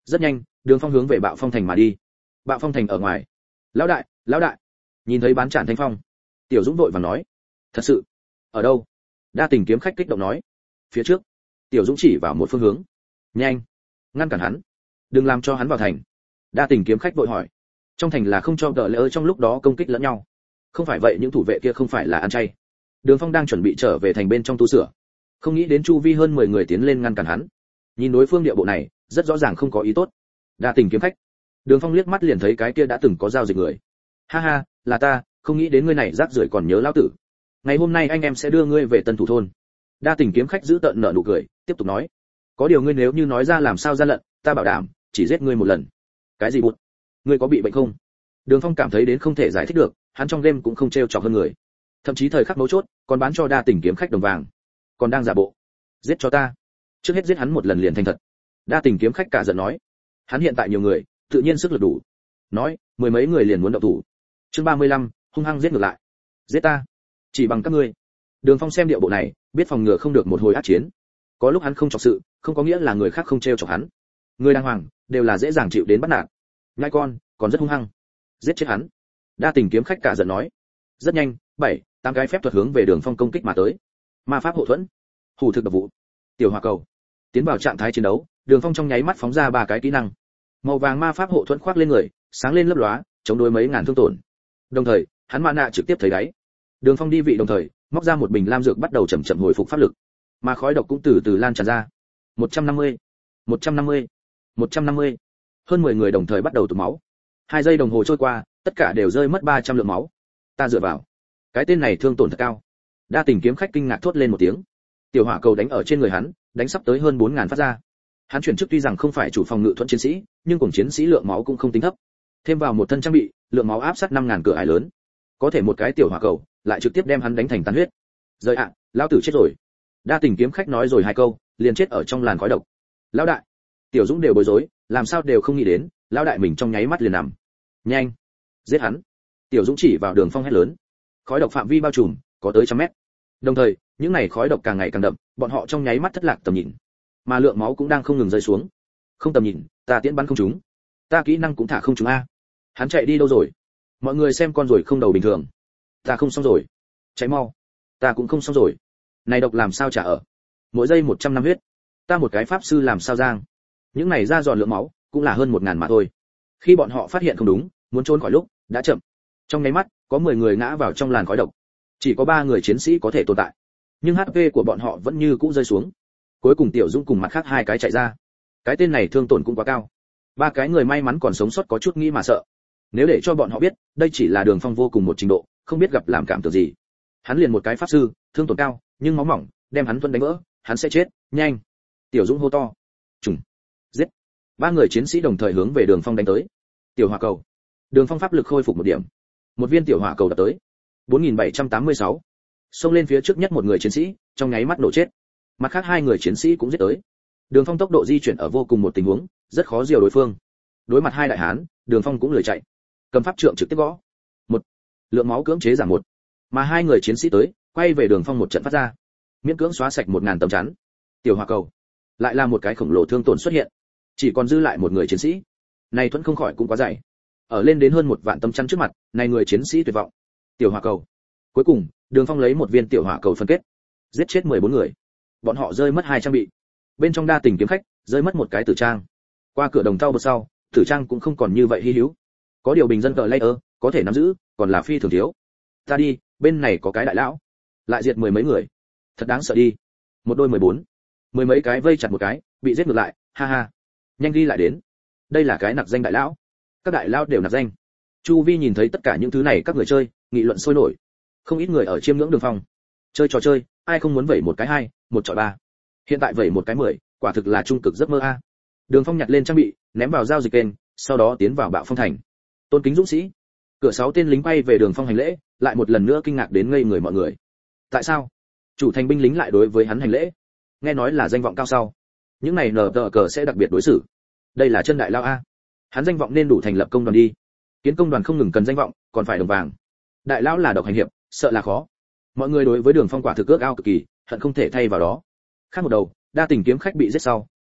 Rất nhanh, Đường Phong hướng về Bạo Phong thành mà đi. Bạo Phong thành ở ngoài. Lão đại. Nhìn thấy bán Trản Thanh Phong, Tiểu Dũng vội vàng nói: "Thật sự? Ở đâu?" Đa Tình kiếm khách kích động nói: "Phía trước." Tiểu Dũng chỉ vào một phương hướng. "Nhanh, ngăn cản hắn, đừng làm cho hắn vào thành." Đa Tình kiếm khách vội hỏi: "Trong thành là không cho đỡ lỡ trong lúc đó công kích lẫn nhau. Không phải vậy những thủ vệ kia không phải là ăn chay." Đường Phong đang chuẩn bị trở về thành bên trong tu sửa, không nghĩ đến chu vi hơn 10 người tiến lên ngăn cản hắn. Nhìn đối phương địa bộ này, rất rõ ràng không có ý tốt. Đa Tình kiếm khách. Đường Phong liếc mắt liền thấy cái kia đã từng có giao dịch người. "Ha ha, là ta, không nghĩ đến ngươi này rác rưởi còn nhớ lão tử. Ngày hôm nay anh em sẽ đưa ngươi về Tân Thủ thôn." Đa Tình kiếm khách giữ tợn nở nụ cười, tiếp tục nói: "Có điều ngươi nếu như nói ra làm sao gian lận, ta bảo đảm chỉ giết ngươi một lần." "Cái gì bụt? Ngươi có bị bệnh không?" Đường Phong cảm thấy đến không thể giải thích được, hắn trong game cũng không trêu chọc hơn người, thậm chí thời khắc mấu chốt còn bán cho Đa Tình kiếm khách đồng vàng, còn đang giả bộ. "Giết cho ta, trước hết giết hắn một lần liền thành thật." Đa Tình kiếm khách cả giận nói. Hắn hiện tại nhiều người, tự nhiên sức lực đủ. Nói, mười mấy người liền muốn động thủ. Chương 35, hung hăng giết ngược lại. "Giết ta, chỉ bằng các ngươi." Đường Phong xem điệu bộ này, biết phòng ngừa không được một hồi ác chiến. Có lúc hắn không chọc sự, không có nghĩa là người khác không trêu chọc hắn. Người đàng hoàng đều là dễ dàng chịu đến bắt nạt. Nhãi con, còn rất hung hăng. "Giết chết hắn." Đa Tình kiếm khách cả giận nói. Rất nhanh, 7-8 cái phép thuật hướng về Đường Phong công kích mà tới. Ma pháp hộ thuẫn, hủ thực độc vụ, tiểu hỏa cầu. Tiến vào trạng thái chiến đấu, Đường Phong trong nháy mắt phóng ra 3 cái kỹ năng. Màu vàng ma pháp hộ thuẫn khoác lên người, sáng lên lấp lóa, chống đối mấy ngàn thương tổn. Đồng thời, hắn ma nạ trực tiếp thấy đáy. Đường Phong đi vị đồng thời, móc ra một bình lam dược bắt đầu chậm chậm hồi phục pháp lực. Mà khói độc cũng từ từ lan tràn ra. 150, 150, 150. Hơn 10 người đồng thời bắt đầu tụt máu. 2 giây đồng hồ trôi qua, tất cả đều rơi mất 300 lượng máu. Ta dựa vào, cái tên này thương tổn thật cao. Đa Tình kiếm khách kinh ngạc thốt lên một tiếng. Tiểu hỏa cầu đánh ở trên người hắn, đánh sắp tới hơn 4000 phát ra. Hắn chuyển chức tuy rằng không phải chủ phòng ngự thuẫn chiến sĩ, nhưng cùng chiến sĩ lượng máu cũng không tính thấp. Thêm vào một thân trang bị, lượng máu áp sát 5000 cửa ải lớn. Có thể một cái tiểu hỏa cầu lại trực tiếp đem hắn đánh thành tan huyết. Rời ạ, lão tử chết rồi. Đa Tình kiếm khách nói rồi 2 câu, liền chết ở trong làn khói độc. Lão đại, Tiểu Dũng đều bối rối, làm sao đều không nghĩ đến, lão đại mình trong nháy mắt liền nằm. Nhanh, giết hắn. Tiểu Dũng chỉ vào Đường Phong hét lớn. Khói độc phạm vi bao trùm, có tới 100 mét. Đồng thời, những này khói độc càng ngày càng đậm, bọn họ trong nháy mắt thất lạc tầm nhìn. Mà lượng máu cũng đang không ngừng rơi xuống. Không tầm nhìn, ta tiễn bắn không trúng. Ta kỹ năng cũng thả không trúng a. Hắn chạy đi đâu rồi? Mọi người xem con rồi không đầu bình thường. Ta không xong rồi. Cháy mau. Ta cũng không xong rồi. Này độc làm sao trả ở? Mỗi giây 100 năm huyết. Ta một cái pháp sư làm sao giang? Những này ra giòn lượng máu, cũng là hơn 1000 mà thôi. Khi bọn họ phát hiện không đúng, muốn trốn khỏi lúc, đã chậm. Trong nháy mắt, có 10 người ngã vào trong làn khói độc. Chỉ có 3 người chiến sĩ có thể tồn tại. Nhưng HP của bọn họ vẫn như cũ rơi xuống. Cuối cùng Tiểu Dũng cùng mặt khác 2 cái chạy ra. Cái tên này thương tổn cũng quá cao. 3 cái người may mắn còn sống sót có chút nghĩ mà sợ. Nếu để cho bọn họ biết, đây chỉ là Đường Phong vô cùng một trình độ, không biết gặp làm cảm tưởng gì. Hắn liền một cái pháp sư, thương tổn cao, nhưng máu mỏng, đem hắn thuần đánh vỡ, hắn sẽ chết, nhanh. Tiểu Dũng hô to. Trùng. Giết. 3 người chiến sĩ đồng thời hướng về Đường Phong đánh tới. Tiểu hỏa cầu. Đường Phong pháp lực khôi phục 1 điểm. Một viên tiểu hỏa cầu đập tới. 4786. Xông lên phía trước nhất một người chiến sĩ, trong nháy mắt nổ chết. Mặt khác 2 người chiến sĩ cũng giết tới. Đường Phong tốc độ di chuyển ở vô cùng một tình huống, rất khó diều đối phương. Đối mặt 2 đại hán, Đường Phong cũng lười chạy. Cầm pháp trượng trực tiếp gõ. Lượng máu cưỡng chế giảm 1. Mà 2 người chiến sĩ tới, quay về Đường Phong một trận phát ra. Miễn cưỡng xóa sạch 1000 tấm chắn. Tiểu hỏa cầu. Lại là một cái khổng lồ thương tổn xuất hiện. Chỉ còn dư lại một người chiến sĩ. Này thuẫn không khỏi cũng quá dày. Ở lên đến hơn 1 vạn tấm chắn trước mặt, này người chiến sĩ tuyệt vọng. Tiểu hỏa cầu. Cuối cùng, Đường Phong lấy một viên tiểu hỏa cầu phân kết. Giết chết 14 người. Bọn họ rơi mất 2 trang bị. Bên trong Đa Tình kiếm khách, rơi mất một cái tử trang. Qua cửa đồng tàu bật sau, tử trang cũng không còn như vậy hi hữu. Có điều bình dân cờ layer có thể nắm giữ, còn là phi thường thiếu. Ta đi, bên này có cái đại lão. Lại diệt 10 mấy người. Thật đáng sợ đi. Một đôi 14. 10 mấy cái vây chặt một cái, bị giết ngược lại, ha ha. Nhanh ghi lại đến. Đây là cái nặc danh đại lão. Các đại lão đều nặc danh. Chu Vi nhìn thấy tất cả những thứ này các người chơi, nghị luận sôi nổi. Không ít người ở chiêm ngưỡng Đường Phong. Chơi trò chơi, ai không muốn vẩy một cái 2, 1 chọi 3. Hiện tại vẩy một cái 10, quả thực là trung cực giấc mơ a. Đường Phong nhặt lên trang bị, ném vào giao dịch kênh, sau đó tiến vào Bạo Phong thành. Tôn kính dũng sĩ. Cửa 6 tên lính bay về Đường Phong hành lễ, lại một lần nữa kinh ngạc đến ngây người mọi người. Tại sao? Chủ thành binh lính lại đối với hắn hành lễ. Nghe nói là danh vọng cao sau, những này nở tờ cờ sẽ đặc biệt đối xử. Đây là chân đại lao a. Hắn danh vọng nên đủ thành lập công đoàn đi. Kiến công đoàn không ngừng cần danh vọng, còn phải đồng vàng. Đại lão là độc hành hiệp, sợ là khó. Mọi người đối với Đường Phong quả thực ước ao cực kỳ, hận không thể thay vào đó. Khác một đầu, Đa Tình kiếm khách bị giết sau,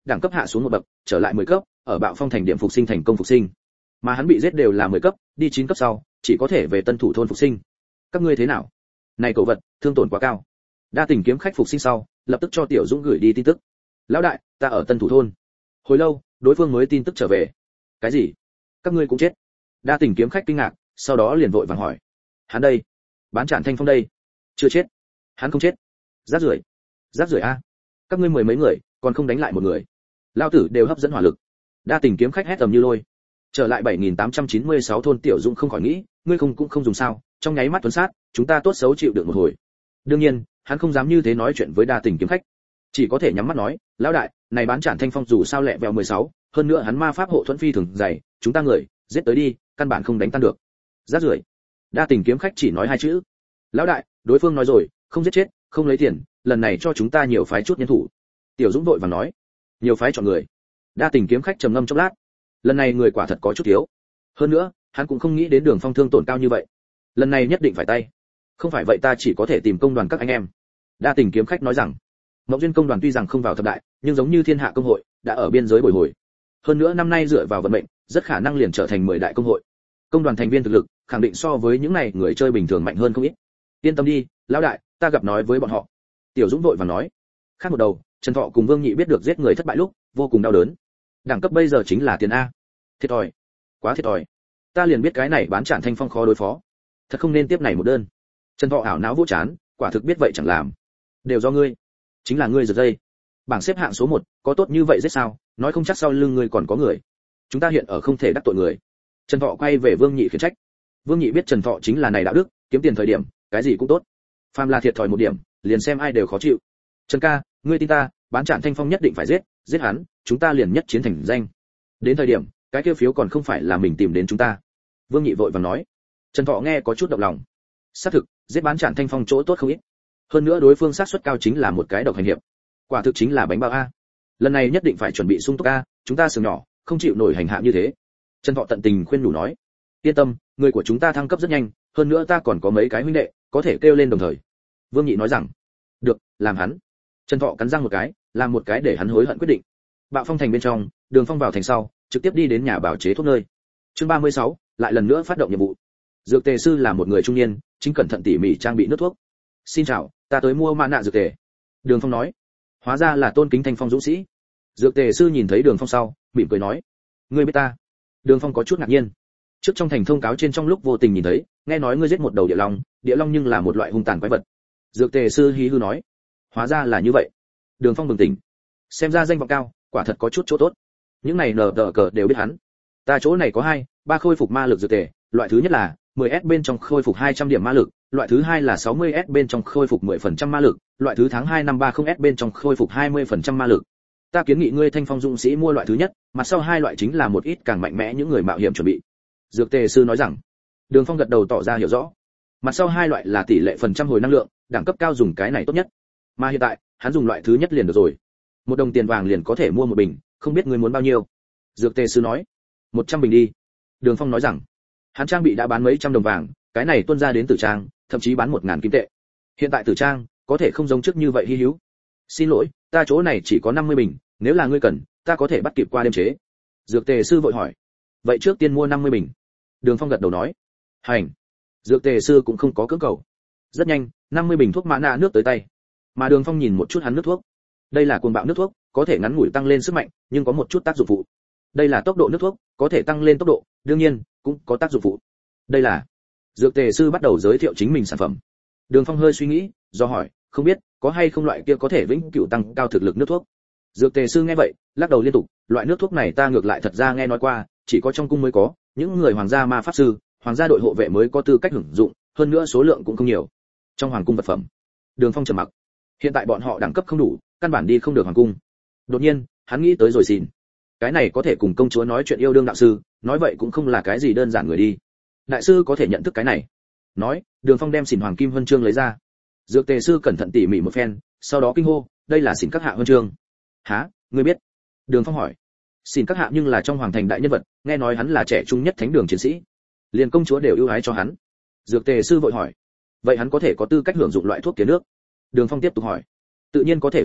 đẳng cấp hạ xuống một bậc, trở lại 10 cấp, ở Bạo Phong thành điểm phục sinh thành công phục sinh. Mà hắn bị giết đều là 10 cấp, đi 9 cấp sau, chỉ có thể về Tân Thủ thôn phục sinh. Các ngươi thế nào? Này cậu vật, thương tổn quá cao. Đa Tình kiếm khách phục sinh sau, lập tức cho Tiểu Dũng gửi đi tin tức. Lão đại, ta ở Tân Thủ thôn. Hồi lâu, đối phương mới tin tức trở về. Cái gì? Các ngươi cũng chết? Đa Tình kiếm khách kinh ngạc, sau đó liền vội vàng hỏi. Hắn đây, Bán Trản Thanh Phong đây, chưa chết. Hắn không chết. Rác rưởi a. Các ngươi mười mấy người, còn không đánh lại một người. Lao tử đều hấp dẫn hỏa lực. Đa Tình kiếm khách hét tầm như lôi. Trở lại 7896 thôn. Tiểu Dũng không khỏi nghĩ, ngươi không cũng không dùng sao, trong nháy mắt tuấn sát, chúng ta tốt xấu chịu được một hồi. Đương nhiên, hắn không dám như thế nói chuyện với Đa Tình kiếm khách, chỉ có thể nhắm mắt nói, lão đại, này Bán Trản Thanh Phong dù sao lẹ vẹo 16, hơn nữa hắn ma pháp hộ thuẫn phi thường dày, chúng ta người, giết tới đi, căn bản không đánh tan được. Rác rưởi. Đa Tình kiếm khách chỉ nói hai chữ. Lão đại, đối phương nói rồi, không giết chết, không lấy tiền, lần này cho chúng ta nhiều phái chút nhân thủ. Tiểu Dũng vội vàng nói, nhiều phái chọn người. Đa Tình kiếm khách trầm ngâm chốc lát, lần này người quả thật có chút thiếu, hơn nữa hắn cũng không nghĩ đến Đường Phong thương tổn cao như vậy, lần này nhất định phải tay, không phải vậy ta chỉ có thể tìm công đoàn các anh em. Đa Tình kiếm khách nói rằng, Ngọc Duyên công đoàn tuy rằng không vào thập đại, nhưng giống như Thiên Hạ công hội đã ở biên giới bồi hồi, hơn nữa năm nay dựa vào vận mệnh, rất khả năng liền trở thành 10 đại công hội. Công đoàn thành viên thực lực khẳng định so với những này người chơi bình thường mạnh hơn không ít. Yên tâm đi, lão đại, ta gặp nói với bọn họ. Tiểu Dũng vội vàng nói. Khác một đầu, Trần Thọ cùng Vương Nhị biết được giết người thất bại lúc, vô cùng đau đớn. Đẳng cấp bây giờ chính là tiền a. Thiệt thòi, quá thiệt thòi. Ta liền biết cái này Bán Trản Thanh Phong khó đối phó, thật không nên tiếp này một đơn. Trần Thọ ảo não vỗ chán, quả thực biết vậy chẳng làm. Đều do ngươi, chính là ngươi giật dây. Bảng xếp hạng số 1, có tốt như vậy giết sao? Nói không chắc sau lưng ngươi còn có người. Chúng ta hiện ở không thể đắc tội người. Trần Thọ quay về Vương Nhị khiển trách. Vương Nhị biết Trần Thọ chính là này đạo đức, kiếm tiền thời điểm, cái gì cũng tốt. Phàm là thiệt thòi một điểm, liền xem ai đều khó chịu. Trần ca, ngươi tin ta, Bán Trản Thanh Phong nhất định phải giết hắn, chúng ta liền nhất chiến thành danh. Đến thời điểm, cái kia phiếu còn không phải là mình tìm đến chúng ta. Vương Nhị vội vàng nói. Trần Thọ nghe có chút động lòng. Xác thực, giết Bán Trản Thanh Phong chỗ tốt không ít. Hơn nữa đối phương xác suất cao chính là một cái độc hành hiệp. Quả thực chính là bánh bao a. Lần này nhất định phải chuẩn bị sung túc a, chúng ta sừng nhỏ, không chịu nổi hành hạ như thế. Trần Thọ tận tình khuyên nhủ nói. Yên tâm, người của chúng ta thăng cấp rất nhanh, hơn nữa ta còn có mấy cái huynh đệ, có thể kêu lên đồng thời. Vương Nhị nói rằng. Được, làm hắn. Trần Thọ cắn răng một cái, làm một cái để hắn hối hận quyết định. Bạo Phong thành bên trong, Đường Phong vào thành sau, trực tiếp đi đến nhà bảo chế thuốc nơi. Chương 36, lại lần nữa phát động nhiệm vụ. Dược tề sư là một người trung niên, chính cẩn thận tỉ mỉ trang bị nước thuốc. Xin chào, ta tới mua mã nạ dược tề. Đường Phong nói. Hóa ra là Tôn Kính Thanh Phong dũng sĩ. Dược tề sư nhìn thấy Đường Phong sau, mỉm cười nói. Ngươi biết ta? Đường Phong có chút ngạc nhiên. Trước trong thành thông cáo trên trong lúc vô tình nhìn thấy, nghe nói ngươi giết một đầu địa long nhưng là một loại hung tàn quái vật. Dược tề sư hí hư nói. Hóa ra là như vậy. Đường Phong bừng tỉnh. Xem ra danh vọng cao, quả thật có chút chỗ tốt. Những này nờ tờ cờ đều biết hắn. Ta chỗ này có 3 khôi phục ma lực dược tề, loại thứ nhất là 10S bên trong khôi phục 200 điểm ma lực, loại thứ hai là 60S bên trong khôi phục 10% ma lực, loại thứ tháng 2 năm 30S bên trong khôi phục 20% ma lực. Ta kiến nghị ngươi Thanh Phong dũng sĩ mua loại thứ nhất, mặt sau hai loại chính là một ít càng mạnh mẽ những người mạo hiểm chuẩn bị. Dược tề sư nói rằng. Đường Phong gật đầu tỏ ra hiểu rõ. Mặt sau hai loại là tỷ lệ phần trăm hồi năng lượng, đẳng cấp cao dùng cái này tốt nhất. Mà hiện tại, hắn dùng loại thứ nhất liền được rồi. 1 đồng tiền vàng liền có thể mua một bình, không biết ngươi muốn bao nhiêu? Dược tề sư nói. 100 bình đi. Đường Phong nói rằng. Hắn trang bị đã bán mấy trăm đồng vàng, cái này tuân ra đến Tử Trang, thậm chí bán 1000 kim tệ. Hiện tại Tử Trang có thể không giống trước như vậy hi hữu. Xin lỗi, ta chỗ này chỉ có 50 bình, nếu là ngươi cần, ta có thể bắt kịp qua đêm chế. Dược tề sư vội hỏi. Vậy trước tiên mua 50 bình. Đường Phong gật đầu nói. Hành. Dược tề sư cũng không có cưỡng cầu. Rất nhanh, 50 bình thuốc mã nạ nước tới tay. Mà Đường Phong nhìn một chút hắn nước thuốc. Đây là cuồng bạo nước thuốc, có thể ngắn ngủi tăng lên sức mạnh, nhưng có một chút tác dụng phụ. Đây là tốc độ nước thuốc, có thể tăng lên tốc độ, đương nhiên cũng có tác dụng phụ. Đây là. Dược tề sư bắt đầu giới thiệu chính mình sản phẩm. Đường Phong hơi suy nghĩ, do hỏi, không biết có hay không loại kia có thể vĩnh cửu tăng cao thực lực nước thuốc. Dược tề sư nghe vậy, lắc đầu liên tục, loại nước thuốc này ta ngược lại thật ra nghe nói qua, chỉ có trong cung mới có, những người hoàng gia ma pháp sư, hoàng gia đội hộ vệ mới có tư cách hưởng dụng, hơn nữa số lượng cũng không nhiều. Trong hoàng cung vật phẩm. Đường Phong trầm mặc. Hiện tại bọn họ đẳng cấp không đủ, căn bản đi không được hoàng cung. Đột nhiên, hắn nghĩ tới rồi xin. Cái này có thể cùng công chúa nói chuyện yêu đương đạo sư, nói vậy cũng không là cái gì đơn giản người đi. Đại sư có thể nhận thức cái này. Nói, Đường Phong đem xỉn hoàng kim huân chương lấy ra. Dược tề sư cẩn thận tỉ mỉ một phen, sau đó kinh hô, đây là xỉn các hạ huân chương. Hả, ngươi biết? Đường Phong hỏi. Xỉn các hạ nhưng là trong hoàng thành đại nhân vật, nghe nói hắn là trẻ trung nhất thánh đường chiến sĩ, liền công chúa đều ưu ái cho hắn. Dược tề sư vội hỏi. Vậy hắn có thể có tư cách hưởng dụng loại thuốc kiến nước? Đường Phong tiếp tục hỏi. Tự nhiên có thể hưởng dụng,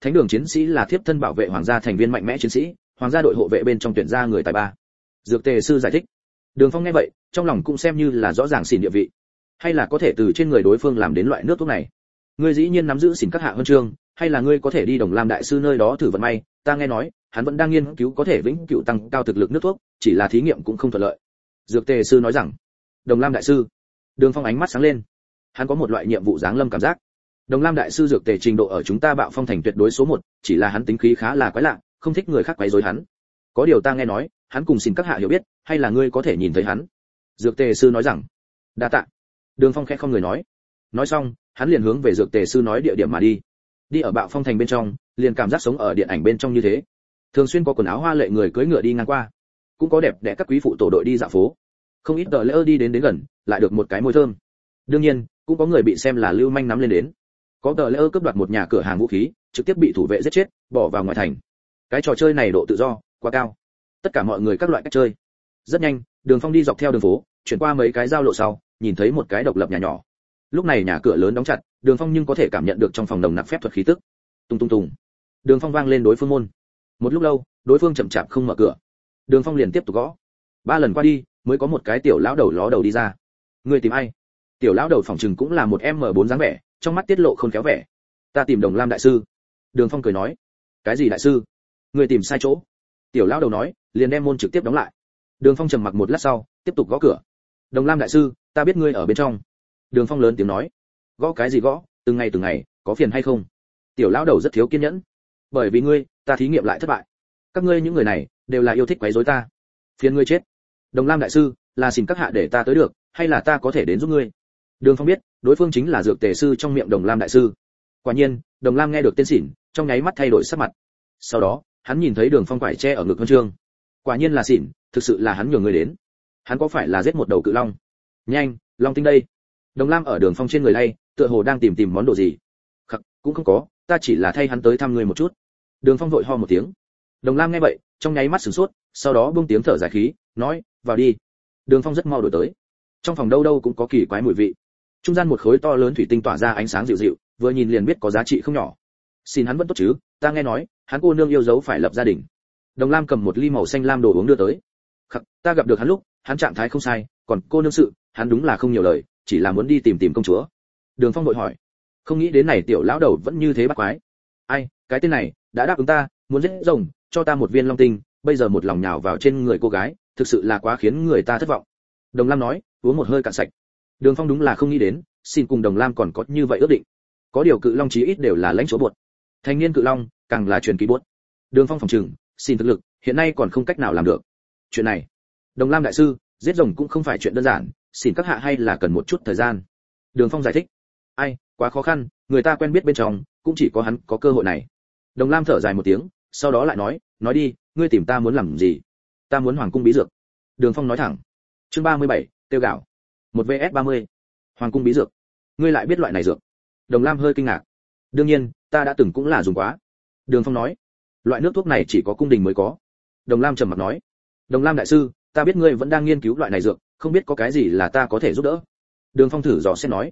Thánh đường chiến sĩ là thiếp thân bảo vệ hoàng gia thành viên mạnh mẽ chiến sĩ, hoàng gia đội hộ vệ bên trong tuyển ra người tài ba. Dược tề sư giải thích. Đường Phong nghe vậy, trong lòng cũng xem như là rõ ràng xỉn địa vị, hay là có thể từ trên người đối phương làm đến loại nước thuốc này. Ngươi dĩ nhiên nắm giữ xỉn các hạ huân chương, hay là ngươi có thể đi Đồng Lam đại sư nơi đó thử vận may, ta nghe nói, hắn vẫn đang nghiên cứu có thể vĩnh cửu tăng cao thực lực nước thuốc, chỉ là thí nghiệm cũng không thuận lợi. Dược tề sư nói rằng. Đồng Lam đại sư. Đường Phong ánh mắt sáng lên. Hắn có một loại nhiệm vụ giáng lâm cảm giác. Đồng Lam đại sư dược tề trình độ ở chúng ta Bạo Phong thành tuyệt đối số 1, chỉ là hắn tính khí khá là quái lạ, không thích người khác quấy rối hắn. Có điều ta nghe nói, hắn cùng xin các hạ hiểu biết, hay là ngươi có thể nhìn thấy hắn. Dược tề sư nói rằng. Đa tạ. Đường Phong khẽ không người nói. Nói xong, hắn liền hướng về dược tề sư nói địa điểm mà đi. Đi ở Bạo Phong thành bên trong, liền cảm giác sống ở điện ảnh bên trong như thế. Thường xuyên có quần áo hoa lệ người cưỡi ngựa đi ngang qua, cũng có đẹp đẽ các quý phụ tổ đội đi dạo phố. Không ít tờ lễ đi đến gần, lại được một cái môi thơm. Đương nhiên, cũng có người bị xem là lưu manh nắm lên đến. Có tờ lễ cướp đoạt một nhà cửa hàng vũ khí, trực tiếp bị thủ vệ giết chết, bỏ vào ngoài thành. Cái trò chơi này độ tự do quá cao. Tất cả mọi người các loại cách chơi. Rất nhanh, Đường Phong đi dọc theo đường phố, chuyển qua mấy cái giao lộ sau, nhìn thấy một cái độc lập nhà nhỏ. Lúc này nhà cửa lớn đóng chặt, Đường Phong nhưng có thể cảm nhận được trong phòng nồng nặc phép thuật khí tức. Tung tung tung. Đường Phong vang lên đối phương môn. Một lúc lâu, đối phương chậm chạp không mở cửa. Đường Phong liền tiếp tục gõ. 3 lần qua đi, mới có một cái tiểu lão đầu ló đầu đi ra. Người tìm ai? Tiểu lão đầu phỏng chừng cũng là một M4 dáng vẻ, trong mắt tiết lộ khôn khéo vẻ. Ta tìm Đồng Lam đại sư. Đường Phong cười nói. Cái gì đại sư? Người tìm sai chỗ. Tiểu lão đầu nói, liền đem môn trực tiếp đóng lại. Đường Phong trầm mặc một lát sau, tiếp tục gõ cửa. Đồng Lam đại sư, ta biết ngươi ở bên trong. Đường Phong lớn tiếng nói. Gõ cái gì gõ, từng ngày, có phiền hay không? Tiểu lão đầu rất thiếu kiên nhẫn. Bởi vì ngươi, ta thí nghiệm lại thất bại. Các ngươi những người này đều là yêu thích quấy rối ta. Phiền ngươi chết. Đồng Lam đại sư, là xin các hạ để ta tới được, hay là ta có thể đến giúp ngươi? Đường Phong biết, đối phương chính là dược tề sư trong miệng Đồng Lam đại sư. Quả nhiên, Đồng Lam nghe được tên xỉn, trong nháy mắt thay đổi sắc mặt. Sau đó, hắn nhìn thấy Đường Phong quải che ở ngực huân chương. Quả nhiên là xỉn, thực sự là hắn nhường người đến. Hắn có phải là giết một đầu cự long? Nhanh, long tinh đây. Đồng Lam ở Đường Phong trên người lay, tựa hồ đang tìm món đồ gì. Khắc, cũng không có, ta chỉ là thay hắn tới thăm người một chút. Đường Phong vội ho một tiếng. Đồng Lam nghe vậy, trong nháy mắt sửng sốt, sau đó buông tiếng thở dài khí, nói, vào đi. Đường Phong rất mau đổi tới. Trong phòng đâu cũng có kỳ quái mùi vị. Trung gian một khối to lớn thủy tinh tỏa ra ánh sáng dịu dịu, vừa nhìn liền biết có giá trị không nhỏ. Xin hắn vẫn tốt chứ? Ta nghe nói, hắn cô nương yêu dấu phải lập gia đình. Đồng Lam cầm một ly màu xanh lam đồ uống đưa tới. Khắc, ta gặp được hắn lúc, hắn trạng thái không sai, còn cô nương sự, hắn đúng là không nhiều lời, chỉ là muốn đi tìm công chúa. Đường Phong vội hỏi. Không nghĩ đến này tiểu lão đầu vẫn như thế bắt quái. Ai, cái tên này đã đáp ứng ta, muốn giết rồng, cho ta một viên long tinh, bây giờ một lòng nhào vào trên người cô gái, thực sự là quá khiến người ta thất vọng. Đồng Lam nói, uống một hơi cạn sạch. Đường Phong đúng là không nghĩ đến, xin cùng Đồng Lam còn có như vậy ước định. Có điều cự long chí ít đều là lãnh chúa buột. Thanh niên cự long, càng là truyền kỳ buột. Đường Phong phòng trừng, xin thực lực, hiện nay còn không cách nào làm được. Chuyện này, Đồng Lam đại sư, giết rồng cũng không phải chuyện đơn giản, xin các hạ hay là cần một chút thời gian. Đường Phong giải thích. Ai, quá khó khăn, người ta quen biết bên trong, cũng chỉ có hắn có cơ hội này. Đồng Lam thở dài một tiếng, sau đó lại nói đi, ngươi tìm ta muốn làm gì? Ta muốn hoàng cung bí dược. Đường Phong nói thẳng. Chương 37, tiêu gạo. 1vs30. Hoàng cung bí dược. Ngươi lại biết loại này dược? Đồng Lam hơi kinh ngạc. Đương nhiên, ta đã từng cũng là dùng quá. Đường Phong nói. Loại nước thuốc này chỉ có cung đình mới có. Đồng Lam trầm mặc nói. Đồng Lam đại sư, ta biết ngươi vẫn đang nghiên cứu loại này dược, không biết có cái gì là ta có thể giúp đỡ. Đường Phong thử dò xét nói.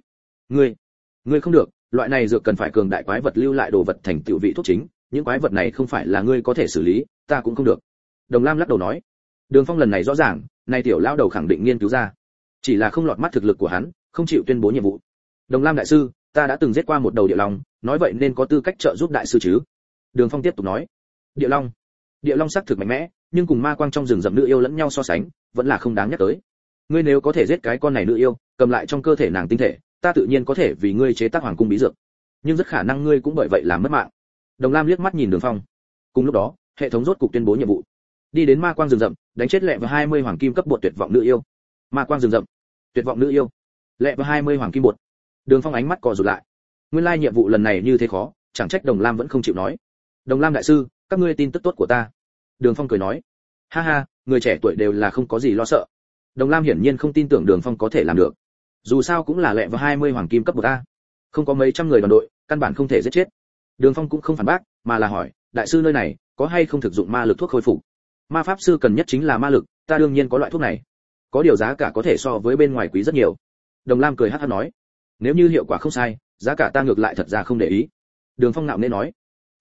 Ngươi không được, loại này dược cần phải cường đại quái vật lưu lại đồ vật thành tựu vị thuốc chính, những quái vật này không phải là ngươi có thể xử lý, ta cũng không được. Đồng Lam lắc đầu nói. Đường Phong lần này rõ ràng, này tiểu lão đầu khẳng định nghiên cứu ra, chỉ là không lọt mắt thực lực của hắn, không chịu tuyên bố nhiệm vụ. Đồng Lam đại sư, ta đã từng giết qua một đầu địa long, nói vậy nên có tư cách trợ giúp đại sư chứ? Đường Phong tiếp tục nói. Địa long sắc thực mạnh mẽ, nhưng cùng ma quang trong rừng rậm nữ yêu lẫn nhau so sánh, vẫn là không đáng nhắc tới. Ngươi nếu có thể giết cái con này nữ yêu, cầm lại trong cơ thể nàng tinh thể, ta tự nhiên có thể vì ngươi chế tác hoàng cung bí dược, nhưng rất khả năng ngươi cũng bởi vậy làm mất mạng. Đồng Lam liếc mắt nhìn Đường Phong. Cùng lúc đó, hệ thống rốt cục tuyên bố nhiệm vụ. Đi đến ma quang rừng rậm, đánh chết lẹ vào 20 hoàng kim cấp bột tuyệt vọng nữ yêu. Ma quang rừng rậm, tuyệt vọng nữ yêu, lẹ vào 20 hoàng kim bột. Đường Phong ánh mắt co rụt lại. Nguyên lai nhiệm vụ lần này như thế khó, chẳng trách Đồng Lam vẫn không chịu nói. Đồng Lam đại sư, các ngươi tin tức tốt của ta. Đường Phong cười nói. Ha ha, người trẻ tuổi đều là không có gì lo sợ. Đồng Lam hiển nhiên không tin tưởng Đường Phong có thể làm được. Dù sao cũng là lẹ vào 20 hoàng kim cấp bột a. Không có mấy trăm người đoàn đội, căn bản không thể giết chết. Đường Phong cũng không phản bác, mà là hỏi, đại sư nơi này có hay không thực dụng ma lực thuốc khôi phục? Ma pháp sư cần nhất chính là ma lực, ta đương nhiên có loại thuốc này. Có điều giá cả có thể so với bên ngoài quý rất nhiều. Đồng Lam cười hắc hắc nói, nếu như hiệu quả không sai, giá cả ta ngược lại thật ra không để ý. Đường Phong ngạo nghễ nói,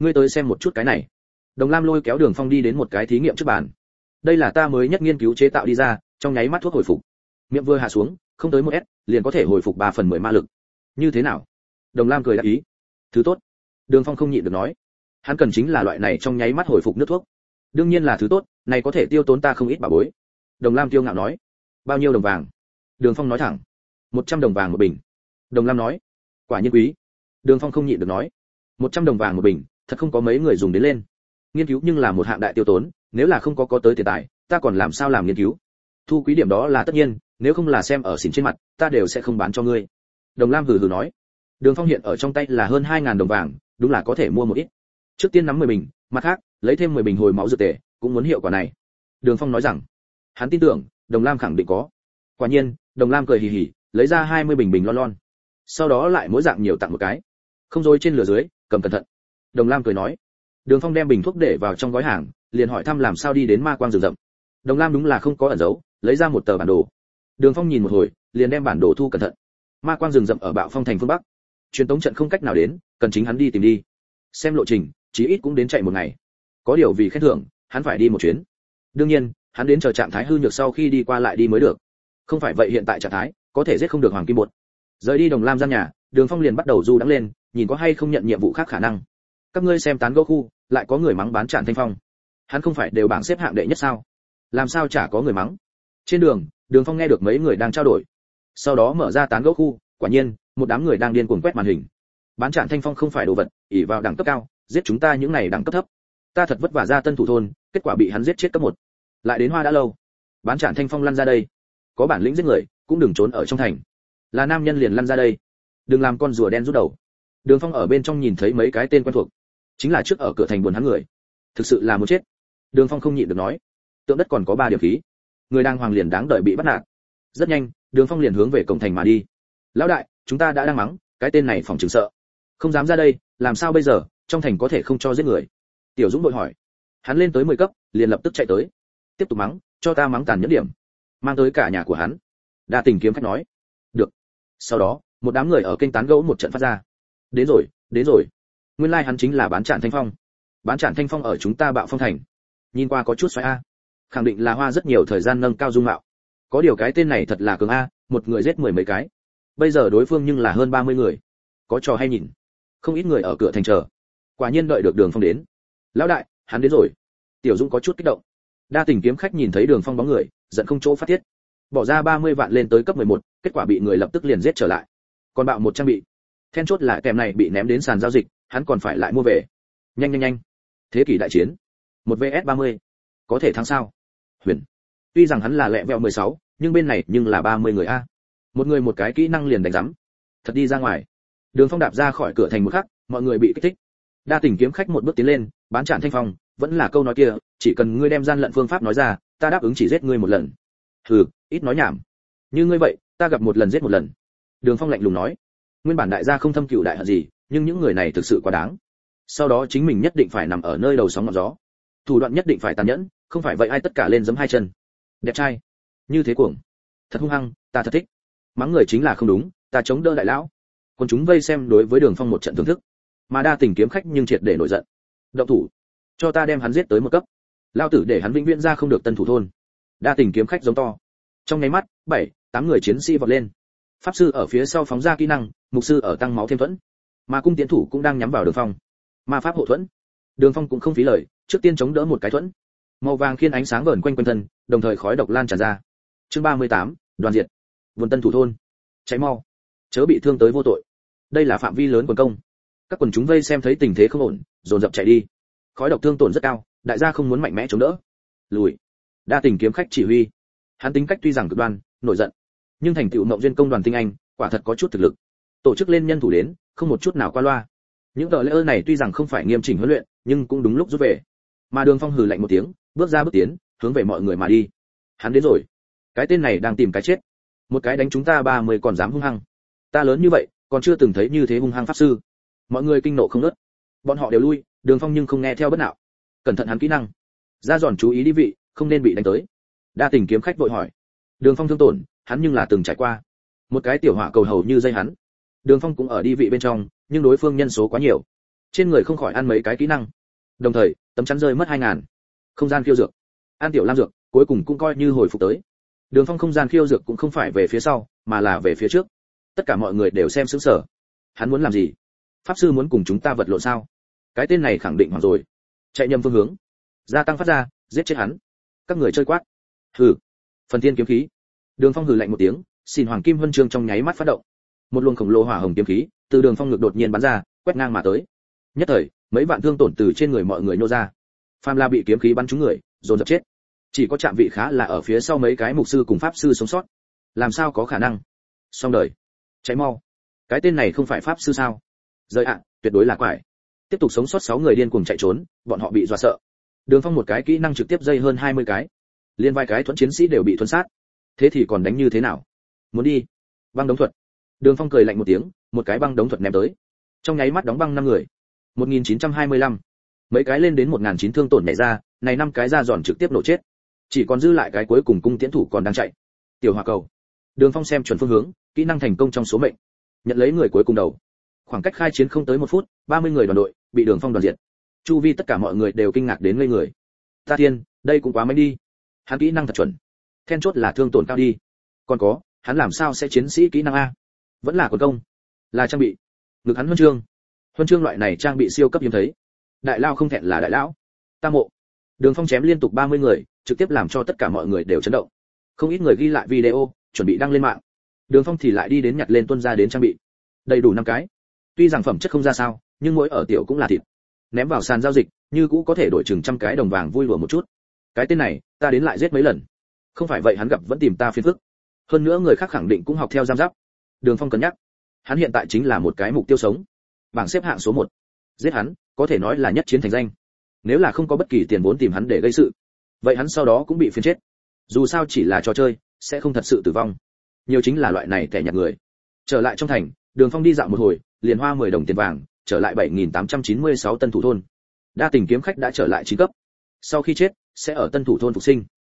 ngươi tới xem một chút cái này. Đồng Lam lôi kéo Đường Phong đi đến một cái thí nghiệm trước bàn. Đây là ta mới nhất nghiên cứu chế tạo đi ra, trong nháy mắt thuốc hồi phục. Miệng vừa hạ xuống, không tới 1S, liền có thể hồi phục 3/10 ma lực. Như thế nào? Đồng Lam cười đáp ý. Thứ tốt. Đường Phong không nhịn được nói. Hắn cần chính là loại này trong nháy mắt hồi phục nước thuốc. Đương nhiên là thứ tốt, này có thể tiêu tốn ta không ít bảo bối. Đồng Lam kiêu ngạo nói. Bao nhiêu đồng vàng? Đường Phong nói thẳng. 100 đồng vàng một bình. Đồng Lam nói. Quả nhiên quý. Đường Phong không nhịn được nói. 100 đồng vàng một bình, thật không có mấy người dùng đến lên. Nghiên cứu nhưng là một hạng đại tiêu tốn, nếu là không có tới tiền tài, ta còn làm sao làm nghiên cứu? Thu quý điểm đó là tất nhiên, nếu không là xem ở xỉn trên mặt, ta đều sẽ không bán cho ngươi. Đồng Lam hừ hừ nói. Đường Phong hiện ở trong tay là hơn 2000 đồng vàng, đúng là có thể mua một ít. Trước tiên nắm 10 bình, mặt khác, lấy thêm 10 bình hồi máu dược tề, cũng muốn hiệu quả này. Đường Phong nói rằng, hắn tin tưởng, Đồng Lam khẳng định có. Quả nhiên, Đồng Lam cười hì hì, lấy ra 20 bình bình lon lon. Sau đó lại mỗi dạng nhiều tặng một cái. Không dối trên lửa dưới, cầm cẩn thận. Đồng Lam cười nói. Đường Phong đem bình thuốc để vào trong gói hàng, liền hỏi thăm làm sao đi đến ma quang rừng rậm. Đồng Lam đúng là không có ẩn giấu, lấy ra một tờ bản đồ. Đường Phong nhìn một hồi, liền đem bản đồ thu cẩn thận. Ma quang rừng rậm ở Bạo Phong thành phương bắc. Truyền tống trận không cách nào đến, cần chính hắn đi tìm đi. Xem lộ trình, chí ít cũng đến chạy một ngày. Có điều vì khen thưởng, hắn phải đi một chuyến. Đương nhiên, hắn đến chờ trạng thái hư nhược sau khi đi qua lại đi mới được. Không phải vậy hiện tại trạng thái, có thể giết không được Hoàng Kim Bột. Rời đi Đồng Lam gian nhà, Đường Phong liền bắt đầu du đãng lên, nhìn có hay không nhận nhiệm vụ khác khả năng. Các ngươi xem tán gẫu khu, lại có người mắng bán Trạm Thanh Phong. Hắn không phải đều bảng xếp hạng đệ nhất sao? Làm sao chả có người mắng? Trên đường, Đường Phong nghe được mấy người đang trao đổi. Sau đó mở ra tán gẫu khu, quả nhiên, một đám người đang điên cuồng quét màn hình. Bán Trạm Thanh Phong không phải đồ vật, ỷ vào đẳng cấp cao, giết chúng ta những này đẳng cấp thấp. Ta thật vất vả ra Tân Thủ thôn, kết quả bị hắn giết chết cấp 1. Lại đến Hoa đã lâu. Bán Trạm Thanh Phong lăn ra đây. Có bản lĩnh giết người, cũng đừng trốn ở trong thành. Là nam nhân liền lăn ra đây. Đừng làm con rùa đen rút đầu. Đường Phong ở bên trong nhìn thấy mấy cái tên quen thuộc, chính là trước ở cửa thành buồn hắn người. Thực sự là muốn chết. Đường Phong không nhịn được nói. Tượng đất còn có 3 điểm khí. Người đang hoàng liền đáng đợi bị bắt nạt. Rất nhanh, Đường Phong liền hướng về cổng thành mà đi. Lão đại, chúng ta đã đang mắng, cái tên này phòng chừng sợ, không dám ra đây, làm sao bây giờ, trong thành có thể không cho giết người. Tiểu Dũng đội hỏi. Hắn lên tới 10 cấp, liền lập tức chạy tới. Tiếp tục mắng, cho ta mắng tàn nhẫn điểm. Mang tới cả nhà của hắn. Đa Tình kiếm khách nói. Được. Sau đó, một đám người ở kênh tán gẫu một trận phát ra. Đến rồi, đến rồi. Nguyên lai hắn chính là bán Trạm Thanh Phong. Bán Trạm Thanh Phong ở chúng ta Bạo Phong thành. Nhìn qua có chút xoáy a. Khẳng định là hoa rất nhiều thời gian nâng cao dung mạo. Có điều cái tên này thật là cường a, một người giết 10 mấy cái. Bây giờ đối phương nhưng là hơn 30 người. Có trò hay nhìn. Không ít người ở cửa thành chờ. Quả nhiên đợi được Đường Phong đến. Lão đại, hắn đến rồi. Tiểu Dũng có chút kích động. Đa Tình kiếm khách nhìn thấy Đường Phong bóng người, giận không chỗ phát tiết. Bỏ ra 30 vạn lên tới cấp 11, kết quả bị người lập tức liền giết trở lại. Còn Bạo một trang bị. Then chốt là kèm này bị ném đến sàn giao dịch, hắn còn phải lại mua về. Nhanh nhanh nhanh. Thế kỷ đại chiến. 1vs30. Có thể thắng sao? Huyền. Tuy rằng hắn là lẹ vẹo 16, nhưng bên này nhưng là 30 người a. Một người một cái kỹ năng liền đánh rắm. Thật đi ra ngoài. Đường Phong đạp ra khỏi cửa thành một khắc, mọi người bị kích thích. Đa Tình kiếm khách một bước tiến lên, bán Trạm Thanh Phong, vẫn là câu nói kia, chỉ cần ngươi đem gian lận phương pháp nói ra, ta đáp ứng chỉ giết ngươi một lần. Hừ, ít nói nhảm. Như ngươi vậy, ta gặp một lần giết một lần. Đường Phong lạnh lùng nói. Nguyên bản đại gia không thâm cừu đại hận gì, nhưng những người này thực sự quá đáng. Sau đó chính mình nhất định phải nằm ở nơi đầu sóng ngọn gió. Thủ đoạn nhất định phải tàn nhẫn, không phải vậy ai tất cả lên giẫm 2 chân. Đẹp trai. Như thế cuồng. Thật hung hăng, ta thật thích. Mắng người chính là không đúng, ta chống đỡ đại lão. Còn chúng vây xem đối với Đường Phong một trận thưởng thức. Mà Đa Tình kiếm khách nhưng triệt để nổi giận. Động thủ, cho ta đem hắn giết tới 1 cấp. Lao tử để hắn vĩnh viễn ra không được Tân Thủ thôn. Đa Tình kiếm khách giống to. Trong nháy mắt, 7-8 người chiến sĩ vọt lên. Pháp sư ở phía sau phóng ra kỹ năng, mục sư ở tăng máu thêm thuẫn. Mà cung tiến thủ cũng đang nhắm vào Đường Phong. Ma pháp hộ thuẫn. Đường Phong cũng không phí lời, trước tiên chống đỡ một cái thuẫn. Màu vàng khiên ánh sáng vờn quanh quanh thân, đồng thời khói độc lan tràn ra. Chương 38, đoàn diệt. Vườn Tân Thủ thôn. Cháy mau, chớ bị thương tới vô tội. Đây là phạm vi lớn quần công. Các quần chúng vây xem thấy tình thế không ổn, dồn dập chạy đi. Khói độc thương tổn rất cao, đại gia không muốn mạnh mẽ chống đỡ. Lùi. Đa Tình kiếm khách chỉ huy. Hắn tính cách tuy rằng cực đoan, nổi giận, nhưng thành tựu Mộng Duyên công đoàn tinh anh, quả thật có chút thực lực. Tổ chức lên nhân thủ đến, không một chút nào qua loa. Những tờ lễ này tuy rằng không phải nghiêm chỉnh huấn luyện, nhưng cũng đúng lúc rút về. Mà Đường Phong hừ lạnh một tiếng, bước ra bước tiến, hướng về mọi người mà đi. Hắn đến rồi. Cái tên này đang tìm cái chết. Một cái đánh chúng ta 30 còn dám hung hăng. Ta lớn như vậy, còn chưa từng thấy như thế hung hăng pháp sư. Mọi người kinh nộ không ngớt. Bọn họ đều lui, Đường Phong nhưng không nghe theo bất nào. Cẩn thận hắn kỹ năng. Ra giòn chú ý đi vị, không nên bị đánh tới. Đa Tình kiếm khách vội hỏi. Đường Phong thương tổn, hắn nhưng là từng trải qua. Một cái tiểu hỏa cầu hầu như dây hắn. Đường Phong cũng ở đi vị bên trong, nhưng đối phương nhân số quá nhiều. trên người không khỏi ăn mấy cái kỹ năng, đồng thời tấm chắn rơi mất 2000. Không gian khiêu dược, an tiểu lam dược, cuối cùng cũng coi như hồi phục tới. Đường Phong không gian khiêu dược cũng không phải về phía sau, mà là về phía trước. Tất cả mọi người đều xem sững sờ. Hắn muốn làm gì? Pháp sư muốn cùng chúng ta vật lộn sao? Cái tên này khẳng định hoảng rồi. Chạy nhầm phương hướng, gia tăng phát ra, giết chết hắn. Các người chơi quát. Hừ. Phần thiên kiếm khí. Đường Phong hừ lạnh một tiếng, xin hoàng kim huân chương trong nháy mắt phát động. Một luồng khổng lồ hỏa hồng kiếm khí từ Đường Phong ngực đột nhiên bắn ra, quét ngang mà tới. Nhất thời, mấy vạn thương tổn từ trên người mọi người nô ra. Phàm La bị kiếm khí bắn trúng người, dồn dập chết. Chỉ có Trạm Vị Khá là ở phía sau mấy cái mục sư cùng pháp sư sống sót. Làm sao có khả năng? Xong đời. Cháy mau. Cái tên này không phải pháp sư sao? Rời ạ, tuyệt đối là quải. Tiếp tục sống sót 6 người điên cuồng chạy trốn, bọn họ bị dọa sợ. Đường Phong một cái kỹ năng trực tiếp dây hơn 20 cái. Liên vài cái thuẫn chiến sĩ đều bị thuần sát. Thế thì còn đánh như thế nào? Muốn đi? Băng đống thuật. Đường Phong cười lạnh một tiếng, một cái băng đống thuật ném tới. Trong nháy mắt đóng băng 5 người. 1925. Mấy cái lên đến 1900 thương tổn nhảy ra, này 5 cái ra giòn trực tiếp nổ chết. Chỉ còn dư lại cái cuối cùng cung tiễn thủ còn đang chạy. Tiểu hỏa cầu. Đường Phong xem chuẩn phương hướng, kỹ năng thành công trong số mệnh. Nhận lấy người cuối cùng đầu. Khoảng cách khai chiến không tới 1 phút, 30 người đoàn đội bị Đường Phong đoàn diệt. Chu vi tất cả mọi người đều kinh ngạc đến ngây người. Ta thiên, đây cũng quá mạnh đi. Hắn kỹ năng thật chuẩn. Then chốt là thương tổn cao đi. Còn có, hắn làm sao sẽ chiến sĩ kỹ năng a? Vẫn là quần công, là trang bị. Ngực hắn huân chương loại này trang bị siêu cấp hiếm thấy. Đại lao không thẹn là đại lão. Ta mộ. Đường Phong chém liên tục 30 người, trực tiếp làm cho tất cả mọi người đều chấn động. Không ít người ghi lại video, chuẩn bị đăng lên mạng. Đường Phong thì lại đi đến nhặt lên tuân ra đến trang bị. Đầy đủ 5 cái. Tuy rằng phẩm chất không ra sao, nhưng mỗi ở tiểu cũng là thịt. Ném vào sàn giao dịch, như cũ có thể đổi chừng trăm cái đồng vàng vui lùa một chút. Cái tên này, ta đến lại giết mấy lần. Không phải vậy hắn gặp vẫn tìm ta phiền phức. Hơn nữa người khác khẳng định cũng học theo giam giáp. Đường Phong cân nhắc. Hắn hiện tại chính là một cái mục tiêu sống. Bảng xếp hạng số 1. Giết hắn, có thể nói là nhất chiến thành danh. Nếu là không có bất kỳ tiền vốn tìm hắn để gây sự, vậy hắn sau đó cũng bị phiền chết. Dù sao chỉ là trò chơi, sẽ không thật sự tử vong. Nhiều chính là loại này kẻ nhặt người. Trở lại trong thành, Đường Phong đi dạo một hồi, liền hoa 10 đồng tiền vàng, trở lại 7896 Tân Thủ thôn. Đa tình kiếm khách đã trở lại 9 cấp. Sau khi chết, sẽ ở Tân Thủ thôn phục sinh.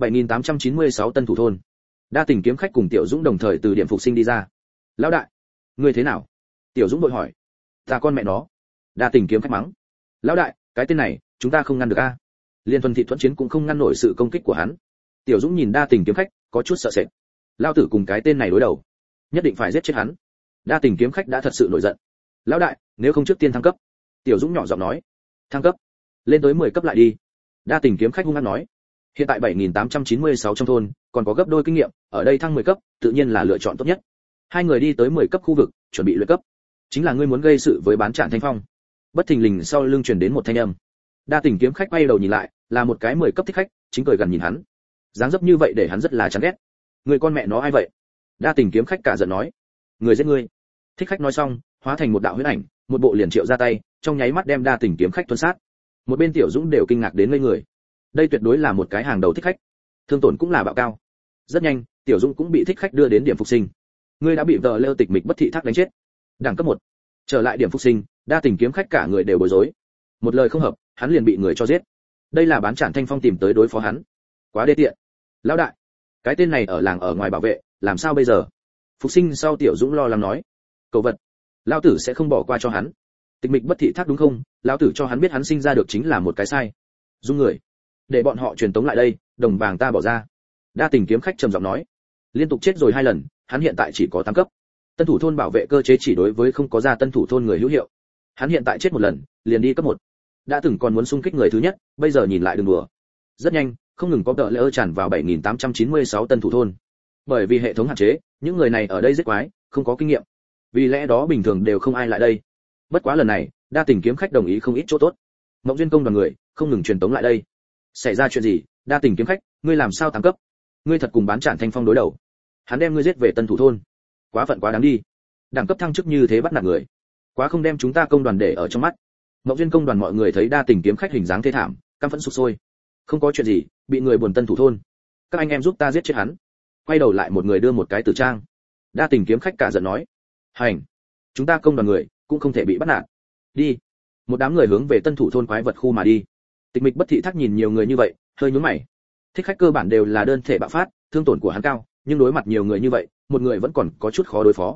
7896 Tân Thủ thôn. Đa tình kiếm khách cùng Tiểu Dũng đồng thời từ điểm phục sinh đi ra. Lão đại, ngươi thế nào? Tiểu Dũng vội hỏi. Ta con mẹ nó. Đa tình kiếm khách mắng. Lão đại, cái tên này, chúng ta không ngăn được a. Liên thuần thị thuẫn chiến cũng không ngăn nổi sự công kích của hắn. Tiểu Dũng nhìn Đa tình kiếm khách, có chút sợ sệt. Lao tử cùng cái tên này đối đầu, nhất định phải giết chết hắn. Đa tình kiếm khách đã thật sự nổi giận. Lão đại, nếu không trước tiên thăng cấp. Tiểu Dũng nhỏ giọng nói. Thăng cấp? Lên tới 10 cấp lại đi. Đa tình kiếm khách hung hăng nói. Hiện tại 7896 trong thôn, còn có gấp đôi kinh nghiệm, ở đây thăng 10 cấp, tự nhiên là lựa chọn tốt nhất. Hai người đi tới 10 cấp khu vực, chuẩn bị luyện cấp. Chính là ngươi muốn gây sự với bán Trạm Thanh Phong. Bất thình lình sau lưng truyền đến một thanh âm. Đa tình kiếm khách quay đầu nhìn lại, là một cái 10 cấp thích khách, chính cười gần nhìn hắn. Dáng dấp như vậy để hắn rất là chán ghét. Người con mẹ nó ai vậy? Đa tình kiếm khách cả giận nói. Người giết ngươi. Thích khách nói xong, hóa thành một đạo huyễn ảnh, một bộ liền triệu ra tay, trong nháy mắt đem Đa tình kiếm khách tuân sát. Một bên Tiểu Dũng đều kinh ngạc đến ngây người. Đây tuyệt đối là một cái hàng đầu thích khách. Thương tổn cũng là bạo cao. Rất nhanh, Tiểu Dũng cũng bị thích khách đưa đến điểm phục sinh. Ngươi đã bị tờ lêu tịch mịch bất thị thác đánh chết. Đẳng cấp 1. Trở lại điểm phục sinh, Đa tình kiếm khách cả người đều bối rối. Một lời không hợp, hắn liền bị người cho giết. Đây là bán Trạm Thanh Phong tìm tới đối phó hắn. Quá đê tiện. Lão đại, cái tên này ở làng ở ngoài bảo vệ, làm sao bây giờ? Phục sinh sau Tiểu Dũng lo lắng nói. Cầu vật, lão tử sẽ không bỏ qua cho hắn. Tịch mịch bất thị thác đúng không? Lão tử cho hắn biết hắn sinh ra được chính là một cái sai. Dung người, để bọn họ truyền tống lại đây, đồng vàng ta bỏ ra. Đa tình kiếm khách trầm giọng nói. Liên tục chết rồi 2 lần, hắn hiện tại chỉ có 8 cấp. Tân thủ thôn bảo vệ cơ chế chỉ đối với không có ra tân thủ thôn người hữu hiệu. Hắn hiện tại chết 1 lần, liền đi cấp 1. Đã từng còn muốn xung kích người thứ nhất, bây giờ nhìn lại đừng đùa. Rất nhanh, không ngừng có tợ lỡ tràn vào 7896 tân thủ thôn. Bởi vì hệ thống hạn chế, những người này ở đây giết quái, không có kinh nghiệm. Vì lẽ đó bình thường đều không ai lại đây. Bất quá lần này, Đa tình kiếm khách đồng ý không ít chỗ tốt. Mộng duyên công đoàn người không ngừng truyền tống lại đây. Xảy ra chuyện gì? Đa tình kiếm khách, ngươi làm sao tăng cấp? Ngươi thật cùng bán Trạm Thanh Phong đối đầu? Hắn đem ngươi giết về tân thủ thôn. Quá phận quá đáng đi. Đẳng cấp thăng chức như thế bắt nạt người, quá không đem chúng ta công đoàn để ở trong mắt. Mộng duyên công đoàn mọi người thấy Đa tình kiếm khách hình dáng thê thảm, căm phẫn sục sôi. Không có chuyện gì, bị người buồn tân thủ thôn. Các anh em giúp ta giết chết hắn. Quay đầu lại một người đưa một cái tử trang. Đa tình kiếm khách cả giận nói. Hành, chúng ta công đoàn người cũng không thể bị bắt nạt. Đi. Một đám người hướng về tân thủ thôn quái vật khu mà đi. Tịch mịch bất thị thác nhìn nhiều người như vậy, hơi nhướng mày. Thích khách cơ bản đều là đơn thể bạo phát, thương tổn của hắn cao, nhưng đối mặt nhiều người như vậy, một người vẫn còn có chút khó đối phó.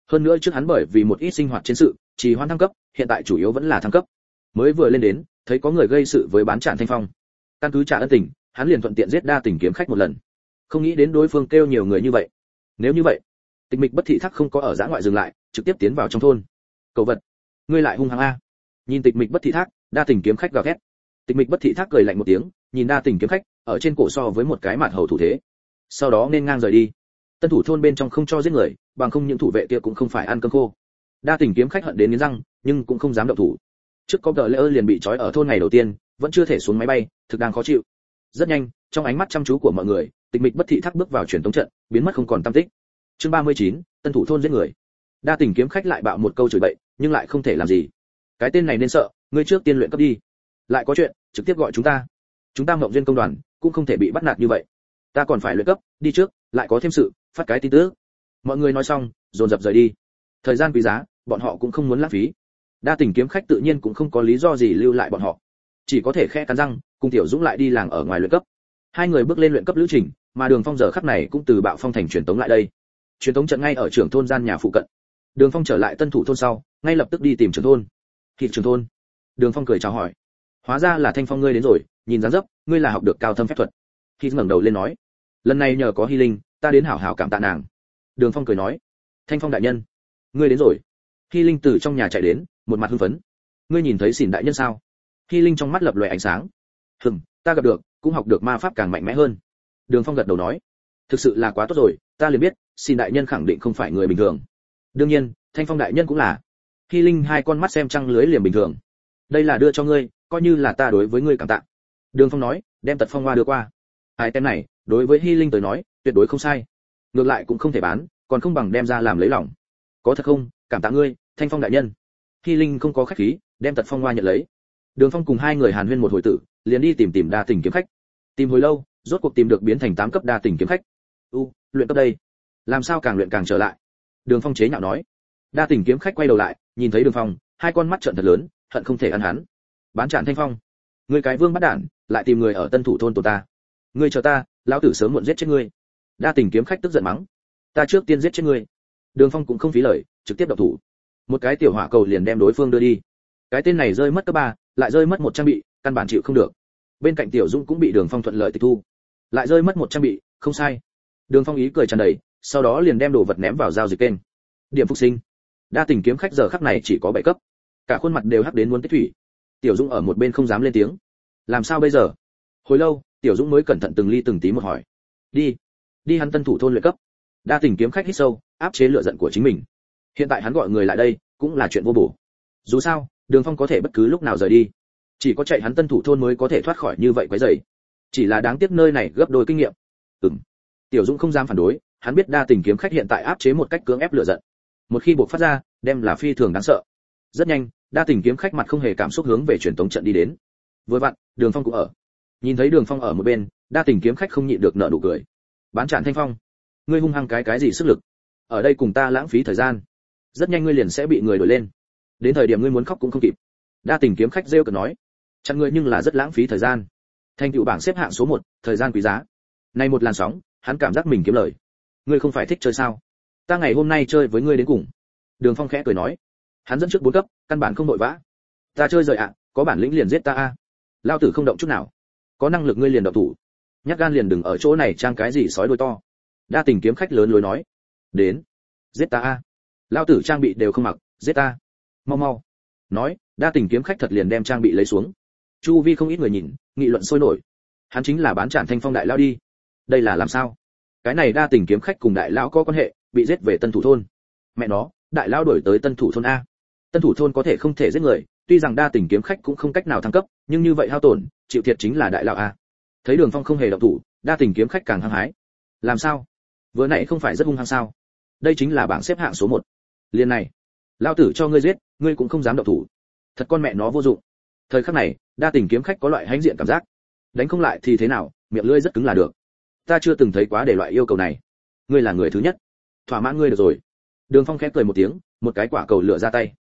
Hơn nữa trước hắn bởi vì một ít sinh hoạt chiến sự, trì hoãn thăng cấp, hiện tại chủ yếu vẫn là thăng cấp. Mới vừa lên đến, thấy có người gây sự với bán Trản Thanh Phong. Căn cứ trả ân tình, hắn liền thuận tiện giết Đa Tình kiếm khách một lần. Không nghĩ đến đối phương kêu nhiều người như vậy. Nếu như vậy, Tịch Mịch Bất Thị Thác không có ở dã ngoại dừng lại, trực tiếp tiến vào trong thôn. Cậu vật, ngươi lại hung hăng a. Nhìn Tịch Mịch Bất Thị Thác, Đa Tình kiếm khách gào thét. Tịch Mịch Bất Thị Thác cười lạnh một tiếng, nhìn Đa Tình kiếm khách, ở trên cổ so với một cái mạt hầu thủ thế. Sau đó nên ngang rời đi. Tân thủ thôn bên trong không cho giết người, bằng không những thủ vệ kia cũng không phải ăn cơm khô. Đa Tình kiếm khách hận đến nghiến răng, nhưng cũng không dám động thủ. Trước có gờ lễ liền bị trói ở thôn ngày đầu tiên, vẫn chưa thể xuống máy bay, thực đang khó chịu. Rất nhanh, trong ánh mắt chăm chú của mọi người, Tịch Mịch Bất Thị Thác bước vào truyền tống trận, biến mất không còn tăm tích. Chương 39, Tân thủ thôn giết người. Đa Tình kiếm khách lại bạo một câu chửi bậy, nhưng lại không thể làm gì. Cái tên này nên sợ, ngươi trước tiên luyện cấp đi. Lại có chuyện, trực tiếp gọi chúng ta. Chúng ta Mộng Duyên công đoàn, cũng không thể bị bắt nạt như vậy. Ta còn phải luyện cấp, đi trước, lại có thêm sự, phát cái tin tức. Mọi người nói xong, dồn dập rời đi. Thời gian quý giá, bọn họ cũng không muốn lãng phí. Đa Tình kiếm khách tự nhiên cũng không có lý do gì lưu lại bọn họ, chỉ có thể khẽ cắn răng, cùng Tiểu Dũng lại đi làng ở ngoài luyện cấp. Hai người bước lên luyện cấp lữ trình, mà Đường Phong giờ khắc này cũng từ Bạo Phong thành truyền tống lại đây. Truyền tống trận ngay ở trưởng thôn gian nhà phụ cận. Đường Phong trở lại Tân thủ thôn sau, ngay lập tức đi tìm trưởng thôn. Thịt trưởng thôn. Đường Phong cười chào hỏi. Hóa ra là Thanh Phong ngươi đến rồi, nhìn dáng dấp, ngươi là học được cao thâm phép thuật. Thịt ngẩng đầu lên nói, lần này nhờ có Hy Linh, ta đến hảo hảo cảm tạ nàng. Đường Phong cười nói, Thanh Phong đại nhân, ngươi đến rồi. Hy Linh từ trong nhà chạy đến, một mặt hưng phấn. Ngươi nhìn thấy Xỉn đại nhân sao? Hy Linh trong mắt lập lòe ánh sáng. Ta gặp được, cũng học được ma pháp càng mạnh mẽ hơn. Đường Phong gật đầu nói, thực sự là quá tốt rồi, ta liền biết, Xỉn đại nhân khẳng định không phải người bình thường. Đương nhiên, Thanh Phong đại nhân cũng là. Hy Linh hai con mắt xem trăng lưới liềm bình thường. Đây là đưa cho ngươi, coi như là ta đối với ngươi cảm tạ. Đường Phong nói, đem Tật Phong Hoa đưa qua. Hai tem này, đối với Hy Linh tới nói, tuyệt đối không sai. Ngược lại cũng không thể bán, còn không bằng đem ra làm lấy lòng. Có thật không? Cảm tạ ngươi, Thanh Phong đại nhân. Hy Linh không có khách khí, đem Tật Phong Hoa nhận lấy. Đường Phong cùng hai người hàn huyên một hồi tử, liền đi tìm Đa Tình kiếm khách. Tìm hồi lâu, rốt cuộc tìm được biến thành 8 cấp Đa Tình kiếm khách. Luyện cấp đây. Làm sao càng luyện càng trở lại. Đường Phong chế nhạo nói. Đa Tình kiếm khách quay đầu lại, nhìn thấy Đường Phong, hai con mắt trợn thật lớn, hận không thể ăn hắn. Bán Trản Thanh Phong, ngươi cái vương bắt đản, lại tìm người ở Tân thủ thôn tổ ta. Ngươi chờ ta, lão tử sớm muộn giết chết ngươi. Đa Tình kiếm khách tức giận mắng. Ta trước tiên giết chết ngươi. Đường Phong cũng không phí lời, trực tiếp động thủ. Một cái tiểu hỏa cầu liền đem đối phương đưa đi. Cái tên này rơi mất cấp 3, lại rơi mất một trang bị, căn bản chịu không được. Bên cạnh Tiểu Dũng cũng bị Đường Phong thuận lợi tịch thu. Lại rơi mất một trang bị, không sai. Đường Phong ý cười tràn đầy, sau đó liền đem đồ vật ném vào giao dịch kênh. Điểm phục sinh. Đa Tình kiếm khách giờ khắc này chỉ có 7 cấp. Cả khuôn mặt đều hắc đến muốn tích thủy. Tiểu Dũng ở một bên không dám lên tiếng. Làm sao bây giờ? Hồi lâu, Tiểu Dũng mới cẩn thận từng ly từng tí một hỏi. Đi hắn Tân thủ thôn luyện cấp. Đa Tình kiếm khách hít sâu, áp chế lửa giận của chính mình. Hiện tại hắn gọi người lại đây, cũng là chuyện vô bổ. Dù sao, Đường Phong có thể bất cứ lúc nào rời đi. Chỉ có chạy hắn Tân thủ thôn mới có thể thoát khỏi như vậy quấy rầy. Chỉ là đáng tiếc nơi này gấp đôi kinh nghiệm. Tiểu Dũng không dám phản đối, hắn biết Đa Tình kiếm khách hiện tại áp chế một cách cưỡng ép lửa giận. Một khi buộc phát ra, đem là phi thường đáng sợ. Rất nhanh, Đa Tình kiếm khách mặt không hề cảm xúc hướng về truyền tống trận đi đến. Vừa vặn, Đường Phong cũng ở. Nhìn thấy Đường Phong ở một bên, Đa Tình kiếm khách không nhịn được nở nụ cười. Bán Trản Thanh Phong, ngươi hung hăng cái gì sức lực? Ở đây cùng ta lãng phí thời gian. Rất nhanh ngươi liền sẽ bị người đuổi lên. Đến thời điểm ngươi muốn khóc cũng không kịp. Đa Tình kiếm khách rêu cợt nói. Chặn ngươi nhưng là rất lãng phí thời gian. Thành tựu bảng xếp hạng số 1, thời gian quý giá. Này một làn sóng, hắn cảm giác mình kiếm lời. Ngươi không phải thích chơi sao? Ta ngày hôm nay chơi với ngươi đến cùng. Đường Phong khẽ cười nói. Hắn dẫn trước 4 cấp, căn bản không nội vã. Ta chơi rồi ạ, có bản lĩnh liền giết ta a. Lao tử không động chút nào. Có năng lực ngươi liền động thủ. Nhát gan liền đừng ở chỗ này trang cái gì sói đuôi to. Đa Tình kiếm khách lớn lối nói. Đến, giết ta a. Lao tử trang bị đều không mặc, giết ta. Mau. Nói, Đa Tình kiếm khách thật liền đem trang bị lấy xuống. Chu vi không ít người nhìn, nghị luận sôi nổi. Hắn chính là Bán Trản Thanh Phong đại lao đi. Đây là làm sao? Cái này Đa Tình kiếm khách cùng đại lão có quan hệ, bị giết về Tân thủ thôn. Mẹ nó, đại lão đổi tới Tân thủ thôn a. Tân thủ thôn có thể không thể giết người, tuy rằng Đa Tình kiếm khách cũng không cách nào thăng cấp, nhưng như vậy hao tổn, chịu thiệt chính là đại lão a. Thấy Đường Phong không hề động thủ, Đa Tình kiếm khách càng hăng hái. Làm sao? Vừa nãy không phải rất hung hăng sao? Đây chính là bảng xếp hạng số 1. Liên này, lão tử cho ngươi giết, ngươi cũng không dám động thủ. Thật con mẹ nó vô dụng. Thời khắc này, Đa Tình kiếm khách có loại hãnh diện cảm giác. Đánh không lại thì thế nào, miệng lưỡi rất cứng là được. Ta chưa từng thấy quá để loại yêu cầu này. Ngươi là người thứ nhất. Thỏa mãn ngươi được rồi. Đường Phong khẽ cười một tiếng, một cái quả cầu lửa ra tay.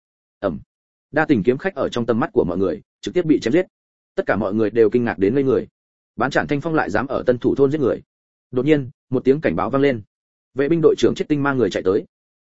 Đa Tình kiếm khách ở trong tầm mắt của mọi người, trực tiếp bị chém giết. Tất cả mọi người đều kinh ngạc đến ngây người. Bán Trản Thanh Phong lại dám ở Tân thủ thôn giết người. Đột nhiên, một tiếng cảnh báo vang lên. Vệ binh đội trưởng Chết Tinh mang người chạy tới.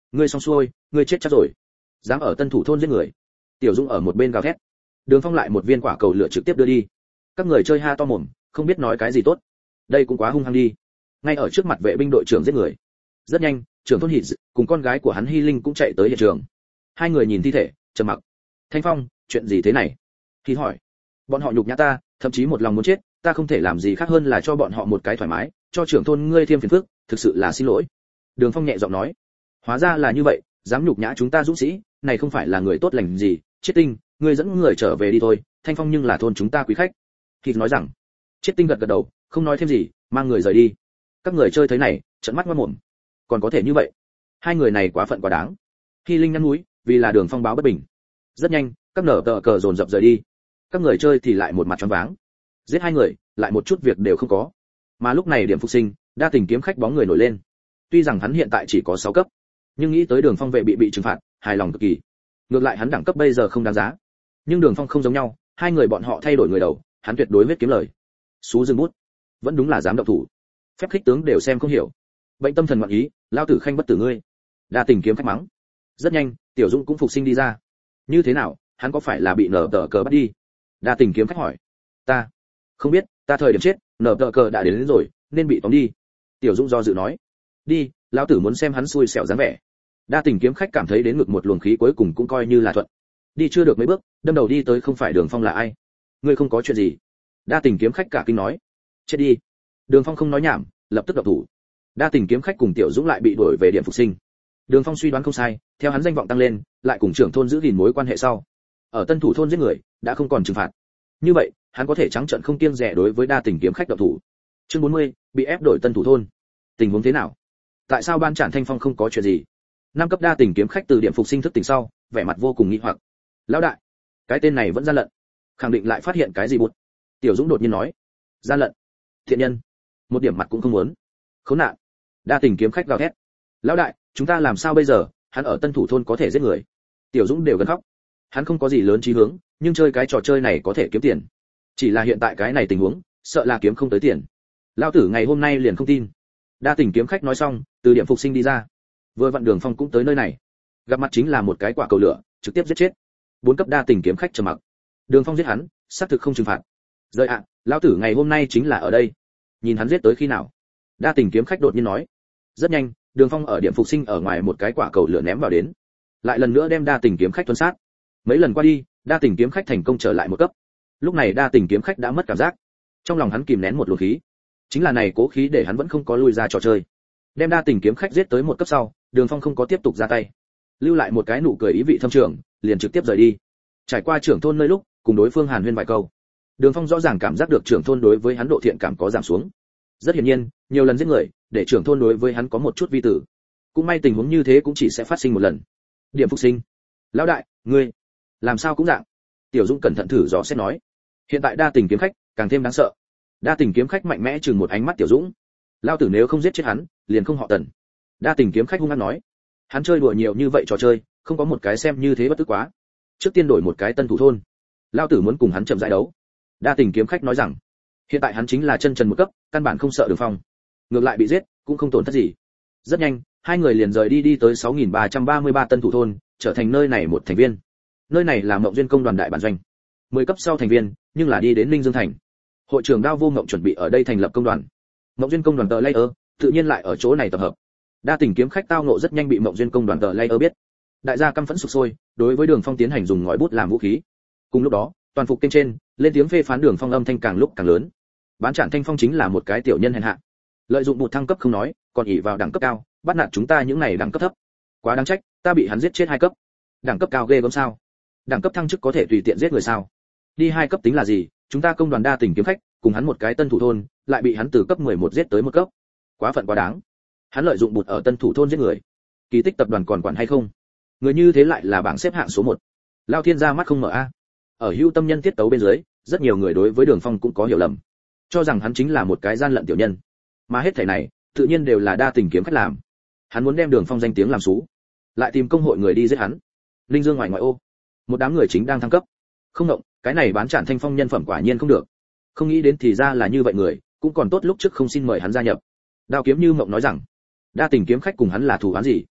ngươi xong xuôi, ngươi chết chắc rồi, dám ở Tân Thủ thôn giết người. Tiểu Dũng ở một bên gào thét. Đường Phong lại một viên quả cầu lửa trực tiếp đưa đi. Các người chơi ha to mồm, không biết nói cái gì tốt. Đây cũng quá hung hăng đi. Ngay ở trước mặt vệ binh đội trưởng giết người. Rất nhanh, trưởng thôn Hịt cùng con gái của hắn Hy Linh cũng chạy tới hiện trường. Hai người nhìn thi thể, trầm mặc. Thanh Phong, chuyện gì thế này? Hịt hỏi. Bọn họ nhục nhã ta, thậm chí một lòng muốn chết, ta không thể làm gì khác hơn là cho bọn họ một cái thoải mái, cho trưởng thôn ngươi thêm phiền phức, thực sự là xin lỗi. Đường Phong nhẹ giọng nói. Hóa ra là như vậy, dám nhục nhã chúng ta dũng sĩ, này không phải là người tốt lành gì, Chiết Tinh, ngươi dẫn người trở về đi thôi, Thanh Phong nhưng là thôn chúng ta quý khách. Hịt nói rằng. Chiết Tinh gật gật đầu, không nói thêm gì, mang người rời đi. Các người chơi thấy này, trợn mắt ngoác mồm. Còn có thể như vậy? Hai người này quá phận quá đáng. Hy Linh nhăn mũi, vì là Đường Phong báo bất bình. Rất nhanh, các nở tờ cờ dồn dập rời đi. Các người chơi thì lại một mặt choáng váng. Giết hai người, lại một chút việc đều không có. Mà lúc này Điểm Phục Sinh đã tìm kiếm khách bóng người nổi lên. Tuy rằng hắn hiện tại chỉ có 6 cấp, nhưng nghĩ tới Đường Phong vệ bị trừng phạt, hài lòng cực kỳ. Ngược lại hắn đẳng cấp bây giờ không đáng giá. Nhưng Đường Phong không giống nhau, hai người bọn họ thay đổi người đầu, hắn tuyệt đối huyết kiếm lời. Sú Dương bút, vẫn đúng là dám động thủ. Phép khích tướng đều xem không hiểu. Bệnh tâm thần ngoạn ý, lao tử khanh bất tử ngươi. Đa tình kiếm khách mắng. Rất nhanh, Tiểu Dũng cũng phục sinh đi ra. Như thế nào, hắn có phải là bị nở tờ cờ bắt đi? Đa tình kiếm khách hỏi. Ta không biết, ta thời điểm chết, nở tờ cờ đã đến rồi, nên bị tóm đi. Tiểu Dũng do dự nói. Đi, lão tử muốn xem hắn xui xẻo dáng vẻ. Đa tình kiếm khách cảm thấy đến ngực một luồng khí cuối cùng cũng coi như là thuận. Đi chưa được mấy bước, đâm đầu đi tới không phải Đường Phong là ai? Ngươi không có chuyện gì? Đa tình kiếm khách cả kinh nói. Chết đi. Đường Phong không nói nhảm, lập tức động thủ. Đa tình kiếm khách cùng Tiểu Dũng lại bị đuổi về Điểm Phục Sinh. Đường Phong suy đoán không sai, theo hắn danh vọng tăng lên, lại cùng trưởng thôn giữ gìn mối quan hệ sau. Ở Tân Thủ thôn giết người, đã không còn trừng phạt. Như vậy, hắn có thể trắng trợn không kiêng dè đối với Đa tình kiếm khách động thủ. Chương 40, bị ép đổi Tân Thủ thôn. Tình huống thế nào? Tại sao Ban Trản Thanh Phong không có chuyện gì? Năm cấp Đa tình kiếm khách từ Điểm Phục Sinh thức tỉnh sau, vẻ mặt vô cùng nghi hoặc. Lão đại, cái tên này vẫn gian lận, khẳng định lại phát hiện cái gì bụt. Tiểu Dũng đột nhiên nói. Gian lận? Thiện nhân, một điểm mặt cũng không muốn. Khốn nạn. Đa tình kiếm khách gào thét. Lão đại, chúng ta làm sao bây giờ? Hắn ở Tân Thủ thôn có thể giết người. Tiểu Dũng đều gần khóc. Hắn không có gì lớn chí hướng, nhưng chơi cái trò chơi này có thể kiếm tiền. Chỉ là hiện tại cái này tình huống, sợ là kiếm không tới tiền. Lão tử ngày hôm nay liền không tin. Đa tình kiếm khách nói xong, từ Điểm Phục Sinh đi ra. Vừa vặn Đường Phong cũng tới nơi này. Gặp mặt chính là một cái quả cầu lửa, trực tiếp giết chết. 4 cấp Đa tình kiếm khách trầm mặc. Đường Phong giết hắn, xác thực không trừng phạt. Rời ạ, lão tử ngày hôm nay chính là ở đây. Nhìn hắn giết tới khi nào? Đa tình kiếm khách đột nhiên nói. Rất nhanh, Đường Phong ở Điểm Phục Sinh ở ngoài một cái quả cầu lửa ném vào đến. Lại lần nữa đem Đa tình kiếm khách tuân sát. Mấy lần qua đi, Đa tình kiếm khách thành công trở lại một cấp. Lúc này Đa tình kiếm khách đã mất cảm giác. Trong lòng hắn kìm nén một luồng khí. Chính là này cố khí để hắn vẫn không có lui ra trò chơi. Đem Đa tình kiếm khách giết tới một cấp sau, Đường Phong không có tiếp tục ra tay. Lưu lại một cái nụ cười ý vị thâm trường, liền trực tiếp rời đi. Trải qua trưởng thôn nơi lúc, cùng đối phương hàn huyên vài câu. Đường Phong rõ ràng cảm giác được trưởng thôn đối với hắn độ thiện cảm có giảm xuống. Rất hiển nhiên, nhiều lần giết người, để trưởng thôn đối với hắn có một chút vi tử. Cũng may tình huống như thế cũng chỉ sẽ phát sinh một lần. Điểm Phục Sinh. Lão đại, ngươi làm sao cũng dạng. Tiểu Dũng cẩn thận thử dò xét nói. Hiện tại Đa tình kiếm khách càng thêm đáng sợ. Đa tình kiếm khách mạnh mẽ chừng một ánh mắt Tiểu Dũng. Lão tử nếu không giết chết hắn, liền không họ Tần. Đa tình kiếm khách hung hăng nói. Hắn chơi đùa nhiều như vậy trò chơi, không có một cái xem như thế bất tức quá. Trước tiên đổi một cái Tân Thủ thôn. Lão tử muốn cùng hắn chậm rãi đấu. Đa tình kiếm khách nói rằng, hiện tại hắn chính là chân trần một cấp, căn bản không sợ Đường Phong. Ngược lại bị giết, cũng không tổn thất gì. Rất nhanh, hai người liền rời đi tới 6333 Tân Thủ thôn, trở thành nơi này một thành viên. Nơi này là Mộng Duyên công đoàn đại bản doanh. 10 cấp sau thành viên, nhưng là đi đến Ninh Dương thành. Hội trưởng Đao Vô Ngộng chuẩn bị ở đây thành lập công đoàn. Mộng Duyên công đoàn tờ layer, tự nhiên lại ở chỗ này tập hợp. Đa tình kiếm khách tao ngộ rất nhanh bị Mộng Duyên công đoàn tờ layer biết. Đại gia căm phẫn sục sôi, đối với Đường Phong tiến hành dùng ngòi bút làm vũ khí. Cùng lúc đó, toàn phục kênh trên, lên tiếng phê phán Đường Phong âm thanh càng lúc càng lớn. Bán Trản Thanh Phong chính là một cái tiểu nhân hèn hạ. Lợi dụng bụt thăng cấp không nói, còn ỷ vào đẳng cấp cao, bắt nạt chúng ta những này đẳng cấp thấp. Quá đáng trách, ta bị hắn giết chết 2 cấp. Đẳng cấp cao ghê gớm sao? Đẳng cấp thăng chức có thể tùy tiện giết người sao? Đi 2 cấp tính là gì, chúng ta công đoàn Đa tình kiếm khách, cùng hắn một cái Tân Thủ thôn, lại bị hắn từ cấp 11 giết tới 1 cấp. Quá phận quá đáng. Hắn lợi dụng bụt ở Tân Thủ thôn giết người. Kỳ Tích tập đoàn còn quản hay không? Người như thế lại là bảng xếp hạng số 1. Lao Thiên ra mắt không mở a. Ở Hưu Tâm Nhân tiết tấu bên dưới, rất nhiều người đối với Đường Phong cũng có hiểu lầm, cho rằng hắn chính là một cái gian lận tiểu nhân. Mà hết thảy này, tự nhiên đều là Đa tình kiếm khách làm. Hắn muốn đem Đường Phong danh tiếng làm xú, lại tìm công hội người đi giết hắn. Linh Dương ngoài ngoại ô, một đám người chính đang thăng cấp. Không động, cái này Bán Trản Thanh Phong nhân phẩm quả nhiên không được. Không nghĩ đến thì ra là như vậy người, cũng còn tốt lúc trước không xin mời hắn gia nhập. Đao Kiếm Như Mộng nói rằng, Đa tình kiếm khách cùng hắn là thù oán gì?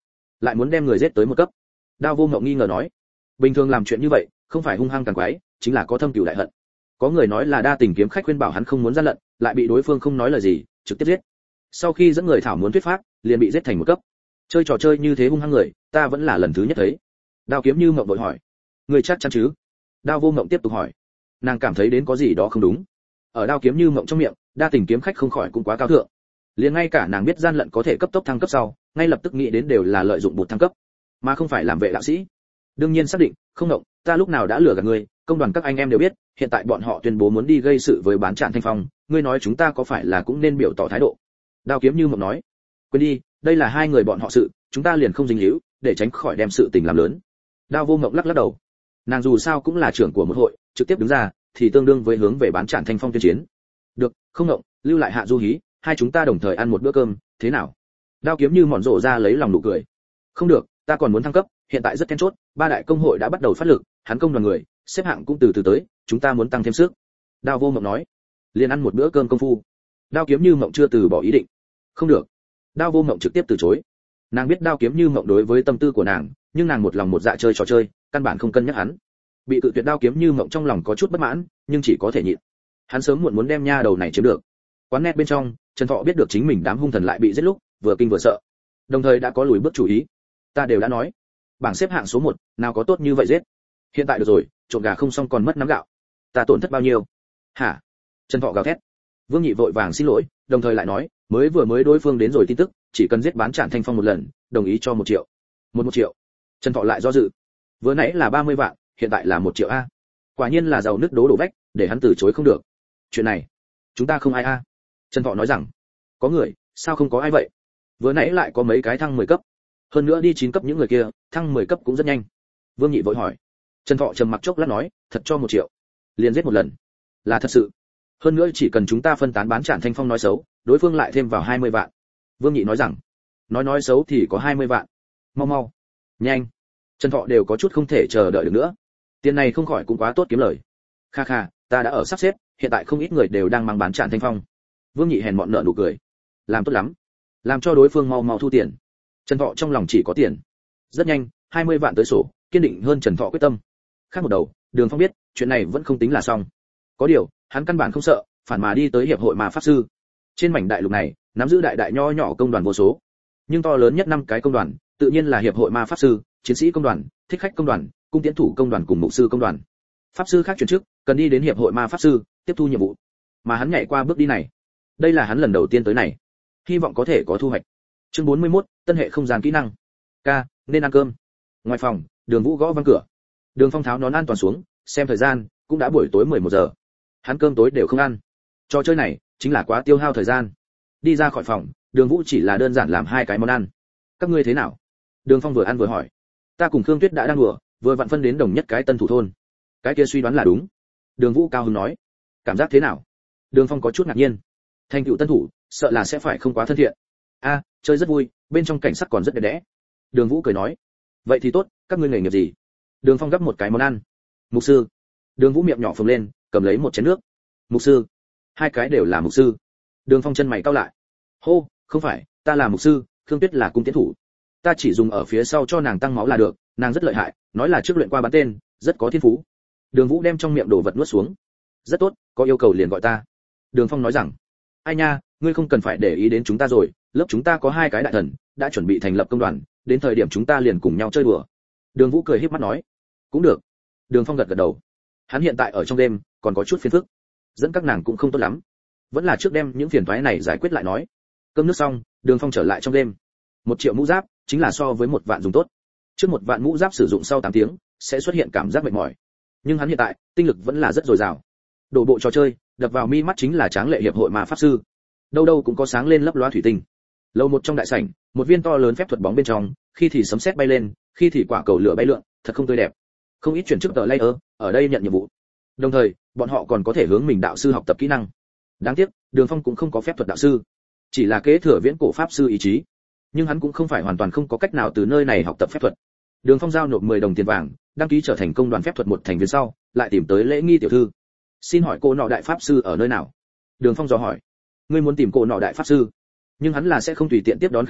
lại muốn đem người giết tới một cấp. Đao Vô Ngộng nghi ngờ nói, bình thường làm chuyện như vậy không phải hung hăng càng quái, chính là có thâm cừu đại hận. Có người nói là Đa Tình kiếm khách khuyên bảo hắn không muốn gian lận, lại bị đối phương không nói lời gì, trực tiếp giết. Sau khi dẫn người thảo muốn thuyết pháp, liền bị giết thành một cấp. Chơi trò chơi như thế hung hăng người, ta vẫn là lần thứ nhất thấy. Đao Kiếm Như Mộng vội hỏi, người chắc chắn chứ? Đao Vô Ngộng tiếp tục hỏi, nàng cảm thấy đến có gì đó không đúng. Ở Đao Kiếm Như Mộng trong miệng, Đa Tình kiếm khách không khỏi cũng quá cao thượng. Liền ngay cả nàng biết gian lận có thể cấp tốc thăng cấp sau, ngay lập tức nghĩ đến đều là lợi dụng bột thăng cấp, mà không phải làm vệ đạo sĩ. Đương nhiên xác định, không động, ta lúc nào đã lừa gạt ngươi, công đoàn các anh em đều biết, hiện tại bọn họ tuyên bố muốn đi gây sự với Bán Trạm Thanh Phong, ngươi nói chúng ta có phải là cũng nên biểu tỏ thái độ? Đao Kiếm Như Mộng nói, quên đi, đây là hai người bọn họ sự, chúng ta liền không dính líu, để tránh khỏi đem sự tình làm lớn. Đao Vô Ngộng lắc lắc đầu, nàng dù sao cũng là trưởng của một hội, trực tiếp đứng ra, thì tương đương với hướng về Bán Trạm Thanh Phong tuyên chiến. Được, không động, lưu lại Hạ Du Hí, hai chúng ta đồng thời ăn một bữa cơm, thế nào? Đao Kiếm Như Mọn rộ ra lấy lòng nụ cười. Không được, ta còn muốn thăng cấp, hiện tại rất then chốt, ba đại công hội đã bắt đầu phát lực, hắn công đoàn người, xếp hạng cũng từ từ tới, chúng ta muốn tăng thêm sức. Đao Vô Ngộng nói, liền ăn một bữa cơm công phu. Đao Kiếm Như Mộng chưa từ bỏ ý định. Không được. Đao Vô Ngộng trực tiếp từ chối. Nàng biết Đao Kiếm Như Mộng đối với tâm tư của nàng, nhưng nàng một lòng một dạ chơi trò chơi, căn bản không cân nhắc hắn. Bị cự tuyệt Đao Kiếm Như Mộng trong lòng có chút bất mãn, nhưng chỉ có thể nhịn. Hắn sớm muộn muốn đem nha đầu này chiếm được. Quán net bên trong, Trần Thọ biết được chính mình đám hung thần lại bị giết lúc, vừa kinh vừa sợ. Đồng thời đã có lùi bước chủ ý. Ta đều đã nói, bảng xếp hạng số 1, nào có tốt như vậy giết. Hiện tại được rồi, trộn gà không xong còn mất nắm gạo. Ta tổn thất bao nhiêu? Hả? Trần Thọ gào thét. Vương Nhị vội vàng xin lỗi, đồng thời lại nói, mới đối phương đến rồi tin tức, chỉ cần giết Bán Trạm Thanh Phong một lần, đồng ý cho 1 triệu. Một triệu. Trần Thọ lại do dự. Vừa nãy là 30 vạn, hiện tại là 1 triệu a. Quả nhiên là giàu nứt đổ vách, để hắn từ chối không được. Chuyện này, chúng ta không ai a. Trần Thọ nói rằng, có người, sao không có ai vậy? Vừa nãy lại có mấy cái thăng 10 cấp. Hơn nữa đi 9 cấp những người kia, thăng 10 cấp cũng rất nhanh. Vương Nhị vội hỏi. Trần Thọ trầm mặc chốc lát nói, thật cho 1 triệu, liền giết một lần. Là thật sự. Hơn nữa chỉ cần chúng ta phân tán Bán Trạm Thanh Phong nói xấu, đối phương lại thêm vào 20 vạn. Vương Nhị nói rằng, nói xấu thì có 20 vạn. Mau, nhanh. Trần Thọ đều có chút không thể chờ đợi được nữa. Tiền này không khỏi cũng quá tốt kiếm lời. Kha kha, ta đã ở sắp xếp, hiện tại không ít người đều đang mang Bán Trạm Thanh Phong. Vương Nhị hèn mọn nợ nụ cười. Làm tốt lắm, làm cho đối phương mau thu tiền. Trần Thọ trong lòng chỉ có tiền. Rất nhanh, 20 vạn tới sổ, kiên định hơn Trần Thọ quyết tâm. Khác một đầu, Đường Phong biết, chuyện này vẫn không tính là xong. Có điều, hắn căn bản không sợ, phản mà đi tới hiệp hội ma pháp sư. Trên mảnh đại lục này, nắm giữ đại nho nhỏ công đoàn vô số, nhưng to lớn nhất 5 cái công đoàn, tự nhiên là hiệp hội ma pháp sư, chiến sĩ công đoàn, thích khách công đoàn, cung tiễn thủ công đoàn cùng mục sư công đoàn. Pháp sư khác chuyển chức, cần đi đến hiệp hội ma pháp sư, tiếp thu nhiệm vụ. Mà hắn nhảy qua bước đi này, đây là hắn lần đầu tiên tới này, hy vọng có thể có thu hoạch. Chương 41, tân hệ không gian kỹ năng. Ca, nên ăn cơm. Ngoài phòng, Đường Vũ gõ vang cửa. Đường Phong tháo nón an toàn xuống, xem thời gian, cũng đã buổi tối 11 giờ. Hắn cơm tối đều không ăn. Trò chơi này chính là quá tiêu hao thời gian. Đi ra khỏi phòng, Đường Vũ chỉ là đơn giản làm 2 cái món ăn. Các ngươi thế nào? Đường Phong vừa ăn vừa hỏi. Ta cùng Khương Tuyết đã đang đùa, vừa vặn phân đến đồng nhất cái tân thủ thôn. Cái kia suy đoán là đúng. Đường Vũ cao hứng nói. Cảm giác thế nào? Đường Phong có chút ngạc nhiên. Thành tựu tân thủ, sợ là sẽ phải không quá thân thiện. A, chơi rất vui, bên trong cảnh sắc còn rất đẹp đẽ. Đường Vũ cười nói. Vậy thì tốt, các ngươi nghề nghiệp gì? Đường Phong gấp một cái món ăn. Mục sư. Đường Vũ miệng nhỏ phồng lên, cầm lấy một chén nước. Mục sư? 2 cái đều là mục sư. Đường Phong chân mày cau lại. Hô, không phải, ta là mục sư, Khương Tuyết là cung tiễn thủ. Ta chỉ dùng ở phía sau cho nàng tăng máu là được, nàng rất lợi hại, nói là trước luyện qua bắn tên, rất có thiên phú. Đường Vũ đem trong miệng đồ vật nuốt xuống. Rất tốt, có yêu cầu liền gọi ta. Đường Phong nói rằng. Ai nha, ngươi không cần phải để ý đến chúng ta rồi, lớp chúng ta có 2 cái đại thần, đã chuẩn bị thành lập công đoàn, đến thời điểm chúng ta liền cùng nhau chơi đùa. Đường Vũ cười híp mắt nói. Cũng được. Đường Phong gật gật đầu. Hắn hiện tại ở trong đêm, còn có chút phiền phức. Dẫn các nàng cũng không tốt lắm. Vẫn là trước đem những phiền toái này giải quyết lại nói. Cơm nước xong, Đường Phong trở lại trong đêm. 1 triệu mũ giáp, chính là so với 1 vạn dùng tốt. Trước 1 vạn mũ giáp sử dụng sau 8 tiếng, sẽ xuất hiện cảm giác mệt mỏi. Nhưng hắn hiện tại, tinh lực vẫn là rất dồi dào. Đổ bộ trò chơi, đập vào mi mắt chính là tráng lệ hiệp hội ma pháp sư. Đâu đâu cũng có sáng lên lấp loá thủy tinh. Lầu một trong đại sảnh, một viên to lớn phép thuật bóng bên trong, khi thì sấm sét bay lên, khi thì quả cầu lửa bay lượn, thật không tươi đẹp. Không ít chuyển chức tờ layer, ở đây nhận nhiệm vụ. Đồng thời, bọn họ còn có thể hướng mình đạo sư học tập kỹ năng. Đáng tiếc, Đường Phong cũng không có phép thuật đạo sư, chỉ là kế thừa viễn cổ pháp sư ý chí. Nhưng hắn cũng không phải hoàn toàn không có cách nào từ nơi này học tập phép thuật. Đường Phong giao nộp 10 đồng tiền vàng, đăng ký trở thành công đoàn phép thuật một thành viên sau, lại tìm tới Lễ Nghi tiểu thư. Xin hỏi cô nọ đại pháp sư ở nơi nào? Đường Phong dò hỏi. Ngươi muốn tìm cô nọ đại pháp sư? Nhưng hắn là sẽ không tùy tiện tiếp đón khách mời,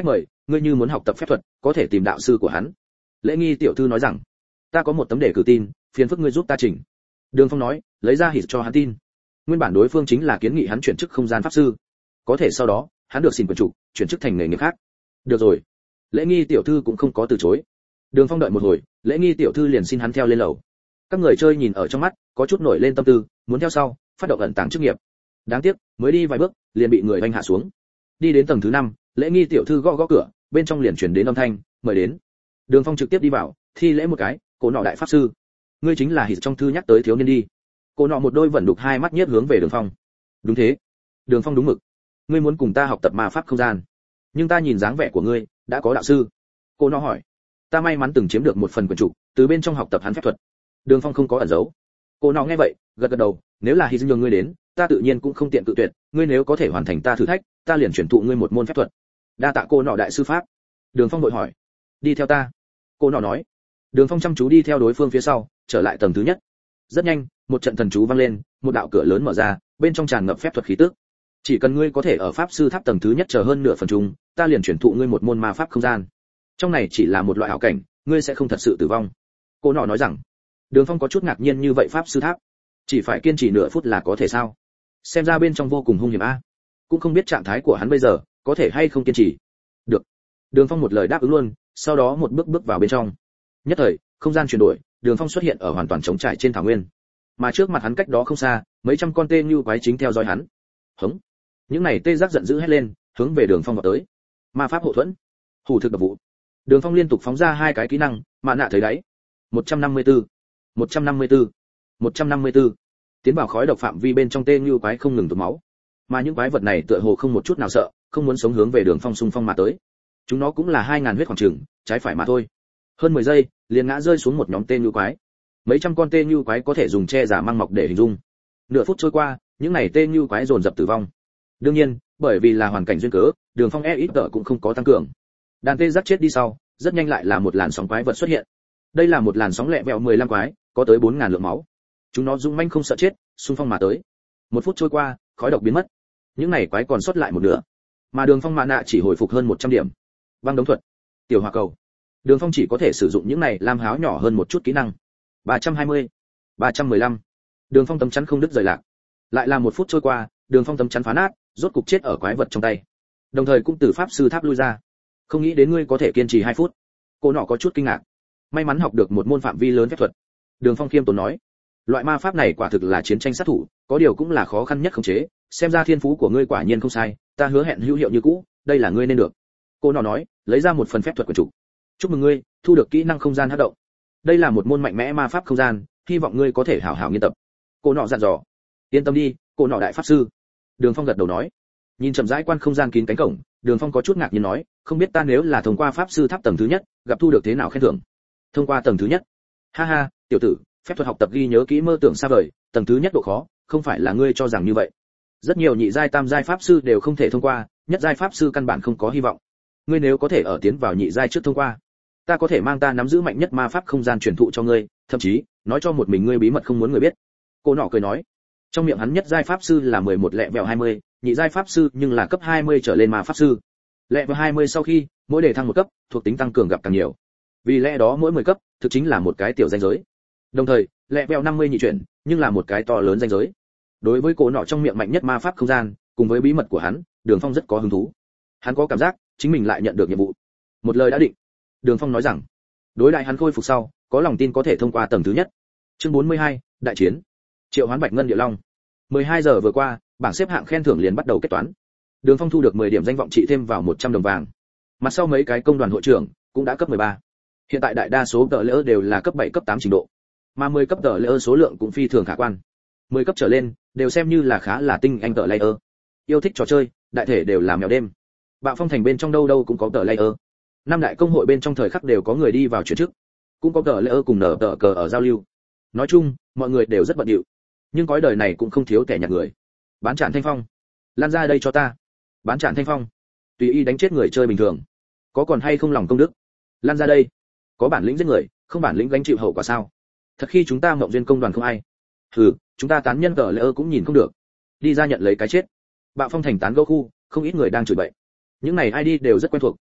ngươi như muốn học tập phép thuật có thể tìm đạo sư của hắn. Lễ Nghi tiểu thư nói rằng, ta có một tấm đề cử tin, phiền phức ngươi giúp ta chỉnh. Đường Phong nói, lấy ra hít cho hắn tin. Nguyên bản đối phương chính là kiến nghị hắn chuyển chức không gian pháp sư, có thể sau đó hắn được xin quyền chủ chuyển chức thành nghề nghiệp khác. Được rồi. Lễ Nghi tiểu thư cũng không có từ chối. Đường Phong đợi một hồi, Lễ Nghi tiểu thư liền xin hắn theo lên lầu. Các người chơi nhìn ở trong mắt, có chút nổi lên tâm tư, muốn theo sau, phát động ẩn tàng chức nghiệp. Đáng tiếc, mới đi vài bước, liền bị người oanh hạ xuống. Đi đến tầng thứ 5, Lễ Nghi tiểu thư gõ gõ cửa, bên trong liền truyền đến âm thanh, mời đến. Đường Phong trực tiếp đi vào, thi lễ một cái, Cổ Nọ đại pháp sư, ngươi chính là hít trong thư nhắc tới thiếu niên đi. Cổ Nọ một đôi vẫn đục hai mắt nhiếp hướng về Đường Phong. Đúng thế. Đường Phong đúng mực. Ngươi muốn cùng ta học tập ma pháp không gian, nhưng ta nhìn dáng vẻ của ngươi đã có đạo sư. Cổ Nọ hỏi. Ta may mắn từng chiếm được một phần quyền chủ, từ bên trong học tập hắn phép thuật. Đường Phong không có ẩn giấu. Cổ Nọ nghe vậy, gật gật đầu, nếu là hít nhường ngươi đến, ta tự nhiên cũng không tiện cự tuyệt, ngươi nếu có thể hoàn thành ta thử thách, ta liền chuyển thụ ngươi một môn phép thuật. Đa tạ Cổ Nọ đại sư pháp. Đường Phong vội hỏi. Đi theo ta. Cổ Nọ nói. Đường Phong chăm chú đi theo đối phương phía sau, trở lại tầng thứ nhất. Rất nhanh, một trận thần chú vang lên, một đạo cửa lớn mở ra, bên trong tràn ngập phép thuật khí tức. Chỉ cần ngươi có thể ở pháp sư tháp tầng thứ nhất chờ hơn nửa phần chung, ta liền chuyển thụ ngươi một môn ma pháp không gian. Trong này chỉ là một loại ảo cảnh, ngươi sẽ không thật sự tử vong. Cổ Nọ nói rằng. Đường Phong có chút ngạc nhiên như vậy pháp sư tháp, chỉ phải kiên trì nửa phút là có thể sao? Xem ra bên trong vô cùng hung hiểm a. Cũng không biết trạng thái của hắn bây giờ có thể hay không kiên trì. Được. Đường Phong một lời đáp ứng luôn, sau đó một bước bước vào bên trong. Nhất thời, không gian chuyển đổi, Đường Phong xuất hiện ở hoàn toàn trống trải trên thảo nguyên. Mà trước mặt hắn cách đó không xa, mấy trăm con tê như quái chính theo dõi hắn. Hống. Những này tê giác giận dữ hét lên, hướng về Đường Phong vào tới. Ma pháp hộ thuẫn, hủ thực độc vụ. Đường Phong liên tục phóng ra hai cái kỹ năng, mà nạ thấy đáy. 154, 154, 154. Tiến vào khói độc phạm vi bên trong tê như quái không ngừng tụt máu. Mà những quái vật này tựa hồ không một chút nào sợ, không muốn sống hướng về Đường Phong xung phong mà tới. Chúng nó cũng là 2000 huyết khoảng chừng, trái phải mà thôi. Hơn 10 giây, liền ngã rơi xuống một nhóm tê như quái. Mấy trăm con tê như quái có thể dùng che giả mang mọc để hình dung. Nửa phút trôi qua, những này tê như quái dồn dập tử vong. Đương nhiên, bởi vì là hoàn cảnh duyên cớ, Đường Phong ít cũng không có tăng cường. Đàn tê giác chết đi sau, rất nhanh lại là một làn sóng quái vật xuất hiện. Đây là một làn sóng lẹ vẹo 15 quái, có tới 4000 lượng máu. Chúng nó dũng manh không sợ chết, xung phong mà tới. Một phút trôi qua, khói độc biến mất. Những này quái còn sót lại một nửa. Mà Đường Phong mạ nạ chỉ hồi phục hơn 100 điểm. Băng đống thuật, tiểu hỏa cầu. Đường Phong chỉ có thể sử dụng những này lam háo nhỏ hơn một chút kỹ năng. 320, 315. Đường Phong tấm chắn không đứt rời lạc. Lại là một phút trôi qua, Đường Phong tấm chắn phá nát, rốt cục chết ở quái vật trong tay. Đồng thời cũng từ pháp sư tháp lui ra. Không nghĩ đến ngươi có thể kiên trì 2 phút. Cô nọ có chút kinh ngạc. May mắn học được một môn phạm vi lớn phép thuật. Đường Phong khiêm tốn nói. Loại ma pháp này quả thực là chiến tranh sát thủ, có điều cũng là khó khăn nhất khống chế, xem ra thiên phú của ngươi quả nhiên không sai, ta hứa hẹn hữu hiệu như cũ, đây là ngươi nên được. Cô nọ nói, lấy ra một phần phép thuật của chủ. Chúc mừng ngươi, thu được kỹ năng không gian hấp động. Đây là một môn mạnh mẽ ma pháp không gian, hy vọng ngươi có thể hảo hảo nghiên tập. Cô nọ dặn dò. Yên tâm đi, cô nọ đại pháp sư. Đường Phong gật đầu nói. Nhìn chậm rãi quan không gian kín cánh cổng, Đường Phong có chút ngạc nhiên nói, không biết ta nếu là thông qua pháp sư tháp tầng thứ nhất, gặp thu được thế nào khen thưởng. Thông qua tầng thứ nhất. Ha ha, tiểu tử, phép thuật học tập ghi nhớ kỹ mơ tưởng xa vời, tầng thứ nhất độ khó, không phải là ngươi cho rằng như vậy. Rất nhiều nhị giai tam giai pháp sư đều không thể thông qua, nhất giai pháp sư căn bản không có hy vọng. Ngươi nếu có thể ở tiến vào nhị giai trước thông qua, ta có thể mang ta nắm giữ mạnh nhất ma pháp không gian truyền thụ cho ngươi, thậm chí nói cho một mình ngươi bí mật không muốn người biết. Cô nọ cười nói. Trong miệng hắn nhất giai pháp sư là 11 lẹ vẹo 20, nhị giai pháp sư nhưng là cấp 20 trở lên ma pháp sư. Lẹ vẹo 20 sau khi, mỗi đề thăng một cấp, thuộc tính tăng cường gặp càng nhiều. Vì lẽ đó mỗi 10 cấp, thực chính là một cái tiểu danh giới. Đồng thời, lẹ vẹo 50 nhị chuyển, nhưng là một cái to lớn danh giới. Đối với cô nọ trong miệng mạnh nhất ma pháp không gian, cùng với bí mật của hắn, Đường Phong rất có hứng thú. Hắn có cảm giác, chính mình lại nhận được nhiệm vụ. Một lời đã định. Đường Phong nói rằng, đối đại hắn khôi phục sau, có lòng tin có thể thông qua tầng thứ nhất. Chương 42, đại chiến. Triệu hoán Bạch Ngân Địa Long. 12 giờ vừa qua, bảng xếp hạng khen thưởng liền bắt đầu kết toán. Đường Phong thu được 10 điểm danh vọng trị thêm vào 100 đồng vàng. Mặt sau mấy cái công đoàn hội trưởng cũng đã cấp 13. Hiện tại đại đa số tờ lỡ đều là cấp 7 cấp 8 trình độ, mà 10 cấp tờ lỡ số lượng cũng phi thường khả quan. 10 cấp trở lên đều xem như là khá là tinh anh tờ layer. Yêu thích trò chơi, đại thể đều là mèo đêm. Bạo Phong thành bên trong đâu đâu cũng có tờ layer. Năm đại công hội bên trong thời khắc đều có người đi vào chuyển chức, cũng có tờ layer cùng nở tờ cờ ở giao lưu. Nói chung, mọi người đều rất bận rộn, nhưng cõi đời này cũng không thiếu kẻ nhặt người. Bán Trạm Thanh Phong, lan ra đây cho ta. Bán Trạm Thanh Phong, tùy ý đánh chết người chơi bình thường, có còn hay không lòng công đức. Lan ra đây, có bản lĩnh giết người, không bản lĩnh gánh chịu hậu quả sao? Thật khi chúng ta mộng duyên công đoàn không ai. Hừ, chúng ta tán nhân tờ layer cũng nhìn không được. Đi ra nhận lấy cái chết. Bạo Phong thành tán gẫu khu, không ít người đang chửi bậy. Những này ID đều rất quen thuộc,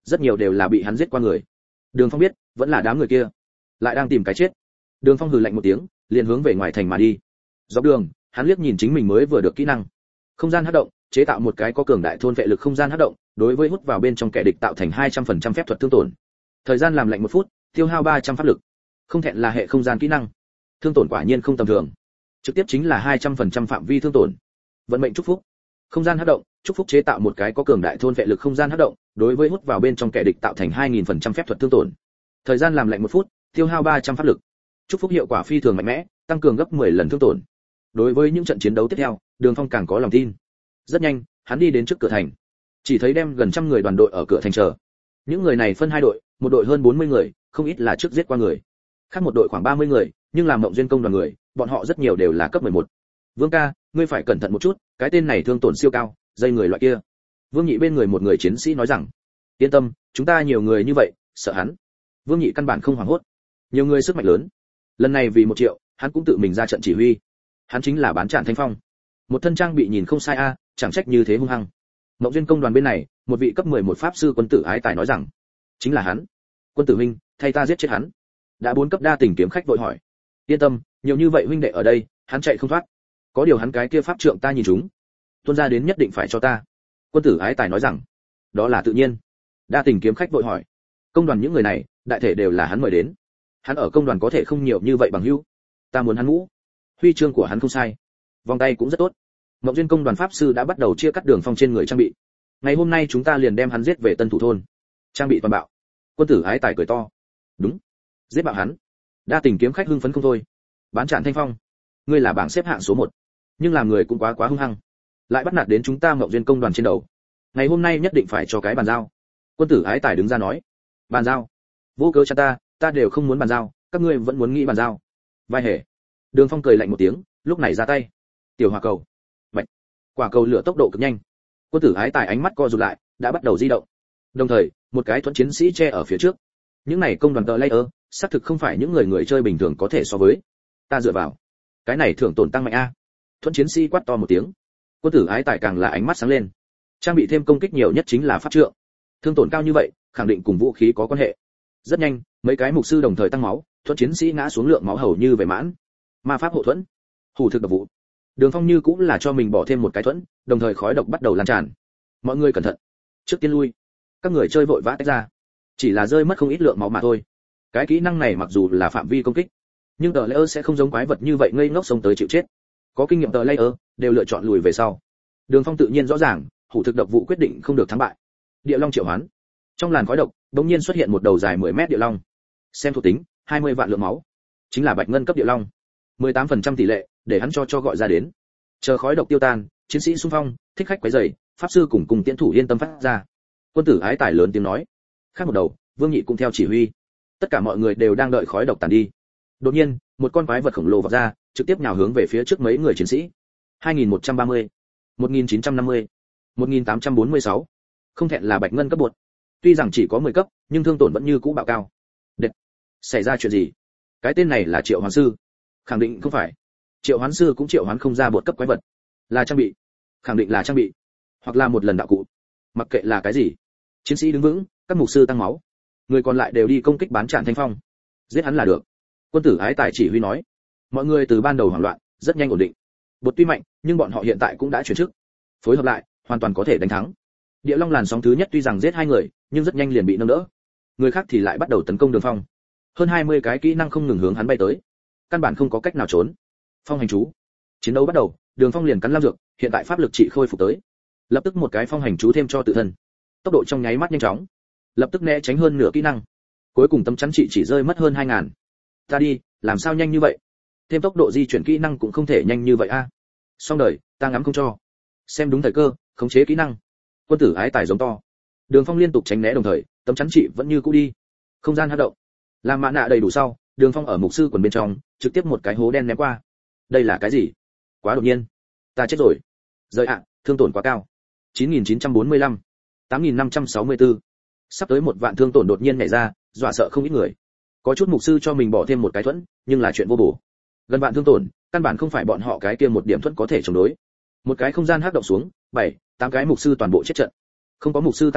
rất nhiều đều là bị hắn giết qua người. Đường Phong biết, vẫn là đám người kia lại đang tìm cái chết. Đường Phong hừ lạnh một tiếng, liền hướng về ngoài thành mà đi. Dọc đường, hắn liếc nhìn chính mình mới vừa được kỹ năng không gian hấp động, chế tạo một cái có cường đại thôn vệ lực không gian hấp động, đối với hút vào bên trong kẻ địch tạo thành 200% phép thuật thương tổn. Thời gian làm lạnh 1 phút, tiêu hao 300 pháp lực. Không thẹn là hệ không gian kỹ năng. Thương tổn quả nhiên không tầm thường. Trực tiếp chính là 200% phạm vi thương tổn. Vận mệnh chúc phúc. Không gian hấp động, chúc phúc chế tạo một cái có cường đại thôn vệ lực không gian hấp động, đối với hút vào bên trong kẻ địch tạo thành 2000% phép thuật thương tổn. Thời gian làm lạnh 1 phút, tiêu hao 300 pháp lực. Chúc phúc hiệu quả phi thường mạnh mẽ, tăng cường gấp 10 lần thương tổn. Đối với những trận chiến đấu tiếp theo, Đường Phong càng có lòng tin. Rất nhanh, hắn đi đến trước cửa thành. Chỉ thấy đem gần trăm người đoàn đội ở cửa thành chờ. Những người này phân 2 đội, một đội hơn 40 người, không ít là trước giết qua người. Khác một đội khoảng 30 người, nhưng làm Mộng Duyên công đoàn người, bọn họ rất nhiều đều là cấp 11. Vương ca, ngươi phải cẩn thận một chút, cái tên này thương tổn siêu cao, dây người loại kia. Vương Nhị bên người một người chiến sĩ nói rằng, yên tâm, chúng ta nhiều người như vậy, sợ hắn. Vương Nhị căn bản không hoảng hốt. Nhiều người sức mạnh lớn. Lần này vì 1 triệu, hắn cũng tự mình ra trận chỉ huy. Hắn chính là Bán Trạn Thanh Phong. Một thân trang bị nhìn không sai a, chẳng trách như thế hung hăng. Mộng Duyên công đoàn bên này, một vị cấp 11 pháp sư quân tử ái tài nói rằng, chính là hắn. Quân tử huynh, thay ta giết chết hắn. Đã 4 cấp đa tình kiếm khách vội hỏi. Yên tâm, nhiều như vậy huynh đệ ở đây, hắn chạy không thoát. Có điều hắn cái kia pháp trượng ta nhìn chúng, tuôn ra đến nhất định phải cho ta. Quân tử ái tài nói rằng, đó là tự nhiên. Đa tình kiếm khách vội hỏi, công đoàn những người này, đại thể đều là hắn mời đến. Hắn ở công đoàn có thể không nhiều như vậy bằng hữu. Ta muốn hắn mũ. Huy chương của hắn không sai, vòng tay cũng rất tốt. Mộng Duyên công đoàn pháp sư đã bắt đầu chia cắt Đường Phong trên người trang bị. Ngày hôm nay chúng ta liền đem hắn giết về Tân Thủ thôn. Trang bị toàn bạo. Quân tử ái tài cười to. Đúng, giết bạo hắn. Đa tình kiếm khách hưng phấn không thôi. Bán Trạn Thanh Phong, ngươi là bảng xếp hạng số 1, nhưng làm người cũng quá hung hăng, lại bắt nạt đến chúng ta Mộng Duyên công đoàn trên đầu. Ngày hôm nay nhất định phải cho cái bàn giao. Quân tử ái tài đứng ra nói. Bàn giao? Vô cớ cha ta đều không muốn bàn giao, các ngươi vẫn muốn nghĩ bàn giao. Vai hề. Đường Phong cười lạnh một tiếng, lúc này ra tay. Tiểu hỏa cầu. Bạch. Quả cầu lửa tốc độ cực nhanh. Quân tử ái tài ánh mắt co rụt lại, đã bắt đầu di động. Đồng thời, một cái thuẫn chiến sĩ che ở phía trước. Những này công đoàn tờ layer, xác thực không phải những người chơi bình thường có thể so với. Ta dựa vào. Cái này thưởng tổn tăng mạnh a. Thuẫn chiến sĩ quát to một tiếng. Quân tử ái tài càng là ánh mắt sáng lên. Trang bị thêm công kích nhiều nhất chính là pháp trượng. Thương tổn cao như vậy, khẳng định cùng vũ khí có quan hệ. Rất nhanh, mấy cái mục sư đồng thời tăng máu, thuẫn chiến sĩ ngã xuống lượng máu hầu như về mãn. Ma pháp hộ thuẫn, hủ thực độc vụ. Đường Phong như cũng là cho mình bỏ thêm một cái thuẫn, đồng thời khói độc bắt đầu lan tràn. Mọi người cẩn thận, trước tiên lui. Các người chơi vội vã tách ra, chỉ là rơi mất không ít lượng máu mà thôi. Cái kỹ năng này mặc dù là phạm vi công kích, nhưng tờ layer sẽ không giống quái vật như vậy ngây ngốc sống tới chịu chết. Có kinh nghiệm tờ layer đều lựa chọn lùi về sau. Đường Phong tự nhiên rõ ràng, hủ thực độc vụ quyết định không được thắng bại. Địa long triệu hoán. Trong làn khói độc, đột nhiên xuất hiện một đầu dài 10 mét địa long. Xem thuộc tính, 20 vạn lượng máu. Chính là bạch ngân cấp địa long. 18% tỷ lệ, để hắn cho gọi ra đến. Chờ khói độc tiêu tan, chiến sĩ xung phong, thích khách quấy rầy, pháp sư cùng tiễn thủ yên tâm phát ra. Quân tử ái tài lớn tiếng nói. Khác một đầu, Vương Nhị cũng theo chỉ huy. Tất cả mọi người đều đang đợi khói độc tàn đi. Đột nhiên, một con quái vật khổng lồ vọt ra, trực tiếp nhào hướng về phía trước mấy người chiến sĩ. 2130, 1950, 1846. Không thẹn là bạch ngân cấp bột. Tuy rằng chỉ có 10 cấp, nhưng thương tổn vẫn như cũ bạo cao. Đệt. Xảy ra chuyện gì? Cái tên này là Triệu Hoán sư? Khẳng định không phải. Triệu Hoán sư cũng triệu hoán không ra bột cấp quái vật. Là trang bị. Khẳng định là trang bị. Hoặc là một lần đạo cụ. Mặc kệ là cái gì. Chiến sĩ đứng vững, các mục sư tăng máu. Người còn lại đều đi công kích Bán Trạn Thanh Phong. Giết hắn là được. Quân tử ái tài chỉ huy nói. Mọi người từ ban đầu hoảng loạn, rất nhanh ổn định. Bột tuy mạnh, nhưng bọn họ hiện tại cũng đã chuyển chức. Phối hợp lại, hoàn toàn có thể đánh thắng. Địa Long làn sóng thứ nhất tuy rằng giết 2 người, nhưng rất nhanh liền bị nâng đỡ. Người khác thì lại bắt đầu tấn công Đường Phong. Hơn 20 cái kỹ năng không ngừng hướng hắn bay tới. Căn bản không có cách nào trốn. Phong hành chú. Chiến đấu bắt đầu, Đường Phong liền cắn lam dược, hiện tại pháp lực trị khôi phục tới. Lập tức một cái phong hành chú thêm cho tự thân. Tốc độ trong nháy mắt nhanh chóng. Lập tức né tránh hơn nửa kỹ năng. Cuối cùng tấm chắn trị chỉ rơi mất hơn 2000. Ta đi, làm sao nhanh như vậy? Thêm tốc độ di chuyển kỹ năng cũng không thể nhanh như vậy a. Xong đời, ta ngắm không cho. Xem đúng thời cơ, khống chế kỹ năng. Quân tử ái tài giống to. Đường Phong liên tục tránh né đồng thời, tấm chắn trị vẫn như cũ đi. Không gian hoạt động. Làm mã nạ đầy đủ sau, Đường Phong ở mục sư quần bên trong, trực tiếp một cái hố đen ném qua. Đây là cái gì? Quá đột nhiên. Ta chết rồi. Rời ạ, thương tổn quá cao. 9945, 8564. Sắp tới 1 vạn thương tổn đột nhiên nhảy ra, dọa sợ không ít người. Có chút mục sư cho mình bỏ thêm một cái thuẫn, nhưng là chuyện vô bổ. Gần vạn thương tổn, căn bản không phải bọn họ cái kia một điểm thuẫn có thể chống đối. Một cái không gian hắc động xuống, 7, 8 cái mục sư toàn bộ chết trận. Không có mục sư tăng máu,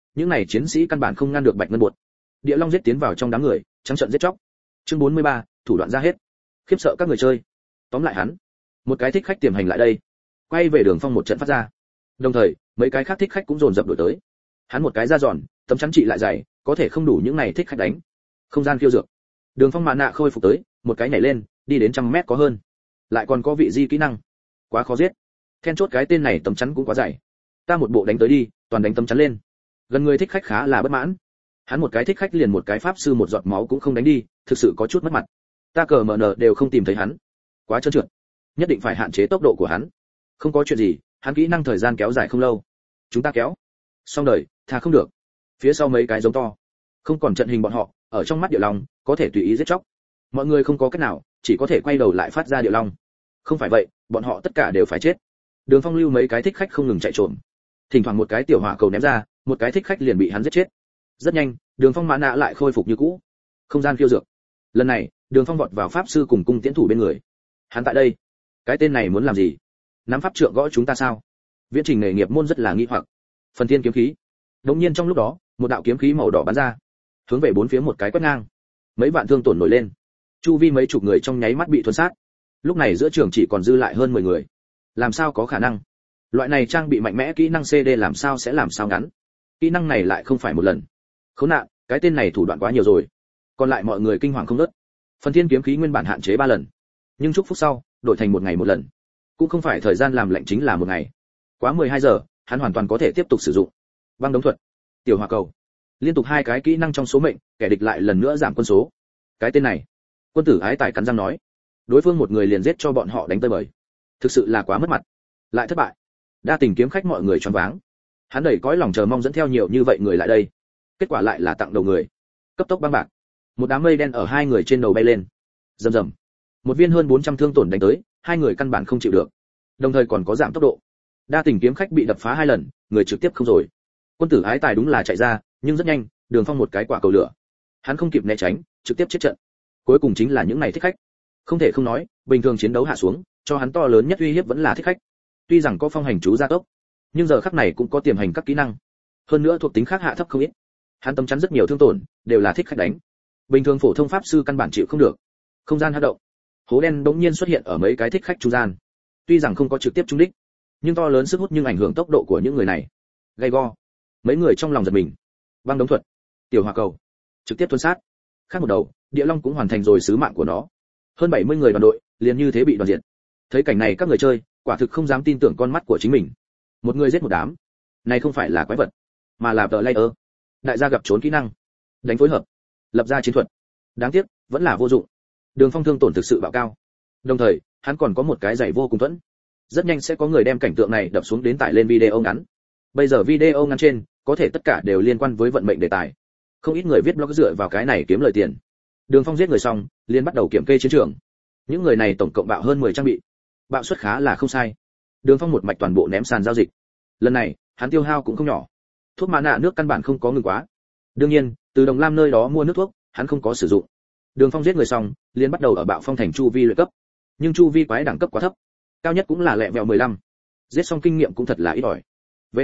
những này chiến sĩ căn bản không ngăn được Bạch Ngân Bột. Địa Long giết tiến vào trong đám người, trắng trợn giết chóc. Chương 43, thủ đoạn ra hết. Khiếp sợ các người chơi. Tóm lại hắn, một cái thích khách tiềm hành lại đây, quay về Đường Phong một trận phát ra. Đồng thời, mấy cái khác thích khách cũng dồn dập đuổi tới. Hắn một cái ra giòn, tấm chắn trị lại dày, có thể không đủ những này thích khách đánh. Không gian khiêu dược. Đường Phong mạn nạ khôi phục tới, một cái nhảy lên, đi đến 100 mét có hơn. Lại còn có vị di kỹ năng, quá khó giết. Then chốt cái tên này tấm chắn cũng quá dày. Ta một bộ đánh tới đi, toàn đánh tấm chắn lên. Gần người thích khách khá là bất mãn. Hắn một cái thích khách liền một cái pháp sư một giọt máu cũng không đánh đi, thực sự có chút mất mặt. Ta cờ mở nở đều không tìm thấy hắn, quá trơn trượt. Nhất định phải hạn chế tốc độ của hắn. Không có chuyện gì, hắn kỹ năng thời gian kéo dài không lâu. Chúng ta kéo. Xong đời, tha không được. Phía sau mấy cái giống to, không còn trận hình bọn họ, ở trong mắt Địa Long, có thể tùy ý giết chóc. Mọi người không có cách nào, chỉ có thể quay đầu lại phát ra Địa Long. Không phải vậy, bọn họ tất cả đều phải chết. Đường Phong lưu mấy cái thích khách không ngừng chạy trộm. Thỉnh thoảng một cái tiểu hỏa cầu ném ra, một cái thích khách liền bị hắn giết chết. Rất nhanh, Đường Phong mã nạ lại khôi phục như cũ. Không gian khiêu dược. Lần này, Đường Phong vọt vào pháp sư cùng cung tiễn thủ bên người. Hắn tại đây, cái tên này muốn làm gì? Nắm pháp trượng gõ chúng ta sao? Viễn trình nghề nghiệp môn rất là nghi hoặc. Phần thiên kiếm khí. Đống nhiên trong lúc đó, một đạo kiếm khí màu đỏ bắn ra, hướng về bốn phía một cái quét ngang. Mấy vạn thương tổn nổi lên. Chu vi mấy chục người trong nháy mắt bị thuần sát. Lúc này giữa trường chỉ còn dư lại hơn 10 người. Làm sao có khả năng? Loại này trang bị mạnh mẽ kỹ năng CD làm sao sẽ làm sao ngắn? Kỹ năng này lại không phải một lần. Khốn nạn, cái tên này thủ đoạn quá nhiều rồi. Còn lại mọi người kinh hoàng không ngớt. Phần thiên kiếm khí nguyên bản hạn chế 3 lần, nhưng chốc phút sau, đổi thành một ngày một lần. Cũng không phải thời gian làm lệnh chính là một ngày. Quá 12 giờ, hắn hoàn toàn có thể tiếp tục sử dụng. Băng đống thuật, tiểu hỏa cầu. Liên tục 2 cái kỹ năng trong số mệnh, kẻ địch lại lần nữa giảm quân số. Cái tên này, Quân tử ái tài cắn răng nói, đối phương một người liền giết cho bọn họ đánh tơi bời. Thực sự là quá mất mặt. Lại thất bại. Đa tình kiếm khách mọi người choáng váng. Hắn đầy cõi lòng chờ mong dẫn theo nhiều như vậy người lại đây. Kết quả lại là tặng đầu người. Cấp tốc băng bạc. Một đám mây đen ở 2 người trên đầu bay lên. Rầm rầm. Một viên hơn 400 thương tổn đánh tới, 2 người căn bản không chịu được. Đồng thời còn có giảm tốc độ. Đa tình kiếm khách bị đập phá 2 lần, người trực tiếp không rồi. Quân tử ái tài đúng là chạy ra, nhưng rất nhanh, Đường Phong một cái quả cầu lửa. Hắn không kịp né tránh, trực tiếp chết trận. Cuối cùng chính là những này thích khách. Không thể không nói, bình thường chiến đấu hạ xuống, cho hắn to lớn nhất uy hiếp vẫn là thích khách. Tuy rằng có phong hành chú gia tốc, nhưng giờ khắc này cũng có tiềm hành các kỹ năng. Hơn nữa thuộc tính khác hạ thấp không ít. Hắn tấm chắn rất nhiều thương tổn, đều là thích khách đánh. Bình thường phổ thông pháp sư căn bản chịu không được. Không gian hất động. Hố đen bỗng nhiên xuất hiện ở mấy cái thích khách trung gian. Tuy rằng không có trực tiếp trúng đích, nhưng to lớn sức hút nhưng ảnh hưởng tốc độ của những người này. Gay go. Mấy người trong lòng giật mình. Băng đống thuật, tiểu hỏa cầu, trực tiếp tuân sát. Khác một đầu, Địa Long cũng hoàn thành rồi sứ mạng của nó. Hơn 70 người đoàn đội, liền như thế bị đoàn diệt. Thấy cảnh này các người chơi, quả thực không dám tin tưởng con mắt của chính mình. Một người giết một đám. Này không phải là quái vật, mà là player. Đại gia gặp trốn kỹ năng, đánh phối hợp, lập ra chiến thuật. Đáng tiếc, vẫn là vô dụng. Đường Phong thương tổn thực sự bạo cao. Đồng thời, hắn còn có một cái giày vô cùng thuẫn. Rất nhanh sẽ có người đem cảnh tượng này đập xuống đến tải lên video ngắn. Bây giờ video ngắn trên, có thể tất cả đều liên quan với vận mệnh đề tài. Không ít người viết blog dựa vào cái này kiếm lời tiền. Đường Phong giết người xong, liền bắt đầu kiểm kê chiến trường. Những người này tổng cộng bạo hơn 10 trang bị. Bạo suất khá là không sai. Đường Phong một mạch toàn bộ ném sàn giao dịch. Lần này, hắn tiêu hao cũng không nhỏ. Thuốc mã nạ nước căn bản không có ngừng quá. Đương nhiên, từ Đồng Lam nơi đó mua nước thuốc, hắn không có sử dụng. Đường Phong giết người xong, liền bắt đầu ở Bạo Phong thành chu vi luyện cấp. Nhưng chu vi quái đẳng cấp quá thấp, cao nhất cũng là lẹ vẹo 15. Giết xong kinh nghiệm cũng thật là ít ỏi. Về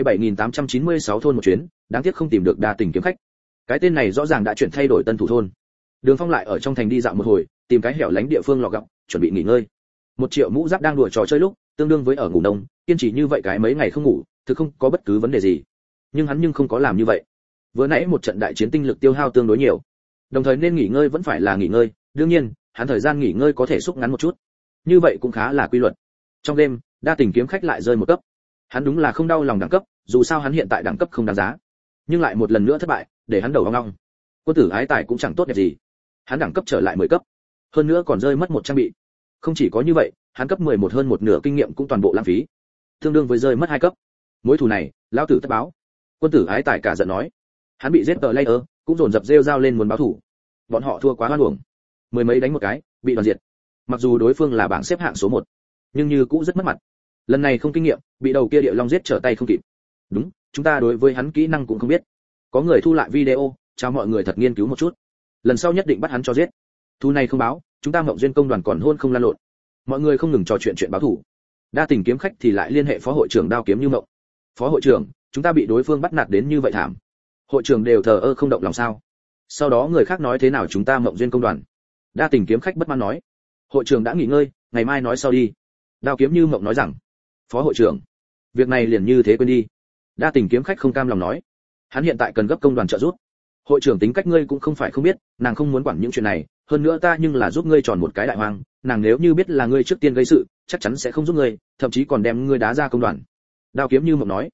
7896 thôn một chuyến, đáng tiếc không tìm được đa tình kiếm khách. Cái tên này rõ ràng đã chuyển thay đổi tân thủ thôn. Đường Phong lại ở trong thành đi dạo một hồi, tìm cái hẻo lánh địa phương lọ gọng, chuẩn bị nghỉ ngơi. 1 triệu mũ giáp đang đùa trò chơi lúc, tương đương với ở ngủ đông, kiên trì như vậy cái mấy ngày không ngủ, thực không có bất cứ vấn đề gì. Nhưng hắn không có làm như vậy. Vừa nãy một trận đại chiến tinh lực tiêu hao tương đối nhiều. Đồng thời nên nghỉ ngơi vẫn phải là nghỉ ngơi, đương nhiên, hắn thời gian nghỉ ngơi có thể rút ngắn một chút. Như vậy cũng khá là quy luật. Trong đêm, đa tình kiếm khách lại rơi một cấp. Hắn đúng là không đau lòng đẳng cấp, dù sao hắn hiện tại đẳng cấp không đáng giá. Nhưng lại một lần nữa thất bại, để hắn đầu ong ong. Quân tử ái tài cũng chẳng tốt đẹp gì. Hắn đẳng cấp trở lại 10 cấp. Hơn nữa còn rơi mất một trang bị. Không chỉ có như vậy, hắn cấp 11 hơn một nửa kinh nghiệm cũng toàn bộ lãng phí. Tương đương với rơi mất 2 cấp. Mối thù này, lão tử tất báo. Quân tử ái tài cả giận nói. Hắn bị giết player, cũng dồn dập rêu rao lên muốn báo thù. Bọn họ thua quá oan uổng. 10 mấy đánh một cái, bị đoàn diệt. Mặc dù đối phương là bảng xếp hạng số 1, nhưng như cũ rất mất mặt. Lần này không kinh nghiệm, bị đầu kia Địa Long giết trở tay không kịp. Đúng, chúng ta đối với hắn kỹ năng cũng không biết. Có người thu lại video, chào mọi người thật nghiên cứu một chút. Lần sau nhất định bắt hắn cho giết. Thu này không báo, chúng ta Mộng Duyên công đoàn còn hôn không lan lộn. Mọi người không ngừng trò chuyện báo thù. Đa tình kiếm khách thì lại liên hệ phó hội trưởng Đao Kiếm Như Mộng. Phó hội trưởng, chúng ta bị đối phương bắt nạt đến như vậy thảm. Hội trưởng đều thờ ơ không động lòng sao? Sau đó người khác nói thế nào chúng ta Mộng Duyên công đoàn? Đa Tình kiếm khách bất mãn nói. Hội trưởng đã nghỉ ngơi, ngày mai nói sau đi. Đao Kiếm Như Mộng nói rằng. Phó hội trưởng, việc này liền như thế quên đi. Đa Tình kiếm khách không cam lòng nói. Hắn hiện tại cần gấp công đoàn trợ giúp. Hội trưởng tính cách ngươi cũng không phải không biết, nàng không muốn quản những chuyện này, hơn nữa ta nhưng là giúp ngươi tròn một cái đại hoang, nàng nếu như biết là ngươi trước tiên gây sự, chắc chắn sẽ không giúp ngươi, thậm chí còn đem ngươi đá ra công đoàn. Đao Kiếm Như Mộng nói.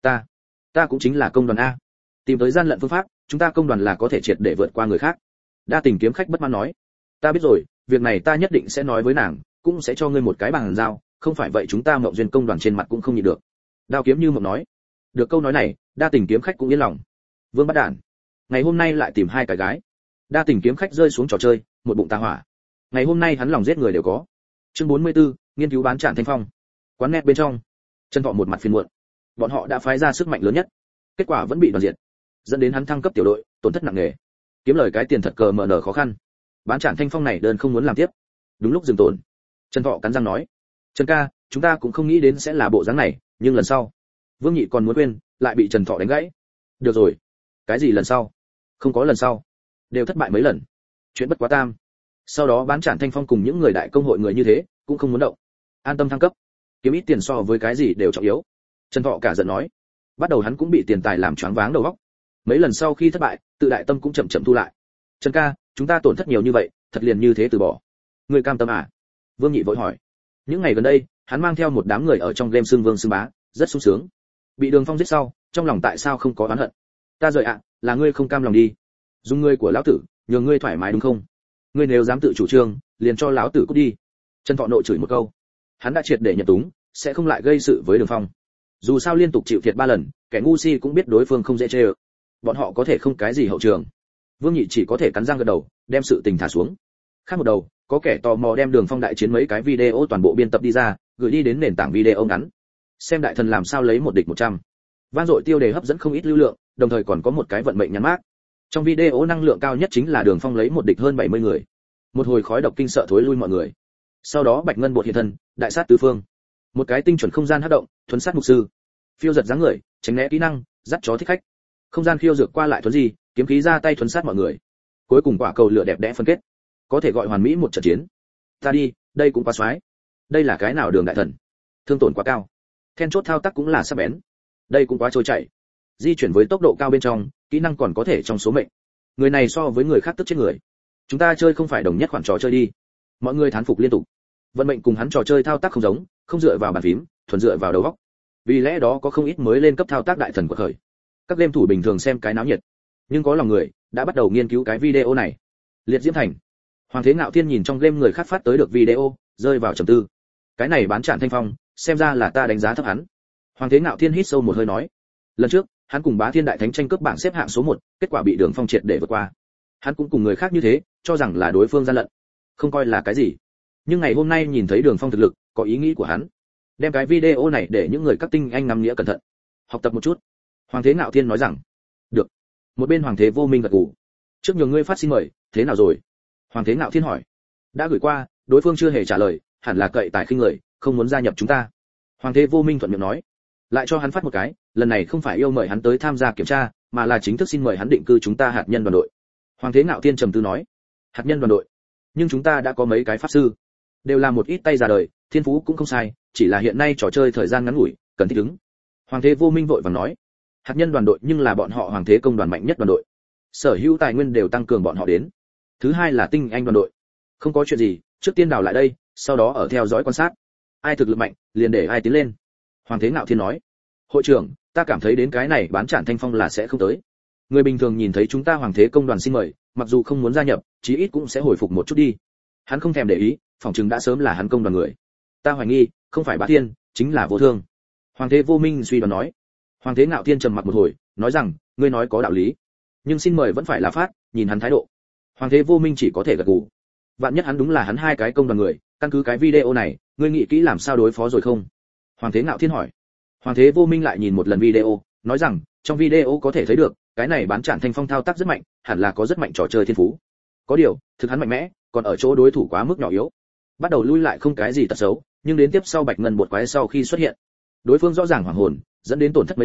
Ta cũng chính là công đoàn a. Tìm tới gian lận phương pháp, chúng ta công đoàn là có thể triệt để vượt qua người khác. Đa Tình kiếm khách bất mãn nói. Ta biết rồi, việc này ta nhất định sẽ nói với nàng, cũng sẽ cho ngươi một cái bàn giao, không phải vậy chúng ta Mộng Duyên công đoàn trên mặt cũng không nhịn được. Đao Kiếm Như Mộng nói. Được câu nói này, Đa Tình kiếm khách cũng yên lòng. Vương Bắt Đản, ngày hôm nay lại tìm hai cái gái. Đa Tình kiếm khách rơi xuống trò chơi, một bụng tà hỏa. Ngày hôm nay hắn lòng giết người đều có. Chương 44, nghiên cứu bán trạm thanh phong. Quán net bên trong, Trần Thọ một mặt phiền muộn. Bọn họ đã phái ra sức mạnh lớn nhất, kết quả vẫn bị đoàn diệt, dẫn đến hắn thăng cấp tiểu đội, tổn thất nặng nề. Kiếm lời cái tiền thật cờ mở nở khó khăn. Bán trạm thanh phong này đơn không muốn làm tiếp. Đúng lúc dừng tổn, Trần Thọ cắn răng nói: "Trần ca, chúng ta cũng không nghĩ đến sẽ là bộ dáng này, nhưng lần sau." Vương Nhị còn muốn quên, lại bị Trần Thọ đánh gãy. "Được rồi, cái gì lần sau? Không có lần sau, đều thất bại mấy lần. Chuyện bất quá tam." Sau đó bán trạm thanh phong cùng những người đại công hội người như thế, cũng không muốn động. An tâm thăng cấp, kiếm ít tiền so với cái gì đều trọng yếu. Trần Thọ cả giận nói. Bắt đầu hắn cũng bị tiền tài làm choáng váng đầu óc. Mấy lần sau khi thất bại, tự đại tâm cũng chậm chậm thu lại. "Trần ca, chúng ta tổn thất nhiều như vậy, thật liền như thế từ bỏ? Ngươi cam tâm à?" Vương Nhị vội hỏi. Những ngày gần đây, hắn mang theo một đám người ở trong game xương vương xương bá, rất sung sướng. Bị Đường Phong giết sau, trong lòng tại sao không có oán hận? "Ta rời ạ, là ngươi không cam lòng đi. Dùng ngươi của lão tử, nhường ngươi thoải mái đúng không? Ngươi nếu dám tự chủ trương, liền cho lão tử cút đi." Trần Thọ nội chửi một câu. Hắn đã triệt để nhận túng, sẽ không lại gây sự với Đường Phong. Dù sao liên tục chịu thiệt 3 lần, kẻ ngu si cũng biết đối phương không dễ chơi. Bọn họ có thể không cái gì hậu trường. Vương Nhị chỉ có thể cắn răng gật đầu, đem sự tình thả xuống. Khác một đầu, có kẻ tò mò đem Đường Phong đại chiến mấy cái video toàn bộ biên tập đi ra, gửi đi đến nền tảng video ngắn. Xem đại thần làm sao lấy một địch 100. Vang dội tiêu đề hấp dẫn không ít lưu lượng, đồng thời còn có một cái vận mệnh nhắn mác. Trong video năng lượng cao nhất chính là Đường Phong lấy một địch hơn 70 người. Một hồi khói độc kinh sợ thối lui mọi người. Sau đó Bạch Ngân bột hiện thân, đại sát tứ phương. Một cái tinh chuẩn không gian hấp động, thuấn sát mục sư. Phiêu giật dáng người, tránh né kỹ năng, dắt chó thích khách. Không gian khiêu dược qua lại thuấn gì, kiếm khí ra tay thuấn sát mọi người. Cuối cùng quả cầu lửa đẹp đẽ phân kết. Có thể gọi hoàn mỹ một trận chiến. Ta đi, đây cũng quá xoái. Đây là cái nào Đường đại thần? Thương tổn quá cao. Then chốt thao tác cũng là sắc bén. Đây cũng quá trôi chảy. Di chuyển với tốc độ cao bên trong, kỹ năng còn có thể trong số mệnh. Người này so với người khác tức chết người. Chúng ta chơi không phải đồng nhất khoản trò chơi đi. Mọi người thán phục liên tục. Vận mệnh cùng hắn trò chơi thao tác không giống, không dựa vào bàn phím, thuần dựa vào đầu óc. Vì lẽ đó có không ít mới lên cấp thao tác đại thần của khởi. Các game thủ bình thường xem cái náo nhiệt, nhưng có lòng người đã bắt đầu nghiên cứu cái video này. Liệt Diễm Thành. Hoàng Thế Ngạo Thiên nhìn trong game người khác phát tới được video, rơi vào trầm tư. Cái này bán trạm thanh phong, xem ra là ta đánh giá thấp hắn. Hoàng Thế Ngạo Thiên hít sâu một hơi nói. Lần trước, hắn cùng Bá Thiên Đại Thánh tranh cướp bảng xếp hạng số 1, kết quả bị Đường Phong triệt để vượt qua. Hắn cũng cùng người khác như thế, cho rằng là đối phương gian lận, không coi là cái gì. Nhưng ngày hôm nay nhìn thấy Đường Phong thực lực, có ý nghĩ của hắn. Đem cái video này để những người các tinh anh nắm nghĩa cẩn thận, học tập một chút. Hoàng Thế Ngạo Thiên nói rằng. Được. Một bên Hoàng Thế Vô Minh gật gù. Trước nhường ngươi phát xin mời, thế nào rồi? Hoàng Thế Ngạo Thiên hỏi. Đã gửi qua, đối phương chưa hề trả lời, hẳn là cậy tài khinh người, không muốn gia nhập chúng ta. Hoàng Thế Vô Minh thuận miệng nói. Lại cho hắn phát một cái, lần này không phải yêu mời hắn tới tham gia kiểm tra, mà là chính thức xin mời hắn định cư chúng ta hạt nhân đoàn đội. Hoàng Thế Ngạo Thiên trầm tư nói. Hạt nhân đoàn đội? Nhưng chúng ta đã có mấy cái pháp sư, đều là một ít tay già đời, thiên phú cũng không sai, chỉ là hiện nay trò chơi thời gian ngắn ngủi, cần thích ứng. Hoàng Thế Vô Minh vội vàng nói. Hạt nhân đoàn đội nhưng là bọn họ Hoàng Thế công đoàn mạnh nhất đoàn đội, sở hữu tài nguyên đều tăng cường bọn họ đến. Thứ hai là tinh anh đoàn đội. Không có chuyện gì, trước tiên đào lại đây, sau đó ở theo dõi quan sát, ai thực lực mạnh, liền để ai tiến lên. Hoàng Thế Ngạo Thiên nói. Hội trưởng, ta cảm thấy đến cái này bán trạm thanh phong là sẽ không tới. Người bình thường nhìn thấy chúng ta Hoàng Thế công đoàn xin mời, mặc dù không muốn gia nhập, chí ít cũng sẽ hồi phục một chút đi. Hắn không thèm để ý, phỏng chừng đã sớm là hắn công đoàn người. Ta hoài nghi, không phải Bá Thiên, chính là Vô Thương. Hoàng Thế Vô Minh suy đoán nói. Hoàng Thế Ngạo Thiên trầm mặc một hồi, nói rằng, ngươi nói có đạo lý, nhưng xin mời vẫn phải là phát, nhìn hắn thái độ. Hoàng Thế Vô Minh chỉ có thể gật gù. Vạn nhất hắn đúng là hắn hai cái công đoàn người, căn cứ cái video này, ngươi nghĩ kỹ làm sao đối phó rồi không? Hoàng Thế Ngạo Thiên hỏi. Hoàng Thế Vô Minh lại nhìn một lần video, nói rằng, trong video có thể thấy được, cái này bán trạm thanh phong thao tác rất mạnh, hẳn là có rất mạnh trò chơi thiên phú. Có điều, thực hắn mạnh mẽ, còn ở chỗ đối thủ quá mức nhỏ yếu. Bắt đầu lui lại không cái gì tật xấu, nhưng đến tiếp sau Bạch Ngân bột quái sau khi xuất hiện, đối phương rõ ràng hoảng hồn, dẫn đến tổn thất mấy người,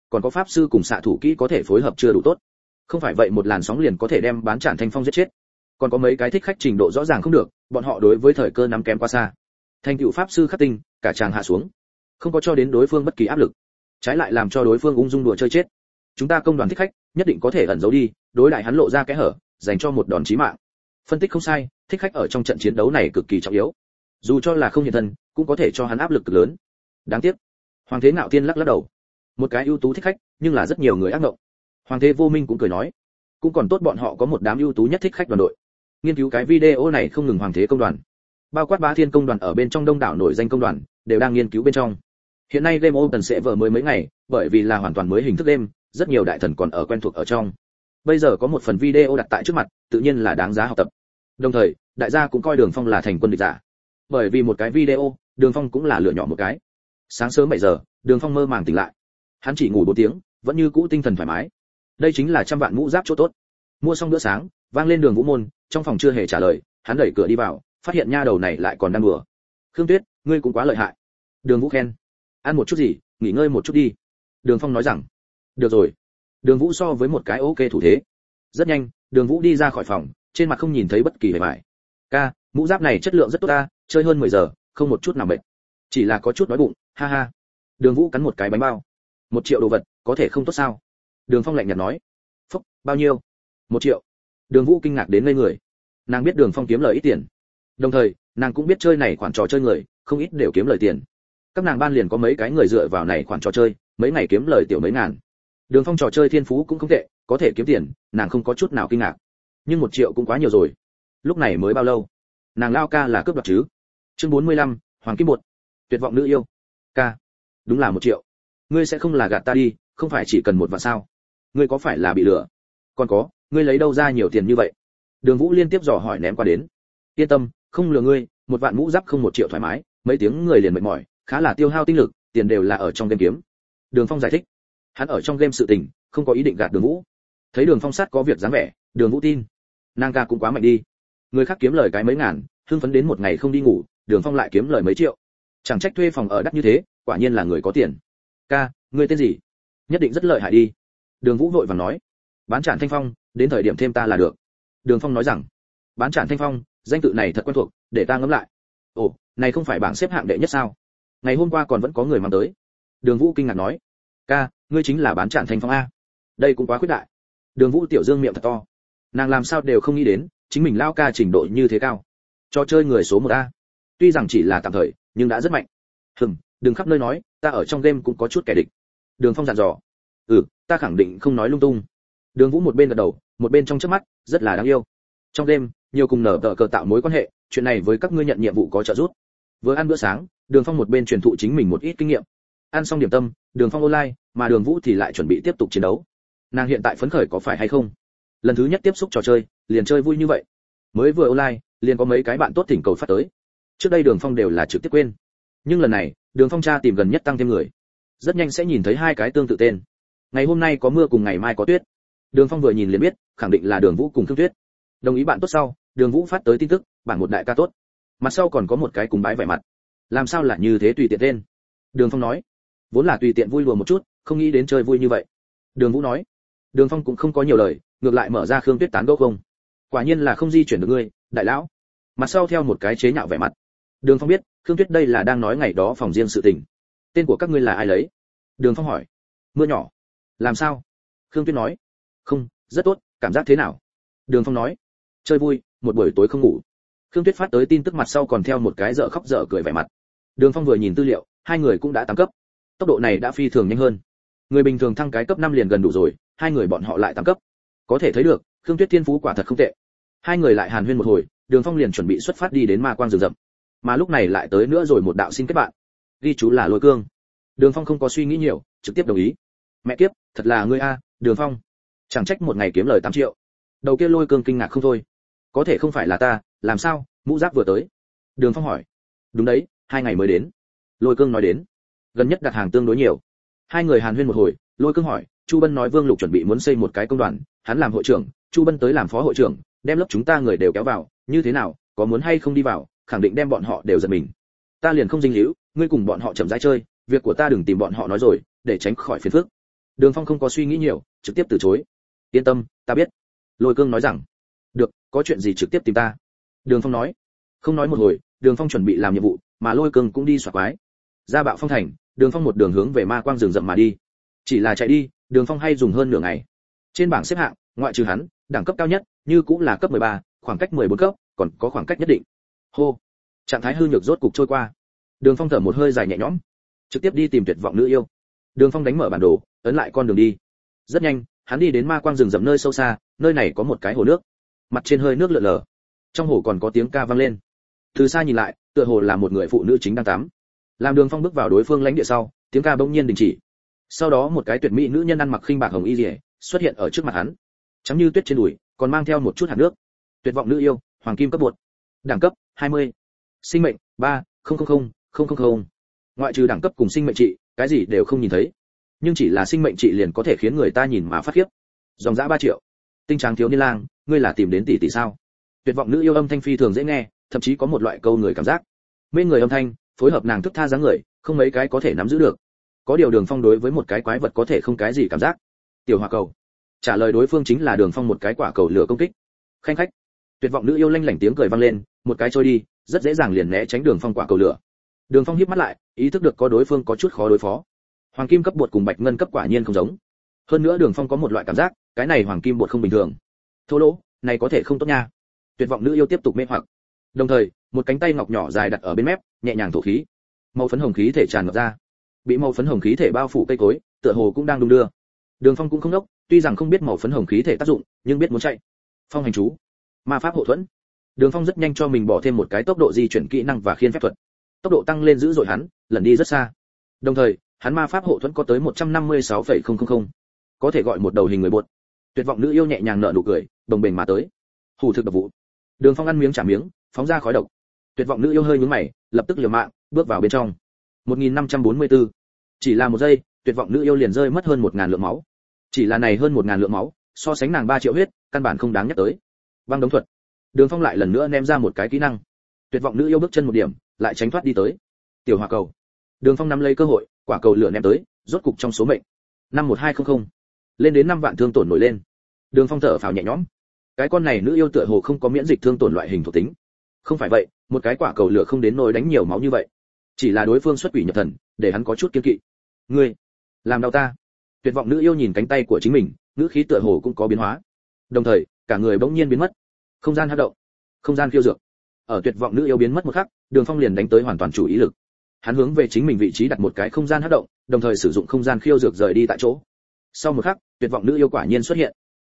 còn có pháp sư cùng xạ thủ kỹ có thể phối hợp chưa đủ tốt. Không phải vậy một làn sóng liền có thể đem bán Trản Thanh Phong giết chết. Còn có mấy cái thích khách trình độ rõ ràng không được, bọn họ đối với thời cơ nắm kém quá xa. Thành tựu pháp sư khắc tinh, cả chàng hạ xuống, không có cho đến đối phương bất kỳ áp lực, trái lại làm cho đối phương ung dung đùa chơi chết. Chúng ta công đoàn thích khách nhất định có thể ẩn giấu đi, đối đại hắn lộ ra kẽ hở, dành cho một đòn chí mạng. Phân tích không sai, thích khách ở trong trận chiến đấu này cực kỳ trọng yếu. Dù cho là không hiện thân, cũng có thể cho hắn áp lực cực lớn. Đáng tiếc, Hoàng Thế Ngạo Thiên lắc lắc đầu. Một cái ưu tú thích khách, nhưng là rất nhiều người ác ngộng. Hoàng Thế Vô Minh cũng cười nói, cũng còn tốt bọn họ có một đám ưu tú nhất thích khách đoàn đội. Nghiên cứu cái video này không ngừng Hoàng Thế công đoàn, bao quát Bá Thiên công đoàn ở bên trong đông đảo nổi danh công đoàn, đều đang nghiên cứu bên trong. Hiện nay Game Open sẽ vừa mới mấy ngày, bởi vì là hoàn toàn mới hình thức game, rất nhiều đại thần còn ở quen thuộc ở trong. Bây giờ có một phần video đặt tại trước mặt, tự nhiên là đáng giá học tập. Đồng thời, đại gia cũng coi Đường Phong là thành quân địch giả. Bởi vì một cái video, Đường Phong cũng là lựa nhỏ một cái. Sáng sớm 7 giờ, Đường Phong mơ màng tỉnh lại. Hắn chỉ ngủ 4 tiếng, vẫn như cũ tinh thần thoải mái. Đây chính là trăm vạn mũ giáp chỗ tốt. Mua xong bữa sáng, vang lên Đường Vũ môn, trong phòng chưa hề trả lời, hắn đẩy cửa đi vào, phát hiện nha đầu này lại còn đang đùa. "Khương Tuyết, ngươi cũng quá lợi hại." Đường Vũ khen. "Ăn một chút gì, nghỉ ngơi một chút đi." Đường Phong nói rằng. "Được rồi." Đường Vũ so với một cái ok thủ thế. Rất nhanh, Đường Vũ đi ra khỏi phòng, trên mặt không nhìn thấy bất kỳ vẻ vải. "Ca, mũ giáp này chất lượng rất tốt ta, chơi hơn 10 giờ, không một chút nào mệt. Chỉ là có chút đói bụng, ha ha." Đường Vũ cắn một cái bánh bao. 1 triệu đồ vật, có thể không tốt sao? Đường Phong lạnh nhạt nói. "Phúc, bao nhiêu?" 1 triệu. Đường Vũ kinh ngạc đến ngây người. Nàng biết Đường Phong kiếm lời ít tiền. Đồng thời, nàng cũng biết chơi này khoản trò chơi người, không ít đều kiếm lời tiền. Các nàng ban liền có mấy cái người dựa vào này khoản trò chơi, mấy ngày kiếm lời tiểu mấy ngàn. Đường Phong trò chơi thiên phú cũng không tệ, có thể kiếm tiền, nàng không có chút nào kinh ngạc. Nhưng 1 triệu cũng quá nhiều rồi. Lúc này mới bao lâu? Nàng lao ca là cướp đoạt chứ? Chương 45, Hoàng Kim Bột. Tuyệt vọng nữ yêu. Ca, đúng là 1 triệu. Ngươi sẽ không là gạt ta đi, không phải chỉ cần 1 vạn sao? Ngươi có phải là bị lừa? Còn có, ngươi lấy đâu ra nhiều tiền như vậy? Đường Vũ liên tiếp dò hỏi ném qua đến. Yên tâm, không lừa ngươi, 1 vạn mũ giáp không 1 triệu thoải mái, mấy tiếng người liền mệt mỏi, khá là tiêu hao tinh lực, tiền đều là ở trong game kiếm. Đường Phong giải thích. Hắn ở trong game sự tình, không có ý định gạt Đường Vũ. Thấy Đường Phong sát có việc dáng vẻ, Đường Vũ tin. Nàng ca cũng quá mạnh đi. Người khác kiếm lời cái mấy ngàn, hưng phấn đến một ngày không đi ngủ, Đường Phong lại kiếm lời mấy triệu. Chẳng trách thuê phòng ở đắt như thế, quả nhiên là người có tiền. Ca, ngươi tên gì? Nhất định rất lợi hại đi. Đường Vũ vội vàng nói. Bán Trản Thanh Phong, đến thời điểm thêm ta là được. Đường Phong nói rằng. Bán Trản Thanh Phong, danh tự này thật quen thuộc, để ta ngẫm lại. Ồ, này không phải bảng xếp hạng đệ nhất sao? Ngày hôm qua còn vẫn có người mang tới. Đường Vũ kinh ngạc nói. Ca, ngươi chính là Bán Trản Thanh Phong a? Đây cũng quá khuyết đại. Đường Vũ tiểu dương miệng thật to. Nàng làm sao đều không nghĩ đến, chính mình lao ca trình độ như thế cao. Cho chơi người số 1 a. Tuy rằng chỉ là tạm thời, nhưng đã rất mạnh. Đừng khắp nơi nói, ta ở trong game cũng có chút kẻ địch. Đường Phong dặn dò. Ta khẳng định không nói lung tung. Đường Vũ một bên gật đầu, một bên trong chớp mắt, rất là đáng yêu. Trong đêm, nhiều cùng nở tờ cờ tạo mối quan hệ, chuyện này với các ngươi nhận nhiệm vụ có trợ giúp. Vừa ăn bữa sáng, Đường Phong một bên truyền thụ chính mình một ít kinh nghiệm. Ăn xong điểm tâm, Đường Phong online, mà Đường Vũ thì lại chuẩn bị tiếp tục chiến đấu. Nàng hiện tại phấn khởi có phải hay không? Lần thứ nhất tiếp xúc trò chơi, liền chơi vui như vậy. Mới vừa online, liền có mấy cái bạn tốt thỉnh cầu phát tới. Trước đây Đường Phong đều là trực tiếp quên. Nhưng lần này, Đường Phong tra tìm gần nhất tăng thêm người. Rất nhanh sẽ nhìn thấy 2 cái tương tự tên. Ngày hôm nay có mưa cùng ngày mai có tuyết. Đường Phong vừa nhìn liền biết, khẳng định là Đường Vũ cùng Thương Tuyết. Đồng ý bạn tốt sau, Đường Vũ phát tới tin tức, bảng một đại ca tốt. Mặt sau còn có một cái cùng bái vẻ mặt. Làm sao lại như thế tùy tiện tên? Đường Phong nói. Vốn là tùy tiện vui lùa một chút, không nghĩ đến chơi vui như vậy. Đường Vũ nói. Đường Phong cũng không có nhiều lời, ngược lại mở ra Khương Tuyết tán gẫu không. Quả nhiên là không di chuyển được ngươi, đại lão. Mặt sau theo một cái chế nhạo vẻ mặt. Đường Phong biết, Khương Tuyết đây là đang nói ngày đó phòng riêng sự tình. Tên của các ngươi là ai lấy? Đường Phong hỏi. Mưa nhỏ. Làm sao? Khương Tuyết nói. Không, rất tốt, cảm giác thế nào? Đường Phong nói. Chơi vui, một buổi tối không ngủ. Khương Tuyết phát tới tin tức mặt sau còn theo một cái dở khóc dở cười vẻ mặt. Đường Phong vừa nhìn tư liệu, 2 người cũng đã tăng cấp. Tốc độ này đã phi thường nhanh hơn. Người bình thường thăng cái cấp 5 liền gần đủ rồi, 2 người bọn họ lại tăng cấp. Có thể thấy được, Khương Tuyết thiên phú quả thật không tệ. 2 người lại hàn huyên một hồi, Đường Phong liền chuẩn bị xuất phát đi đến ma quang rừng rậm. Mà lúc này lại tới nữa rồi một đạo xin kết bạn. Ghi chú là Lôi Cương. Đường Phong không có suy nghĩ nhiều, trực tiếp đồng ý. Mẹ kiếp, thật là ngươi a, Đường Phong. Chẳng trách một ngày kiếm lời 8 triệu. Đầu kia Lôi Cương kinh ngạc không thôi. Có thể không phải là ta, làm sao? Mũ giáp vừa tới. Đường Phong hỏi. Đúng đấy, 2 ngày mới đến. Lôi Cương nói đến. Gần nhất đặt hàng tương đối nhiều. 2 người hàn huyên một hồi, Lôi Cương hỏi, Chu Bân nói Vương Lục chuẩn bị muốn xây một cái công đoàn, hắn làm hội trưởng, Chu Bân tới làm phó hội trưởng, đem lớp chúng ta người đều kéo vào, như thế nào, có muốn hay không đi vào, khẳng định đem bọn họ đều giật mình. Ta liền không dính líu, ngươi cùng bọn họ chậm rãi chơi, việc của ta đừng tìm bọn họ nói rồi, để tránh khỏi phiền phức. Đường Phong không có suy nghĩ nhiều, trực tiếp từ chối. Yên tâm, ta biết. Lôi Cương nói rằng. Được, có chuyện gì trực tiếp tìm ta. Đường Phong nói. Không nói một hồi, Đường Phong chuẩn bị làm nhiệm vụ, mà Lôi Cương cũng đi xoạc quái. Ra Bạo Phong thành, Đường Phong một đường hướng về Ma Quang rừng rậm mà đi. Chỉ là chạy đi, Đường Phong hay dùng hơn nửa ngày. Trên bảng xếp hạng, ngoại trừ hắn, đẳng cấp cao nhất như cũng là cấp 13, khoảng cách 14 cấp, còn có khoảng cách nhất định. Hô. Trạng thái hư nhược rốt cục trôi qua. Đường Phong thở một hơi dài nhẹ nhõm, trực tiếp đi tìm Tuyệt vọng nữ yêu. Đường Phong đánh mở bản đồ, ấn lại con đường đi. Rất nhanh, hắn đi đến Ma Quang rừng rậm nơi sâu xa, nơi này có một cái hồ nước. Mặt trên hơi nước lượn lờ. Trong hồ còn có tiếng ca vang lên. Từ xa nhìn lại, tựa hồ là một người phụ nữ chính đang tắm. Làm Đường Phong bước vào đối phương lãnh địa sau, tiếng ca bỗng nhiên đình chỉ. Sau đó một cái tuyệt mỹ nữ nhân ăn mặc khinh bạc hồng y liễu xuất hiện ở trước mặt hắn, trắng như tuyết trên đùi, còn mang theo một chút hạt nước. Tuyệt vọng nữ yêu, hoàng kim cấp 1. Đẳng cấp 20. Sinh mệnh 3000000. Ngoại trừ đẳng cấp cùng sinh mệnh trị, cái gì đều không nhìn thấy. Nhưng chỉ là sinh mệnh trị liền có thể khiến người ta nhìn mà phát khiếp. Dòng dã 3 triệu. Tinh tráng thiếu niên lang, ngươi là tìm đến tỷ tỷ sao? Tuyệt vọng nữ yêu âm thanh phi thường dễ nghe, thậm chí có một loại câu người cảm giác. Mê người âm thanh, phối hợp nàng thức tha dáng người, không mấy cái có thể nắm giữ được. Có điều Đường Phong đối với một cái quái vật có thể không cái gì cảm giác. Tiểu hỏa cầu. Trả lời đối phương chính là Đường Phong một cái quả cầu lửa công kích. Khanh khách. Tuyệt vọng nữ yêu lanh lảnh tiếng cười vang lên, một cái trôi đi, rất dễ dàng liền né tránh Đường Phong quả cầu lửa. Đường Phong híp mắt lại, ý thức được có đối phương có chút khó đối phó. Hoàng kim cấp bột cùng bạch ngân cấp quả nhiên không giống. Hơn nữa Đường Phong có một loại cảm giác, cái này hoàng kim bột không bình thường. Thô lỗ, này có thể không tốt nha. Tuyệt vọng nữ yêu tiếp tục mê hoặc. Đồng thời, một cánh tay ngọc nhỏ dài đặt ở bên mép, nhẹ nhàng thổ khí. Màu phấn hồng khí thể tràn ngập ra. Bị màu phấn hồng khí thể bao phủ cây cối, tựa hồ cũng đang đung đưa. Đường Phong cũng không đốc, tuy rằng không biết màu phấn hồng khí thể tác dụng, nhưng biết muốn chạy. Phong hành chú, ma pháp hộ thuẫn. Đường Phong rất nhanh cho mình bỏ thêm một cái tốc độ di chuyển kỹ năng và khiên phép thuật. Tốc độ tăng lên dữ dội hắn, lần đi rất xa. Đồng thời, hắn ma pháp hộ thuẫn có tới 156,000, có thể gọi một đầu hình người bột. Tuyệt vọng nữ yêu nhẹ nhàng nở nụ cười, đồng bền mà tới. Hủ thực độc vụ. Đường Phong ăn miếng trả miếng, phóng ra khói độc. Tuyệt vọng nữ yêu hơi nhướng mày, lập tức liều mạng, bước vào bên trong. 1544. Chỉ là một giây, tuyệt vọng nữ yêu liền rơi mất hơn 1000 lượng máu. Chỉ là này hơn 1000 lượng máu, so sánh nàng 3 triệu huyết, căn bản không đáng nhắc tới. Băng đống thuật. Đường Phong lại lần nữa ném ra một cái kỹ năng. Tuyệt vọng nữ yêu bước chân một điểm, lại tránh thoát đi tới. Tiểu hỏa cầu. Đường Phong nắm lấy cơ hội, quả cầu lửa ném tới, rốt cục trong số mệnh. 51200. Lên đến 5 vạn thương tổn nổi lên. Đường Phong thở phào nhẹ nhõm. Cái con này nữ yêu tựa hồ không có miễn dịch thương tổn loại hình thuộc tính. Không phải vậy, một cái quả cầu lửa không đến nỗi đánh nhiều máu như vậy. Chỉ là đối phương xuất quỷ nhập thần, để hắn có chút kiêng kỵ. Ngươi, làm đau ta. Tuyệt vọng nữ yêu nhìn cánh tay của chính mình, ngữ khí tựa hồ cũng có biến hóa. Đồng thời, cả người bỗng nhiên biến mất. Không gian hấp động, không gian khiêu dược. Ở tuyệt vọng nữ yêu biến mất một khắc, Đường Phong liền đánh tới hoàn toàn chủ ý lực. Hắn hướng về chính mình vị trí đặt một cái không gian hấp động, đồng thời sử dụng không gian khiêu dược rời đi tại chỗ. Sau một khắc, tuyệt vọng nữ yêu quả nhiên xuất hiện.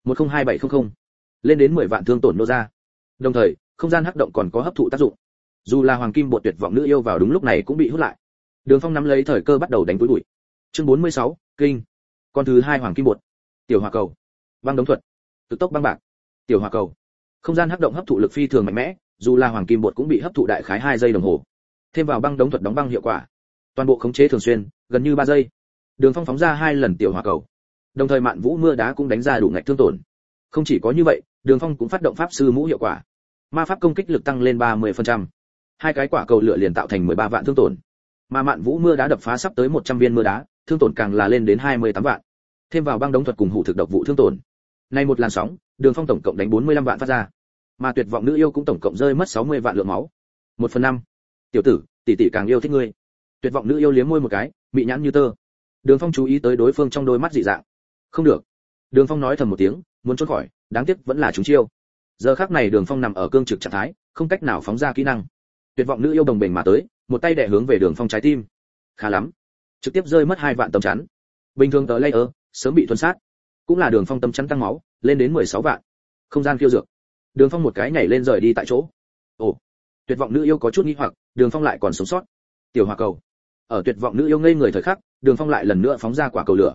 102700. Lên đến 10 vạn thương tổn nô ra. Đồng thời, không gian hấp động còn có hấp thụ tác dụng. Dù là hoàng kim bột tuyệt vọng nữ yêu vào đúng lúc này cũng bị hút lại. Đường Phong nắm lấy thời cơ bắt đầu đánh túi bụi. Chương 46, kinh. Con thứ 2 hoàng kim bột. Tiểu hỏa cầu. Băng đống thuật. Cực tốc băng bạc. Tiểu hỏa cầu. Không gian hấp động hấp thụ lực phi thường mạnh mẽ, dù là hoàng kim bột cũng bị hấp thụ đại khái 2 giây đồng hồ. Thêm vào băng đống thuật đóng băng hiệu quả, toàn bộ khống chế thường xuyên, gần như 3 giây. Đường Phong phóng ra 2 lần tiểu hỏa cầu. Đồng thời mạn vũ mưa đá cũng đánh ra đủ ngạch thương tổn. Không chỉ có như vậy, Đường Phong cũng phát động pháp sư mũ hiệu quả. Ma pháp công kích lực tăng lên 30%. 2 cái quả cầu lửa liền tạo thành 13 vạn thương tổn. Mà mạn vũ mưa đá đập phá sắp tới 100 viên mưa đá, thương tổn càng là lên đến 28 vạn. Thêm vào băng đống thuật cùng hủ thực độc vụ thương tổn. Nay một làn sóng, Đường Phong tổng cộng đánh 45 vạn phát ra. Mà tuyệt vọng nữ yêu cũng tổng cộng rơi mất 60 vạn lượng máu. 1/5. Tiểu tử, tỷ tỷ càng yêu thích ngươi. Tuyệt vọng nữ yêu liếm môi một cái, mị nhãn như tơ. Đường Phong chú ý tới đối phương trong đôi mắt dị dạng. Không được. Đường Phong nói thầm một tiếng, muốn trốn khỏi, đáng tiếc vẫn là trúng chiêu. Giờ khắc này Đường Phong nằm ở cương trực trạng thái, không cách nào phóng ra kỹ năng. Tuyệt vọng nữ yêu đồng bền mà tới, một tay đè hướng về Đường Phong trái tim. Khá lắm, trực tiếp rơi mất 2 vạn tấm chắn. Bình thường tờ layer sớm bị thuần sát, cũng là Đường Phong tấm chắn tăng máu, lên đến 16 vạn. Không gian khiêu dược. Đường Phong một cái nhảy lên rời đi tại chỗ. Ồ, tuyệt vọng nữ yêu có chút nghi hoặc, Đường Phong lại còn sống sót. Tiểu hỏa cầu. Ở tuyệt vọng nữ yêu ngây người thời khắc, Đường Phong lại lần nữa phóng ra quả cầu lửa.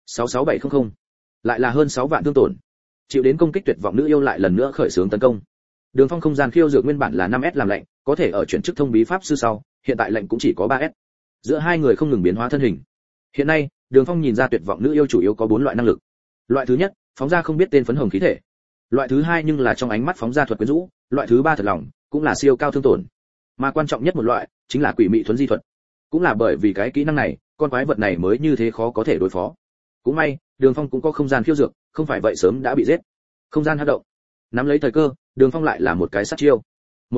66700. Lại là hơn 6 vạn thương tổn. Chịu đến công kích tuyệt vọng nữ yêu lại lần nữa khởi xướng tấn công. Đường Phong không gian khiêu dược nguyên bản là 5S làm lệnh, có thể ở chuyển chức thông bí pháp sư sau, hiện tại lệnh cũng chỉ có 3S. Giữa hai người không ngừng biến hóa thân hình. Hiện nay, Đường Phong nhìn ra tuyệt vọng nữ yêu chủ yếu có 4 loại năng lực. Loại thứ nhất, phóng ra không biết tên phấn hồng khí thể. Loại thứ hai nhưng là trong ánh mắt phóng ra thuật quyến rũ, loại thứ ba thật lòng, cũng là siêu cao thương tổn. Mà quan trọng nhất một loại, chính là quỷ mị thuấn di thuật. Cũng là bởi vì cái kỹ năng này, con quái vật này mới như thế khó có thể đối phó. Cũng may, Đường Phong cũng có không gian khiêu dược, không phải vậy sớm đã bị giết. Không gian hấp động. Nắm lấy thời cơ, Đường Phong lại là một cái sát chiêu.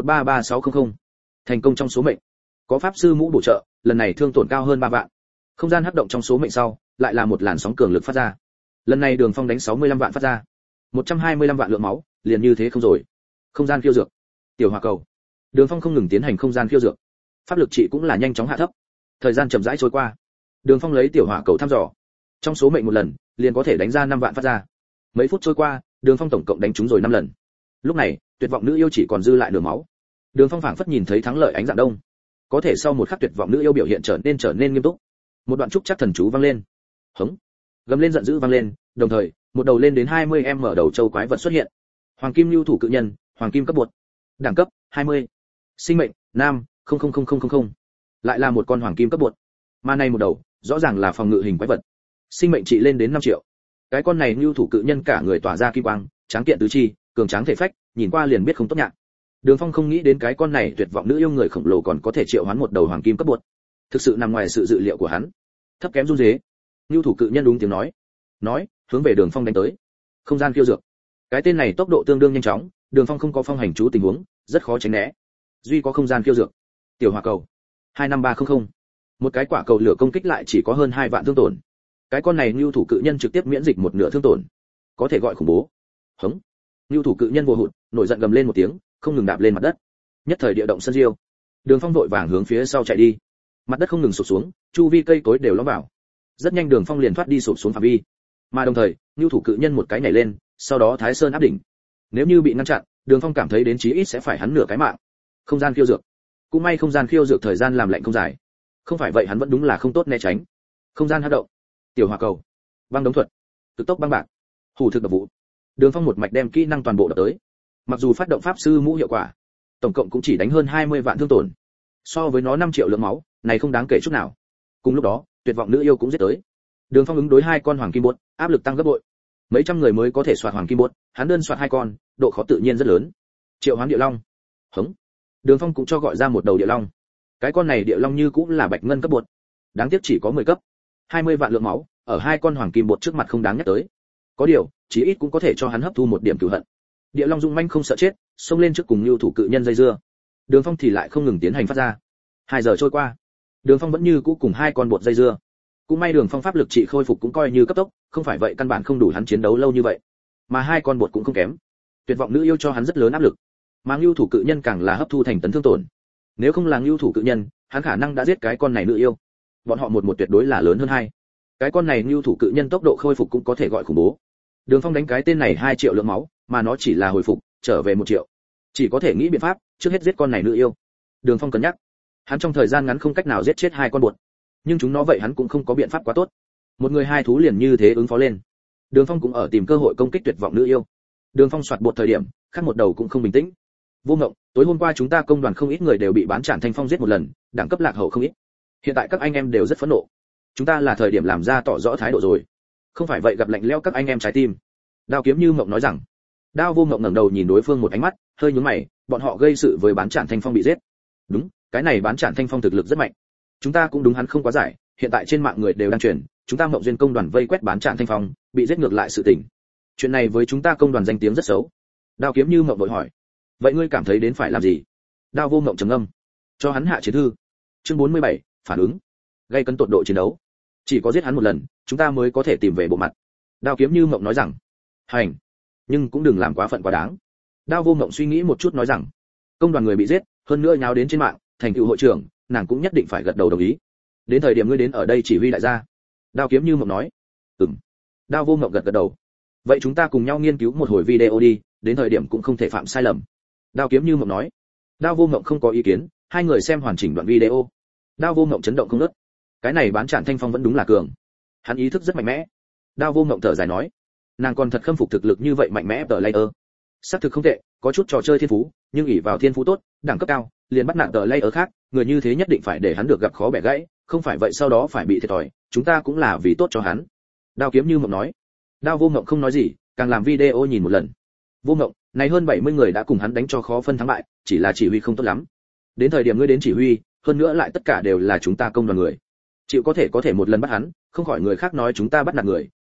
133600. Thành công trong số mệnh. Có pháp sư mũ bổ trợ, lần này thương tổn cao hơn 3 vạn. Không gian hấp động trong số mệnh sau, lại là một làn sóng cường lực phát ra. Lần này Đường Phong đánh 65 vạn phát ra. 125 vạn lượng máu, liền như thế không rồi. Không gian khiêu dược. Tiểu hỏa cầu. Đường Phong không ngừng tiến hành không gian khiêu dược. Pháp lực trị cũng là nhanh chóng hạ thấp. Thời gian chậm rãi trôi qua. Đường Phong lấy tiểu hỏa cầu thăm dò. Trong số mệnh một lần, liền có thể đánh ra 5 vạn phát ra. Mấy phút trôi qua, Đường Phong tổng cộng đánh trúng rồi 5 lần. Lúc này, tuyệt vọng nữ yêu chỉ còn dư lại nửa máu. Đường Phong phảng phất nhìn thấy thắng lợi ánh dạng đông. Có thể sau một khắc tuyệt vọng nữ yêu biểu hiện trở nên nghiêm túc. Một đoạn trúc chắc thần chú vang lên. Hống. Gầm lên giận dữ vang lên, đồng thời, một đầu lên đến 20m mở đầu châu quái vật xuất hiện. Hoàng kim lưu thủ cự nhân, hoàng kim cấp bột. Đẳng cấp 20. Sinh mệnh nam 000000. Lại là một con hoàng kim cấp bột. Mà này một đầu, rõ ràng là phòng ngự hình quái vật. Sinh mệnh trị lên đến 5 triệu. Cái con này lưu thủ cự nhân cả người tỏa ra kim quang, tráng kiện tứ chi, cường tráng thể phách, nhìn qua liền biết không tốt nhạc. Đường Phong không nghĩ đến cái con này tuyệt vọng nữ yêu người khổng lồ còn có thể triệu hoán một đầu hoàng kim cấp bột. Thực sự nằm ngoài sự dự liệu của hắn. Thấp kém run rế. Lưu thủ cự nhân đúng tiếng nói, hướng về Đường Phong đánh tới. Không gian khiêu dược. Cái tên này tốc độ tương đương nhanh chóng, Đường Phong không có phong hành chú tình huống, rất khó tránh né. Duy có không gian khiêu dược. Tiểu hỏa cầu. 25300. Một cái quả cầu lửa công kích lại chỉ có hơn 2 vạn thương tổn. Cái con này lưu thủ cự nhân trực tiếp miễn dịch một nửa thương tổn. Có thể gọi khủng bố. Hống. Lưu thủ cự nhân vô hụt, nổi giận gầm lên một tiếng, không ngừng đạp lên mặt đất. Nhất thời địa động sân diêu. Đường Phong vội vàng hướng phía sau chạy đi. Mặt đất không ngừng sụp xuống, chu vi cây cối đều lõm vào. Rất nhanh Đường Phong liền thoát đi sụp xuống phạm vi. Mà đồng thời, lưu thủ cự nhân một cái nhảy lên, sau đó Thái Sơn áp đỉnh. Nếu như bị ngăn chặn, Đường Phong cảm thấy đến chí ít sẽ phải hắn nửa cái mạng. Không gian khiêu dược. Cũng may không gian khiêu dược thời gian làm lạnh không dài. Không phải vậy hắn vẫn đúng là không tốt né tránh. Không gian hấp động. Tiểu hỏa cầu. Băng đống thuật. Cực tốc băng bạc. Hủ thực độc vụ. Đường Phong một mạch đem kỹ năng toàn bộ đập tới. Mặc dù phát động pháp sư mũ hiệu quả, tổng cộng cũng chỉ đánh hơn 20 vạn thương tổn. So với nó 5 triệu lượng máu, này không đáng kể chút nào. Cùng lúc đó, tuyệt vọng nữ yêu cũng giết tới. Đường Phong ứng đối 2 con hoàng kim bột, áp lực tăng gấp bội. Mấy trăm người mới có thể soạt hoàng kim bột, hắn đơn soạt 2 con, độ khó tự nhiên rất lớn. Triệu hoán địa long. Hống. Đường Phong cũng cho gọi ra một đầu địa long. Cái con này địa long như cũng là bạch ngân cấp bột. Đáng tiếc chỉ có 10 cấp. 20 vạn lượng máu, ở 2 con hoàng kim bột trước mặt không đáng nhắc tới. Có điều, chí ít cũng có thể cho hắn hấp thu một điểm cửu hận. Địa long dung manh không sợ chết, xông lên trước cùng lưu thủ cự nhân dây dưa. Đường Phong thì lại không ngừng tiến hành phát ra. 2 giờ trôi qua, Đường Phong vẫn như cũ cùng 2 con bột dây dưa. Cũng may Đường Phong pháp lực trị khôi phục cũng coi như cấp tốc, không phải vậy căn bản không đủ hắn chiến đấu lâu như vậy. Mà 2 con bột cũng không kém. Tuyệt vọng nữ yêu cho hắn rất lớn áp lực. Mà lưu thủ cự nhân càng là hấp thu thành tấn thương tổn. Nếu không là lưu thủ cự nhân, hắn khả năng đã giết cái con này nữ yêu. Bọn họ một tuyệt đối là lớn hơn 2. Cái con này lưu thủ cự nhân tốc độ khôi phục cũng có thể gọi khủng bố. Đường Phong đánh cái tên này 2 triệu lượng máu, mà nó chỉ là hồi phục, trở về 1 triệu. Chỉ có thể nghĩ biện pháp, trước hết giết con này nữ yêu. Đường Phong cân nhắc. Hắn trong thời gian ngắn không cách nào giết chết 2 con bột, nhưng chúng nó vậy hắn cũng không có biện pháp quá tốt. Một người 2 thú liền như thế ứng phó lên. Đường Phong cũng ở tìm cơ hội công kích tuyệt vọng nữ yêu. Đường Phong soạt bột thời điểm, khác một đầu cũng không bình tĩnh. Vô Ngộng, tối hôm qua chúng ta công đoàn không ít người đều bị bán Trản Thanh Phong giết một lần, đẳng cấp lạc hậu không ít. Hiện tại các anh em đều rất phẫn nộ. Chúng ta là thời điểm làm ra tỏ rõ thái độ rồi. Không phải vậy gặp lạnh lẽo các anh em trái tim. Đao Kiếm Như Mộng nói rằng. Đao Vô Ngộng ngẩng đầu nhìn đối phương một ánh mắt, hơi nhướng mày, bọn họ gây sự với bán Trản Thanh Phong bị giết. Đúng, cái này bán Trản Thanh Phong thực lực rất mạnh. Chúng ta cũng đúng hắn không quá giải, hiện tại trên mạng người đều đang truyền, chúng ta Mộng Duyên công đoàn vây quét bán Trản Thanh Phong, bị giết ngược lại sự tình. Chuyện này với chúng ta công đoàn danh tiếng rất xấu. Đao Kiếm Như Mộng vội hỏi. Vậy ngươi cảm thấy đến phải làm gì? Đao Vô Ngộng trầm ngâm. Cho hắn hạ chiến thư. Chương 47, phản ứng. Gây cấn tột độ chiến đấu. Chỉ có giết hắn một lần, chúng ta mới có thể tìm về bộ mặt. Đao Kiếm Như Mộng nói rằng. Hành. Nhưng cũng đừng làm quá phận quá đáng. Đao Vô Ngộng suy nghĩ một chút nói rằng. Công đoàn người bị giết, hơn nữa nháo đến trên mạng, thành tựu hội trưởng, nàng cũng nhất định phải gật đầu đồng ý. Đến thời điểm ngươi đến ở đây chỉ huy đại gia. Đao Kiếm Như Mộng nói. Ừm. Đao Vô Ngộng gật gật đầu. Vậy chúng ta cùng nhau nghiên cứu một hồi video đi, đến thời điểm cũng không thể phạm sai lầm. Đao Kiếm Như Mộng nói. Đao Vô Ngộng không có ý kiến, 2 người xem hoàn chỉnh đoạn video. Đao Vô Ngộng chấn động không ngớt. Cái này bán Trản Thanh Phong vẫn đúng là cường. Hắn ý thức rất mạnh mẽ. Đao Vô Ngộng thở dài nói, nàng còn thật khâm phục thực lực như vậy mạnh mẽ tờ layer. Xác thực không tệ, có chút trò chơi thiên phú, nhưng ỷ vào thiên phú tốt, đẳng cấp cao, liền bắt nạt tờ layer khác, người như thế nhất định phải để hắn được gặp khó bẻ gãy, không phải vậy sau đó phải bị thiệt thòi, chúng ta cũng là vì tốt cho hắn. Đao Kiếm Như Mộng nói. Đao Vô Ngộng không nói gì, càng làm video nhìn một lần. Vô Ngộng, này hơn 70 người đã cùng hắn đánh cho khó phân thắng bại, chỉ là chỉ huy không tốt lắm. Đến thời điểm ngươi đến chỉ huy, hơn nữa lại tất cả đều là chúng ta công đoàn người. Chịu có thể một lần bắt hắn, không khỏi người khác nói chúng ta bắt nạt người,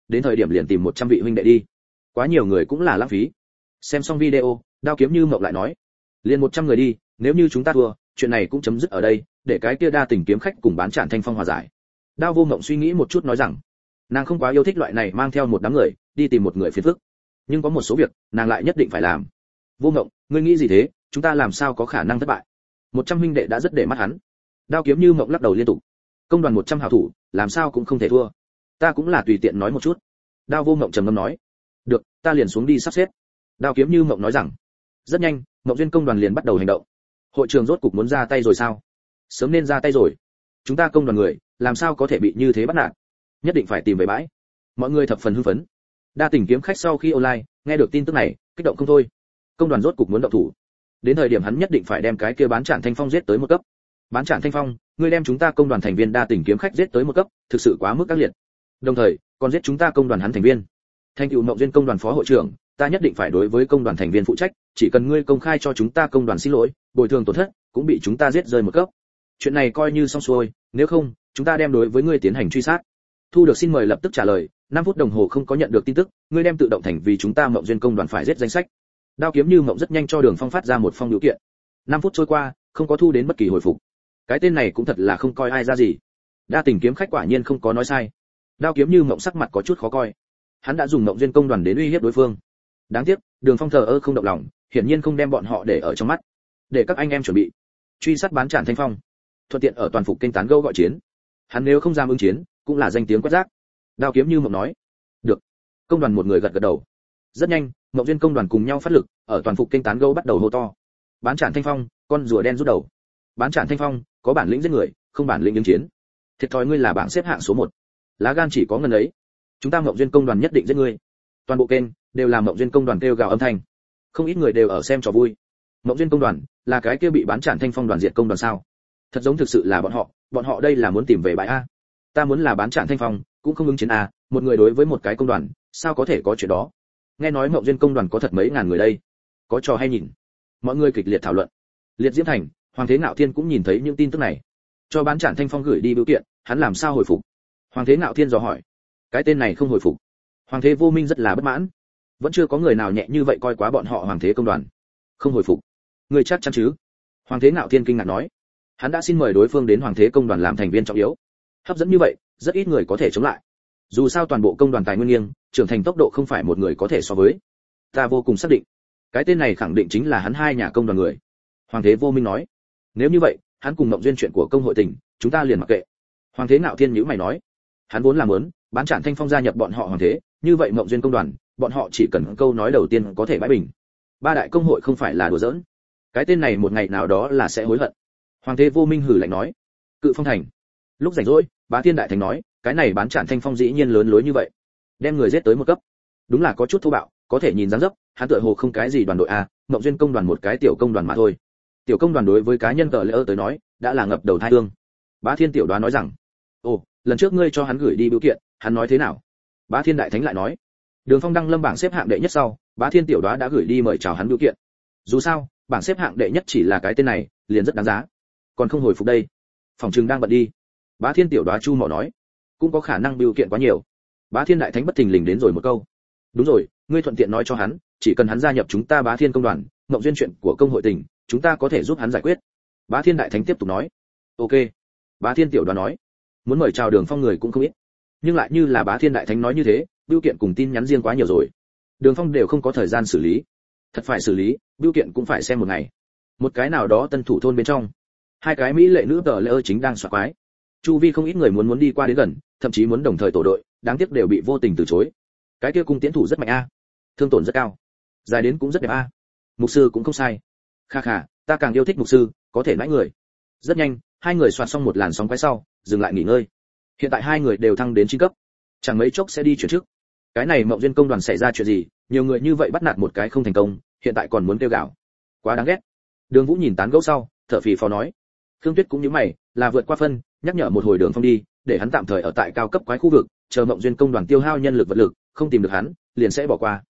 đến thời điểm liền tìm 100 vị huynh đệ đi. Quá nhiều người cũng là lãng phí. Xem xong video, Đao Kiếm Như Mộng lại nói, liền 100 người đi, nếu như chúng ta thua, chuyện này cũng chấm dứt ở đây, để cái kia Đa Tình kiếm khách cùng Bán Trản Thanh Phong hòa giải. Đao Vô Mộng suy nghĩ một chút nói rằng, nàng không quá yêu thích loại này mang theo một đám người đi tìm một người phiền phức, nhưng có một số việc nàng lại nhất định phải làm. Vô Mộng, ngươi nghĩ gì thế, chúng ta làm sao có khả năng thất bại? 100 huynh đệ đã rất để mắt hắn. Đao Kiếm Như Mộng lắc đầu liên tục, công đoàn 100 hảo thủ, làm sao cũng không thể thua. Ta cũng là tùy tiện nói một chút. Đao Vô Mộng trầm ngâm nói, được, ta liền xuống đi sắp xếp. Đao Kiếm Như Mộng nói rằng, rất nhanh, Mộng Duyên công đoàn liền bắt đầu hành động. Hội trưởng rốt cục muốn ra tay rồi sao? Sớm nên ra tay rồi. Chúng ta công đoàn người, làm sao có thể bị như thế bắt nạt? Nhất định phải tìm về bãi. Mọi người thập phần hưng phấn. Đa Tình kiếm khách sau khi online, nghe được tin tức này, kích động không thôi. Công đoàn rốt cục muốn động thủ. Đến thời điểm hắn nhất định phải đem cái kia Bán Trản Thanh Phong giết tới một cấp. Bán Trản Thanh Phong, ngươi đem chúng ta công đoàn thành viên Đa Tình kiếm khách giết tới một cấp, thực sự quá mức ác liệt. Đồng thời, còn giết chúng ta công đoàn hắn thành viên. Thanh cựu Mộng Duyên công đoàn phó hội trưởng, ta nhất định phải đối với công đoàn thành viên phụ trách, chỉ cần ngươi công khai cho chúng ta công đoàn xin lỗi, bồi thường tổn thất, cũng bị chúng ta giết rơi một cấp. Chuyện này coi như xong xuôi, nếu không, chúng ta đem đối với ngươi tiến hành truy sát. Thu được xin mời lập tức trả lời, 5 phút đồng hồ không có nhận được tin tức, ngươi đem tự động thành vì chúng ta Mộng Duyên công đoàn phải giết danh sách. Đao Kiếm Như Mộng rất nhanh cho Đường Phong phát ra một phong biểu kiện. 5 phút trôi qua, không có thu đến bất kỳ hồi phục. Cái tên này cũng thật là không coi ai ra gì. Đa Tình kiếm khách quả nhiên không có nói sai. Đao Kiếm Như Mộng sắc mặt có chút khó coi. Hắn đã dùng Mộng Duyên công đoàn đến uy hiếp đối phương. Đáng tiếc, Đường Phong thờ ơ không động lòng, hiển nhiên không đem bọn họ để ở trong mắt. Để các anh em chuẩn bị truy sát Bán Trản Thanh Phong, thuận tiện ở toàn phục kênh tán gẫu gọi chiến. Hắn nếu không dám ứng chiến, cũng là danh tiếng quét rác. Đao Kiếm Như Mộng nói, được. Công đoàn một người gật gật đầu. Rất nhanh, Mộng Duyên công đoàn cùng nhau phát lực, ở toàn phục kênh tán gẫu bắt đầu hô to. Bán Trản Thanh Phong, con rùa đen rút đầu. Bán Trản Thanh Phong, có bản lĩnh giết người, không bản lĩnh ứng chiến. Thiệt thòi ngươi là bảng xếp hạng số 1. Lá gan chỉ có ngần ấy. Chúng ta Mộng Duyên công đoàn nhất định giết ngươi. Toàn bộ kênh đều là Mộng Duyên công đoàn kêu gào âm thanh. Không ít người đều ở xem trò vui. Mộng Duyên công đoàn là cái kia bị Bán Trản Thanh Phong đoàn diệt công đoàn sao? Thật giống thực sự là bọn họ đây là muốn tìm về bãi a. Ta muốn là Bán Trản Thanh Phong, cũng không ứng chiến a, một người đối với một cái công đoàn, sao có thể có chuyện đó? Nghe nói Mộng Duyên công đoàn có thật mấy ngàn người đây, có trò hay nhìn. Mọi người kịch liệt thảo luận. Liệt Diễm Thành, Hoàng Thế Nạo Thiên cũng nhìn thấy những tin tức này. Cho Bán Trản Thanh Phong gửi đi biểu kiện, hắn làm sao hồi phục? Hoàng Thế Nạo Thiên dò hỏi. Cái tên này không hồi phục. Hoàng Thế Vô Minh rất là bất mãn. Vẫn chưa có người nào nhẹ như vậy coi quá bọn họ Hoàng Thế công đoàn. Không hồi phục. Người chắc chắn chứ? Hoàng Thế Nạo Thiên kinh ngạc nói. Hắn đã xin mời đối phương đến Hoàng Thế công đoàn làm thành viên trọng yếu. Hấp dẫn như vậy, rất ít người có thể chống lại. Dù sao toàn bộ công đoàn tài nguyên nghiêng, trưởng thành tốc độ không phải một người có thể so với. Ta vô cùng xác định, cái tên này khẳng định chính là hắn hai nhà công đoàn người. Hoàng Thế Vô Minh nói. Nếu như vậy, hắn cùng Mộng Duyên chuyện của công hội tỉnh, chúng ta liền mặc kệ. Hoàng Thế Nạo Thiên nhíu mày nói. Hắn vốn là muốn Bán Trản Thanh Phong gia nhập bọn họ Hoàng Thế, như vậy Mộng Duyên công đoàn, bọn họ chỉ cần câu nói đầu tiên có thể bãi bình. Ba đại công hội không phải là đùa giỡn. Cái tên này một ngày nào đó là sẽ hối hận. Hoàng Thế Vô Minh hử lạnh nói. Cự Phong Thành. Lúc rảnh rỗi, Bá Thiên Đại Thánh nói, cái này Bán Trản Thanh Phong dĩ nhiên lớn lối như vậy, đem người giết tới một cấp. Đúng là có chút thô bạo, có thể nhìn dáng dấp, hắn tựa hồ không cái gì đoàn đội a, Mộng Duyên công đoàn một cái tiểu công đoàn mà thôi. Tiểu công đoàn đối với cá nhân cờ lỡ tới nói, đã là ngập đầu thai hương. Bá Thiên tiểu đoán nói rằng, ồ, lần trước ngươi cho hắn gửi đi biểu kiện, hắn nói thế nào? Bá Thiên Đại Thánh lại nói, Đường Phong đăng lâm bảng xếp hạng đệ nhất sau, Bá Thiên tiểu đoán đã gửi đi mời chào hắn biểu kiện. Dù sao, bảng xếp hạng đệ nhất chỉ là cái tên này, liền rất đáng giá. Còn không hồi phục đây, phòng trường đang bận đi. Bá Thiên tiểu đoán chu mỏ nói, cũng có khả năng biểu kiện quá nhiều. Bá Thiên Đại Thánh bất thình lình đến rồi một câu, đúng rồi, ngươi thuận tiện nói cho hắn, chỉ cần hắn gia nhập chúng ta Bá Thiên công đoàn, Mộng Duyên chuyện của công hội tỉnh, chúng ta có thể giúp hắn giải quyết. Bá Thiên Đại Thánh tiếp tục nói, ok. Bá Thiên tiểu đoán nói, muốn mời chào Đường Phong người cũng không ít, nhưng lại như là Bá Thiên Đại Thánh nói như thế, biểu kiện cùng tin nhắn riêng quá nhiều rồi, Đường Phong đều không có thời gian xử lý. Thật phải xử lý, biểu kiện cũng phải xem một ngày. Một cái nào đó tân thủ thôn bên trong, hai cái mỹ lệ nữ tờ lỡ chính đang xoạc quái. Chu vi không ít người muốn đi qua đến gần, thậm chí muốn đồng thời tổ đội, đáng tiếc đều bị vô tình từ chối. Cái kia cung tiễn thủ rất mạnh a, thương tổn rất cao, dài đến cũng rất đẹp a. Mục sư cũng không sai. Kha kha, ta càng yêu thích mục sư, có thể nãi người. Rất nhanh, hai người soạt xong một làn sóng quái sau, dừng lại nghỉ ngơi. Hiện tại hai người đều thăng đến 9 cấp, chẳng mấy chốc sẽ đi chuyển chức. Cái này Mộng Duyên công đoàn xảy ra chuyện gì, nhiều người như vậy bắt nạt một cái không thành công, hiện tại còn muốn kêu gào, quá đáng ghét. Đường Vũ nhìn tán gẫu sau, thở phì phò nói, Khương Tuyết cũng như mày, là vượt qua phân, nhắc nhở một hồi Đường Phong đi, để hắn tạm thời ở tại cao cấp quái khu vực, chờ Mộng Duyên công đoàn tiêu hao nhân lực vật lực, không tìm được hắn, liền sẽ bỏ qua.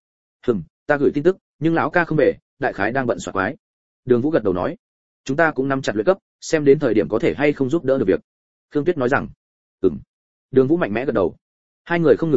Ta gửi tin tức, nhưng lão ca không về, đại khái đang bận soạt quái. Đường Vũ gật đầu nói, chúng ta cũng nắm chặt luyện cấp, xem đến thời điểm có thể hay không giúp đỡ được việc. Khương Tuyết nói rằng, Đường Vũ mạnh mẽ gật đầu. Hai người không ngừng không nghỉ,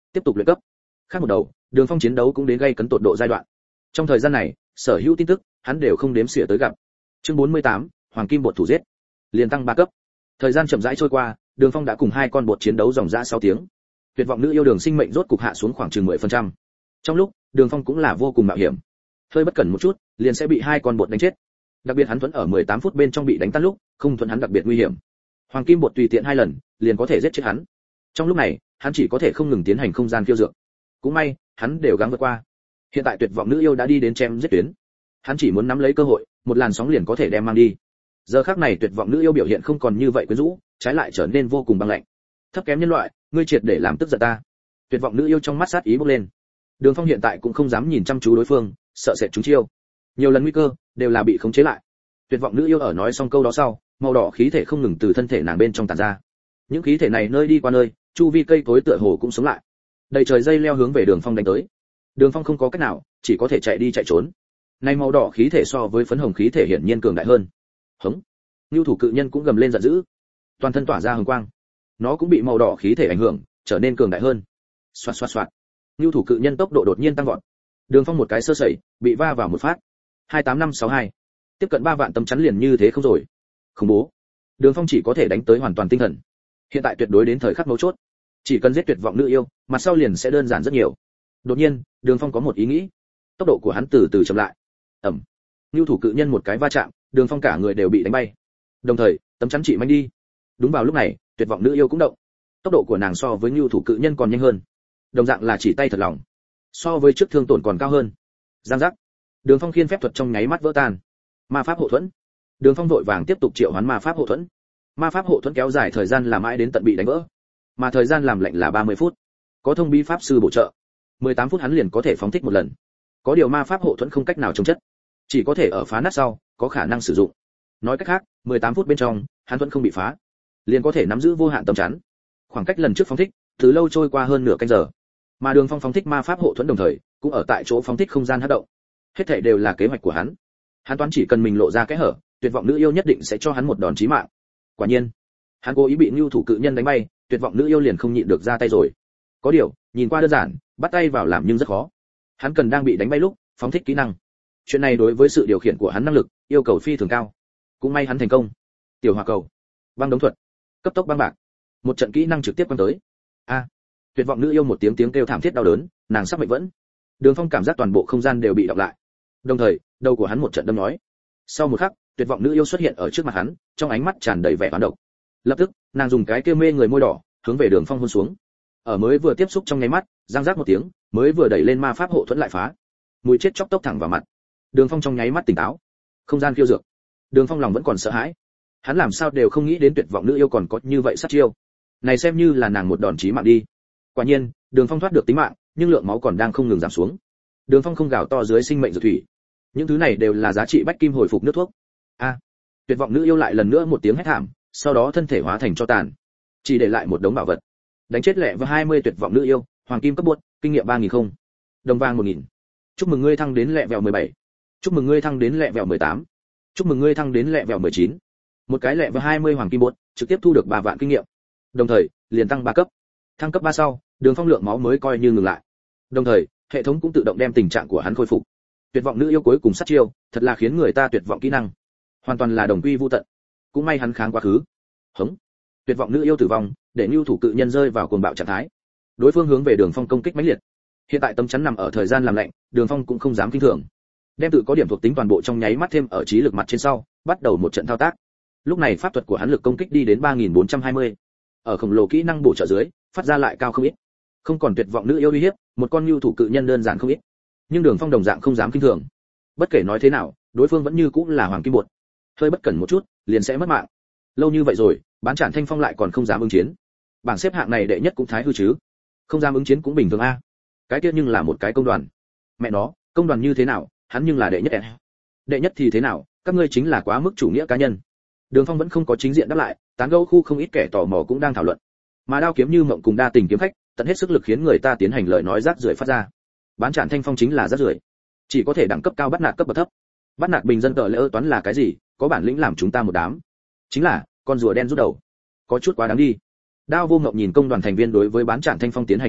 tiếp tục luyện cấp. Khác một đầu, Đường Phong chiến đấu cũng đến gây cấn tột độ giai đoạn. Trong thời gian này, sở hữu tin tức, hắn đều không đếm xỉa tới gặp. Chương 48, Hoàng Kim bột thủ giết. Liền tăng 3 cấp. Thời gian chậm rãi trôi qua, Đường Phong đã cùng 2 con bột chiến đấu dòng dã 6 tiếng. Tuyệt vọng nữ yêu Đường sinh mệnh rốt cục hạ xuống khoảng chừng 10%. Trong lúc, Đường Phong cũng là vô cùng mạo hiểm. Hơi bất cẩn một chút, liền sẽ bị 2 con bột đánh chết. Đặc biệt hắn vẫn ở 18 phút bên trong bị đánh tan lúc, không thuận hắn đặc biệt nguy hiểm. Hoàng Kim bột tùy tiện 2 lần, liền có thể giết chết hắn. Trong lúc này, hắn chỉ có thể không ngừng tiến hành không gian khiêu dược. Cũng may, hắn đều gắng vượt qua. Hiện tại tuyệt vọng nữ yêu đã đi đến chém giết tuyến. Hắn chỉ muốn nắm lấy cơ hội, một làn sóng liền có thể đem mang đi. Giờ khắc này tuyệt vọng nữ yêu biểu hiện không còn như vậy quyến rũ, trái lại trở nên vô cùng băng lạnh. Thấp kém nhân loại, ngươi triệt để làm tức giận ta. Tuyệt vọng nữ yêu trong mắt sát ý bốc lên. Đường Phong hiện tại cũng không dám nhìn chăm chú đối phương, sợ sẽ trúng chiêu. Nhiều lần nguy cơ đều là bị khống chế lại. Tuyệt vọng nữ yêu ở nói xong câu đó sau, màu đỏ khí thể không ngừng từ thân thể nàng bên trong tản ra. Những khí thể này nơi đi qua nơi, chu vi cây cối tựa hồ cũng sống lại. Đầy trời dây leo hướng về Đường Phong đánh tới. Đường Phong không có cách nào, chỉ có thể chạy đi chạy trốn. Này màu đỏ khí thể so với phấn hồng khí thể hiển nhiên cường đại hơn. Hống. Nưu thủ cự nhân cũng gầm lên giận dữ, toàn thân tỏa ra hồng quang. Nó cũng bị màu đỏ khí thể ảnh hưởng, trở nên cường đại hơn. Xoạt xoạt xoạt. Nưu thủ cự nhân tốc độ đột nhiên tăng vọt. Đường Phong một cái sơ sẩy, bị va vào một phát. 28562. Tiếp cận 3 vạn tấm chắn liền như thế không rồi. Khủng bố. Đường Phong chỉ có thể đánh tới hoàn toàn tinh thần. Hiện tại tuyệt đối đến thời khắc mấu chốt. Chỉ cần giết tuyệt vọng nữ yêu, mặt sau liền sẽ đơn giản rất nhiều. Đột nhiên, Đường Phong có một ý nghĩ. Tốc độ của hắn từ từ chậm lại. Ầm. Nưu thủ cự nhân một cái va chạm, Đường Phong cả người đều bị đánh bay. Đồng thời, tấm chắn chỉ manh đi. Đúng vào lúc này, tuyệt vọng nữ yêu cũng động. Tốc độ của nàng so với Nưu thủ cự nhân còn nhanh hơn. Đồng dạng là chỉ tay thật lòng. So với trước thương tổn còn cao hơn. Giang giác. Đường Phong khiên phép thuật trong nháy mắt vỡ tan. Ma pháp hộ thuẫn. Đường Phong vội vàng tiếp tục triệu hoán ma pháp hộ thuẫn. Ma pháp hộ thuẫn kéo dài thời gian làm mãi đến tận bị đánh vỡ. Mà thời gian làm lạnh là 30 phút. Có thông bí pháp sư bổ trợ. 18 phút hắn liền có thể phóng thích một lần. Có điều ma pháp hộ thuẫn không cách nào chống chất, chỉ có thể ở phá nát sau có khả năng sử dụng. Nói cách khác, 18 phút bên trong, hắn vẫn không bị phá, liền có thể nắm giữ vô hạn tấm chắn. Khoảng cách lần trước phóng thích, từ lâu trôi qua hơn nửa canh giờ. Mà Đường Phong phóng thích ma pháp hộ thuẫn đồng thời, cũng ở tại chỗ phóng thích không gian hất động. Hết thảy đều là kế hoạch của hắn. Hắn toán chỉ cần mình lộ ra kẽ hở, tuyệt vọng nữ yêu nhất định sẽ cho hắn một đòn chí mạng. Quả nhiên, hắn cố ý bị Nưu thủ cự nhân đánh bay, tuyệt vọng nữ yêu liền không nhịn được ra tay rồi. Có điều, nhìn qua đơn giản, bắt tay vào làm nhưng rất khó. Hắn cần đang bị đánh bay lúc, phóng thích kỹ năng. Chuyện này đối với sự điều khiển của hắn năng lực, yêu cầu phi thường cao. Cũng may hắn thành công. Tiểu hỏa cầu, băng đống thuật, cấp tốc băng bạc. Một trận kỹ năng trực tiếp quăng tới. A! Tuyệt vọng nữ yêu một tiếng tiếng kêu thảm thiết đau đớn, nàng sắp mệnh vẫn. Đường Phong cảm giác toàn bộ không gian đều bị đọc lại. Đồng thời, đầu của hắn một trận đâm nhói. Sau một khắc, tuyệt vọng nữ yêu xuất hiện ở trước mặt hắn, trong ánh mắt tràn đầy vẻ oán độc. Lập tức, nàng dùng cái kêu mê người môi đỏ, hướng về Đường Phong hôn xuống. Ở mới vừa tiếp xúc trong nháy mắt, giang giác một tiếng, mới vừa đẩy lên ma pháp hộ thuẫn lại phá. Mùi chết chóc tốc thẳng vào mặt. Đường Phong trong nháy mắt tỉnh táo. Không gian khiêu dược. Đường Phong lòng vẫn còn sợ hãi. Hắn làm sao đều không nghĩ đến tuyệt vọng nữ yêu còn có như vậy sát chiêu. Này xem như là nàng một đòn chí mạng đi. Quả nhiên, Đường Phong thoát được tính mạng, nhưng lượng máu còn đang không ngừng giảm xuống. Đường Phong không gào to dưới sinh mệnh dược thủy. Những thứ này đều là giá trị bách kim hồi phục nước thuốc. A! Tuyệt vọng nữ yêu lại lần nữa một tiếng hét thảm, sau đó thân thể hóa thành tro tàn, chỉ để lại một đống bảo vật. Đánh chết lẹ và 20 tuyệt vọng nữ yêu, hoàng kim cấp buốt, kinh nghiệm 3000 không. Đồng vàng 1000. Chúc mừng ngươi thăng đến lẹ vẹo 17. Chúc mừng ngươi thăng đến lẹ vẹo 18. Chúc mừng ngươi thăng đến lẹ vẹo 19. Một cái lẹ và 20 hoàng kim buốt, trực tiếp thu được 3 vạn kinh nghiệm. Đồng thời, liền tăng 3 cấp. Thăng cấp 3 sau, Đường Phong lượng máu mới coi như ngừng lại. Đồng thời, hệ thống cũng tự động đem tình trạng của hắn khôi phục. Tuyệt vọng nữ yêu cuối cùng sát chiêu, thật là khiến người ta tuyệt vọng kỹ năng. Hoàn toàn là đồng quy vu tận. Cũng may hắn kháng quá khứ. Hống. Tuyệt vọng nữ yêu tử vong, để Nưu thủ cự nhân rơi vào cuồng bạo trạng thái. Đối phương hướng về Đường Phong công kích mãnh liệt. Hiện tại tấm chắn nằm ở thời gian làm lạnh, Đường Phong cũng không dám kinh thường. Đem tự có điểm thuộc tính toàn bộ trong nháy mắt thêm ở trí lực mặt trên sau, bắt đầu một trận thao tác. Lúc này pháp thuật của hắn lực công kích đi đến 3420. Ở khổng lồ kỹ năng bổ trợ dưới, phát ra lại cao không ít. Không còn tuyệt vọng nữ yêu uy hiếp, một con Nưu thủ cự nhân đơn giản không ít. Nhưng Đường Phong đồng dạng không dám kinh thường. Bất kể nói thế nào, đối phương vẫn như cũng là hoàng kim bột. Hơi bất cẩn một chút, liền sẽ mất mạng. Lâu như vậy rồi, bán Trản Thanh Phong lại còn không dám ứng chiến. Bảng xếp hạng này đệ nhất cũng thái hư chứ. Không dám ứng chiến cũng bình thường a. Cái kia nhưng là một cái công đoàn. Mẹ nó, công đoàn như thế nào, hắn nhưng là đệ nhất. Đệ nhất thì thế nào, các ngươi chính là quá mức chủ nghĩa cá nhân. Đường Phong vẫn không có chính diện đáp lại, tán gẫu khu không ít kẻ tò mò cũng đang thảo luận. Mà Đao Kiếm Như Mộng cùng Đa Tình kiếm khách, tận hết sức lực khiến người ta tiến hành lời nói rác rưởi phát ra. Bán Trản Thanh Phong chính là rác rưởi, chỉ có thể đẳng cấp cao bắt nạt cấp bậc thấp. Bắt nạt bình dân tờ lỡ toán là cái gì, có bản lĩnh làm chúng ta một đám. Chính là con rùa đen rút đầu, có chút quá đáng đi. Đao Vô Ngộng nhìn công đoàn thành viên đối với Bán Trản Thanh Phong tiến hành đục mạ,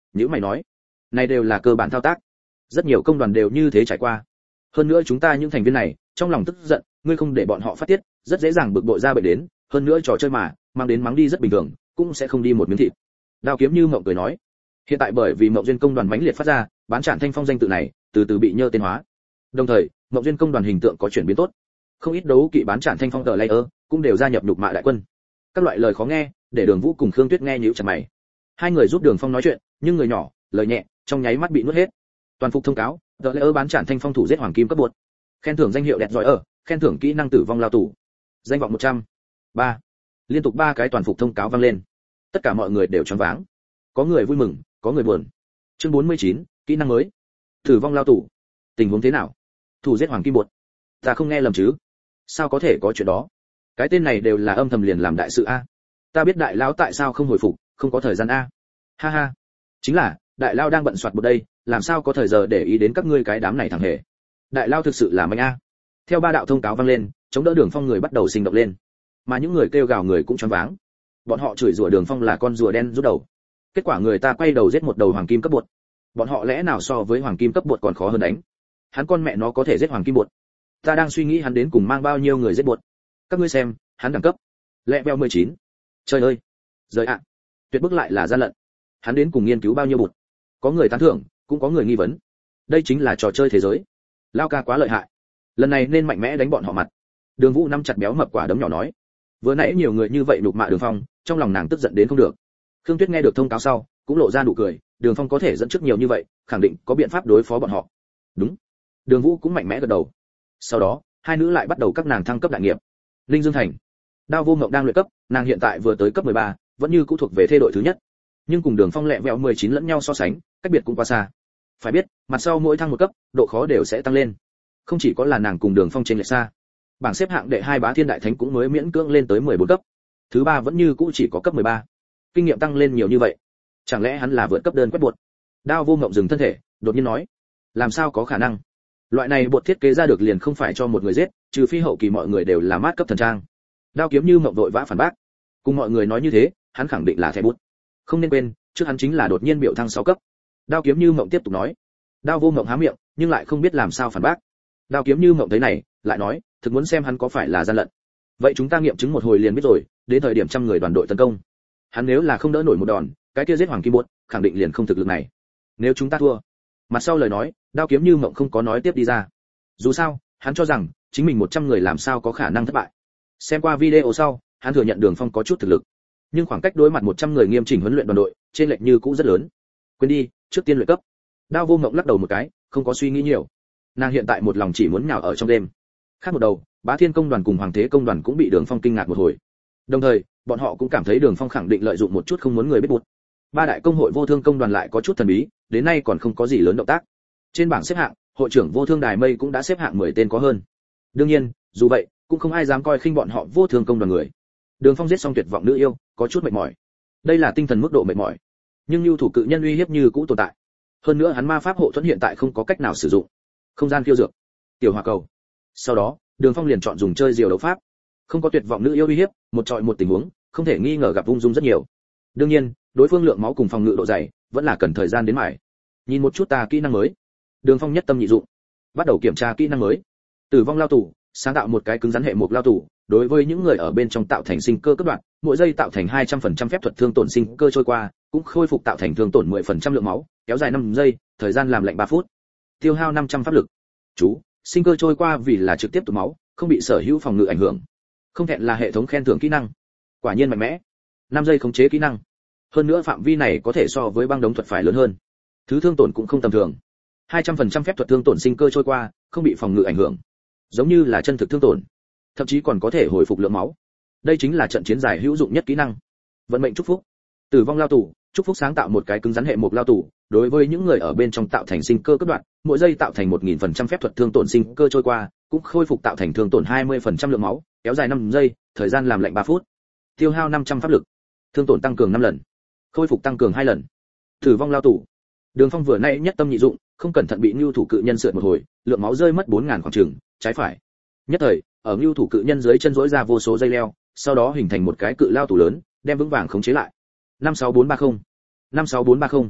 nhữ mày nói, này đều là cơ bản thao tác, rất nhiều công đoàn đều như thế trải qua. Hơn nữa chúng ta những thành viên này trong lòng tức giận, ngươi không để bọn họ phát tiết, rất dễ dàng bực bội ra bệnh đến, hơn nữa trò chơi mà mang đến mắng đi rất bình thường, cũng sẽ không đi một miếng thịt. Đao Kiếm Như Mộng cười nói, hiện tại bởi vì Mộng Duyên công đoàn mãnh liệt phát ra, bán Trản Thanh Phong danh tự này từ từ bị nhơ tên hóa. Đồng thời, Mộng Duyên công đoàn hình tượng có chuyển biến tốt, không ít đấu kỵ bán Trản Thanh Phong tờ layer cũng đều gia nhập nhục mạ đại quân. Các loại lời khó nghe, để Đường Vũ cùng Khương Tuyết nghe nhíu chặt mày. Hai người giúp Đường Phong nói chuyện, nhưng người nhỏ, lời nhẹ, trong nháy mắt bị nuốt hết. Toàn phục thông cáo, tờ layer bán Trản Thanh Phong thủ giết hoàng kim cấp bột. Khen thưởng danh hiệu đẹp giỏi ở, khen thưởng kỹ năng tử vong lao tù. Danh vọng 100. 3. Liên tục 3 cái toàn phục thông cáo vang lên. Tất cả mọi người đều choáng váng. Có người vui mừng, có người buồn. Chương 49, kỹ năng mới. Tử vong lao tù. Tình huống thế nào? Thủ giết hoàng kim bột. Ta không nghe lầm chứ? Sao có thể có chuyện đó? Cái tên này đều là âm thầm liền làm đại sự a. Ta biết đại lão tại sao không hồi phục, không có thời gian a. Ha ha. Chính là, đại lão đang bận soạt bột đây, làm sao có thời giờ để ý đến các ngươi cái đám này thằng hề. Đại lão thực sự là mạnh a. Theo 3 đạo thông cáo vang lên, chống đỡ Đường Phong người bắt đầu sinh động lên, mà những người kêu gào người cũng choáng váng. Bọn họ chửi rủa Đường Phong là con rùa đen rút đầu. Kết quả người ta quay đầu giết một đầu hoàng kim cấp bột. Bọn họ lẽ nào so với hoàng kim cấp bột còn khó hơn đánh? Hắn con mẹ nó có thể giết hoàng kim bột. Ta đang suy nghĩ hắn đến cùng mang bao nhiêu người giết bột. Các ngươi xem, hắn đẳng cấp level 19. Trời ơi, rời ạ. Tuyệt bức lại là gian lận. Hắn đến cùng nghiên cứu bao nhiêu bột? Có người tán thưởng, cũng có người nghi vấn. Đây chính là trò chơi thế giới. Lao ca quá lợi hại. Lần này nên mạnh mẽ đánh bọn họ mặt. Đường Vũ nắm chặt béo mập quả đấm nhỏ nói. Vừa nãy nhiều người như vậy nhục mạ Đường Phong, trong lòng nàng tức giận đến không được. Khương Tuyết nghe được thông cáo sau, cũng lộ ra nụ cười, Đường Phong có thể dẫn trước nhiều như vậy, khẳng định có biện pháp đối phó bọn họ. Đúng. Đường Vũ cũng mạnh mẽ gật đầu. Sau đó, hai nữ lại bắt đầu các nàng thăng cấp đại nghiệp. Linh Dương Thành. Đao Vô Ngộng đang luyện cấp, nàng hiện tại vừa tới cấp 13, vẫn như cũ thuộc về thê đội thứ nhất. Nhưng cùng Đường Phong lẹ vẹo 19 lẫn nhau so sánh, cách biệt cũng quá xa. Phải biết, mặt sau mỗi thăng một cấp, độ khó đều sẽ tăng lên. Không chỉ có là nàng cùng Đường Phong trên lệch xa, bảng xếp hạng đệ 2 Bá Thiên Đại Thánh cũng mới miễn cưỡng lên tới 14 cấp. Thứ ba vẫn như cũ chỉ có cấp 13. Kinh nghiệm tăng lên nhiều như vậy, chẳng lẽ hắn là vượt cấp đơn quét bột? Đao Vô Ngộng dừng thân thể, đột nhiên nói, làm sao có khả năng? Loại này bột thiết kế ra được liền không phải cho một người giết, trừ phi hậu kỳ mọi người đều là mát cấp thần trang. Đao Kiếm Như Mộng vội vã phản bác, cùng mọi người nói như thế, hắn khẳng định là thẻ bút. Không nên quên, trước hắn chính là đột nhiên biểu thăng 6 cấp. Đao Kiếm Như Mộng tiếp tục nói. Đao Vô Ngộng há miệng, nhưng lại không biết làm sao phản bác. Đao Kiếm Như Mộng thấy này, lại nói, thực muốn xem hắn có phải là gian lận. Vậy chúng ta nghiệm chứng một hồi liền biết rồi, đến thời điểm trăm người đoàn đội tấn công. Hắn nếu là không đỡ nổi một đòn, cái kia giết hoàng kim bột, khẳng định liền không thực lực này. Nếu chúng ta thua, mặt sau lời nói, Đao Kiếm Như Mộng không có nói tiếp đi ra. Dù sao, hắn cho rằng chính mình 100 người làm sao có khả năng thất bại. Xem qua video sau, hắn thừa nhận Đường Phong có chút thực lực, nhưng khoảng cách đối mặt 100 người nghiêm chỉnh huấn luyện đoàn đội, trên lệch như cũ rất lớn. Quên đi, trước tiên luyện cấp. Đao Vô Ngộng lắc đầu một cái, không có suy nghĩ nhiều. Nàng hiện tại một lòng chỉ muốn nhào ở trong đêm. Khác một đầu, Bá Thiên công đoàn cùng Hoàng Thế công đoàn cũng bị Đường Phong kinh ngạc một hồi. Đồng thời, bọn họ cũng cảm thấy Đường Phong khẳng định lợi dụng một chút không muốn người biết bụt. 3 đại công hội vô thương công đoàn lại có chút thần bí, đến nay còn không có gì lớn động tác. Trên bảng xếp hạng, hội trưởng vô thương Đài Mây cũng đã xếp hạng 10 tên có hơn. Đương nhiên, dù vậy, cũng không ai dám coi khinh bọn họ vô thương công đoàn người. Đường Phong giết xong tuyệt vọng nữ yêu, có chút mệt mỏi. Đây là tinh thần mức độ mệt mỏi. Nhưng lưu thủ cự nhân uy hiếp như cũ tồn tại. Hơn nữa hắn ma pháp hộ thuẫn hiện tại không có cách nào sử dụng. Không gian khiêu dược, tiểu hỏa cầu. Sau đó, Đường Phong liền chọn dùng chơi diều đấu pháp. Không có tuyệt vọng nữ yêu uy hiếp, một trọi một tình huống, không thể nghi ngờ gặp ung dung rất nhiều. Đương nhiên, đối phương lượng máu cùng phòng ngự độ dày, vẫn là cần thời gian đến mài. Nhìn một chút ta kỹ năng mới. Đường Phong nhất tâm nhị dụng, bắt đầu kiểm tra kỹ năng mới. Tử vong lao tù, sáng tạo một cái cứng rắn hệ một lao tù, đối với những người ở bên trong tạo thành sinh cơ cấp đoạn, mỗi giây tạo thành 200% phép thuật thương tổn sinh cơ trôi qua, cũng khôi phục tạo thành thương tổn 10% lượng máu, kéo dài 5 giây, thời gian làm lạnh 3 phút. Tiêu hao 500 pháp lực. Chú, sinh cơ trôi qua vì là trực tiếp tụ máu, không bị sở hữu phòng ngự ảnh hưởng. Không thẹn là hệ thống khen thưởng kỹ năng. Quả nhiên mạnh mẽ. 5 giây khống chế kỹ năng. Hơn nữa phạm vi này có thể so với băng đống thuật phải lớn hơn. Thứ thương tổn cũng không tầm thường. 200% phép thuật thương tổn sinh cơ trôi qua, không bị phòng ngự ảnh hưởng. Giống như là chân thực thương tổn. Thậm chí còn có thể hồi phục lượng máu. Đây chính là trận chiến dài hữu dụng nhất kỹ năng. Vận mệnh chúc phúc. Tử vong lao tù, chúc phúc sáng tạo một cái cứng rắn hệ một lao tù, đối với những người ở bên trong tạo thành sinh cơ cấp đoạn, mỗi giây tạo thành 1000% phép thuật thương tổn sinh cơ trôi qua, cũng khôi phục tạo thành thương tổn 20% lượng máu, kéo dài 5 giây, thời gian làm lạnh 3 phút. Tiêu hao 500 pháp lực. Thương tổn tăng cường 5 lần, khôi phục tăng cường 2 lần. Tử vong lao tù. Đường Phong vừa nãy nhất tâm nhị dụng, không cẩn thận bị Nưu thủ cự nhân sượt một hồi, lượng máu rơi mất 4000 khoảng chừng, trái phải. Nhất thời, ở Nưu thủ cự nhân dưới chân rỗi ra vô số dây leo, sau đó hình thành một cái cự lao tù lớn, đem vững vàng khống chế lại. 56430, 56430.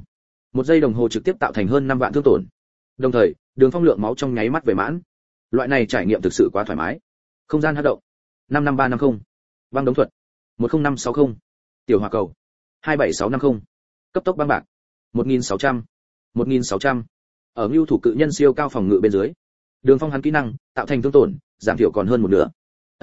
1 giây đồng hồ trực tiếp tạo thành hơn 5 vạn thương tổn. Đồng thời, Đường Phong lượng máu trong nháy mắt về mãn. Loại này trải nghiệm thực sự quá thoải mái. Không gian hấp động. 55350. Băng đống thuật. 10560. Tiểu hỏa cầu. 27650. Cấp tốc băng bạc. 1600. 1600. Ở Nưu thủ cự nhân siêu cao phòng ngự bên dưới, Đường Phong hắn kỹ năng tạo thành thương tổn giảm thiểu còn hơn một nửa.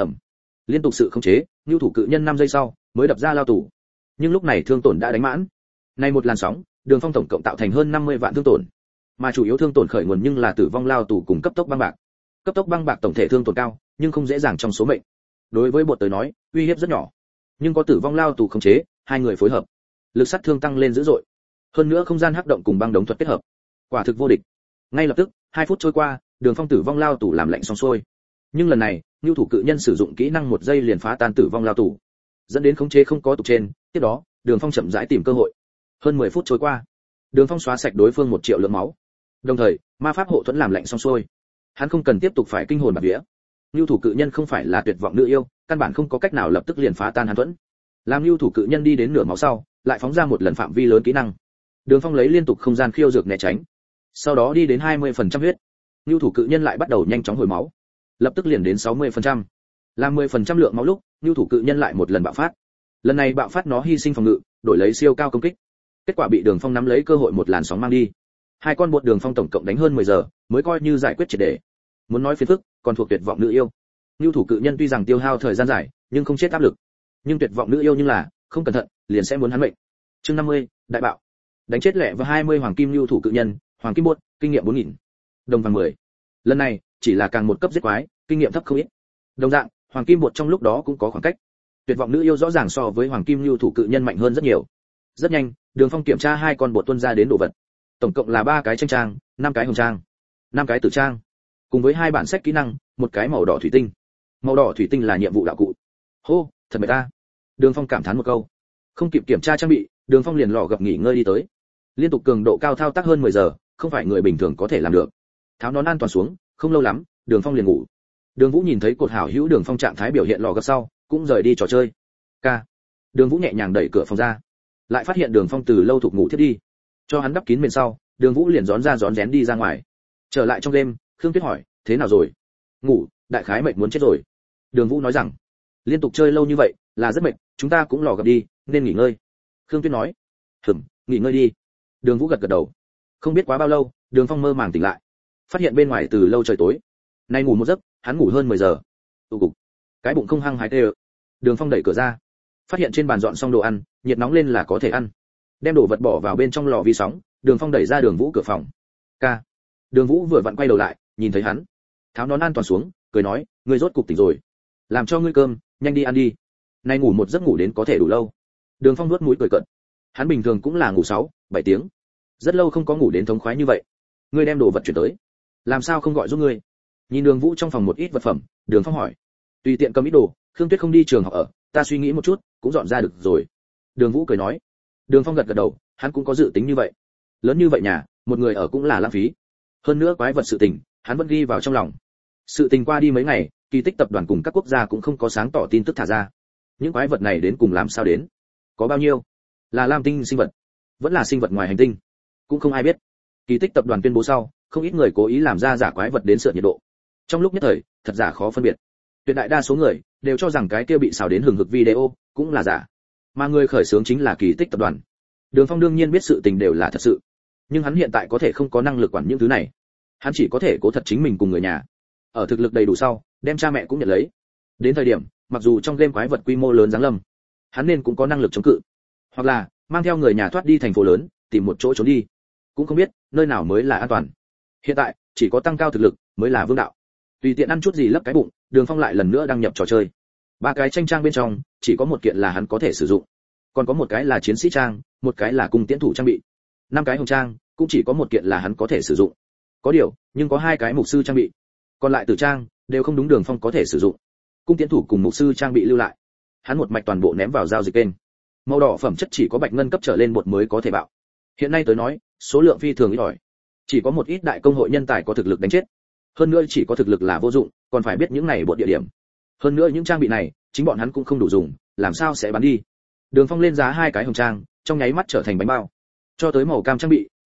Liên tục sự khống chế, Nưu thủ cự nhân 5 giây sau mới đập ra lao tù. Nhưng lúc này thương tổn đã đánh mãn. Nay một làn sóng, Đường Phong tổng cộng tạo thành hơn 50 vạn thương tổn. Mà chủ yếu thương tổn khởi nguồn nhưng là tử vong lao tù cùng cấp tốc băng bạc. Cấp tốc băng bạc tổng thể thương tổn cao, nhưng không dễ dàng trong số mệnh. Đối với bột tới nói, uy hiếp rất nhỏ. Nhưng có tử vong lao tù khống chế, hai người phối hợp, lực sát thương tăng lên dữ dội. Hơn nữa không gian hắc động cùng băng đống thuật kết hợp, quả thực vô địch. Ngay lập tức, 2 phút trôi qua, Đường Phong tử vong lao tù làm lạnh xong xuôi. Nhưng lần này, Nưu thủ cự nhân sử dụng kỹ năng 1 giây liền phá tan tử vong lao tù, dẫn đến khống chế không có tục trên. Tiếp đó, Đường Phong chậm rãi tìm cơ hội. Hơn 10 phút trôi qua, Đường Phong xóa sạch đối phương 1 triệu lượng máu. Đồng thời, ma pháp hộ thuẫn làm lạnh xong xuôi. Hắn không cần tiếp tục phải kinh hồn bạt vía. Nưu thủ cự nhân không phải là tuyệt vọng nữ yêu, căn bản không có cách nào lập tức liền phá tan hắn thuẫn. Làm Nưu thủ cự nhân đi đến nửa máu sau, lại phóng ra một lần phạm vi lớn kỹ năng. Đường Phong lấy liên tục không gian khiêu dược né tránh. Sau đó đi đến 20% huyết. Nưu thủ cự nhân lại bắt đầu nhanh chóng hồi máu. Lập tức liền đến 60%. Làm 10% lượng máu lúc, Nưu thủ cự nhân lại một lần bạo phát. Lần này bạo phát nó hy sinh phòng ngự, đổi lấy siêu cao công kích. Kết quả bị Đường Phong nắm lấy cơ hội một làn sóng mang đi. Hai con bột Đường Phong tổng cộng đánh hơn 10 giờ, mới coi như giải quyết triệt để. Muốn nói phiền phức, còn thuộc tuyệt vọng nữ yêu. Nưu thủ cự nhân tuy rằng tiêu hao thời gian dài, nhưng không chết áp lực. Nhưng tuyệt vọng nữ yêu nhưng là, không cẩn thận, liền sẽ muốn hắn mệnh. Chương 50, đại bạo. Đánh chết lẹ và 20 hoàng kim Nưu thủ cự nhân, hoàng kim bột, kinh nghiệm 4000. Đồng vàng 10. Lần này, chỉ là càng một cấp giết quái, kinh nghiệm thấp không ít. Đồng dạng, hoàng kim bột trong lúc đó cũng có khoảng cách. Tuyệt vọng nữ yêu rõ ràng so với hoàng kim Nưu thủ cự nhân mạnh hơn rất nhiều. Rất nhanh, Đường Phong kiểm tra 2 con bột tuôn ra đến đồ vật. Tổng cộng là 3 cái tranh trang, 5 cái hồng trang, 5 cái tử trang, cùng với 2 bản sách kỹ năng, 1 cái màu đỏ thủy tinh. Màu đỏ thủy tinh là nhiệm vụ đạo cụ. Hô, thật mệt ta. Đường Phong cảm thán một câu. Không kịp kiểm tra trang bị, Đường Phong liền lò gập nghỉ ngơi đi tới. Liên tục cường độ cao thao tác hơn 10 giờ, không phải người bình thường có thể làm được. Tháo nón an toàn xuống, không lâu lắm, Đường Phong liền ngủ. Đường Vũ nhìn thấy cột hảo hữu Đường Phong trạng thái biểu hiện lò gập sau, cũng rời đi trò chơi. Ca. Đường Vũ nhẹ nhàng đẩy cửa phòng ra, lại phát hiện Đường Phong từ lâu thục ngủ thiết đi. Cho hắn đắp kín mền sau, Đường Vũ liền rón ra rón rén đi ra ngoài. Trở lại trong đêm, Khương Tuyết hỏi, thế nào rồi? Ngủ, đại khái mệt muốn chết rồi. Đường Vũ nói rằng, liên tục chơi lâu như vậy, là rất mệt, chúng ta cũng lò gặp đi, nên nghỉ ngơi. Khương Tuyết nói, nghỉ ngơi đi. Đường Vũ gật gật đầu. Không biết quá bao lâu, Đường Phong mơ màng tỉnh lại, phát hiện bên ngoài từ lâu trời tối. Nay ngủ một giấc, hắn ngủ hơn 10 giờ. Tụ cục, cái bụng không hăng hái tê. Đường Phong đẩy cửa ra, phát hiện trên bàn dọn xong đồ ăn, nhiệt nóng lên là có thể ăn. Đem đồ vật bỏ vào bên trong lò vi sóng, Đường Phong đẩy ra Đường Vũ cửa phòng. Ca. Đường Vũ vừa vặn quay đầu lại, nhìn thấy hắn, tháo nón an toàn xuống, cười nói, ngươi rốt cục tỉnh rồi. Làm cho ngươi cơm, nhanh đi ăn đi. Nay ngủ một giấc ngủ đến có thể đủ lâu. Đường Phong nuốt mũi cười cợt. Hắn bình thường cũng là ngủ 6, 7 tiếng. Rất lâu không có ngủ đến thống khoái như vậy. Ngươi đem đồ vật chuyển tới, làm sao không gọi giúp ngươi? Nhìn Đường Vũ trong phòng một ít vật phẩm, Đường Phong hỏi, tùy tiện cầm ít đồ, Khương Tuyết không đi trường học ở, ta suy nghĩ một chút, cũng dọn ra được rồi. Đường Vũ cười nói. Đường Phong gật gật đầu, hắn cũng có dự tính như vậy. Lớn như vậy nhà, một người ở cũng là lãng phí. Hơn nữa quái vật sự tình, hắn vẫn ghi vào trong lòng. Sự tình qua đi mấy ngày, Kỳ Tích tập đoàn cùng các quốc gia cũng không có sáng tỏ tin tức thả ra. Những quái vật này đến cùng làm sao đến? Có bao nhiêu? Là lam tinh sinh vật, vẫn là sinh vật ngoài hành tinh? Cũng không ai biết. Kỳ Tích tập đoàn tuyên bố sau, không ít người cố ý làm ra giả quái vật đến sửa nhiệt độ. Trong lúc nhất thời, thật giả khó phân biệt. Tuyệt đại đa số người đều cho rằng cái kia bị xào đến hừng hực video cũng là giả. Mà người khởi xướng chính là Kỳ Tích tập đoàn. Đường Phong đương nhiên biết sự tình đều là thật sự, nhưng hắn hiện tại có thể không có năng lực quản những thứ này. Hắn chỉ có thể cố thật chính mình cùng người nhà. Ở thực lực đầy đủ sau, đem cha mẹ cũng nhận lấy. Đến thời điểm, mặc dù trong game quái vật quy mô lớn giáng lâm, hắn nên cũng có năng lực chống cự. Hoặc là, mang theo người nhà thoát đi thành phố lớn, tìm một chỗ trốn đi. Cũng không biết, nơi nào mới là an toàn. Hiện tại, chỉ có tăng cao thực lực mới là vương đạo. Tùy tiện ăn chút gì lấp cái bụng, Đường Phong lại lần nữa đăng nhập trò chơi. 3 cái tranh trang bên trong, chỉ có một kiện là hắn có thể sử dụng. Còn có một cái là chiến sĩ trang, một cái là cung tiễn thủ trang bị. 5 cái hồng trang, cũng chỉ có một kiện là hắn có thể sử dụng. Có điều, nhưng có 2 cái mục sư trang bị. Còn lại tử trang đều không đúng Đường Phong có thể sử dụng. Cung tiễn thủ cùng mục sư trang bị lưu lại. Hắn một mạch toàn bộ ném vào giao dịch kênh. Màu đỏ phẩm chất chỉ có bạch ngân cấp trở lên bột mới có thể bạo. Hiện nay tới nói, số lượng phi thường ít ỏi. Chỉ có một ít đại công hội nhân tài có thực lực đánh chết. Hơn nữa chỉ có thực lực là vô dụng, còn phải biết những này bột địa điểm. Hơn nữa những trang bị này, chính bọn hắn cũng không đủ dùng, làm sao sẽ bán đi. Đường Phong lên giá 2 cái hồng trang, trong nháy mắt trở thành bánh bao. Cho tới màu cam trang bị,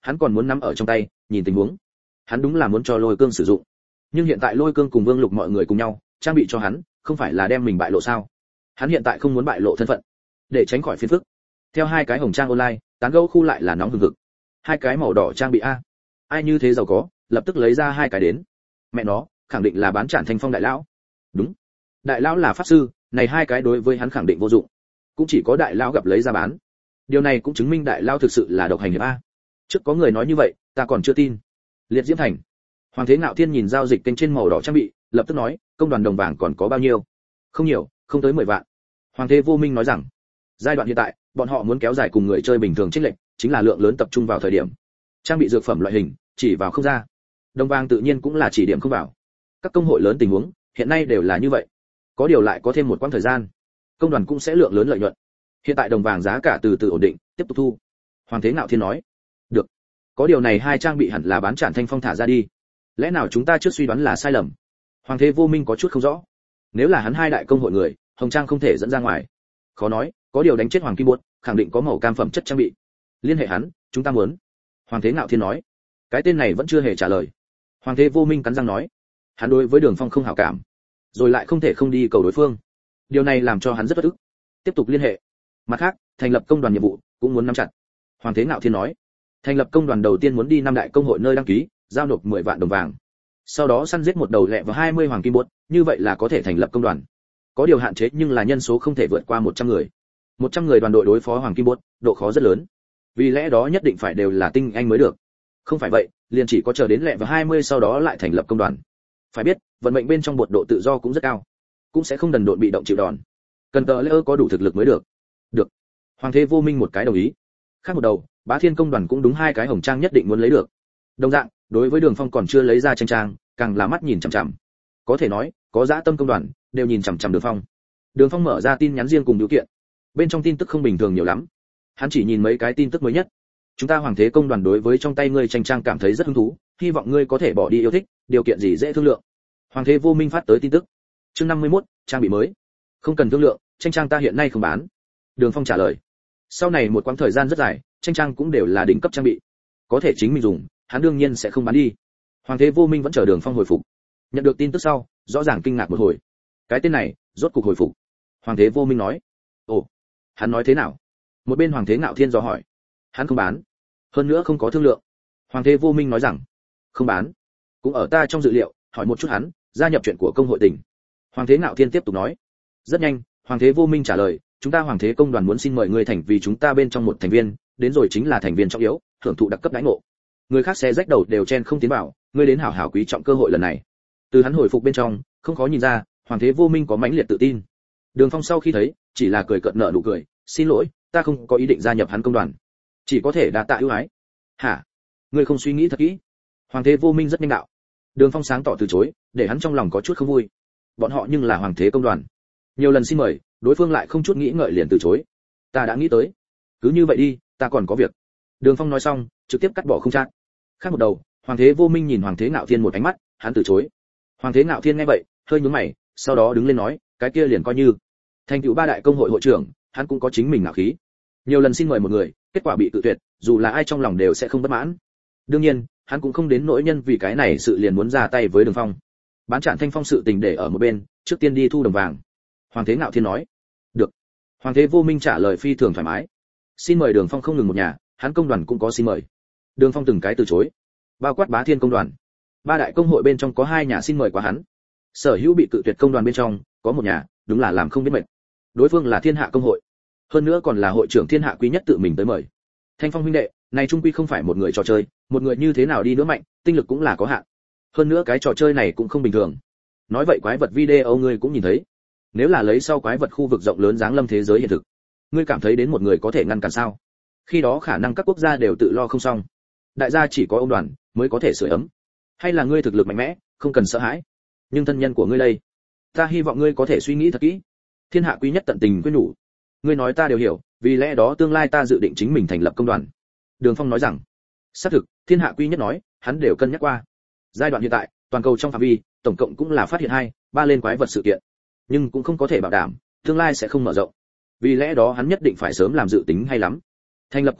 hắn còn muốn nắm ở trong tay nhìn tình huống. Hắn đúng là muốn cho Lôi Cương sử dụng, nhưng hiện tại Lôi Cương cùng Vương Lục mọi người cùng nhau trang bị cho hắn, không phải là đem mình bại lộ sao? Hắn hiện tại không muốn bại lộ thân phận, để tránh khỏi phiền phức. Theo hai cái hồng trang online, tán gẫu khu lại là nóng hừng hực. Hai cái màu đỏ trang bị a, ai như thế giàu có, lập tức lấy ra hai cái đến. Mẹ nó, khẳng định là bán Trản Thanh Phong đại lão. Đúng, đại lão là pháp sư, này hai cái đối với hắn khẳng định vô dụng, cũng chỉ có đại lão gặp lấy ra bán. Điều này cũng chứng minh đại lão thực sự là độc hành hiệp a. Trước có người nói như vậy, ta còn chưa tin. Liệt Diễm Thành, Hoàng Thế Ngạo Thiên nhìn giao dịch kênh trên màu đỏ trang bị, lập tức nói, công đoàn đồng vàng còn có bao nhiêu? Không nhiều, không tới 10 vạn. Hoàng Thế Vô Minh nói rằng, giai đoạn hiện tại, bọn họ muốn kéo dài cùng người chơi bình thường chênh lệch, chính là lượng lớn tập trung vào thời điểm. Trang bị dược phẩm loại hình, chỉ vào không ra. Đồng vàng tự nhiên cũng là chỉ điểm không vào. Các công hội lớn tình huống, hiện nay đều là như vậy. Có điều lại có thêm một quãng thời gian, công đoàn cũng sẽ lượng lớn lợi nhuận. Hiện tại đồng vàng giá cả từ từ ổn định, tiếp tục thu. Hoàng Thế Ngạo Thiên nói, được. Có điều này hai trang bị hẳn là bán Trản Thanh Phong thả ra đi. Lẽ nào chúng ta trước suy đoán là sai lầm? Hoàng Thế Vô Minh có chút không rõ. Nếu là hắn hai đại công hội người, hồng trang không thể dẫn ra ngoài. Khó nói, có điều đánh chết Hoàng Kim Buốt, khẳng định có màu cam phẩm chất trang bị. Liên hệ hắn, chúng ta muốn. Hoàng Thế Ngạo Thiên nói. Cái tên này vẫn chưa hề trả lời. Hoàng Thế Vô Minh cắn răng nói, hắn đối với Đường Phong không hảo cảm, rồi lại không thể không đi cầu đối phương. Điều này làm cho hắn rất bất ức. Tiếp tục liên hệ. Mặt khác, thành lập công đoàn nhiệm vụ cũng muốn nắm chặt. Hoàng Thế Ngạo Thiên nói, thành lập công đoàn đầu tiên muốn đi năm đại công hội nơi đăng ký, giao nộp 10 vạn đồng vàng. Sau đó săn giết một đầu lẹ và 20 hoàng kim buốt, như vậy là có thể thành lập công đoàn. Có điều hạn chế nhưng là nhân số không thể vượt qua 100 người. 100 người đoàn đội đối phó hoàng kim buốt, độ khó rất lớn. Vì lẽ đó nhất định phải đều là tinh anh mới được. Không phải vậy, liền chỉ có chờ đến lẹ và 20 sau đó lại thành lập công đoàn. Phải biết, vận mệnh bên trong buột độ tự do cũng rất cao, cũng sẽ không đần độn bị động chịu đòn. Cần tờ lễ có đủ thực lực mới được. Được. Hoàng Thế Vô Minh một cái đồng ý. Khác một đầu, Bá Thiên công đoàn cũng đúng hai cái hồng trang nhất định muốn lấy được. Đồng dạng, đối với Đường Phong còn chưa lấy ra tranh trang, càng là mắt nhìn chằm chằm. Có thể nói, có dã tâm công đoàn đều nhìn chằm chằm Đường Phong. Đường Phong mở ra tin nhắn riêng cùng điều kiện. Bên trong tin tức không bình thường nhiều lắm. Hắn chỉ nhìn mấy cái tin tức mới nhất. Chúng ta Hoàng Thế công đoàn đối với trong tay ngươi tranh trang cảm thấy rất hứng thú, hy vọng ngươi có thể bỏ đi yêu thích, điều kiện gì dễ thương lượng. Hoàng Thế Vô Minh phát tới tin tức. Chương 51, trang bị mới. Không cần thương lượng, tranh trang ta hiện nay không bán. Đường Phong trả lời. Sau này một quãng thời gian rất dài, tranh trang cũng đều là đỉnh cấp trang bị, có thể chính mình dùng, hắn đương nhiên sẽ không bán đi. Hoàng Thế Vô Minh vẫn chờ Đường Phong hồi phục. Nhận được tin tức sau, rõ ràng kinh ngạc một hồi. Cái tên này, rốt cục hồi phục. Hoàng Thế Vô Minh nói. Ồ, hắn nói thế nào? Một bên Hoàng Thế Ngạo Thiên dò hỏi. Hắn không bán, hơn nữa không có thương lượng. Hoàng Thế Vô Minh nói rằng, không bán, cũng ở ta trong dự liệu, hỏi một chút hắn, gia nhập chuyện của công hội tỉnh. Hoàng Thế Ngạo Thiên tiếp tục nói. Rất nhanh, Hoàng Thế Vô Minh trả lời, chúng ta Hoàng Thế công đoàn muốn xin mời ngươi thành vì chúng ta bên trong một thành viên, đến rồi chính là thành viên trọng yếu, hưởng thụ đặc cấp đãi ngộ. Người khác sẽ rách đầu đều chen không tiến vào, ngươi đến hảo hảo quý trọng cơ hội lần này. Từ hắn hồi phục bên trong, không khó nhìn ra, Hoàng Thế Vô Minh có mãnh liệt tự tin. Đường Phong sau khi thấy, chỉ là cười cợt nở nụ cười, xin lỗi, ta không có ý định gia nhập hắn công đoàn, chỉ có thể đa tạ ưu ái. Hả? Ngươi không suy nghĩ thật kỹ? Hoàng Thế Vô Minh rất nhanh đạo. Đường Phong sáng tỏ từ chối, để hắn trong lòng có chút không vui. Bọn họ nhưng là Hoàng Thế công đoàn, nhiều lần xin mời, đối phương lại không chút nghĩ ngợi liền từ chối. Ta đã nghĩ tới, cứ như vậy đi, ta còn có việc. Đường Phong nói xong, trực tiếp cắt bỏ không chat. Khác một đầu, Hoàng Thế Vô Minh nhìn Hoàng Thế Ngạo Thiên một ánh mắt, hắn từ chối. Hoàng Thế Ngạo Thiên nghe vậy, hơi nhướng mày, sau đó đứng lên nói, cái kia liền coi như thành tựu ba đại công hội hội trưởng, hắn cũng có chính mình ngạo khí. Nhiều lần xin mời một người, kết quả bị tự tuyệt, dù là ai trong lòng đều sẽ không bất mãn. Đương nhiên, hắn cũng không đến nỗi nhân vì cái này sự liền muốn ra tay với Đường Phong. Bán Trản Thanh Phong sự tình để ở một bên, trước tiên đi thu đồng vàng. Hoàng Thế Ngạo Thiên nói. Được. Hoàng Thế Vô Minh trả lời phi thường thoải mái. Xin mời Đường Phong không ngừng một nhà, hắn công đoàn cũng có xin mời. Đường Phong từng cái từ chối, bao quát Bá Thiên công đoàn. Ba đại công hội bên trong có 2 nhà xin mời qua hắn. Sở hữu bị cự tuyệt công đoàn bên trong, có một nhà, đúng là làm không biết mệt. Đối phương là Thiên Hạ công hội, hơn nữa còn là hội trưởng Thiên Hạ quý nhất tự mình tới mời. Thanh Phong huynh đệ, này trung quy không phải một người trò chơi, một người như thế nào đi nữa mạnh, tinh lực cũng là có hạn. Hơn nữa cái trò chơi này cũng không bình thường. Nói vậy quái vật video ngươi cũng nhìn thấy. Nếu là lấy sau quái vật khu vực rộng lớn giáng lâm thế giới hiện thực, ngươi cảm thấy đến một người có thể ngăn cản sao? Khi đó khả năng các quốc gia đều tự lo không xong. Đại gia chỉ có ông đoàn mới có thể sưởi ấm. Hay là ngươi thực lực mạnh mẽ, không cần sợ hãi. Nhưng thân nhân của ngươi đây, ta hy vọng ngươi có thể suy nghĩ thật kỹ. Thiên Hạ quý nhất tận tình khuyên nhủ. Ngươi nói ta đều hiểu, vì lẽ đó tương lai ta dự định chính mình thành lập công đoàn. Đường Phong nói rằng, xác thực, Thiên Hạ quý nhất nói, hắn đều cân nhắc qua. Giai đoạn hiện tại, toàn cầu trong phạm vi, tổng cộng cũng là phát hiện 2-3 lên quái vật sự kiện, nhưng cũng không có thể bảo đảm tương lai sẽ không mở rộng. Vì lẽ đó hắn nhất định phải sớm làm dự tính hay lắm. Thành lập công đoàn,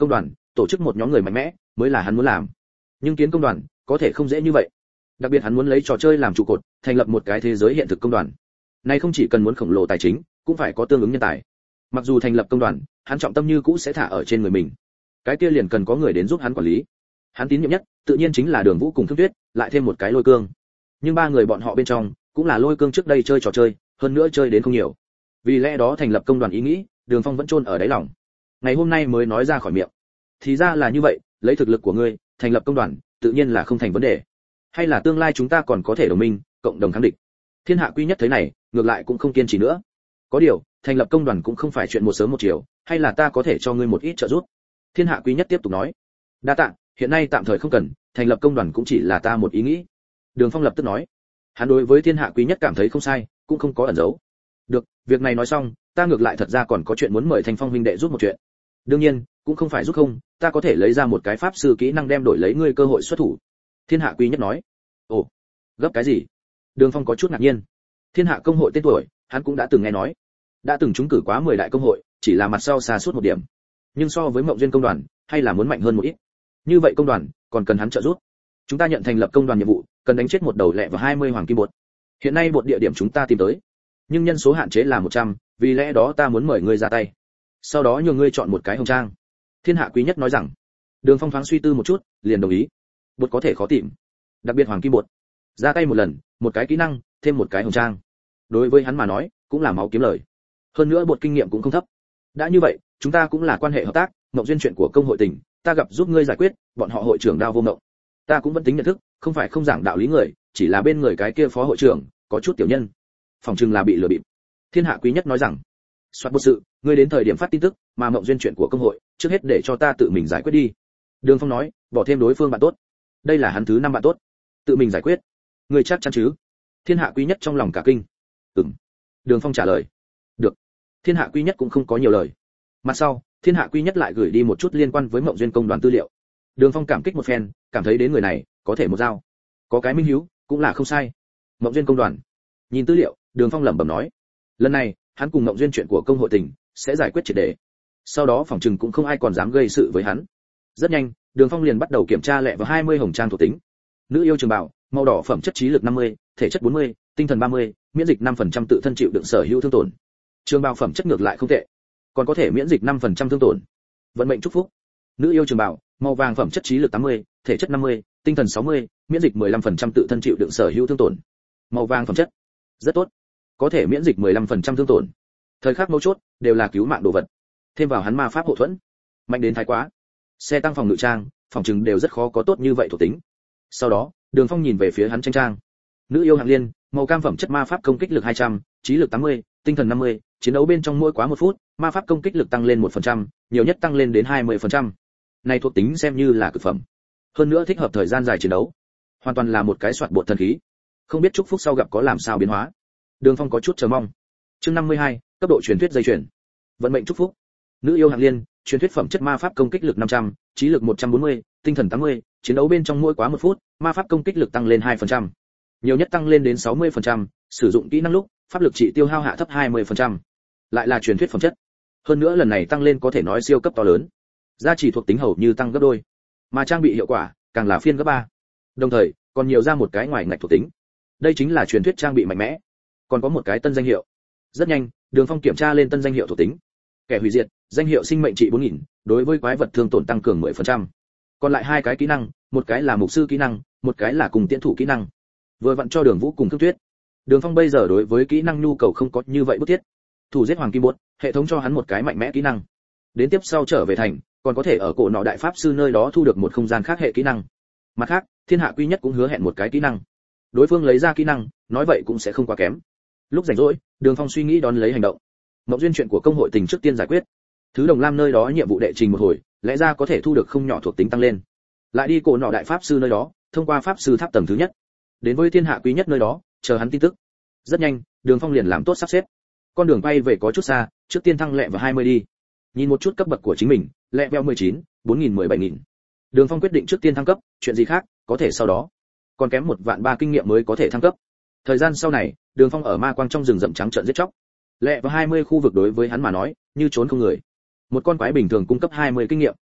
tổ chức một nhóm người mạnh mẽ mới là hắn muốn làm. Nhưng kiến công đoàn có thể không dễ như vậy. Đặc biệt hắn muốn lấy trò chơi làm trụ cột, thành lập một cái thế giới hiện thực công đoàn. Này không chỉ cần muốn khổng lồ tài chính, cũng phải có tương ứng nhân tài. Mặc dù thành lập công đoàn, hắn trọng tâm như cũ sẽ thả ở trên người mình. Cái kia liền cần có người đến giúp hắn quản lý. Hắn tín nhiệm nhất, tự nhiên chính là Đường Vũ cùng Thương Tuyết, lại thêm một cái Lôi Cương. Nhưng ba người bọn họ bên trong, cũng là Lôi Cương trước đây chơi trò chơi, hơn nữa chơi đến không nhiều. Vì lẽ đó thành lập công đoàn ý nghĩ, Đường Phong vẫn chôn ở đáy lòng. Ngày hôm nay mới nói ra khỏi miệng. Thì ra là như vậy, lấy thực lực của ngươi, thành lập công đoàn, tự nhiên là không thành vấn đề. Hay là tương lai chúng ta còn có thể đồng minh, cộng đồng kháng địch. Thiên Hạ Quý Nhất thấy này, ngược lại cũng không kiên trì nữa. Có điều, thành lập công đoàn cũng không phải chuyện một sớm một chiều, hay là ta có thể cho ngươi một ít trợ giúp. Thiên Hạ Quý Nhất tiếp tục nói. Đa tạ, hiện nay tạm thời không cần, thành lập công đoàn cũng chỉ là ta một ý nghĩ. Đường Phong lập tức nói. Hắn đối với Thiên Hạ Quý Nhất cảm thấy không sai, cũng không có ẩn giấu. Được, việc này nói xong, ta ngược lại thật ra còn có chuyện muốn mời Thanh Phong huynh đệ giúp một chuyện. Đương nhiên, cũng không phải giúp không, ta có thể lấy ra một cái pháp sư kỹ năng đem đổi lấy ngươi cơ hội xuất thủ. Thiên Hạ Quý Nhất nói. Ồ, gấp cái gì? Đường Phong có chút ngạc nhiên. Thiên Hạ công hội tên tuổi, hắn cũng đã từng nghe nói. Đã từng trúng cử quá 10 đại công hội, chỉ là mặt sau xa suốt một điểm. Nhưng so với Mộng Duyên công đoàn, hay là muốn mạnh hơn một ít. Như vậy công đoàn, còn cần hắn trợ giúp. Chúng ta nhận thành lập công đoàn nhiệm vụ, cần đánh chết một đầu lẹ và 20 hoàng kim bột. Hiện nay bột địa điểm chúng ta tìm tới, nhưng nhân số hạn chế là 100, vì lẽ đó ta muốn mời ngươi ra tay. Sau đó nhờ ngươi chọn một cái hồng trang. Thiên Hạ Quý Nhất nói rằng. Đường Phong thoáng suy tư một chút, liền đồng ý. Bột có thể khó tìm, đặc biệt hoàng kim bột. Ra tay một lần, một cái kỹ năng, thêm một cái hồng trang. Đối với hắn mà nói, cũng là máu kiếm lời. Hơn nữa bột kinh nghiệm cũng không thấp. Đã như vậy, chúng ta cũng là quan hệ hợp tác, Mộng Duyên chuyện của công hội tỉnh, ta gặp giúp ngươi giải quyết, bọn họ hội trưởng Đao Vô Mộng. Ta cũng vẫn tính nhận thức, không phải không giảng đạo lý người, chỉ là bên người cái kia phó hội trưởng, có chút tiểu nhân. Phòng trừng là bị lừa bịp. Thiên Hạ Quý Nhất nói rằng, soát bột sự, ngươi đến thời điểm phát tin tức, mà Mộng Duyên chuyện của công hội, trước hết để cho ta tự mình giải quyết đi. Đường Phong nói, bỏ thêm đối phương bạn tốt. Đây là hắn thứ 5 bạn tốt, tự mình giải quyết. Ngươi chắc chắn chứ? Thiên Hạ Quý Nhất trong lòng cả kinh. Đường Phong trả lời. Được. Thiên Hạ Quý Nhất cũng không có nhiều lời. Mặt sau, Thiên Hạ Quý Nhất lại gửi đi một chút liên quan với Mộng Duyên công đoàn tư liệu. Đường Phong cảm kích một phen, cảm thấy đến người này có thể một dao, có cái minh hiếu, cũng là không sai. Mộng Duyên công đoàn. Nhìn tư liệu, Đường Phong lẩm bẩm nói, lần này, hắn cùng Mộng Duyên chuyện của công hội tỉnh sẽ giải quyết triệt để. Sau đó phòng trừng cũng không ai còn dám gây sự với hắn. Rất nhanh, Đường Phong liền bắt đầu kiểm tra lẹ vào 20 hồng trang thuộc tính. Nữ yêu trường bào, màu đỏ phẩm chất trí lực 50, thể chất 40, tinh thần 30, miễn dịch 5% tự thân chịu đựng sở hữu thương tổn. Trường bào phẩm chất ngược lại không tệ, còn có thể miễn dịch 5% thương tổn. Vận mệnh chúc phúc. Nữ yêu trường bào, màu vàng phẩm chất trí lực 80, thể chất 50, tinh thần 60, miễn dịch 15% tự thân chịu đựng sở hữu thương tổn. Màu vàng phẩm chất rất tốt, có thể miễn dịch 15% thương tổn. Thời khắc mấu chốt đều là cứu mạng đồ vật. Thêm vào hắn ma pháp hộ thuẫn, mạnh đến thái quá. Xe tăng phòng ngự trang, phòng trừng đều rất khó có tốt như vậy thuộc tính. Sau đó, Đường Phong nhìn về phía hắn tranh trang. Nữ yêu hạng liên, màu cam phẩm chất ma pháp công kích lực 200, trí lực 80, tinh thần 50, chiến đấu bên trong mỗi quá 1 phút, ma pháp công kích lực tăng lên 1%, nhiều nhất tăng lên đến 20%. Này thuộc tính xem như là cực phẩm. Hơn nữa thích hợp thời gian dài chiến đấu. Hoàn toàn là một cái soạt bột thần khí. Không biết chúc phúc sau gặp có làm sao biến hóa. Đường Phong có chút chờ mong. Chương 52, cấp độ truyền thuyết dây chuyền. Vận mệnh chúc phúc. Nữ yêu hạng liên, truyền thuyết phẩm chất ma pháp công kích lực 500, trí lực 140, tinh thần 80, chiến đấu bên trong mỗi quá 1 phút, ma pháp công kích lực tăng lên 2%. Nhiều nhất tăng lên đến 60%, sử dụng kỹ năng lúc, pháp lực trị tiêu hao hạ thấp 20%. Lại là truyền thuyết phẩm chất. Hơn nữa lần này tăng lên có thể nói siêu cấp to lớn. Giá trị thuộc tính hầu như tăng gấp đôi, mà trang bị hiệu quả càng là phiên gấp 3. Đồng thời, còn nhiều ra một cái ngoài ngạch thuộc tính. Đây chính là truyền thuyết trang bị mạnh mẽ. Còn có một cái tân danh hiệu. Rất nhanh, Đường Phong kiểm tra lên tân danh hiệu thuộc tính. Kẻ hủy diệt, danh hiệu sinh mệnh trị 4000, đối với quái vật thương tổn tăng cường 10%. Còn lại 2 cái kỹ năng, một cái là mục sư kỹ năng, một cái là cùng tiễn thủ kỹ năng. Vừa vặn cho Đường Vũ cùng Thương Tuyết. Đường Phong bây giờ đối với kỹ năng nhu cầu không có như vậy bức thiết. Thủ giết hoàng kim bột, hệ thống cho hắn một cái mạnh mẽ kỹ năng. Đến tiếp sau trở về thành, còn có thể ở cổ nọ đại pháp sư nơi đó thu được một không gian khác hệ kỹ năng. Mặt khác, Thiên Hạ Quý Nhất cũng hứa hẹn một cái kỹ năng. Đối phương lấy ra kỹ năng, nói vậy cũng sẽ không quá kém. Lúc rảnh rỗi, Đường Phong suy nghĩ đón lấy hành động. Mộng Duyên chuyện của công hội tình trước tiên giải quyết. Thứ Đồng Lam nơi đó nhiệm vụ đệ trình một hồi, lẽ ra có thể thu được không nhỏ thuộc tính tăng lên. Lại đi cổ nọ đại pháp sư nơi đó, thông qua pháp sư tháp tầng thứ nhất. Đến với Thiên Hạ Quý Nhất nơi đó, chờ hắn tin tức. Rất nhanh, Đường Phong liền làm tốt sắp xếp. Con đường quay về có chút xa, trước tiên thăng lẹ vào 20 đi. Nhìn một chút cấp bậc của chính mình, lẹ veo 19, 4000 17000. Đường Phong quyết định trước tiên thăng cấp, chuyện gì khác, có thể sau đó. Còn kém 1.300.000 kinh nghiệm mới có thể thăng cấp. Thời gian sau này, Đường Phong ở ma quang trong rừng rậm trắng trợn giết chóc. Lẹ vào 20 khu vực đối với hắn mà nói, như trốn không người. Một con quái bình thường cung cấp 20 kinh nghiệm.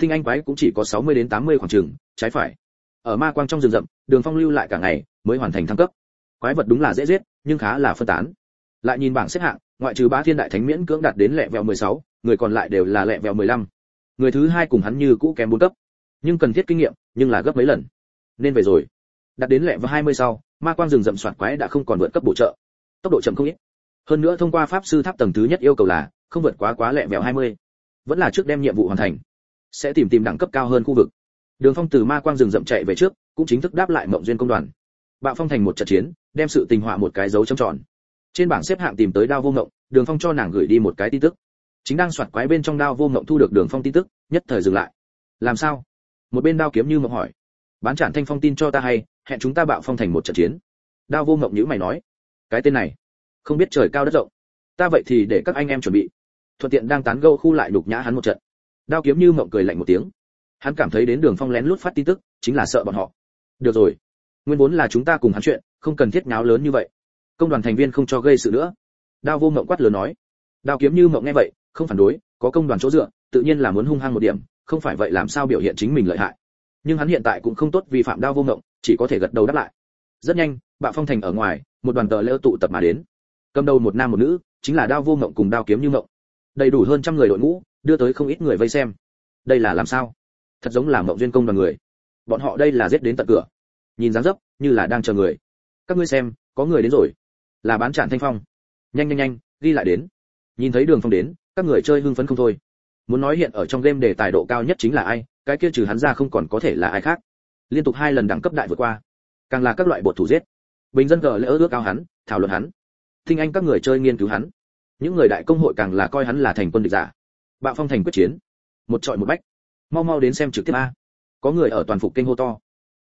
tinh anh quái cũng chỉ có 60 đến 80 khoảng chừng, trái phải. Ở ma quang trong rừng rậm, Đường Phong lưu lại cả ngày mới hoàn thành thăng cấp. Quái vật đúng là dễ giết, nhưng khá là phân tán. Lại nhìn bảng xếp hạng, ngoại trừ Bá Thiên Đại Thánh miễn cưỡng đạt đến level 16, người còn lại đều là level 15. Người thứ hai cùng hắn như cũ kém 4 cấp, nhưng cần thiết kinh nghiệm, nhưng là gấp mấy lần. Nên về rồi. Đạt đến level 20 sau, ma quang rừng rậm soạt quái đã không còn vượt cấp bổ trợ. Tốc độ chậm không ít. Hơn nữa thông qua pháp sư tháp tầng thứ nhất yêu cầu là không vượt quá level 20. Vẫn là trước đem nhiệm vụ hoàn thành, sẽ tìm đẳng cấp cao hơn khu vực. Đường Phong từ ma quang rừng rậm chạy về trước, cũng chính thức đáp lại Mộng Duyên công đoàn. Bạo phong thành một trận chiến, đem sự tình họa một cái dấu chấm tròn. Trên bảng xếp hạng tìm tới Đao Vô Ngộng, Đường Phong cho nàng gửi đi một cái tin tức. Chính đang soạt quái bên trong Đao Vô Ngộng thu được Đường Phong tin tức, nhất thời dừng lại. Làm sao? Một bên Đao Kiếm Như Mộng hỏi. Bán Trản Thanh Phong tin cho ta hay, hẹn chúng ta Bạo phong thành một trận chiến. Đao Vô Ngộng nhíu mày nói, cái tên này, không biết trời cao đất rộng. Ta vậy thì để các anh em chuẩn bị. Thuận tiện đang tán gẫu khu lại nhục nhã hắn một trận. Đao Kiếm Như Mộng cười lạnh một tiếng. Hắn cảm thấy đến Đường Phong lén lút phát tin tức, chính là sợ bọn họ. Được rồi, nguyên vốn là chúng ta cùng hắn chuyện, không cần thiết nháo lớn như vậy. Công đoàn thành viên không cho gây sự nữa. Đao Vô Ngộng quát lớn nói. Đao Kiếm Như Mộng nghe vậy, không phản đối, có công đoàn chỗ dựa, tự nhiên là muốn hung hăng một điểm, không phải vậy làm sao biểu hiện chính mình lợi hại. Nhưng hắn hiện tại cũng không tốt vi phạm Đao Vô Ngộng, chỉ có thể gật đầu đáp lại. Rất nhanh, Bạo Phong thành ở ngoài, một đoàn tờ lễ tụ tập mà đến. Cầm đầu một nam một nữ, chính là Đao Vô Ngộng cùng Đao Kiếm Như Mộng. Đầy đủ hơn trăm người đội ngũ, đưa tới không ít người vây xem. Đây là làm sao? Thật giống là Mộng Duyên công đoàn người. Bọn họ đây là giết đến tận cửa. Nhìn dáng dấp, như là đang chờ người. Các ngươi xem, có người đến rồi. Là Bán Trản Thanh Phong. Nhanh, ghi lại đến. Nhìn thấy Đường Phong đến, các người chơi hưng phấn không thôi. Muốn nói hiện ở trong game đề tài độ cao nhất chính là ai, cái kia trừ hắn ra không còn có thể là ai khác. Liên tục 2 lần đẳng cấp đại vượt qua, càng là các loại bột thủ giết. Bình dân gờ lễ ước cao hắn, thảo luận hắn. Tinh anh các người chơi nghiên cứu hắn. Những người đại công hội càng là coi hắn là thành quân địch giả. Bạo phong thành quyết chiến, một trọi một bách. Mau đến xem trực tiếp a. Có người ở toàn phục kênh hô to.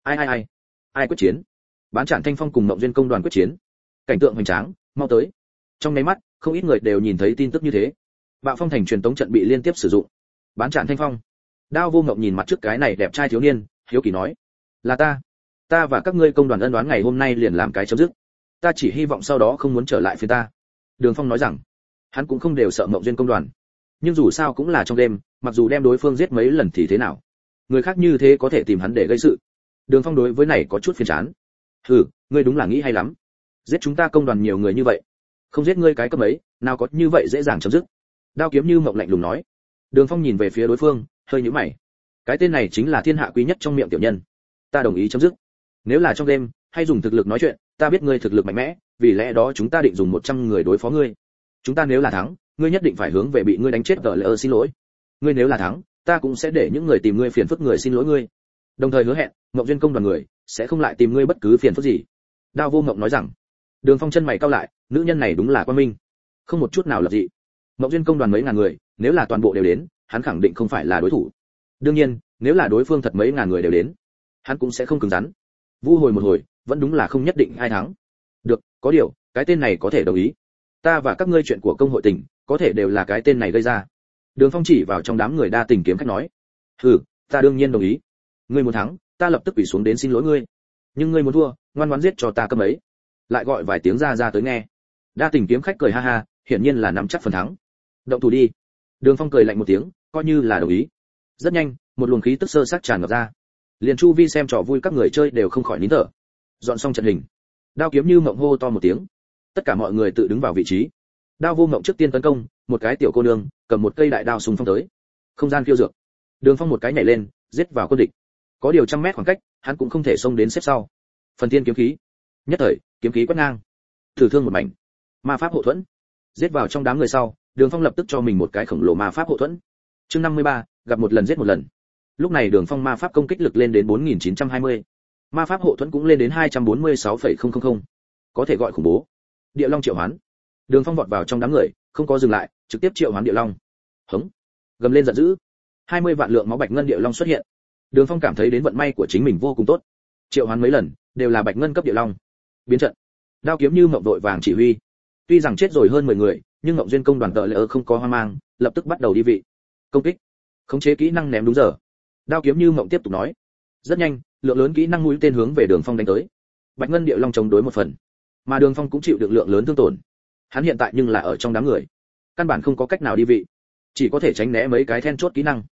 Ai quyết chiến? Bán Trản Thanh Phong cùng Mộng Duyên công đoàn quyết chiến. Cảnh tượng hoành tráng, mau tới. Trong nháy mắt, không ít người đều nhìn thấy tin tức như thế. Bạo phong thành truyền tống trận bị liên tiếp sử dụng. Bán Trản Thanh Phong. Đao Vô Ngộng nhìn mặt trước cái này đẹp trai thiếu niên, hiếu kỳ nói: "Là ta và các ngươi công đoàn ân đoán ngày hôm nay liền làm cái chấm dứt. Ta chỉ hy vọng sau đó không muốn trở lại phía ta." Đường Phong nói rằng, hắn cũng không đều sợ Mộng Duyên công đoàn, nhưng dù sao cũng là trong đêm, mặc dù đem đối phương giết mấy lần thì thế nào, người khác như thế có thể tìm hắn để gây sự. Đường Phong đối với này có chút phiền chán. "Hừ, ngươi đúng là nghĩ hay lắm. Giết chúng ta công đoàn nhiều người như vậy, không giết ngươi cái cấp ấy, nào có như vậy dễ dàng chấm dứt." Đao Kiếm Như Mộng lạnh lùng nói. Đường Phong nhìn về phía đối phương, hơi nhíu mày. Cái tên này chính là thiên hạ quý nhất trong miệng tiểu nhân. Ta đồng ý chấm dứt. Nếu là trong đêm, hay dùng thực lực nói chuyện, ta biết ngươi thực lực mạnh mẽ, vì lẽ đó chúng ta định dùng 100 người đối phó ngươi. Chúng ta nếu là thắng, ngươi nhất định phải hướng về bị ngươi đánh chết lỡ xin lỗi. Ngươi nếu là thắng, ta cũng sẽ để những người tìm ngươi phiền phức người xin lỗi ngươi. Đồng thời hứa hẹn, Mộng Duyên công đoàn người sẽ không lại tìm ngươi bất cứ phiền phức gì. Đao Vô Ngộng nói rằng. Đường Phong chân mày cau lại, nữ nhân này đúng là quan minh, không một chút nào lập dị. Mộng Duyên công đoàn mấy ngàn người, nếu là toàn bộ đều đến, hắn khẳng định không phải là đối thủ. Đương nhiên, nếu là đối phương thật mấy ngàn người đều đến, hắn cũng sẽ không cứng rắn. Vu hồi một hồi, vẫn đúng là không nhất định ai thắng. Được, có điều, cái tên này có thể đồng ý. Ta và các ngươi chuyện của công hội tỉnh, có thể đều là cái tên này gây ra. Đường Phong chỉ vào trong đám người đa tình kiếm khách nói. Hừ, ta đương nhiên đồng ý. Ngươi muốn thắng, ta lập tức quỳ xuống đến xin lỗi ngươi. Nhưng ngươi muốn thua, ngoan ngoãn giết cho ta câm ấy. Lại gọi vài tiếng ra tới nghe. Đa tình kiếm khách cười ha ha, hiển nhiên là nắm chắc phần thắng. Động thủ đi. Đường Phong cười lạnh một tiếng, coi như là đồng ý. Rất nhanh, một luồng khí tức sơ sắc tràn ngập ra. Liền chu vi xem trò vui các người chơi đều không khỏi nín thở. Dọn xong trận hình, Đao Kiếm Như Mộng hô to một tiếng. Tất cả mọi người tự đứng vào vị trí. Đao Vô Mộng trước tiên tấn công, một cái tiểu cô nương cầm một cây đại đao xung phong tới. Không gian phiêu dược. Đường Phong một cái nhảy lên, giết vào quân địch. Có điều trăm mét khoảng cách, hắn cũng không thể xông đến xếp sau. Phần thiên kiếm khí. Nhất thời, kiếm khí quét ngang. Thử thương một mảnh. Ma pháp hộ thuẫn. Giết vào trong đám người sau, Đường Phong lập tức cho mình một cái khổng lồ ma pháp hộ thuẫn. Chương 53, gặp một lần giết một lần. Lúc này Đường Phong ma pháp công kích lực lên đến 4920. Ma pháp hộ thuẫn cũng lên đến 246,000. Có thể gọi khủng bố. Địa Long triệu hoán. Đường Phong vọt vào trong đám người, không có dừng lại, trực tiếp triệu hoán Địa Long. Hống. Gầm lên giận dữ. 20 vạn lượng máu bạch ngân Địa Long xuất hiện. Đường Phong cảm thấy đến vận may của chính mình vô cùng tốt. Triệu hoán mấy lần, đều là bạch ngân cấp Địa Long. Biến trận. Đao Kiếm Như Mộng đội vàng chỉ huy. Tuy rằng chết rồi hơn 10 người, nhưng Mộng Duyên công đoàn tợ lỡ không có hoang mang, lập tức bắt đầu đi vị. Công kích. Khống chế kỹ năng ném đúng giờ. Đao Kiếm Như Mộng tiếp tục nói. Rất nhanh, lượng lớn kỹ năng mũi tên hướng về Đường Phong đánh tới. Bạch ngân Địa Long chống đối một phần, mà Đường Phong cũng chịu được lượng lớn thương tổn. Hắn hiện tại nhưng là ở trong đám người, căn bản không có cách nào đi vị, chỉ có thể tránh né mấy cái then chốt kỹ năng.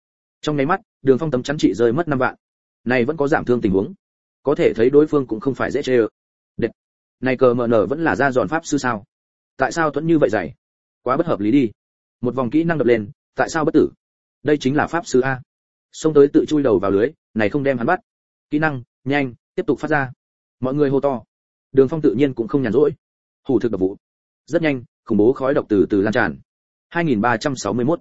Trong nháy mắt, Đường Phong tấm chắn trị rơi mất 5 vạn. Này vẫn có giảm thương tình huống, có thể thấy đối phương cũng không phải dễ chơi. Đệt, này cờ mờ nở vẫn là ra dọn pháp sư sao? Tại sao thuẫn như vậy dày? Quá bất hợp lý đi. Một vòng kỹ năng đập lên, tại sao bất tử? Đây chính là pháp sư a. Xông tới tự chui đầu vào lưới, này không đem hắn bắt. Kỹ năng, nhanh, tiếp tục phát ra. Mọi người hô to. Đường Phong tự nhiên cũng không nhàn rỗi. Hủ thực độc vụ. Rất nhanh, khủng bố khói độc từ từ lan tràn. 2361.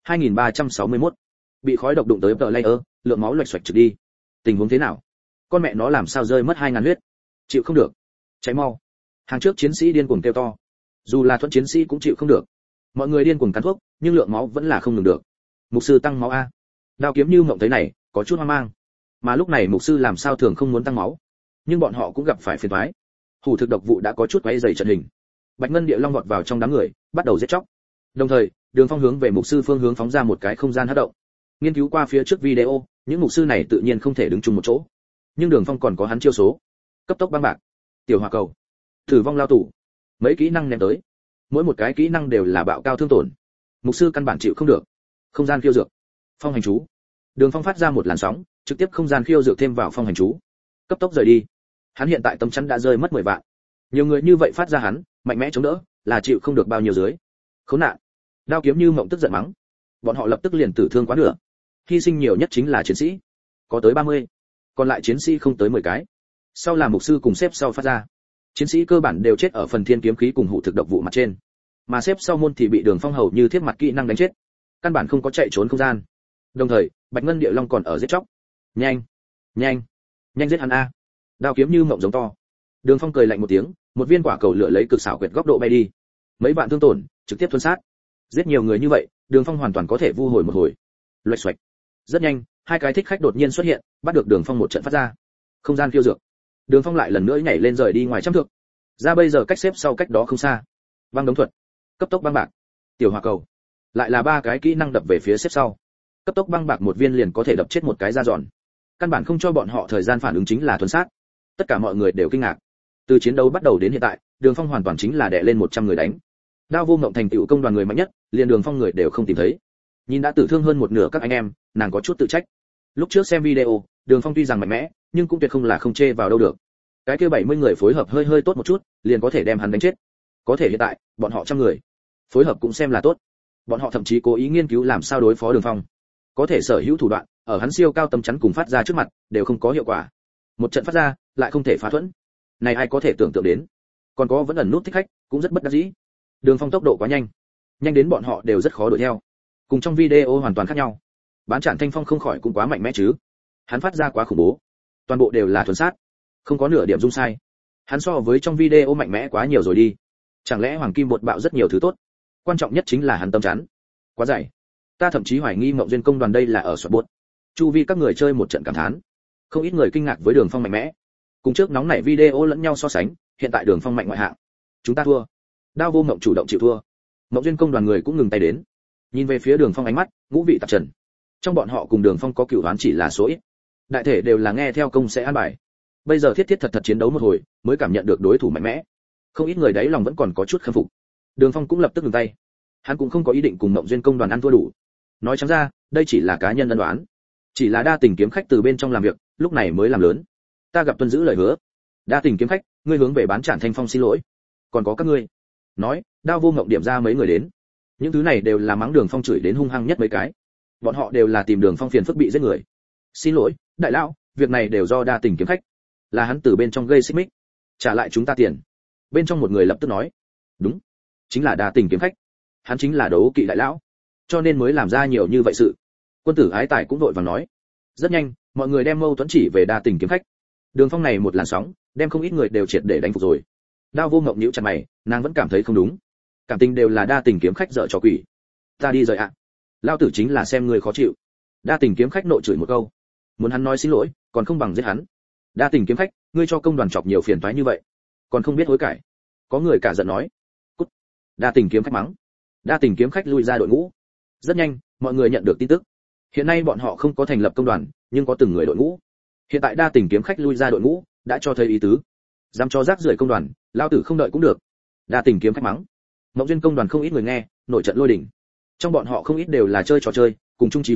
2361. Bị khói độc đụng tới player, lượng máu loạch xoạch trực đi. Tình huống thế nào? Con mẹ nó làm sao rơi mất 2000 huyết? Chịu không được. Cháy mau. Hàng trước chiến sĩ điên cuồng kêu to. Dù là thuẫn chiến sĩ cũng chịu không được. Mọi người điên cuồng cắn thuốc, nhưng lượng máu vẫn là không ngừng được. Mục sư tăng máu a. Đao kiếm như mộng thấy này, có chút hoang mang. Mà lúc này mục sư làm sao thường không muốn tăng máu, nhưng bọn họ cũng gặp phải phiền toái. Hủ thực độc vụ đã có chút quấy rầy trận hình. Bạch Ngân Địa Long vọt vào trong đám người, bắt đầu giết chóc. Đồng thời, Đường Phong hướng về mục sư phương hướng phóng ra một cái không gian hất động. Nghiên cứu qua phía trước video, những mục sư này tự nhiên không thể đứng chung một chỗ. Nhưng Đường Phong còn có hắn chiêu số. Cấp tốc băng bạc, tiểu hỏa cầu, thử vong lao tủ, mấy kỹ năng ném tới. Mỗi một cái kỹ năng đều là bạo cao thương tổn. Mục sư căn bản chịu không được. Không gian khiêu dược, phong hành chú. Đường Phong phát ra một làn sóng, trực tiếp không gian khiêu dược thêm vào phong hành chú. Cấp tốc rời đi. Hắn hiện tại tấm chắn đã rơi mất 10 vạn. Nhiều người như vậy phát ra hắn, mạnh mẽ chống đỡ, là chịu không được bao nhiêu dưới. Khốn nạn. Đao kiếm như mộng tức giận mắng. Bọn họ lập tức liền tử thương quá nửa. Hy sinh nhiều nhất chính là chiến sĩ, có tới 30. Còn lại chiến sĩ không tới 10 cái. Sau là mục sư cùng xếp sau phát ra. Chiến sĩ cơ bản đều chết ở phần thiên kiếm khí cùng hủ thực độc vụ mặt trên. Mà xếp sau môn thì bị Đường Phong hầu như thiết mặt kỹ năng đánh chết. Căn bản không có chạy trốn không gian. Đồng thời, Bạch Ngân Địa Long còn ở giết chóc. Nhanh, nhanh, nhanh giết hắn a. Đao kiếm như mộng giống to. Đường Phong cười lạnh một tiếng, một viên quả cầu lửa lấy cực xảo quyệt góc độ bay đi. Mấy bạn thương tổn, trực tiếp thuần sát. Giết nhiều người như vậy, Đường Phong hoàn toàn có thể vu hồi một hồi. Loạch xoạch. Rất nhanh, hai cái thích khách đột nhiên xuất hiện, bắt được Đường Phong một trận phát ra. Không gian khiêu dược. Đường Phong lại lần nữa nhảy lên rời đi ngoài trăm thước. Ra bây giờ cách xếp sau cách đó không xa. Băng đống thuật, cấp tốc băng bạc, tiểu hỏa cầu. Lại là 3 cái kỹ năng đập về phía xếp sau. Cấp tốc băng bạc một viên liền có thể đập chết một cái ra giòn. Căn bản không cho bọn họ thời gian phản ứng chính là thuần sát. Tất cả mọi người đều kinh ngạc. Từ chiến đấu bắt đầu đến hiện tại, Đường Phong hoàn toàn chính là đè lên 100 người đánh. Đao Vô Mộng thành tựu công đoàn người mạnh nhất, liền Đường Phong người đều không tìm thấy. Nhìn đã tử thương hơn một nửa các anh em, nàng có chút tự trách. Lúc trước xem video, Đường Phong tuy rằng mạnh mẽ, nhưng cũng tuyệt không là không chê vào đâu được. Cái kia 70 người phối hợp hơi hơi tốt một chút, liền có thể đem hắn đánh chết. Có thể hiện tại, bọn họ trăm người, phối hợp cũng xem là tốt. Bọn họ thậm chí cố ý nghiên cứu làm sao đối phó Đường Phong. Có thể sở hữu thủ đoạn, ở hắn siêu cao tấm chắn cùng phát ra trước mặt, đều không có hiệu quả. Một trận phát ra, lại không thể phá thuẫn. Này ai có thể tưởng tượng đến. Còn có vẫn ẩn nút thích khách, cũng rất bất đắc dĩ. Đường Phong tốc độ quá nhanh, nhanh đến bọn họ đều rất khó đuổi theo. Cùng trong video hoàn toàn khác nhau. Bán Trản Thanh Phong không khỏi cũng quá mạnh mẽ chứ. Hắn phát ra quá khủng bố. Toàn bộ đều là thuần sát, không có nửa điểm dung sai. Hắn so với trong video mạnh mẽ quá nhiều rồi đi. Chẳng lẽ Hoàng Kim Bột bạo rất nhiều thứ tốt? Quan trọng nhất chính là hắn tâm chắn. Quá dày. Ta thậm chí hoài nghi Mộng Duyên công đoàn đây là ở soạt bột. Chu vi các người chơi một trận cảm thán. Không ít người kinh ngạc với Đường Phong mạnh mẽ. Cùng trước nóng nảy video lẫn nhau so sánh, hiện tại Đường Phong mạnh ngoại hạng. Chúng ta thua. Đao Vô Mộng chủ động chịu thua. Mộng Duyên công đoàn người cũng ngừng tay đến. Nhìn về phía Đường Phong ánh mắt ngũ vị tạp trần. Trong bọn họ cùng Đường Phong có cựu oán chỉ là số ít. Đại thể đều là nghe theo công sẽ an bài. Bây giờ thiết thiết thật thật chiến đấu một hồi, mới cảm nhận được đối thủ mạnh mẽ. Không ít người đấy lòng vẫn còn có chút khâm phục. Đường Phong cũng lập tức ngừng tay. Hắn cũng không có ý định cùng Mộng Duyên công đoàn ăn thua đủ. Nói trắng ra, đây chỉ là cá nhân ân đoán. Chỉ là Đa Tình kiếm khách từ bên trong làm việc, lúc này mới làm lớn. Ta gặp tuân giữ lời hứa. Đa Tình kiếm khách, ngươi hướng về Bán Trản Thanh Phong xin lỗi. Còn có các ngươi. Nói, Đao Vô Ngộng điểm ra mấy người đến. Những thứ này đều là mắng Đường Phong chửi đến hung hăng nhất mấy cái. Bọn họ đều là tìm Đường Phong phiền phức bị giết người. Xin lỗi, đại lão, việc này đều do Đa Tình kiếm khách. Là hắn từ bên trong gây xích mích. Trả lại chúng ta tiền. Bên trong một người lập tức nói. Đúng, chính là Đa Tình kiếm khách. Hắn chính là đấu kỵ đại lão, cho nên mới làm ra nhiều như vậy sự. Quân tử ái tài cũng vội vàng nói. Rất nhanh, mọi người đem mâu thuẫn chỉ về Đa Tình kiếm khách. Đường Phong này một làn sóng, đem không ít người đều triệt để đánh phục rồi. Đao Vô Ngộng nhíu chặt mày, nàng vẫn cảm thấy không đúng. Cảm tình đều là Đa Tình kiếm khách dở trò quỷ. Ta đi rồi ạ. Lao tử chính là xem người khó chịu. Đa Tình kiếm khách nội chửi một câu. Muốn hắn nói xin lỗi, còn không bằng giết hắn. Đa Tình kiếm khách, ngươi cho công đoàn chọc nhiều phiền toái như vậy, còn không biết hối cải. Có người cả giận nói. Cút. Đa Tình kiếm khách mắng. Đa Tình kiếm khách lui ra đội ngũ. Rất nhanh, mọi người nhận được tin tức. Hiện nay bọn họ không có thành lập công đoàn, nhưng có từng người đội ngũ. Hiện tại Đa Tình kiếm khách lui ra đội ngũ, đã cho thấy ý tứ. Dám cho rác rưởi công đoàn, lao tử không đợi cũng được. Đa Tình kiếm khách mắng. Mộng Duyên công đoàn không ít người nghe, nổi trận lôi đình. Trong bọn họ không ít đều là chơi trò chơi, cùng chung chí hướng,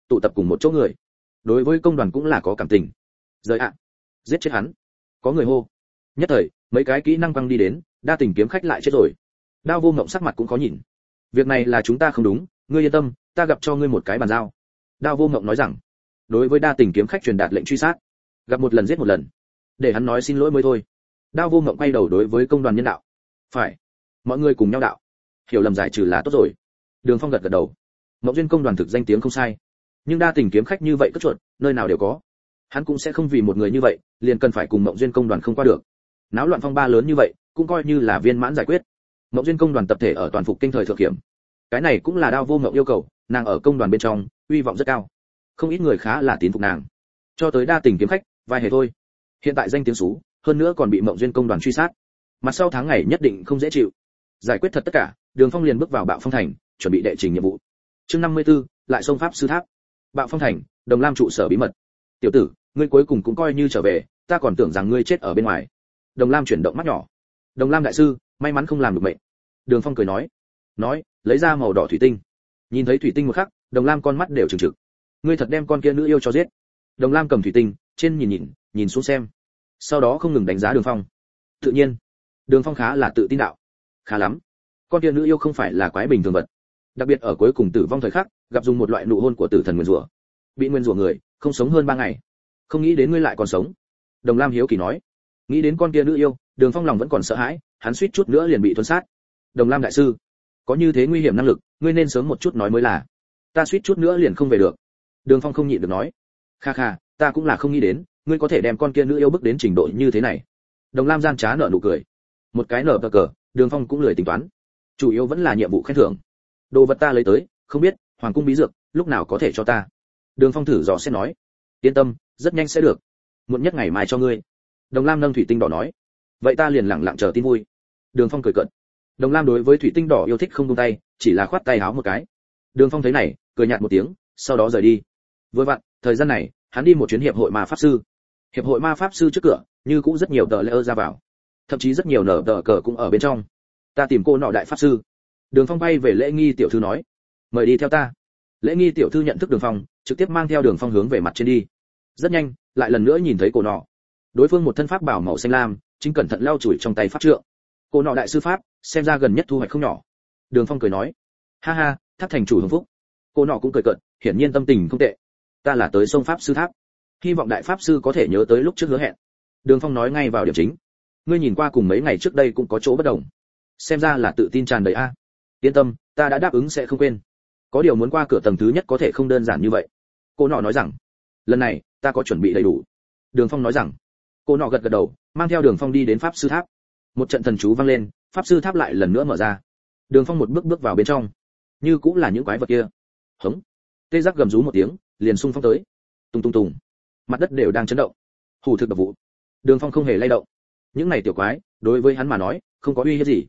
tụ tập cùng một chỗ người đối với công đoàn cũng là có cảm tình. Rời ạ, giết chết hắn. Có người hô. Nhất thời mấy cái kỹ năng văng đi đến, đa tình kiếm khách lại chết rồi. Đao Vô Ngộng sắc mặt cũng khó nhìn. Việc này là chúng ta không đúng, ngươi yên tâm, ta gặp cho ngươi một cái bàn giao. Đao Vô Ngộng nói rằng, đối với đa tình kiếm khách truyền đạt lệnh truy sát, gặp một lần giết một lần, để hắn nói xin lỗi mới thôi. Đao Vô Ngộng quay đầu đối với công đoàn nhân đạo, phải, mọi người cùng nhau đạo, hiểu lầm giải trừ là tốt rồi. Đường Phong gật gật đầu. Mộng Duyên công đoàn thực danh tiếng không sai, nhưng đa tình kiếm khách như vậy cất chuột, nơi nào đều có. Hắn cũng sẽ không vì một người như vậy, liền cần phải cùng Mộng Duyên công đoàn không qua được. Náo loạn phong ba lớn như vậy, cũng coi như là viên mãn giải quyết. Mộng Duyên công đoàn tập thể ở toàn phục kinh thời thượng kiểm. Cái này cũng là Đao Vô Ngộng yêu cầu, nàng ở công đoàn bên trong, uy vọng rất cao. Không ít người khá là tín phục nàng. Cho tới đa tình kiếm khách, vài hề thôi. Hiện tại danh tiếng xú, hơn nữa còn bị Mộng Duyên công đoàn truy sát. Mặt sau tháng ngày nhất định không dễ chịu. Giải quyết thật tất cả, Đường Phong liền bước vào Bạo Phong thành, chuẩn bị đệ trình nhiệm vụ. Chương 54, lại xông pháp sư tháp. Bạo Phong thành, Đồng Lam trụ sở bí mật. Tiểu tử, ngươi cuối cùng cũng coi như trở về, ta còn tưởng rằng ngươi chết ở bên ngoài. Đồng Lam chuyển động mắt nhỏ. Đồng Lam đại sư, may mắn không làm được mệnh. Đường Phong cười nói, lấy ra màu đỏ thủy tinh. Nhìn thấy thủy tinh một khắc, Đồng Lam con mắt đều trừng trực. Ngươi thật đem con kia nữ yêu cho giết. Đồng Lam cầm thủy tinh, trên nhìn xuống xem. Sau đó không ngừng đánh giá Đường Phong. Tự nhiên, Đường Phong khá là tự tin đạo. Khá lắm. Con kia nữ yêu không phải là quái bình thường vật. Đặc biệt ở cuối cùng tử vong thời khắc, gặp dùng một loại nụ hôn của tử thần nguyên rủa. Bị nguyên rủa người, không sống hơn 3 ngày. Không nghĩ đến ngươi lại còn sống. Đồng Lam hiếu kỳ nói. Nghĩ đến con kia nữ yêu, Đường Phong lòng vẫn còn sợ hãi, hắn suýt chút nữa liền bị thuần sát. Đồng Lam đại sư, có như thế nguy hiểm năng lực, ngươi nên sớm một chút nói mới là. Ta suýt chút nữa liền không về được. Đường Phong không nhịn được nói. Kha, ta cũng là không nghĩ đến, ngươi có thể đem con kia nữ yêu bước đến trình độ như thế này. Đồng Lam gian trá nở nụ cười. Một cái nở cờ, Đường Phong cũng lười tính toán. Chủ yếu vẫn là nhiệm vụ khen thưởng. Đồ vật ta lấy tới, không biết, hoàng cung bí dược, lúc nào có thể cho ta. Đường Phong thử dò xét nói. Yên tâm, rất nhanh sẽ được. Muộn nhất ngày mai cho ngươi. Đồng Lam nâng thủy tinh đỏ nói. Vậy ta liền lặng lặng chờ tin vui. Đường Phong cười cợt. Đồng Lam đối với thủy tinh đỏ yêu thích không buông tay, chỉ là khoát tay áo một cái. Đường Phong thấy này, cười nhạt một tiếng, sau đó rời đi. Vừa vặn, thời gian này, hắn đi một chuyến hiệp hội ma pháp sư. Hiệp hội ma pháp sư trước cửa, như cũng rất nhiều tờ lễ ra vào, thậm chí rất nhiều nở tờ cờ cũng ở bên trong. Ta tìm cô nọ đại pháp sư. Đường Phong bay về Lễ Nghi tiểu thư nói, mời đi theo ta. Lễ Nghi tiểu thư nhận thức Đường Phong, trực tiếp mang theo Đường Phong hướng về mặt trên đi. Rất nhanh, lại lần nữa nhìn thấy cô nọ. Đối phương một thân pháp bảo màu xanh lam, chính cẩn thận lau chùi trong tay pháp trượng. Cô nọ đại sư pháp, xem ra gần nhất thu hoạch không nhỏ. Đường Phong cười nói, ha, tháp thành chủ hưng phúc. Cô nọ cũng cười cợt, hiển nhiên tâm tình không tệ. Ta là tới sông pháp sư tháp, hy vọng đại pháp sư có thể nhớ tới lúc trước hứa hẹn. Đường Phong nói ngay vào điểm chính. Ngươi nhìn qua cùng mấy ngày trước đây cũng có chỗ bất đồng, xem ra là tự tin tràn đầy a. Yên tâm, ta đã đáp ứng sẽ không quên. Có điều muốn qua cửa tầng thứ nhất có thể không đơn giản như vậy. Cô nọ nói rằng, lần này ta có chuẩn bị đầy đủ. Đường Phong nói rằng. Cô nọ gật gật đầu, mang theo Đường Phong đi đến pháp sư tháp. Một trận thần chú vang lên, pháp sư tháp lại lần nữa mở ra. Đường Phong một bước vào bên trong, như cũng là những quái vật kia. Hống. Tê giác gầm rú một tiếng, liền xung phong tới. Tùng. Mặt đất đều đang chấn động. Hủ thực đập vụ. Đường Phong không hề lay động. Những này tiểu quái, đối với hắn mà nói, không có uy hiếp gì.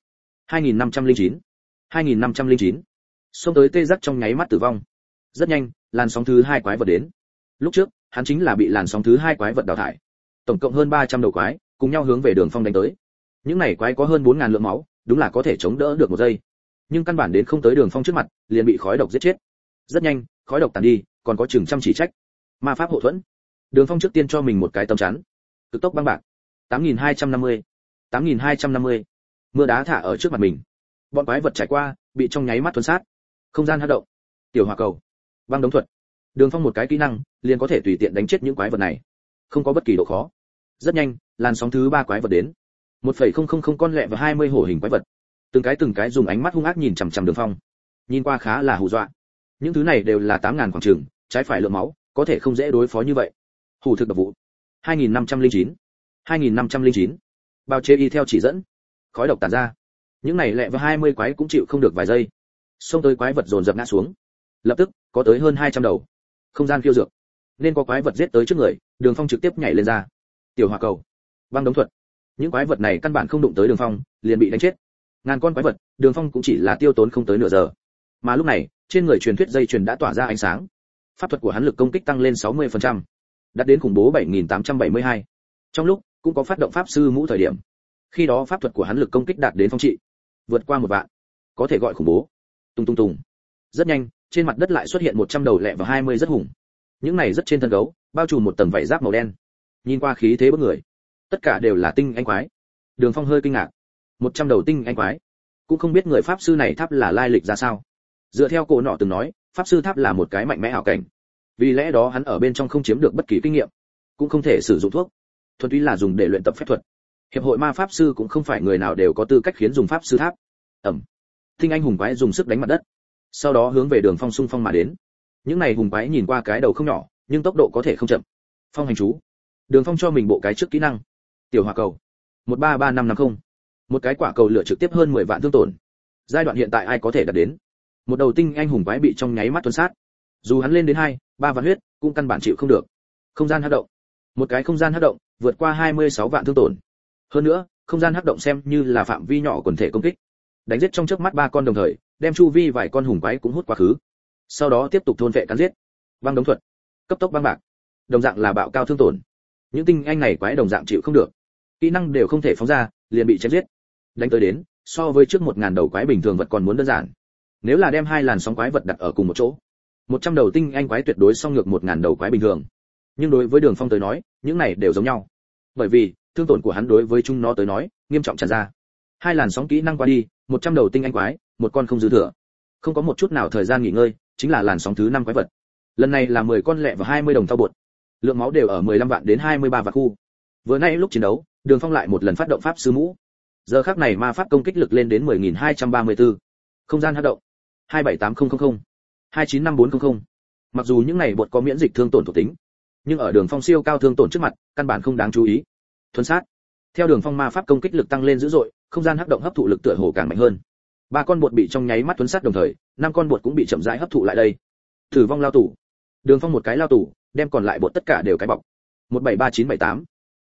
2509. Xông tới tê giác trong nháy mắt tử vong. Rất nhanh, làn sóng thứ 2 quái vật đến. Lúc trước, hắn chính là bị làn sóng thứ 2 quái vật đào thải. Tổng cộng hơn 300 đầu quái, cùng nhau hướng về Đường Phong đánh tới. Những này quái có hơn 4000 lượng máu, đúng là có thể chống đỡ được một giây. Nhưng căn bản đến không tới Đường Phong trước mặt, liền bị khói độc giết chết. Rất nhanh, khói độc tàn đi, còn có chừng trăm chỉ trách. Ma pháp hộ thuẫn. Đường Phong trước tiên cho mình một cái tấm chắn. Cực tốc băng bạc. 8250. Mưa đá thả ở trước mặt mình. Bọn quái vật trải qua, bị trong nháy mắt thuần sát. Không gian hấp động. Tiểu hỏa cầu. Băng đống thuật. Đường Phong một cái kỹ năng, liền có thể tùy tiện đánh chết những quái vật này. Không có bất kỳ độ khó. Rất nhanh, làn sóng thứ 3 quái vật đến. 1,000 con lẹ và 20 hổ hình quái vật. Từng cái dùng ánh mắt hung ác nhìn chằm chằm Đường Phong. Nhìn qua khá là hù dọa. Những thứ này đều là 8000 khoảng trường, trái phải lượng máu, có thể không dễ đối phó như vậy. Hủ thực đập vụ. 2509. Bao chế y theo chỉ dẫn. Khói độc tản ra. Những này lẹ và 20 quái cũng chịu không được vài giây. Xông tới quái vật dồn dập ngã xuống. Lập tức, có tới hơn 200 đầu. Không gian khiêu dược. Nên có quái vật giết tới trước người, Đường Phong trực tiếp nhảy lên ra. Tiểu hỏa cầu. Băng đống thuật. Những quái vật này căn bản không đụng tới Đường Phong, liền bị đánh chết. Ngàn con quái vật, Đường Phong cũng chỉ là tiêu tốn không tới nửa giờ. Mà lúc này, trên người truyền thuyết dây truyền đã tỏa ra ánh sáng. Pháp thuật của hắn lực công kích tăng lên 60%, đạt đến khủng bố 7872. Trong lúc cũng có phát động pháp sư mũ thời điểm, khi đó pháp thuật của hắn lực công kích đạt đến phong trị vượt qua 1 vạn, có thể gọi khủng bố. Tùng. Rất nhanh, trên mặt đất lại xuất hiện 100 đầu lẹ và 20 rất hùng. Những này rất trên thân gấu, bao trùm một tầng vảy giáp màu đen. Nhìn qua khí thế bức người. Tất cả đều là tinh anh quái. Đường Phong hơi kinh ngạc. 100 đầu tinh anh quái. Cũng không biết người pháp sư này tháp là lai lịch ra sao. Dựa theo cổ nọ từng nói, pháp sư tháp là một cái mạnh mẽ ảo cảnh. Vì lẽ đó hắn ở bên trong không chiếm được bất kỳ kinh nghiệm, cũng không thể sử dụng thuốc, thuần túy là dùng để luyện tập phép thuật. Hiệp hội ma pháp sư cũng không phải người nào đều có tư cách khiến dùng pháp sư tháp. Tinh anh hùng quái dùng sức đánh mặt đất, sau đó hướng về Đường Phong xung phong mà đến. Những này hùng quái nhìn qua cái đầu không nhỏ, nhưng tốc độ có thể không chậm. Phong hành chú. Đường Phong cho mình bộ cái trước kỹ năng. Tiểu hỏa cầu. 133550. Một cái quả cầu lửa trực tiếp hơn 10 vạn thương tổn. Giai đoạn hiện tại ai có thể đạt đến? Một đầu tinh anh hùng quái bị trong nháy mắt tuân sát. Dù hắn lên đến 2-3 vạn huyết, cũng căn bản chịu không được. Không gian hắc động. Một cái không gian hắc động, vượt qua 26 vạn thương tổn. Hơn nữa, không gian hắc động xem như là phạm vi nhỏ quần thể công kích. Đánh giết trong chớp mắt 3 con đồng thời, đem chu vi vài con hùng quái cũng hút quá khứ. Sau đó tiếp tục thôn vệ cắn giết. Băng đống thuật. Cấp tốc băng bạc. Đồng dạng là bạo cao thương tổn. Những tinh anh này quái đồng dạng chịu không được. Kỹ năng đều không thể phóng ra, liền bị chém giết. Đánh tới đến, so với trước 1000 đầu quái bình thường vật còn muốn đơn giản. Nếu là đem 2 làn sóng quái vật đặt ở cùng một chỗ, 100 đầu tinh anh quái tuyệt đối song ngược 1000 đầu quái bình thường. Nhưng đối với Đường Phong tới nói, những này đều giống nhau. Bởi vì, thương tổn của hắn đối với chúng nó tới nói, nghiêm trọng tràn ra. 2 làn sóng kỹ năng qua đi, 100 đầu tinh anh quái, một con không dư thừa. Không có một chút nào thời gian nghỉ ngơi, chính là làn sóng thứ 5 quái vật. Lần này là 10 con lẹ và 20 đồng thau bột. Lượng máu đều ở 15 vạn đến 23 vạn khu. Vừa nãy lúc chiến đấu, Đường Phong lại một lần phát động pháp sư mũ. Giờ khắc này ma pháp công kích lực lên đến 10234. Không gian hắc động. 278000, 295400. Mặc dù những này bột có miễn dịch thương tổn thuộc tính, nhưng ở Đường Phong siêu cao thương tổn trước mặt, căn bản không đáng chú ý. Thuần sát. Theo Đường Phong ma pháp công kích lực tăng lên dữ dội, không gian hắc động hấp thụ lực tựa hồ càng mạnh hơn. 3 con bột bị trong nháy mắt thuần sát đồng thời, 5 con bột cũng bị chậm rãi hấp thụ lại đây. Tử vong lao tù. Đường Phong một cái lao tù, đem còn lại bột tất cả đều cái bọc. 173978,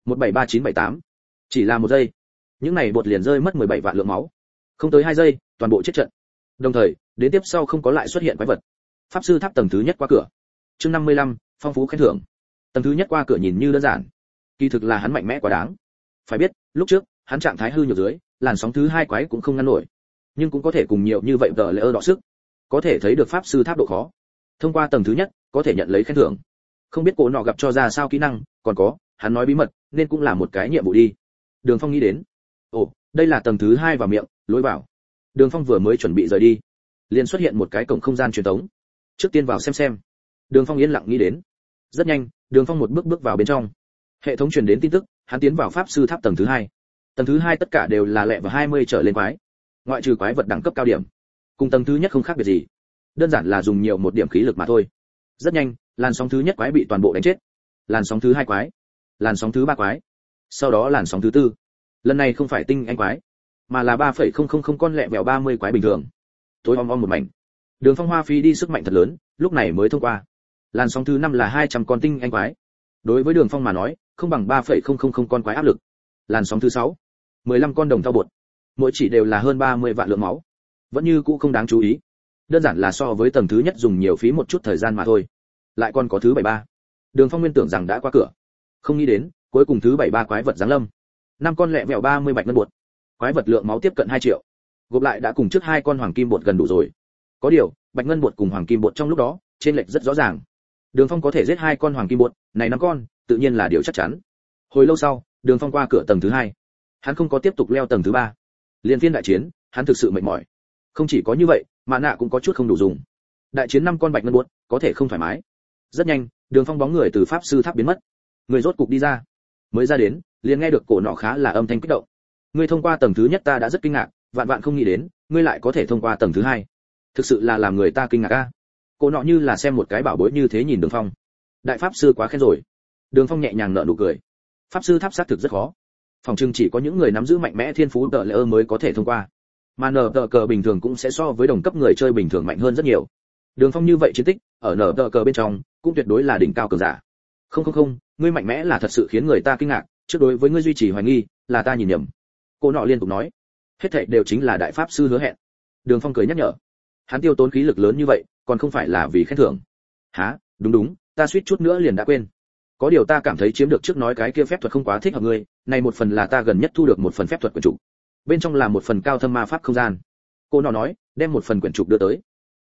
173978. Chỉ là 1 giây, những này bột liền rơi mất 17 vạn lượng máu. Không tới 2 giây, toàn bộ chết trận. Đồng thời, đến tiếp sau không có lại xuất hiện quái vật. Pháp sư tháp tầng thứ nhất qua cửa. Chương 55, phong phú khen thưởng. Tầng thứ nhất qua cửa nhìn như đơn giản, kỳ thực là hắn mạnh mẽ quá đáng. Phải biết, lúc trước, hắn trạng thái hư nhược dưới, làn sóng thứ 2 quái cũng không ngăn nổi, nhưng cũng có thể cùng nhiều như vậy tờ lệ đọ sức. Có thể thấy được pháp sư tháp độ khó. Thông qua tầng thứ nhất, có thể nhận lấy khen thưởng. Không biết cổ nọ gặp cho ra sao kỹ năng, còn có, hắn nói bí mật, nên cũng là một cái nhiệm vụ đi. Đường Phong nghĩ đến. Ồ, đây là tầng thứ 2 vào miệng, lối vào. Đường Phong vừa mới chuẩn bị rời đi, liền xuất hiện một cái cổng không gian truyền tống. Trước tiên vào xem. Đường Phong yên lặng nghĩ đến. Rất nhanh, Đường Phong một bước bước vào bên trong. Hệ thống truyền đến tin tức, hắn tiến vào pháp sư tháp tầng thứ 2. Tầng thứ 2 tất cả đều là lẹ và 20 trở lên quái. Ngoại trừ quái vật đẳng cấp cao điểm, cùng tầng thứ nhất không khác biệt gì. Đơn giản là dùng nhiều một điểm khí lực mà thôi. Rất nhanh, làn sóng thứ nhất quái bị toàn bộ đánh chết. Làn sóng thứ 2 quái, làn sóng thứ 3 quái, sau đó làn sóng thứ 4. Lần này không phải tinh anh quái, mà là 3,000 con lẹ vẹo 30 quái bình thường. Tối om om một mảnh. Đường Phong hoa phi đi sức mạnh thật lớn, lúc này mới thông qua. Làn sóng thứ 5 là 200 con tinh anh quái. Đối với Đường Phong mà nói, không bằng 3,000 con quái áp lực. Làn sóng thứ 6, 15 con đồng thau bột. Mỗi chỉ đều là hơn 30 vạn lượng máu. Vẫn như cũ không đáng chú ý. Đơn giản là so với tầng thứ nhất dùng nhiều phí một chút thời gian mà thôi. Lại còn có thứ 73. Đường Phong nguyên tưởng rằng đã qua cửa. Không nghĩ đến, cuối cùng thứ 73 quái vật giáng lâm. 5 con lẹ vẹo 30 bạch ngân bột. Quái vật lượng máu tiếp cận 2 triệu. Gộp lại đã cùng trước 2 con hoàng kim bột gần đủ rồi. Có điều, bạch ngân bột cùng hoàng kim bột trong lúc đó, trên lệch rất rõ ràng. Đường Phong có thể giết 2 con hoàng kim bột, này 5 con, tự nhiên là điều chắc chắn. Hồi lâu sau, Đường Phong qua cửa tầng thứ 2. Hắn không có tiếp tục leo tầng thứ 3. Liên phiên đại chiến, hắn thực sự mệt mỏi. Không chỉ có như vậy, mà nạ cũng có chút không đủ dùng. Đại chiến 5 con bạch ngân bột, có thể không thoải mái. Rất nhanh, Đường Phong bóng người từ pháp sư tháp biến mất. Người rốt cục đi ra. Mới ra đến, liền nghe được cổ nọ khá là âm thanh kích động. Ngươi thông qua tầng thứ nhất ta đã rất kinh ngạc, vạn vạn không nghĩ đến, ngươi lại có thể thông qua tầng thứ 2. Thực sự là làm người ta kinh ngạc a. Cổ nọ như là xem một cái bảo bối như thế nhìn Đường Phong. Đại pháp sư quá khen rồi. Đường Phong nhẹ nhàng nở nụ cười. Pháp sư tháp xác thực rất khó. Phòng trưng chỉ có những người nắm giữ mạnh mẽ thiên phú tợ lệ mới có thể thông qua. Mà nở tờ cờ bình thường cũng sẽ so với đồng cấp người chơi bình thường mạnh hơn rất nhiều. Đường Phong như vậy chiến tích, ở nở tờ cờ bên trong, cũng tuyệt đối là đỉnh cao cường giả. Không, ngươi mạnh mẽ là thật sự khiến người ta kinh ngạc, trước đối với ngươi duy trì hoài nghi, là ta nhìn nhầm. Cô nọ liên tục nói, hết thảy đều chính là đại pháp sư hứa hẹn. Đường Phong cười nhắc nhở, hắn tiêu tốn khí lực lớn như vậy, còn không phải là vì khen thưởng. Hả? Đúng, ta suýt chút nữa liền đã quên. Có điều ta cảm thấy chiếm được trước nói cái kia phép thuật không quá thích hợp ngươi, này một phần là ta gần nhất thu được một phần phép thuật quyển trục. Bên trong là một phần cao thâm ma pháp không gian. Cô nọ nói, đem một phần quyển trục đưa tới.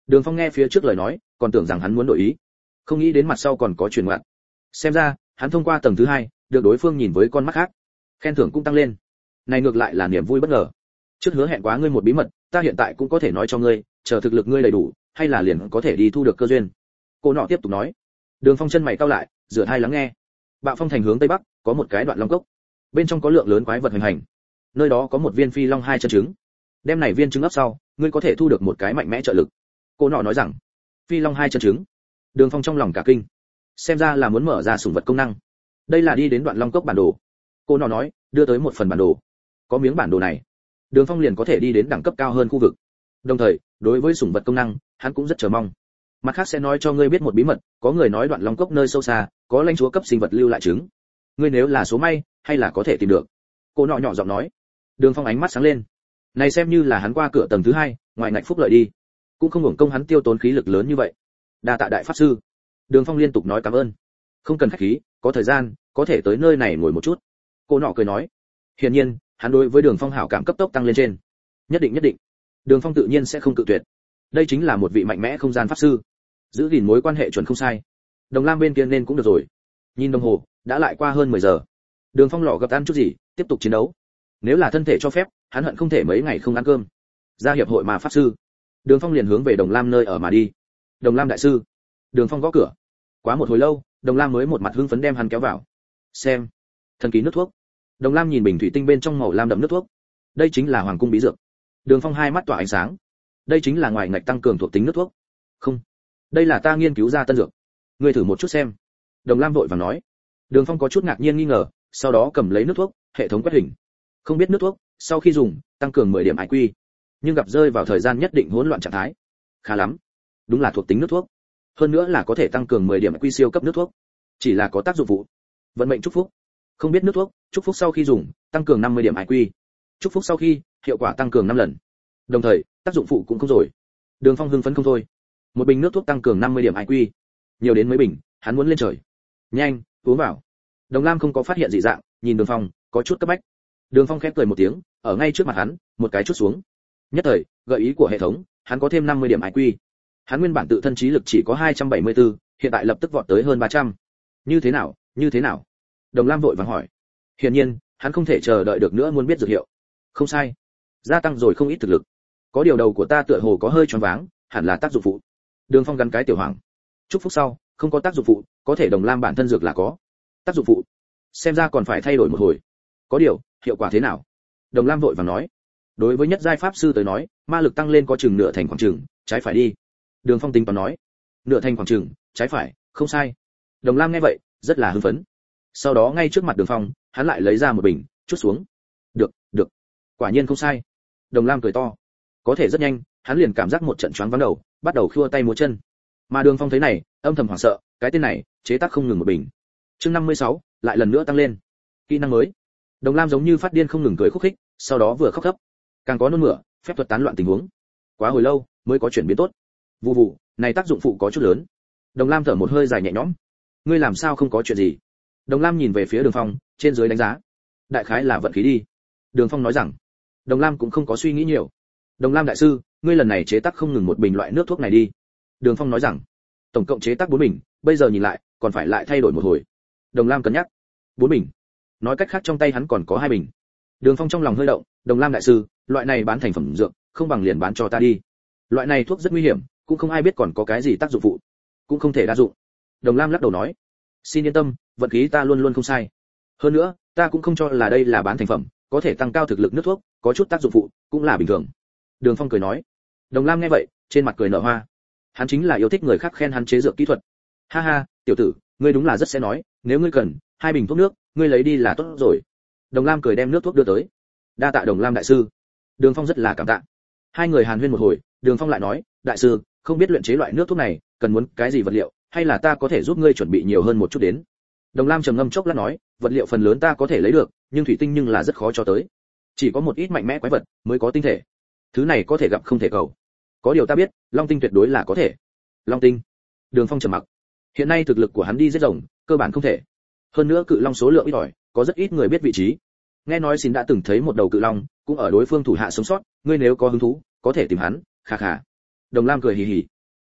Đường Phong nghe phía trước lời nói, còn tưởng rằng hắn muốn đổi ý, không nghĩ đến mặt sau còn có chuyển ngoặt. Xem ra, hắn thông qua tầng thứ 2, được đối phương nhìn với con mắt khác, khen thưởng cũng tăng lên. Này ngược lại là niềm vui bất ngờ. Trước hứa hẹn quá ngươi một bí mật, ta hiện tại cũng có thể nói cho ngươi, chờ thực lực ngươi đầy đủ, hay là liền có thể đi thu được cơ duyên. Cô nọ tiếp tục nói. Đường Phong chân mày cau lại, dựa tai lắng nghe. Bạo Phong thành hướng tây bắc, có một cái đoạn long cốc. Bên trong có lượng lớn quái vật hành hành. Nơi đó có một viên phi long 2 chân trứng. Đem này viên trứng ấp sau, ngươi có thể thu được một cái mạnh mẽ trợ lực. Cô nọ nói rằng, phi long 2 chân trứng. Đường Phong trong lòng cả kinh. Xem ra là muốn mở ra sủng vật công năng. Đây là đi đến đoạn long cốc bản đồ. Cô nọ nói, đưa tới một phần bản đồ. Có miếng bản đồ này, Đường Phong liền có thể đi đến đẳng cấp cao hơn khu vực. Đồng thời, đối với sủng vật công năng, hắn cũng rất chờ mong. Mặt khác sẽ nói cho ngươi biết một bí mật, có người nói đoạn long cốc nơi sâu xa, có lãnh chúa cấp sinh vật lưu lại trứng. Ngươi nếu là số may, hay là có thể tìm được. Cô nọ nhỏ giọng nói. Đường Phong ánh mắt sáng lên. Này xem như là hắn qua cửa tầng thứ 2, ngoài ngạch phúc lợi đi. Cũng không hưởng công hắn tiêu tốn khí lực lớn như vậy. Đa tạ đại pháp sư. Đường Phong liên tục nói cảm ơn. Không cần khách khí, có thời gian, có thể tới nơi này ngồi một chút. Cô nọ cười nói. Hiển nhiên, hắn đối với Đường Phong hảo cảm cấp tốc tăng lên trên. Nhất định. Đường Phong tự nhiên sẽ không cự tuyệt. Đây chính là một vị mạnh mẽ không gian pháp sư. Giữ gìn mối quan hệ chuẩn không sai. Đồng Lam bên kia nên cũng được rồi. Nhìn đồng hồ, đã lại qua hơn 10 giờ. Đường Phong lọ gặp ăn chút gì, tiếp tục chiến đấu. Nếu là thân thể cho phép, hắn hận không thể mấy ngày không ăn cơm. Ra hiệp hội mà pháp sư. Đường Phong liền hướng về Đồng Lam nơi ở mà đi. Đồng Lam đại sư. Đường Phong gõ cửa. Quá một hồi lâu, Đồng Lam mới một mặt hưng phấn đem hắn kéo vào. Xem, thần kỳ nước thuốc. Đồng Lam nhìn bình thủy tinh bên trong màu lam đậm nước thuốc. Đây chính là hoàng cung bí dược. Đường Phong hai mắt tỏa ánh sáng. Đây chính là ngoài ngạch tăng cường thuộc tính nước thuốc. Không, đây là ta nghiên cứu ra tân dược. Ngươi thử một chút xem. Đồng Lam vội vàng nói. Đường Phong có chút ngạc nhiên nghi ngờ, sau đó cầm lấy nước thuốc, hệ thống quét hình. Không biết nước thuốc, sau khi dùng, tăng cường 10 điểm IQ, nhưng gặp rơi vào thời gian nhất định hỗn loạn trạng thái. Khá lắm, đúng là thuộc tính nước thuốc. Hơn nữa là có thể tăng cường 10 điểm IQ siêu cấp nước thuốc. Chỉ là có tác dụng phụ. Vận mệnh chúc phúc. Không biết nước thuốc, chúc phúc sau khi dùng, tăng cường 50 điểm IQ. Chúc phúc sau khi, hiệu quả tăng cường 5 lần. Đồng thời, tác dụng phụ cũng không rồi. Đường Phong hưng phấn không thôi. Một bình nước thuốc tăng cường 50 điểm IQ. Nhiều đến mấy bình, hắn muốn lên trời. Nhanh, uống vào. Đồng Lam không có phát hiện dị dạng, nhìn Đường Phong, có chút cấp bách. Đường Phong khép cười một tiếng, ở ngay trước mặt hắn, một cái chút xuống. Nhất thời, gợi ý của hệ thống, hắn có thêm 50 điểm IQ. Hắn nguyên bản tự thân trí lực chỉ có 274, hiện tại lập tức vọt tới hơn 300. Như thế nào? Đồng Lam vội vàng hỏi. Hiển nhiên, hắn không thể chờ đợi được nữa muốn biết dược hiệu. Không sai, gia tăng rồi không ít thực lực. Có điều đầu của ta tựa hồ có hơi choáng váng, hẳn là tác dụng phụ. Đường Phong gắn cái tiểu hoàng. Chúc phúc sau, không có tác dụng phụ, có thể Đồng Lam bản thân dược là có tác dụng phụ. Xem ra còn phải thay đổi một hồi. Có điều, hiệu quả thế nào? Đồng Lam vội vàng nói. Đối với nhất giai pháp sư tới nói, ma lực tăng lên có chừng nửa thành khoảng chừng, trái phải đi. Đường Phong tính toán nói. Nửa thành khoảng chừng, trái phải, không sai. Đồng Lam nghe vậy, rất là hưng phấn. Sau đó ngay trước mặt Đường Phong, hắn lại lấy ra một bình, chút xuống. Được. Quả nhiên không sai. Đồng Lam cười to. Có thể rất nhanh, hắn liền cảm giác một trận choáng váng đầu, bắt đầu khua tay múa chân. Mà Đường Phong thấy này, âm thầm hoảng sợ, cái tên này, chế tác không ngừng một bình. Chương 56, lại lần nữa tăng lên. Kỹ năng mới. Đồng Lam giống như phát điên không ngừng cười khúc khích, sau đó vừa khóc khóc, càng có nôn mửa, phép thuật tán loạn tình huống. Quá hồi lâu, mới có chuyển biến tốt. Vù vù, này tác dụng phụ có chút lớn. Đồng Lam thở một hơi dài nhẹ nhõm. Ngươi làm sao không có chuyện gì? Đồng Lam nhìn về phía Đường Phong, trên dưới đánh giá. Đại khái là vận khí đi. Đường Phong nói rằng. Đồng Lam cũng không có suy nghĩ nhiều. Đồng Lam đại sư, ngươi lần này chế tác không ngừng một bình loại nước thuốc này đi. Đường Phong nói rằng. Tổng cộng chế tác 4 bình, bây giờ nhìn lại, còn phải lại thay đổi một hồi. Đồng Lam cân nhắc. 4 bình. Nói cách khác trong tay hắn còn có 2 bình. Đường Phong trong lòng hơi động, Đồng Lam đại sư, loại này bán thành phẩm dược, không bằng liền bán cho ta đi. Loại này thuốc rất nguy hiểm, cũng không ai biết còn có cái gì tác dụng phụ, cũng không thể đa dụng. Đồng Lam lắc đầu nói. Xin yên tâm, vận khí ta luôn luôn không sai. Hơn nữa, ta cũng không cho là đây là bán thành phẩm, có thể tăng cao thực lực nước thuốc, có chút tác dụng phụ, cũng là bình thường. Đường Phong cười nói. Đồng Lam nghe vậy, trên mặt cười nở hoa. Hắn chính là yêu thích người khác khen hắn chế dược kỹ thuật. Ha ha, tiểu tử, ngươi đúng là rất sẽ nói, nếu ngươi cần 2 bình thuốc nước, ngươi lấy đi là tốt rồi. Đồng Lam cười đem nước thuốc đưa tới. Đa tạ Đồng Lam đại sư. Đường Phong rất là cảm tạ. Hai người hàn huyên một hồi, Đường Phong lại nói, đại sư, không biết luyện chế loại nước thuốc này, cần muốn cái gì vật liệu, hay là ta có thể giúp ngươi chuẩn bị nhiều hơn một chút đến. Đồng Lam trầm ngâm chốc lát nói, vật liệu phần lớn ta có thể lấy được, nhưng thủy tinh nhưng là rất khó cho tới. Chỉ có một ít mạnh mẽ quái vật mới có tinh thể. Thứ này có thể gặp không thể cầu. Có điều ta biết, long tinh tuyệt đối là có thể. Long tinh? Đường Phong trầm mặc. Hiện nay thực lực của hắn đi giết rồng, cơ bản không thể. Hơn nữa cự long số lượng ít ỏi, có rất ít người biết vị trí. Nghe nói xin đã từng thấy một đầu cự long, cũng ở đối phương thủ hạ sống sót, ngươi nếu có hứng thú, có thể tìm hắn. Khà khà. Đồng Lam cười hì hì.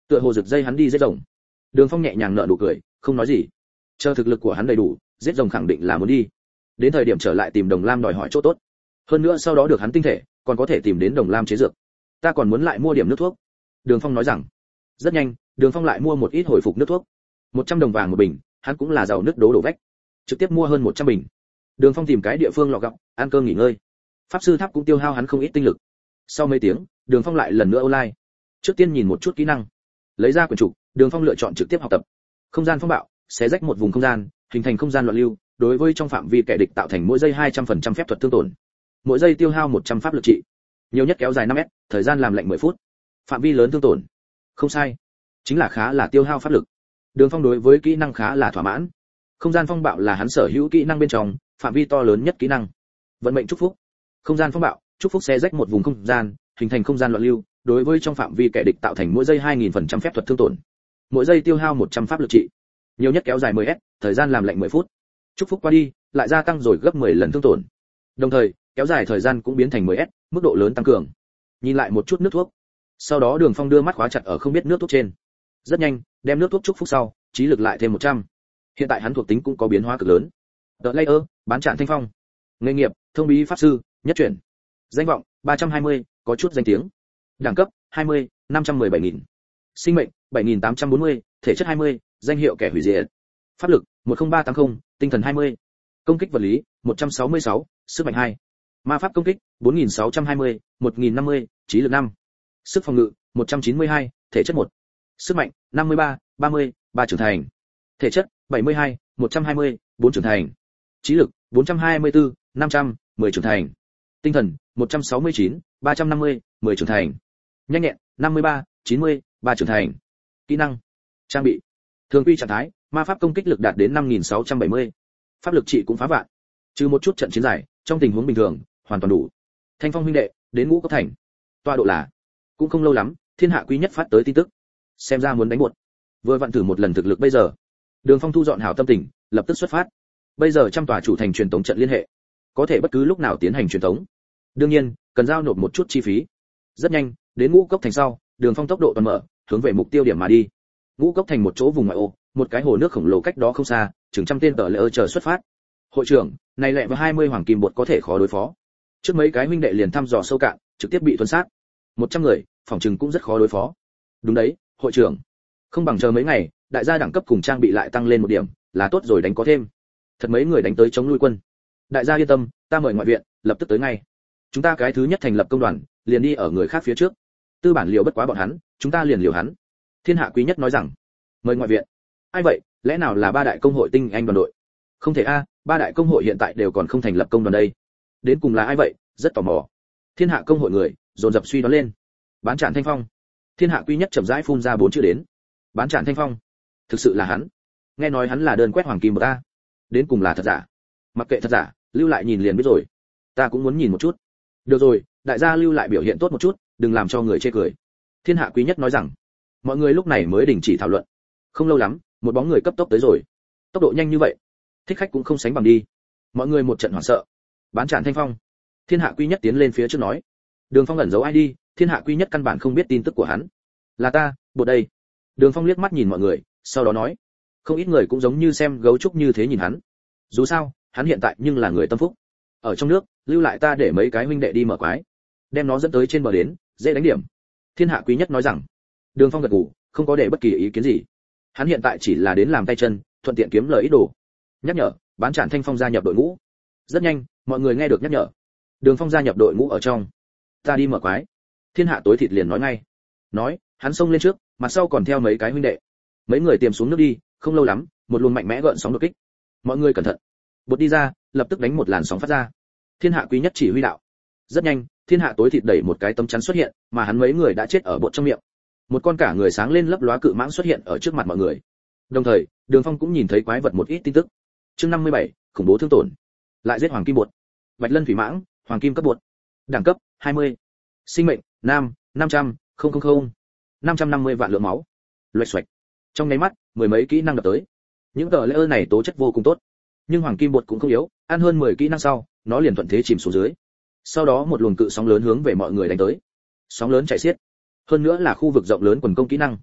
Tựa hồ giật dây hắn đi giết rồng. Đường Phong nhẹ nhàng nở nụ cười, không nói gì. Chờ thực lực của hắn đầy đủ, giết rồng khẳng định là muốn đi. Đến thời điểm trở lại tìm Đồng Lam đòi hỏi chỗ tốt. Hơn nữa sau đó được hắn tinh thể, còn có thể tìm đến Đồng Lam chế dược. Ta còn muốn lại mua điểm nước thuốc. Đường Phong nói rằng. Rất nhanh, Đường Phong lại mua một ít hồi phục nước thuốc. 100 đồng vàng một bình, hắn cũng là giàu nước đổ vách. Trực tiếp mua hơn 100 bình. Đường Phong tìm cái địa phương lọ gọng, ăn cơm nghỉ ngơi. Pháp sư tháp cũng tiêu hao hắn không ít tinh lực. Sau mấy tiếng, Đường Phong lại lần nữa online. Trước tiên nhìn một chút kỹ năng. Lấy ra quyển trục, Đường Phong lựa chọn trực tiếp học tập. Không gian phong bạo, xé rách một vùng không gian, hình thành không gian loạn lưu, đối với trong phạm vi kẻ địch tạo thành mỗi giây 200% phép thuật thương tổn. Mỗi giây tiêu hao 100 pháp lực trị. Nhiều nhất kéo dài 5m, thời gian làm lạnh 10 phút. Phạm vi lớn thương tổn. Không sai, chính là khá là tiêu hao pháp lực. Đường Phong đối với kỹ năng khá là thỏa mãn. Không gian phong bạo là hắn sở hữu kỹ năng bên trong, phạm vi to lớn nhất kỹ năng. Vận mệnh chúc phúc. Không gian phong bạo, chúc phúc xé rách một vùng không gian, hình thành không gian loạn lưu, đối với trong phạm vi kẻ địch tạo thành mỗi giây 2000% phép thuật thương tổn. Mỗi giây tiêu hao 100 pháp lực trị. Nhiều nhất kéo dài 10s, thời gian làm lạnh 10 phút. Chúc phúc qua đi, lại gia tăng rồi gấp 10 lần thương tổn. Đồng thời, kéo dài thời gian cũng biến thành 10s, mức độ lớn tăng cường. Nhìn lại một chút nước thuốc. Sau đó Đường Phong đưa mắt khóa chặt ở không biết nước thuốc trên. Rất nhanh, đem nước thuốc chúc phúc sau, trí lực lại thêm 100. Hiện tại hắn thuộc tính cũng có biến hóa cực lớn. The Layer, bán trạm thanh phong. Nghề nghiệp, thông bí pháp sư, nhất chuyển. Danh vọng, 320, có chút danh tiếng. Đẳng cấp, 20, 517.000. Sinh mệnh, 7.840, thể chất 20, danh hiệu kẻ hủy diệt. Pháp lực, 10380, tinh thần 20. Công kích vật lý, 166, sức mạnh 2. Ma pháp công kích, 4620, 1050, trí lực 5. Sức phòng ngự, 192, thể chất 1. Sức mạnh, 53, 30, 3 trưởng thành. Thể chất, 72, 120, 4 trưởng thành. Trí lực, 424, 500, 10 trưởng thành. Tinh thần, 169, 350, 10 trưởng thành. Nhanh nhẹn, 53, 90, 3 trưởng thành. Kỹ năng. Trang bị. Thường quy trạng thái, ma pháp công kích lực đạt đến 5670. Pháp lực trị cũng phá vạn. Trừ một chút trận chiến dài, trong tình huống bình thường, hoàn toàn đủ. Thanh Phong huynh đệ, đến Ngũ Cốc Thành. Tọa độ là. Cũng không lâu lắm, Thiên Hạ Quý Nhất phát tới tin tức. Xem ra muốn đánh buột. Vừa vặn thử một lần thực lực bây giờ. Đường Phong thu dọn hảo tâm tình, lập tức xuất phát. Bây giờ trăm tòa chủ thành truyền tống trận liên hệ, có thể bất cứ lúc nào tiến hành truyền tống. Đương nhiên, cần giao nộp một chút chi phí. Rất nhanh, đến Ngũ Cốc Thành sau, Đường Phong tốc độ toàn mở, hướng về mục tiêu điểm mà đi. Ngũ Cốc Thành một chỗ vùng ngoại ô, một cái hồ nước khổng lồ cách đó không xa, chừng trăm tên tờ lệ chờ xuất phát. Hội trưởng, này lẹ và 20 hoàng kim bột có thể khó đối phó. Trước mấy cái huynh đệ liền thăm dò sâu cạn, trực tiếp bị tuân sát. 100 người, phòng trừng cũng rất khó đối phó. Đúng đấy, hội trưởng. Không bằng chờ mấy ngày, đại gia đẳng cấp cùng trang bị lại tăng lên một điểm, là tốt rồi đánh có thêm. Thật mấy người đánh tới chống nuôi quân. Đại gia yên tâm, ta mời ngoại viện, lập tức tới ngay. Chúng ta cái thứ nhất thành lập công đoàn, liền đi ở người khác phía trước. Tư bản liều bất quá bọn hắn, chúng ta liền liều hắn. Thiên Hạ Quý Nhất nói rằng, mời ngoại viện. Ai vậy, lẽ nào là ba đại công hội tinh anh đoàn đội? Không thể a, ba đại công hội hiện tại đều còn không thành lập công đoàn đây. Đến cùng là ai vậy, rất tò mò. Thiên Hạ công hội người dồn dập suy đoán lên. Bán Trạm Thanh Phong. Thiên Hạ Quý Nhất chậm rãi phun ra 4 chữ đến. Bán Trạm Thanh Phong. Thực sự là hắn. Nghe nói hắn là đơn quét hoàng kim một ta. Đến cùng là thật giả? Mặc kệ thật giả, lưu lại nhìn liền biết rồi. Ta cũng muốn nhìn một chút. Được rồi, đại gia lưu lại biểu hiện tốt một chút, đừng làm cho người chê cười. Thiên Hạ Quý Nhất nói rằng. Mọi người lúc này mới đình chỉ thảo luận. Không lâu lắm, một bóng người cấp tốc tới rồi. Tốc độ nhanh như vậy, thích khách cũng không sánh bằng đi. Mọi người một trận hoảng sợ. Bán Trạm Thanh Phong. Thiên Hạ Quý Nhất tiến lên phía trước nói. Đường Phong ẩn giấu ID, Thiên Hạ Quý Nhất căn bản không biết tin tức của hắn. Là ta, bộ đây. Đường Phong liếc mắt nhìn mọi người, sau đó nói. Không ít người cũng giống như xem gấu trúc như thế nhìn hắn. Dù sao, hắn hiện tại nhưng là người tâm phúc. Ở trong nước, lưu lại ta để mấy cái huynh đệ đi mở quái, đem nó dẫn tới trên bờ đến, dễ đánh điểm. Thiên Hạ Quý Nhất nói rằng. Đường Phong gật gù, không có để bất kỳ ý kiến gì. Hắn hiện tại chỉ là đến làm tay chân, thuận tiện kiếm lời ít đồ. Nhắc nhở, Bán Trạm Thanh Phong gia nhập đội ngũ. Rất nhanh, mọi người nghe được nhắc nhở. Đường Phong gia nhập đội ngũ ở trong. Ta đi mở quái. Thiên Hạ Tối Thịt liền nói ngay. Nói, hắn xông lên trước, mặt sau còn theo mấy cái huynh đệ. Mấy người tiềm xuống nước đi, không lâu lắm, một luồng mạnh mẽ gợn sóng đột kích. Mọi người cẩn thận. Bột đi ra, lập tức đánh một làn sóng phát ra. Thiên Hạ Quý Nhất chỉ huy đạo. Rất nhanh, Thiên Hạ Tối Thịt đẩy một cái tấm chắn xuất hiện, mà hắn mấy người đã chết ở bột trong miệng. Một con cả người sáng lên lấp lóa cự mãng xuất hiện ở trước mặt mọi người. Đồng thời, Đường Phong cũng nhìn thấy quái vật một ít tin tức. Chương 57, khủng bố thương tổn. Lại giết hoàng kim bột. Bạch Lân thủy mãng, hoàng kim cấp bột. Đẳng cấp 20. Sinh mệnh nam 500, 000. 550 vạn lượng máu. Loạch xoạch. Trong nháy mắt, mười mấy kỹ năng đập tới. Những tờ layer này tố chất vô cùng tốt, nhưng hoàng kim bột cũng không yếu, ăn hơn 10 kỹ năng sau, nó liền thuận thế chìm xuống dưới. Sau đó một luồng cự sóng lớn hướng về mọi người đánh tới. Sóng lớn chạy xiết. Hơn nữa là khu vực rộng lớn quần công kỹ năng.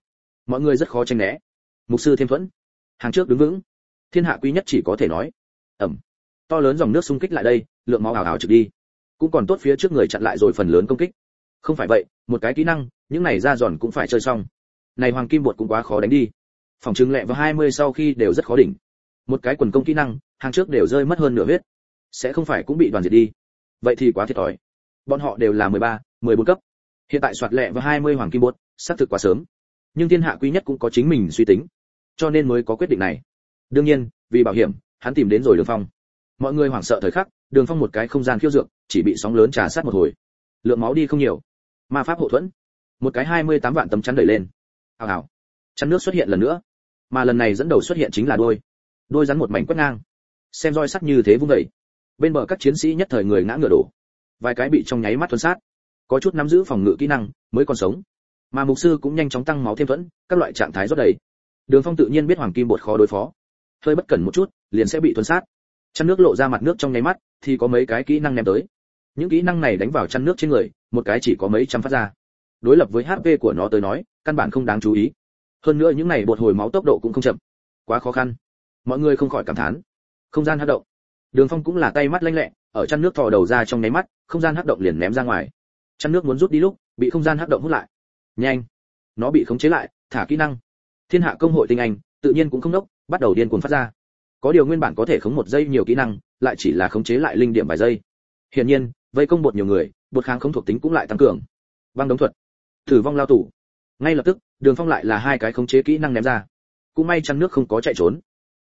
mọi người rất khó tránh né. Mục sư thêm thuẫn, hàng trước đứng vững. Thiên hạ quý nhất chỉ có thể nói, ẩm. To lớn dòng nước xung kích lại đây, lượng máu ảo ảo trực đi. Cũng còn tốt phía trước người chặn lại rồi phần lớn công kích. Không phải vậy, một cái kỹ năng, những này ra giòn cũng phải chơi xong. Này hoàng kim bột cũng quá khó đánh đi. Phòng trưng lẹ vào 20 sau khi đều rất khó đỉnh. Một cái quần công kỹ năng, hàng trước đều rơi mất hơn nửa huyết. Sẽ không phải cũng bị đoàn diệt đi. Vậy thì quá thiệt thòi. Bọn họ đều là 13, 14 cấp. Hiện tại soạt lẹ vào 20 hoàng kim bột, xác thực quá sớm. Nhưng thiên hạ quý nhất cũng có chính mình suy tính, cho nên mới có quyết định này. Đương nhiên, vì bảo hiểm, hắn tìm đến rồi Đường Phong. Mọi người hoảng sợ thời khắc, Đường Phong một cái không gian khiêu dược, chỉ bị sóng lớn trà sát một hồi. Lượng máu đi không nhiều. Ma pháp hộ thuẫn, một cái 28 vạn tấm chắn đẩy lên. Ào ào. Chắn nước xuất hiện lần nữa, mà lần này dẫn đầu xuất hiện chính là đôi rắn một mảnh quét ngang. Xem roi sắc như thế vung dậy. Bên bờ các chiến sĩ nhất thời người ngã ngựa đổ. Vài cái bị trong nháy mắt tuôn sát. Có chút nắm giữ phòng ngự kỹ năng, mới còn sống. Mà mục sư cũng nhanh chóng tăng máu thêm thuẫn, các loại trạng thái rót đầy. Đường Phong tự nhiên biết hoàng kim bột khó đối phó, hơi bất cẩn một chút, liền sẽ bị tuôn sát. Chăn nước lộ ra mặt nước trong nháy mắt, thì có mấy cái kỹ năng ném tới. Những kỹ năng này đánh vào chăn nước trên người, một cái chỉ có mấy trăm phát ra. Đối lập với HP của nó tới nói, căn bản không đáng chú ý. Hơn nữa những này bột hồi máu tốc độ cũng không chậm, quá khó khăn. Mọi người không khỏi cảm thán. Không gian hấp động. Đường Phong cũng là tay mắt lanh lẹ, ở chăn nước thò đầu ra trong nháy mắt, không gian hấp động liền ném ra ngoài. Chăn nước muốn rút đi lúc, bị không gian hấp động hút lại. Nhanh, nó bị khống chế lại, thả kỹ năng. Thiên hạ công hội tinh anh, tự nhiên cũng không đốc, bắt đầu điên cuồng phát ra. Có điều nguyên bản có thể khống một giây nhiều kỹ năng, lại chỉ là khống chế lại linh điểm vài giây. Hiển nhiên, vây công bột nhiều người, bột kháng khống thuộc tính cũng lại tăng cường. Băng đống thuật, thử vong lao tủ. Ngay lập tức, Đường Phong lại là hai cái khống chế kỹ năng ném ra. Cũng may chăn nước không có chạy trốn.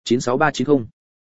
96390,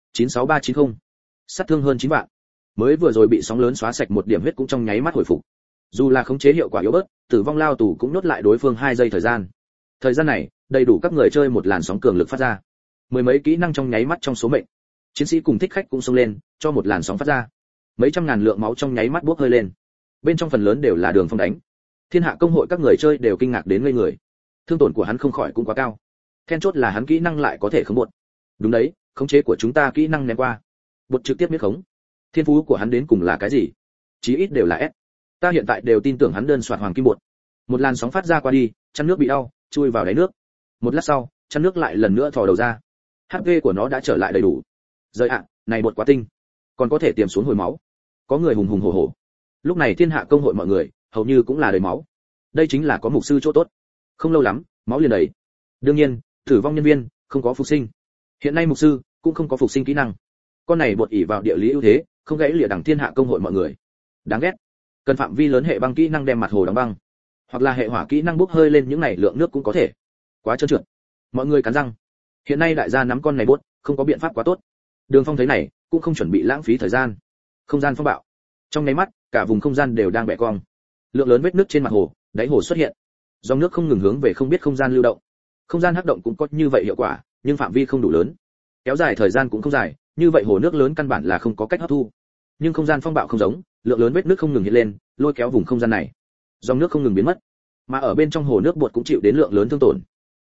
96390. Sát thương hơn 9 vạn. Mới vừa rồi bị sóng lớn xóa sạch một điểm huyết cũng trong nháy mắt hồi phục. Dù là khống chế hiệu quả yếu bớt, tử vong lao tù cũng nhốt lại đối phương 2 giây thời gian. Thời gian này, đầy đủ các người chơi một làn sóng cường lực phát ra. Mười mấy kỹ năng trong nháy mắt trong số mệnh. Chiến sĩ cùng thích khách cũng xông lên, cho một làn sóng phát ra. Mấy trăm ngàn lượng máu trong nháy mắt bốc hơi lên. Bên trong phần lớn đều là Đường Phong đánh. Thiên hạ công hội các người chơi đều kinh ngạc đến ngây người. Thương tổn của hắn không khỏi cũng quá cao. Then chốt là hắn kỹ năng lại có thể khống bột. Đúng đấy, khống chế của chúng ta kỹ năng ném qua. Bột trực tiếp miết khống. Thiên phú của hắn đến cùng là cái gì? Chí ít đều là S. Ta hiện tại đều tin tưởng hắn đơn soạt hoàng kim bột. Một làn sóng phát ra qua đi, chăn nước bị đau, chui vào đáy nước. Một lát sau, chăn nước lại lần nữa thò đầu ra. HP của nó đã trở lại đầy đủ. Rời ạ, này bột quá tinh, còn có thể tiềm xuống hồi máu. Có người hùng hùng hổ hổ. Lúc này thiên hạ công hội mọi người, hầu như cũng là đầy máu. Đây chính là có mục sư chỗ tốt. Không lâu lắm, máu liền đầy. Đương nhiên, tử vong nhân viên không có phục sinh. Hiện nay mục sư cũng không có phục sinh kỹ năng. Con này bột ỷ vào địa lý ưu thế, không gãy lìa đằng thiên hạ công hội mọi người. Đáng ghét. Cần phạm vi lớn hệ băng kỹ năng đem mặt hồ đóng băng, hoặc là hệ hỏa kỹ năng bốc hơi lên những này lượng nước cũng có thể. Quá trơn trượt. Mọi người cắn răng. Hiện nay đại gia nắm con này bốt, không có biện pháp quá tốt. Đường Phong thấy này, cũng không chuẩn bị lãng phí thời gian. Không gian phong bạo. Trong nháy mắt, cả vùng không gian đều đang bẻ cong. Lượng lớn vết nước trên mặt hồ, đáy hồ xuất hiện. Dòng nước không ngừng hướng về không biết không gian lưu động. Không gian hấp động cũng có như vậy hiệu quả, nhưng phạm vi không đủ lớn. Kéo dài thời gian cũng không dài, như vậy hồ nước lớn căn bản là không có cách hấp thu. Nhưng không gian phong bạo không giống, lượng lớn vết nước không ngừng hiện lên, lôi kéo vùng không gian này. Dòng nước không ngừng biến mất, mà ở bên trong hồ nước bọt cũng chịu đến lượng lớn thương tổn.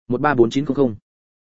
134900,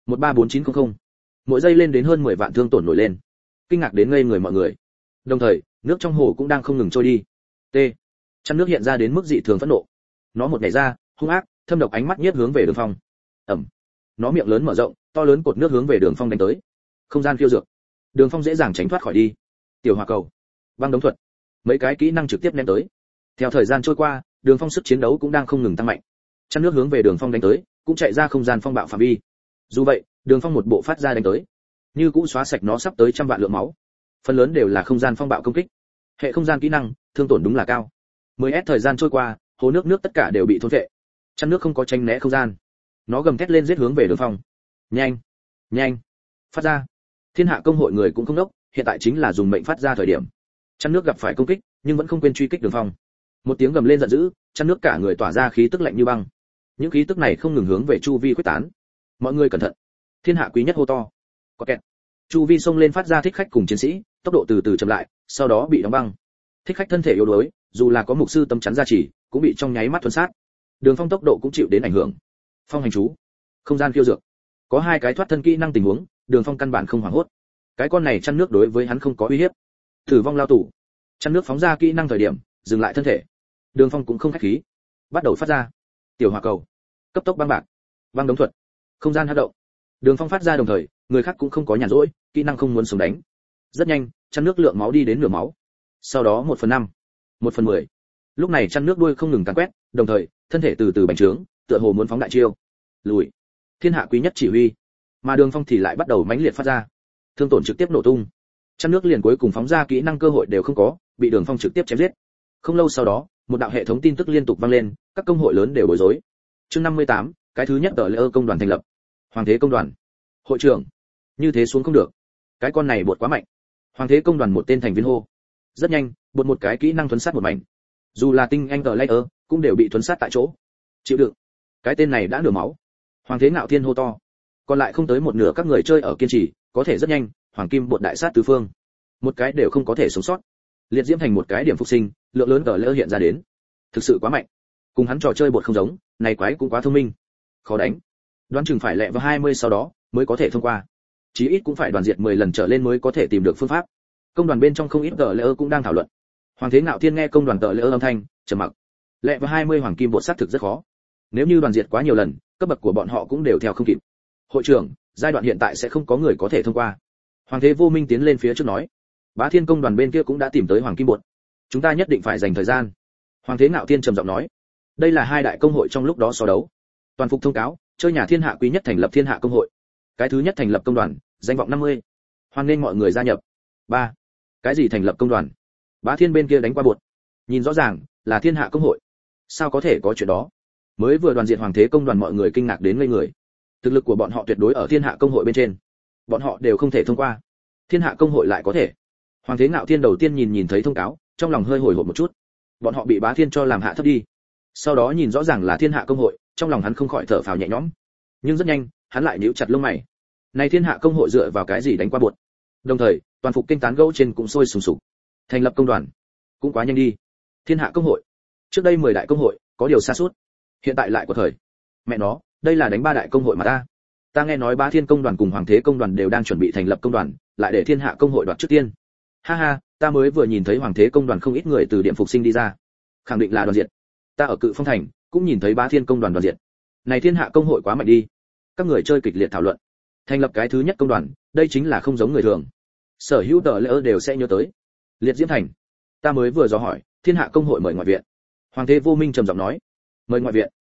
134900. Mỗi giây lên đến hơn 10 vạn thương tổn nổi lên. Kinh ngạc đến ngây người mọi người. Đồng thời, nước trong hồ cũng đang không ngừng trôi đi. T. Chăn nước hiện ra đến mức dị thường phẫn nộ. Nó một nhảy ra, hung ác, thâm độc ánh mắt nhiếp hướng về Đường Phong. Ầm. Nó miệng lớn mở rộng, to lớn cột nước hướng về Đường Phong đánh tới. Không gian phiêu dược. Đường Phong dễ dàng tránh thoát khỏi đi. Tiểu hỏa cầu, băng đống thuật, mấy cái kỹ năng trực tiếp ném tới. Theo thời gian trôi qua, Đường Phong sức chiến đấu cũng đang không ngừng tăng mạnh. Chăn nước hướng về Đường Phong đánh tới, cũng chạy ra không gian phong bạo phạm vi. Dù vậy, Đường Phong một bộ phát ra đánh tới, như cũ xóa sạch nó sắp tới 100 vạn lượng máu. Phần lớn đều là không gian phong bạo công kích. Hệ không gian kỹ năng, thương tổn đúng là cao. 10s thời gian trôi qua, hồ nước tất cả đều bị thôn phệ. Chăn nước không có tranh né không gian. Nó gầm thét lên giết hướng về Đường Phong. Nhanh, nhanh, phát ra. Thiên hạ công hội người cũng không đốc, hiện tại chính là dùng mệnh phát ra thời điểm. Chăn nước gặp phải công kích, nhưng vẫn không quên truy kích Đường Phong. Một tiếng gầm lên giận dữ, chăn nước cả người tỏa ra khí tức lạnh như băng. Những khí tức này không ngừng hướng về chu vi khuếch tán. Mọi người cẩn thận. Thiên hạ quý nhất hô to. Có kẹt. Chu vi xông lên phát ra thích khách cùng chiến sĩ, tốc độ từ từ chậm lại, sau đó bị đóng băng. Thích khách thân thể yếu đuối, dù là có mục sư tấm chắn gia trì, cũng bị trong nháy mắt thuần sát. Đường Phong tốc độ cũng chịu đến ảnh hưởng. Phong hành chú, không gian phiêu dược, có hai cái thoát thân kỹ năng tình huống, Đường Phong căn bản không hoảng hốt. Cái con này chăn nước đối với hắn không có uy hiếp. Thử vong lao tủ, chăn nước phóng ra kỹ năng thời điểm, dừng lại thân thể. Đường Phong cũng không khách khí, bắt đầu phát ra. Tiểu hỏa cầu, cấp tốc băng bạc, Băng đống thuật, không gian hấp động. Đường Phong phát ra đồng thời, người khác cũng không có nhàn rỗi, kỹ năng không muốn sống đánh. Rất nhanh, chăn nước lượng máu đi đến nửa máu. Sau đó 1/5, 1/10. Lúc này chăn nước đuôi không ngừng càn quét, đồng thời, thân thể từ từ bành trướng, tựa hồ muốn phóng đại chiêu. Lùi. Thiên hạ quý nhất chỉ huy. Mà Đường Phong thì lại bắt đầu mãnh liệt phát ra. Thương tổn trực tiếp nổ tung. Chăn nước liền cuối cùng phóng ra kỹ năng cơ hội đều không có, bị Đường Phong trực tiếp chém giết. Không lâu sau đó, một đạo hệ thống tin tức liên tục vang lên, các công hội lớn đều bối rối. Chương 58, cái thứ nhất tờ layer công đoàn thành lập. Hoàng thế công đoàn. Hội trưởng, như thế xuống không được. Cái con này bột quá mạnh. Hoàng thế công đoàn một tên thành viên hô. Rất nhanh, bột một cái kỹ năng thuấn sát một mảnh. Dù là tinh anh tờ layer, cũng đều bị thuấn sát tại chỗ. Chịu đựng. Cái tên này đã nửa máu. Hoàng thế ngạo thiên hô to. Còn lại không tới một nửa các người chơi ở kiên trì, có thể rất nhanh, hoàng kim bột đại sát tứ phương. Một cái đều không có thể sống sót. Liệt diễm thành một cái điểm phục sinh, lượng lớn tờ layer hiện ra đến. Thực sự quá mạnh. Cùng hắn trò chơi bột không giống, này quái cũng quá thông minh. Khó đánh. Đoán chừng phải lẹ vào 20 sau đó mới có thể thông qua. Chí ít cũng phải đoàn diệt 10 lần trở lên mới có thể tìm được phương pháp. Công đoàn bên trong không ít tờ layer cũng đang thảo luận. Hoàng thế ngạo thiên nghe công đoàn tờ layer âm thanh, trầm mặc. Lẹ vào 20 hoàng kim bột sát thực rất khó. Nếu như đoàn diệt quá nhiều lần, cấp bậc của bọn họ cũng đều theo không kịp. Hội trưởng, giai đoạn hiện tại sẽ không có người có thể thông qua. Hoàng thế vô minh tiến lên phía trước nói. Bá thiên công đoàn bên kia cũng đã tìm tới hoàng kim bột. Chúng ta nhất định phải dành thời gian. Hoàng thế ngạo thiên trầm giọng nói. Đây là hai đại công hội trong lúc đó so đấu. Toàn phục thông cáo, chơi nhà thiên hạ quý nhất thành lập thiên hạ công hội. Cái thứ nhất thành lập công đoàn, danh vọng 50. Hoan nên mọi người gia nhập. 3. Cái gì thành lập công đoàn? Bá thiên bên kia đánh qua bột. Nhìn rõ ràng, là thiên hạ công hội. Sao có thể có chuyện đó? Mới vừa đoàn diện hoàng thế công đoàn mọi người kinh ngạc đến ngây người. Thực lực của bọn họ tuyệt đối ở thiên hạ công hội bên trên. Bọn họ đều không thể thông qua. Thiên hạ công hội lại có thể. Hoàng thế ngạo thiên đầu tiên nhìn thấy thông cáo, trong lòng hơi hồi hộp một chút. Bọn họ bị bá thiên cho làm hạ thấp đi. Sau đó nhìn rõ ràng là thiên hạ công hội, trong lòng hắn không khỏi thở phào nhẹ nhõm. Nhưng rất nhanh, hắn lại nhíu chặt lông mày. Này thiên hạ công hội dựa vào cái gì đánh qua bột? Đồng thời, toàn phục kênh tán gẫu trên cũng sôi sùng sục. Thành lập công đoàn, cũng quá nhanh đi. Thiên hạ công hội. Trước đây 10 đại công hội, có điều xa suốt. Hiện tại lại có thời. Mẹ nó, đây là đánh 3 đại công hội mà ta. Ta nghe nói Bá Thiên công đoàn cùng Hoàng Thế công đoàn đều đang chuẩn bị thành lập công đoàn, lại để thiên hạ công hội đoạt trước tiên. Ha ha, ta mới vừa nhìn thấy Hoàng Thế công đoàn không ít người từ điểm phục sinh đi ra. Khẳng định là đoàn diện. Ta ở Cự Phong thành cũng nhìn thấy Bá Thiên công đoàn đoàn diện. Này thiên hạ công hội quá mạnh đi. Các người chơi kịch liệt thảo luận. Thành lập cái thứ nhất công đoàn, đây chính là không giống người thường. Sở hữu tờ lễ đều sẽ nhớ tới. Liệt Diễm thành. Ta mới vừa dò hỏi, thiên hạ công hội mời ngoại viện. Hoàng Thế vô minh trầm giọng nói. Mời ngoại viện.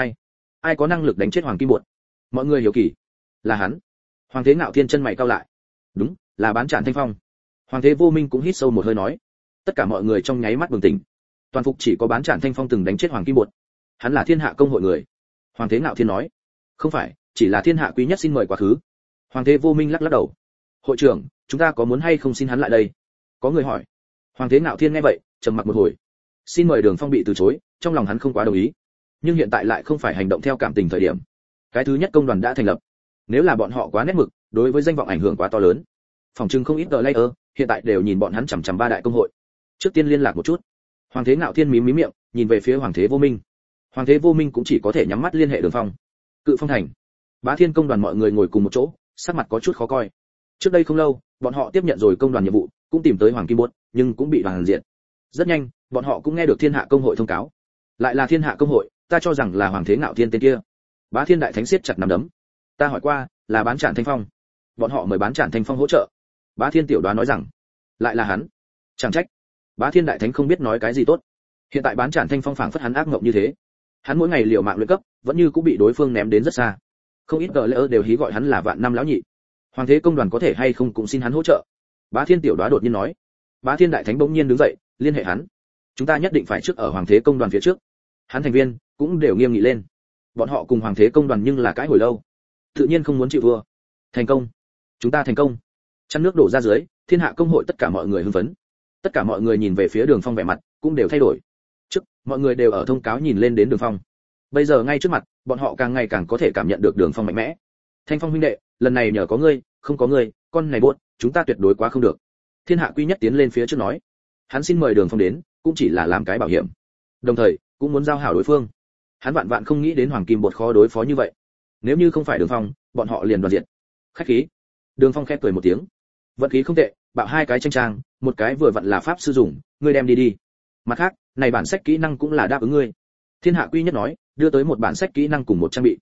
Ai có năng lực đánh chết Hoàng Kim Bột? Mọi người hiểu kỳ. Là hắn. Hoàng Thế ngạo thiên chân mày cau lại. Đúng, là bán Trản Thanh Phong. Hoàng Thế vô minh cũng hít sâu một hơi nói. Tất cả mọi người trong nháy mắt bừng tỉnh. Toàn phục chỉ có bán Trản Thanh Phong từng đánh chết Hoàng Kim Bột. Hắn là thiên hạ công hội người. Hoàng Thế ngạo thiên nói. Không phải, chỉ là thiên hạ quý nhất xin mời quá khứ. Hoàng Thế vô minh lắc lắc đầu. Hội trưởng, chúng ta có muốn hay không xin hắn lại đây? Có người hỏi. Hoàng Thế ngạo thiên nghe vậy, trầm mặc một hồi. Xin mời Đường Phong bị từ chối, trong lòng hắn không quá đồng ý. Nhưng hiện tại lại không phải hành động theo cảm tình thời điểm. Cái thứ nhất công đoàn đã thành lập. Nếu là bọn họ quá nét mực, đối với danh vọng ảnh hưởng quá to lớn. Phòng trưng không ít layer, hiện tại đều nhìn bọn hắn chằm chằm 3 đại công hội. Trước tiên liên lạc một chút. Hoàng Thế ngạo thiên mím mím miệng, nhìn về phía Hoàng Thế vô minh. Hoàng Thế vô minh cũng chỉ có thể nhắm mắt liên hệ Đường Phong. Cự Phong thành. Bá Thiên công đoàn mọi người ngồi cùng một chỗ, sắc mặt có chút khó coi. Trước đây không lâu, bọn họ tiếp nhận rồi công đoàn nhiệm vụ, cũng tìm tới Hoàng Kim Bột, nhưng cũng bị đoàn diệt. Rất nhanh, bọn họ cũng nghe được Thiên Hạ công hội thông cáo. Lại là Thiên Hạ công hội, ta cho rằng là Hoàng Thế ngạo thiên tên kia. Bá Thiên đại thánh siết chặt nắm đấm. Ta hỏi qua, là bán Trản Thanh Phong. Bọn họ mời bán Trản Thanh Phong hỗ trợ. Bá Thiên tiểu đoán nói rằng, lại là hắn. Chẳng trách. Bá Thiên đại thánh không biết nói cái gì tốt. Hiện tại bán Trản Thanh Phong phảng phất hắn ác mộng như thế. Hắn mỗi ngày liều mạng luyện cấp, vẫn như cũng bị đối phương ném đến rất xa. Không ít layer đều hí gọi hắn là vạn năm lão nhị. Hoàng Thế công đoàn có thể hay không cũng xin hắn hỗ trợ. Bá Thiên tiểu đoá đột nhiên nói. Bá Thiên đại thánh bỗng nhiên đứng dậy, liên hệ hắn. Chúng ta nhất định phải trước ở Hoàng Thế công đoàn phía trước. Hắn thành viên cũng đều nghiêm nghị lên. Bọn họ cùng Hoàng Thế công đoàn nhưng là cãi hồi lâu, tự nhiên không muốn chịu thua. Thành công, chúng ta thành công. Chăn nước đổ ra dưới, Thiên Hạ công hội tất cả mọi người hưng phấn. Tất cả mọi người nhìn về phía Đường Phong vẻ mặt cũng đều thay đổi. Trước, mọi người đều ở thông cáo nhìn lên đến Đường Phong. Bây giờ ngay trước mặt, bọn họ càng ngày càng có thể cảm nhận được Đường Phong mạnh mẽ. Thanh Phong huynh đệ, lần này nhờ có ngươi, không có ngươi, con này buốt, chúng ta tuyệt đối quá không được. Thiên Hạ Quy Nhất tiến lên phía trước nói. Hắn xin mời Đường Phong đến, cũng chỉ là làm cái bảo hiểm. Đồng thời, cũng muốn giao hảo đối phương. Hắn vạn vạn không nghĩ đến Hoàng Kim Bột khó đối phó như vậy. Nếu như không phải Đường Phong, bọn họ liền đoàn diện. Khách khí. Đường Phong khẽ cười một tiếng. Vận khí không tệ, bạo 2 cái tranh trang, một cái vừa vặn là pháp sư dùng, ngươi đem đi đi. Mặt khác, này bản sách kỹ năng cũng là đáp ứng ngươi. Thiên Hạ Quy Nhất nói, đưa tới một bản sách kỹ năng cùng một trang bị.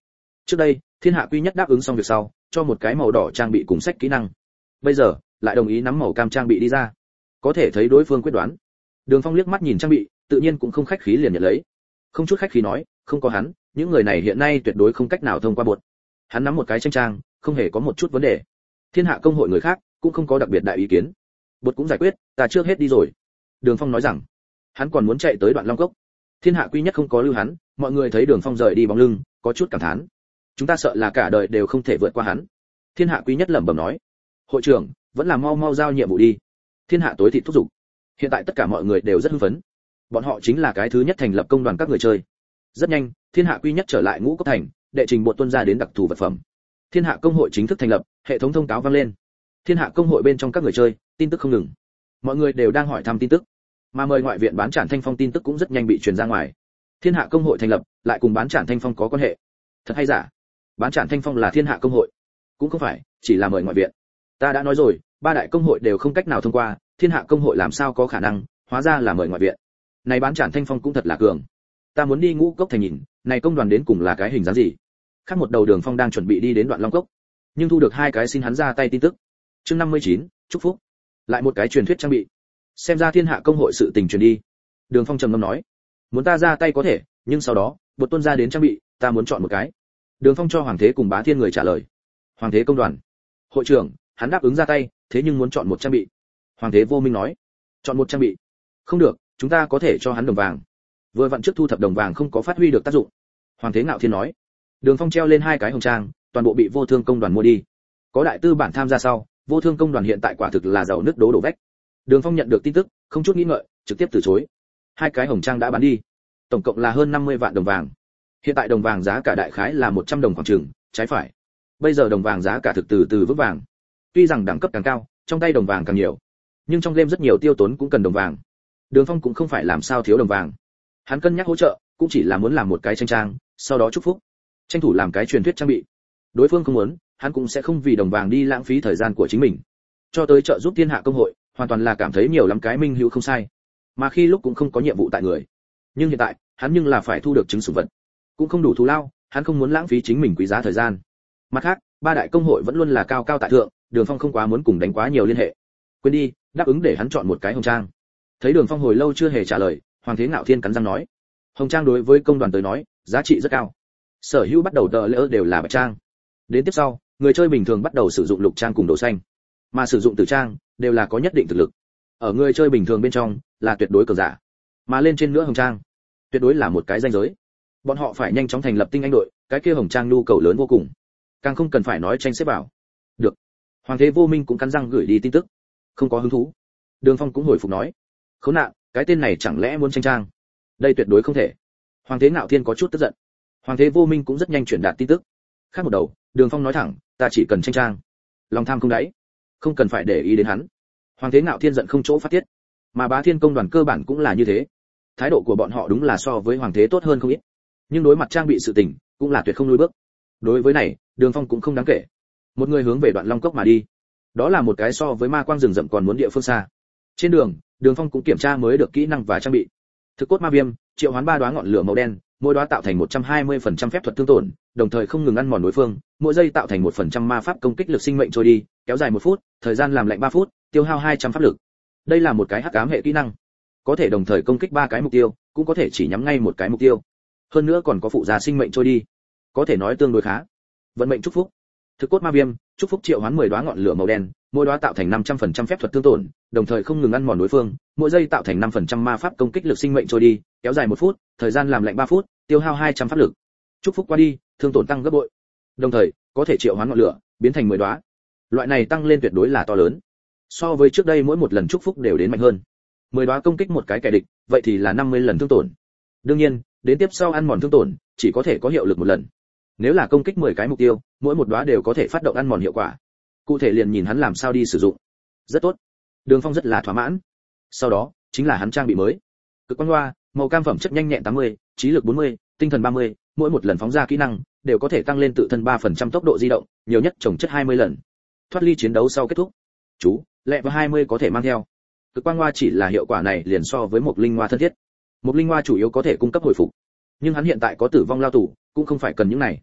Trước đây, Thiên Hạ Quy Nhất đáp ứng xong việc sau, cho một cái màu đỏ trang bị cùng sách kỹ năng. Bây giờ, lại đồng ý nắm màu cam trang bị đi ra. Có thể thấy đối phương quyết đoán. Đường Phong liếc mắt nhìn trang bị, tự nhiên cũng không khách khí liền nhận lấy. Không chút khách khí nói, không có hắn, những người này hiện nay tuyệt đối không cách nào thông qua bột. Hắn nắm một cái tranh trang, không hề có một chút vấn đề. Thiên Hạ công hội người khác cũng không có đặc biệt đại ý kiến. Bột cũng giải quyết, ta trước hết đi rồi. Đường Phong nói rằng, hắn còn muốn chạy tới Đoạn Long Cốc. Thiên Hạ Quy Nhất không có lưu hắn, mọi người thấy Đường Phong rời đi bóng lưng, có chút cảm thán. Chúng ta sợ là cả đời đều không thể vượt qua hắn. Thiên Hạ Quý Nhất lẩm bẩm nói, hội trưởng, vẫn là mau mau giao nhiệm vụ đi. Thiên Hạ tối thị thúc giục. Hiện tại tất cả mọi người đều rất hưng phấn. Bọn họ chính là cái thứ nhất thành lập công đoàn các người chơi. Rất nhanh, Thiên Hạ Quý Nhất trở lại Ngũ Cốc Thành, đệ trình bộ tuân ra đến đặc thù vật phẩm. Thiên Hạ công hội chính thức thành lập, hệ thống thông cáo vang lên. Thiên Hạ công hội bên trong các người chơi, tin tức không ngừng. Mọi người đều đang hỏi thăm tin tức, mà mời ngoại viện bán trản thanh phong tin tức cũng rất nhanh bị truyền ra ngoài. Thiên Hạ công hội thành lập, lại cùng bán trản thanh phong có quan hệ. Thật hay giả? Bán trản thanh phong là Thiên Hạ công hội? Cũng không phải, chỉ là mời ngoại viện. Ta đã nói rồi, ba đại công hội đều không cách nào thông qua, Thiên Hạ công hội làm sao có khả năng, hóa ra là mời ngoại viện. Này bán trản thanh phong cũng thật là cường. Ta muốn đi Ngũ Cốc Thành nhìn, này công đoàn đến cùng là cái hình dáng gì? Khác một đầu Đường Phong đang chuẩn bị đi đến Đoạn Long Cốc, nhưng thu được hai cái xin hắn ra tay tin tức. Chương 59, chúc phúc. Lại một cái truyền thuyết trang bị. Xem ra Thiên Hạ công hội sự tình truyền đi. Đường Phong trầm ngâm nói, muốn ta ra tay có thể, nhưng sau đó, bột tuân ra đến trang bị, ta muốn chọn một cái. Đường Phong cho Hoàng Thế cùng Bá Thiên người trả lời. Hoàng Thế công đoàn. Hội trưởng, hắn đáp ứng ra tay, thế nhưng muốn chọn một trang bị. Hoàng Thế vô minh nói, chọn một trang bị. Không được, chúng ta có thể cho hắn đồng vàng. Vừa vặn trước thu thập đồng vàng không có phát huy được tác dụng. Hoàng Thế ngạo thiên nói. Đường Phong treo lên hai cái hồng trang, toàn bộ bị Vô Thương công đoàn mua đi. Có đại tư bản tham gia sau, Vô Thương công đoàn hiện tại quả thực là giàu nứt đố đổ vách. Đường Phong nhận được tin tức, không chút nghĩ ngợi, trực tiếp từ chối. Hai cái hồng trang đã bán đi, tổng cộng là hơn 50 vạn đồng vàng. Hiện tại đồng vàng giá cả đại khái là 100 đồng khoảng chừng, trái phải. Bây giờ đồng vàng giá cả thực từ từ vững vàng. Tuy rằng đẳng cấp càng cao, trong tay đồng vàng càng nhiều, nhưng trong game rất nhiều tiêu tốn cũng cần đồng vàng. Đường Phong cũng không phải làm sao thiếu đồng vàng. Hắn cân nhắc hỗ trợ, cũng chỉ là muốn làm một cái tranh trang, sau đó chúc phúc, tranh thủ làm cái truyền thuyết trang bị. Đối phương không muốn, hắn cũng sẽ không vì đồng vàng đi lãng phí thời gian của chính mình. Cho tới trợ giúp Thiên Hạ công hội, hoàn toàn là cảm thấy nhiều lắm cái minh hữu không sai. Mà khi lúc cũng không có nhiệm vụ tại người. Nhưng hiện tại, hắn nhưng là phải thu được chứng sủng vật, cũng không đủ thù lao, hắn không muốn lãng phí chính mình quý giá thời gian. Mặt khác, ba đại công hội vẫn luôn là cao cao tại thượng, Đường Phong không quá muốn cùng đánh quá nhiều liên hệ. Quên đi, đáp ứng để hắn chọn một cái hồng trang. Thấy Đường Phong hồi lâu chưa hề trả lời, Hoàng Thế Ngạo Thiên cắn răng nói, hồng trang đối với công đoàn tới nói, giá trị rất cao. Sở hữu bắt đầu tờ lỡ đều là bạch trang. Đến tiếp sau, người chơi bình thường bắt đầu sử dụng lục trang cùng đồ xanh, mà sử dụng tử trang đều là có nhất định thực lực. Ở người chơi bình thường bên trong là tuyệt đối cường giả, mà lên trên nữa hồng trang, tuyệt đối là một cái danh giới. Bọn họ phải nhanh chóng thành lập tinh anh đội, cái kia hồng trang nhu cầu lớn vô cùng, càng không cần phải nói tranh xếp vào. Được. Hoàng Thế Vô Minh cũng cắn răng gửi đi tin tức, không có hứng thú. Đường Phong cũng hồi phục nói, khốn nạn, cái tên này chẳng lẽ muốn tranh trang? Đây tuyệt đối không thể. Hoàng Thế Ngạo Thiên có chút tức giận. Hoàng Thế Vô Minh cũng rất nhanh chuyển đạt tin tức. Khác một đầu, Đường Phong nói thẳng, ta chỉ cần tranh trang, lòng tham không đáy, không cần phải để ý đến hắn. Hoàng Thế Ngạo Thiên giận không chỗ phát tiết, mà Bá Thiên công đoàn cơ bản cũng là như thế. Thái độ của bọn họ đúng là so với Hoàng Thế tốt hơn không ít, nhưng đối mặt trang bị sự tình, cũng là tuyệt không lùi bước. Đối với này, Đường Phong cũng không đáng kể. Một người hướng về Đoạn Long Cốc mà đi. Đó là một cái so với ma quang rừng rậm còn muốn địa phương xa. Trên đường, Đường Phong cũng kiểm tra mới được kỹ năng và trang bị. Thực cốt ma viêm, triệu hoán 3 đóa ngọn lửa màu đen, mỗi đóa tạo thành 120% phép thuật thương tổn, đồng thời không ngừng ăn mòn đối phương, mỗi giây tạo thành 1% ma pháp công kích lực sinh mệnh trôi đi, kéo dài 1 phút, thời gian làm lạnh 3 phút, tiêu hao 200 pháp lực. Đây là một cái hắc ám hệ kỹ năng, có thể đồng thời công kích 3 cái mục tiêu, cũng có thể chỉ nhắm ngay một cái mục tiêu. Hơn nữa còn có phụ gia sinh mệnh trôi đi, có thể nói tương đối khá. Vận mệnh chúc phúc. Thực cốt ma viêm, chúc phúc triệu hoán 10 đóa ngọn lửa màu đen, mỗi đóa tạo thành 500% phép thuật thương tổn, đồng thời không ngừng ăn mòn đối phương, mỗi giây tạo thành 5% ma pháp công kích lực sinh mệnh trôi đi, kéo dài 1 phút, thời gian làm lạnh 3 phút, tiêu hao 200 pháp lực. Chúc phúc qua đi, thương tổn tăng gấp bội. Đồng thời, có thể triệu hoán ngọn lửa, biến thành 10 đóa. Loại này tăng lên tuyệt đối là to lớn. So với trước đây mỗi một lần chúc phúc đều đến mạnh hơn. 10 đóa công kích một cái kẻ địch, vậy thì là 50 lần thương tổn. Đương nhiên, đến tiếp sau ăn mòn thương tổn, chỉ có thể có hiệu lực một lần. Nếu là công kích 10 cái mục tiêu, mỗi một đóa đều có thể phát động ăn mòn hiệu quả. Cụ thể liền nhìn hắn làm sao đi sử dụng. Rất tốt. Đường Phong rất là thỏa mãn. Sau đó, chính là hắn trang bị mới. Cực quang loa, màu cam phẩm chất nhanh nhẹn 80, trí lực 40, tinh thần 30, mỗi một lần phóng ra kỹ năng đều có thể tăng lên tự thân 3% tốc độ di động, nhiều nhất chồng chất 20 lần. Thoát ly chiến đấu sau kết thúc. Chú, lẹ và 20 có thể mang theo. Cực quang loa chỉ là hiệu quả này liền so với một linh hoa thân thiết. Một linh hoa chủ yếu có thể cung cấp hồi phục, nhưng hắn hiện tại có tử vong lao tù, cũng không phải cần những này.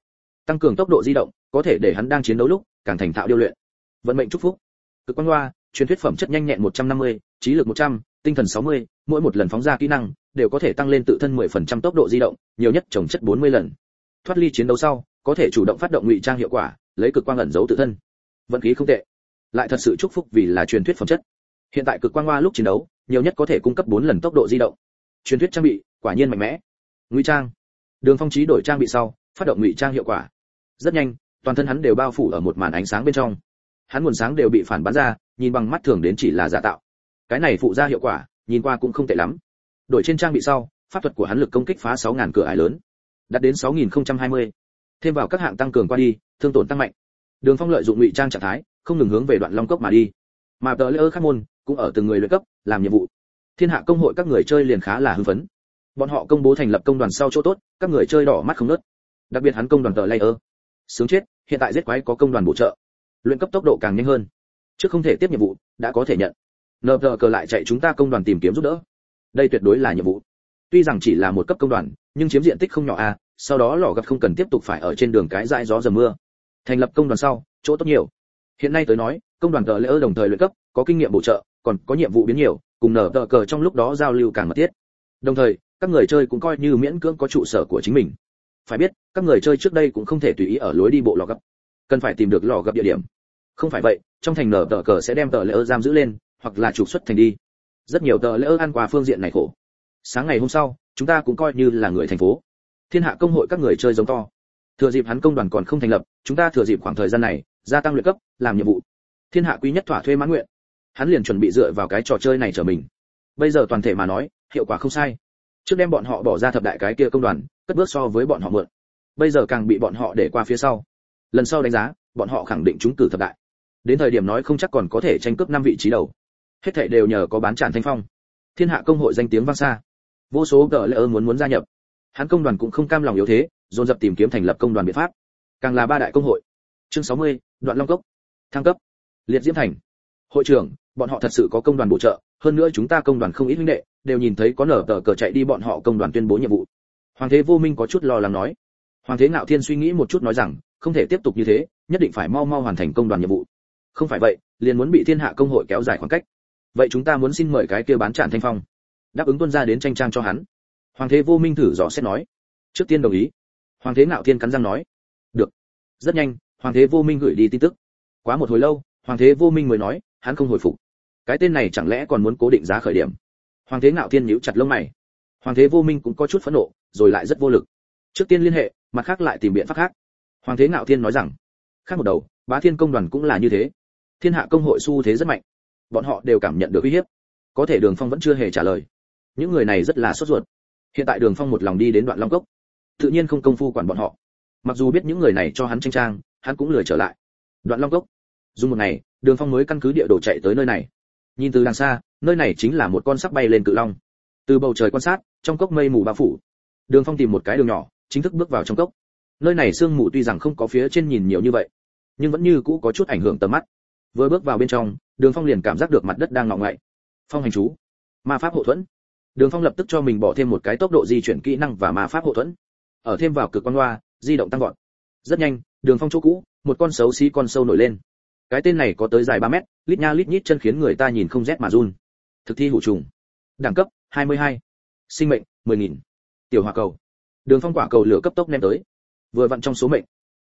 tăng cường tốc độ di động, có thể để hắn đang chiến đấu lúc càng thành thạo điêu luyện. Vận mệnh chúc phúc. Cực quang loa, truyền thuyết phẩm chất nhanh nhẹn 150, trí lực 100, tinh thần 60, mỗi một lần phóng ra kỹ năng đều có thể tăng lên tự thân 10% tốc độ di động, nhiều nhất trồng chất 40 lần. Thoát ly chiến đấu sau, có thể chủ động phát động ngụy trang hiệu quả, lấy cực quang ẩn giấu tự thân. Vận khí không tệ. Lại thật sự chúc phúc vì là truyền thuyết phẩm chất. Hiện tại cực quang loa lúc chiến đấu, nhiều nhất có thể cung cấp 4 lần tốc độ di động. Truyền thuyết trang bị, quả nhiên mạnh mẽ. Ngụy trang. Đường Phong Chí đổi trang bị sau, phát động ngụy trang hiệu quả. Rất nhanh, toàn thân hắn đều bao phủ ở một màn ánh sáng bên trong. Hắn nguồn sáng đều bị phản bắn ra, nhìn bằng mắt thường đến chỉ là giả tạo. Cái này phụ ra hiệu quả, nhìn qua cũng không tệ lắm. Đổi trên trang bị sau, pháp thuật của hắn lực công kích phá 6000 cửa ải lớn, đạt đến 6020. Thêm vào các hạng tăng cường qua đi, thương tổn tăng mạnh. Đường Phong lợi dụng ngụy trang trạng thái, không ngừng hướng về Đoạn Long Cốc mà đi. Mà tờ lễ khác môn cũng ở từng người luyện cấp, làm nhiệm vụ. Thiên hạ công hội các người chơi liền khá là hưng phấn. Bọn họ công bố thành lập công đoàn sau chỗ tốt, các người chơi đỏ mắt không ngớt. Đặc biệt hắn công đoàn tờ layer. Sướng chết, hiện tại giết quái có công đoàn bổ trợ. Luyện cấp tốc độ càng nhanh hơn. Trước không thể tiếp nhiệm vụ, đã có thể nhận. NG cờ lại chạy chúng ta công đoàn tìm kiếm giúp đỡ. Đây tuyệt đối là nhiệm vụ. Tuy rằng chỉ là một cấp công đoàn, nhưng chiếm diện tích không nhỏ a, sau đó lò gặp không cần tiếp tục phải ở trên đường cái dãi gió dầm mưa. Thành lập công đoàn sau, chỗ tốt nhiều. Hiện nay tới nói, công đoàn tờ layer đồng thời luyện cấp, có kinh nghiệm bổ trợ, còn có nhiệm vụ biến nhiều, cùng nở tờ cờ trong lúc đó giao lưu càng mật thiết. Đồng thời, các người chơi cũng coi như miễn cưỡng có trụ sở của chính mình. Phải biết, các người chơi trước đây cũng không thể tùy ý ở lối đi bộ lò gấp, cần phải tìm được lò gấp địa điểm. Không phải vậy, trong thành nở tờ cờ sẽ đem tờ layer giam giữ lên, hoặc là trục xuất thành đi. Rất nhiều tờ layer ăn qua phương diện này khổ. Sáng ngày hôm sau, chúng ta cũng coi như là người thành phố. Thiên hạ công hội các người chơi giống to. Thừa dịp hắn công đoàn còn không thành lập, chúng ta thừa dịp khoảng thời gian này, gia tăng luyện cấp, làm nhiệm vụ. Thiên hạ quý nhất thỏa thuê mãn nguyện. Hắn liền chuẩn bị dựa vào cái trò chơi này trở mình. Bây giờ toàn thể mà nói, hiệu quả không sai. Trước đem bọn họ bỏ ra thập đại cái kia công đoàn, cất bước so với bọn họ mượn. Bây giờ càng bị bọn họ để qua phía sau. Lần sau đánh giá, bọn họ khẳng định trúng cử thập đại. Đến thời điểm nói không chắc còn có thể tranh cướp 5 vị trí đầu. Hết thảy đều nhờ có bán Tràn Thanh Phong. Thiên hạ công hội danh tiếng vang xa. Vô số gỡ lỡ muốn gia nhập. Hắn công đoàn cũng không cam lòng yếu thế, dồn dập tìm kiếm thành lập công đoàn biện pháp. Càng là 3 đại công hội. Chương 60, Đoạn Long Cốc. Thăng cấp. Liệt Diễm Thành. Hội trưởng, bọn họ thật sự có công đoàn bổ trợ, hơn nữa chúng ta công đoàn không ít huynh đệ, đều nhìn thấy có nở tờ cờ chạy đi bọn họ công đoàn tuyên bố nhiệm vụ. Hoàng Thế Vô Minh có chút lo lắng nói. Hoàng Thế Ngạo Thiên suy nghĩ một chút nói rằng, không thể tiếp tục như thế, nhất định phải mau mau hoàn thành công đoàn nhiệm vụ. Không phải vậy, liền muốn bị Thiên hạ công hội kéo dài khoảng cách. Vậy chúng ta muốn xin mời cái kia bán Tràn Thanh Phong, đáp ứng tuân ra đến tranh trang cho hắn. Hoàng Thế Vô Minh thử dò xét nói. Trước tiên đồng ý. Hoàng Thế Ngạo Thiên cắn răng nói. Được. Rất nhanh, Hoàng Thế Vô Minh gửi đi tin tức. Quá một hồi lâu, Hoàng Thế Vô Minh mới nói, hắn không hồi phục. Cái tên này chẳng lẽ còn muốn cố định giá khởi điểm? Hoàng Thế Ngạo Thiên nhíu chặt lông mày. Hoàng Thế Vô Minh cũng có chút phẫn nộ, rồi lại rất vô lực. Trước tiên liên hệ, mặt khác lại tìm biện pháp khác. Hoàng Thế Ngạo Thiên nói rằng, khác một đầu, Bá Thiên công đoàn cũng là như thế. Thiên hạ công hội xu thế rất mạnh, bọn họ đều cảm nhận được uy hiếp. Có thể Đường Phong vẫn chưa hề trả lời. Những người này rất là sốt ruột. Hiện tại Đường Phong một lòng đi đến Đoạn Long Cốc, tự nhiên không công phu quản bọn họ. Mặc dù biết những người này cho hắn tranh trang, hắn cũng lười trở lại. Đoạn Long Cốc. Dùng một ngày, Đường Phong mới căn cứ địa đồ chạy tới nơi này. Nhìn từ đằng xa, nơi này chính là một con sắp bay lên cự long. Từ bầu trời quan sát, trong cốc mây mù bao phủ. Đường Phong tìm một cái đường nhỏ, chính thức bước vào trong cốc. Nơi này sương mù tuy rằng không có phía trên nhìn nhiều như vậy, nhưng vẫn như cũ có chút ảnh hưởng tầm mắt. Vừa bước vào bên trong, Đường Phong liền cảm giác được mặt đất đang ngọng ngậy. Phong hành chú, ma pháp hộ thuẫn. Đường Phong lập tức cho mình bỏ thêm một cái tốc độ di chuyển kỹ năng và ma pháp hộ thuẫn. Ở thêm vào cực quang loa, di động tăng vọt. Rất nhanh, Đường Phong chỗ cũ, một con xấu xí con sâu nổi lên. Cái tên này có tới dài 3 mét, lít nha lít nhít chân khiến người ta nhìn không rét mà run. Thực thi hủ trùng. Đẳng cấp 22. Sinh mệnh 10.000. Tiểu hỏa cầu. Đường Phong quả cầu lửa cấp tốc ném tới. Vừa vặn trong số mệnh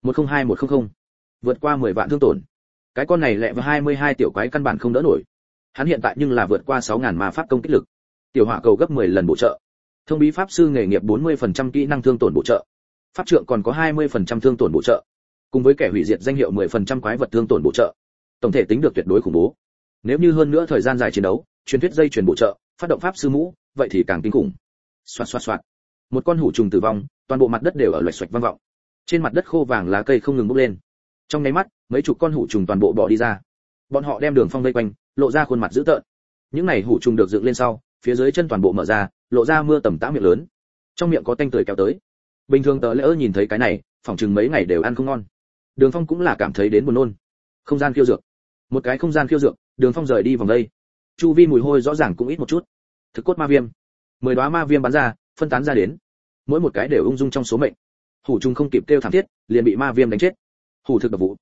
102100. Vượt qua 10 vạn thương tổn. Cái con này lẹ vào 22 tiểu quái căn bản không đỡ nổi. Hắn hiện tại nhưng là vượt qua 6000 ma pháp công kích lực. Tiểu hỏa cầu gấp 10 lần bổ trợ. Thông bí pháp sư nghề nghiệp 40% kỹ năng thương tổn bổ trợ. Pháp trượng còn có 20% thương tổn bổ trợ. Cùng với kẻ hủy diệt danh hiệu 10% quái vật thương tổn bổ trợ. Tổng thể tính được tuyệt đối khủng bố. Nếu như hơn nữa thời gian dài chiến đấu, truyền thuyết dây truyền bổ trợ, phát động pháp sư mũ, vậy thì càng kinh khủng. Xoạt xoạt xoạt. Một con hủ trùng tử vong, toàn bộ mặt đất đều ở loạch xoạch vang vọng. Trên mặt đất khô vàng lá cây không ngừng bốc lên. Trong nháy mắt, mấy chục con hủ trùng toàn bộ bò đi ra. Bọn họ đem Đường Phong vây quanh, lộ ra khuôn mặt dữ tợn. Những này hủ trùng được dựng lên sau, phía dưới chân toàn bộ mở ra, lộ ra mưa tầm tã miệng lớn. Trong miệng có tanh tưởi kéo tới. Bình thường tờ lỡ nhìn thấy cái này, phỏng chừng mấy ngày đều ăn không ngon. Đường Phong cũng là cảm thấy đến buồn nôn. Không gian khiêu dược. Một cái không gian khiêu dược, Đường Phong rời đi vòng đây. Chu vi mùi hôi rõ ràng cũng ít một chút. Thực cốt ma viêm. 10 đóa ma viêm bắn ra, phân tán ra đến. Mỗi một cái đều ung dung trong số mệnh. Hủ trùng không kịp kêu thảm thiết, liền bị ma viêm đánh chết. Hủ thực độc vụ.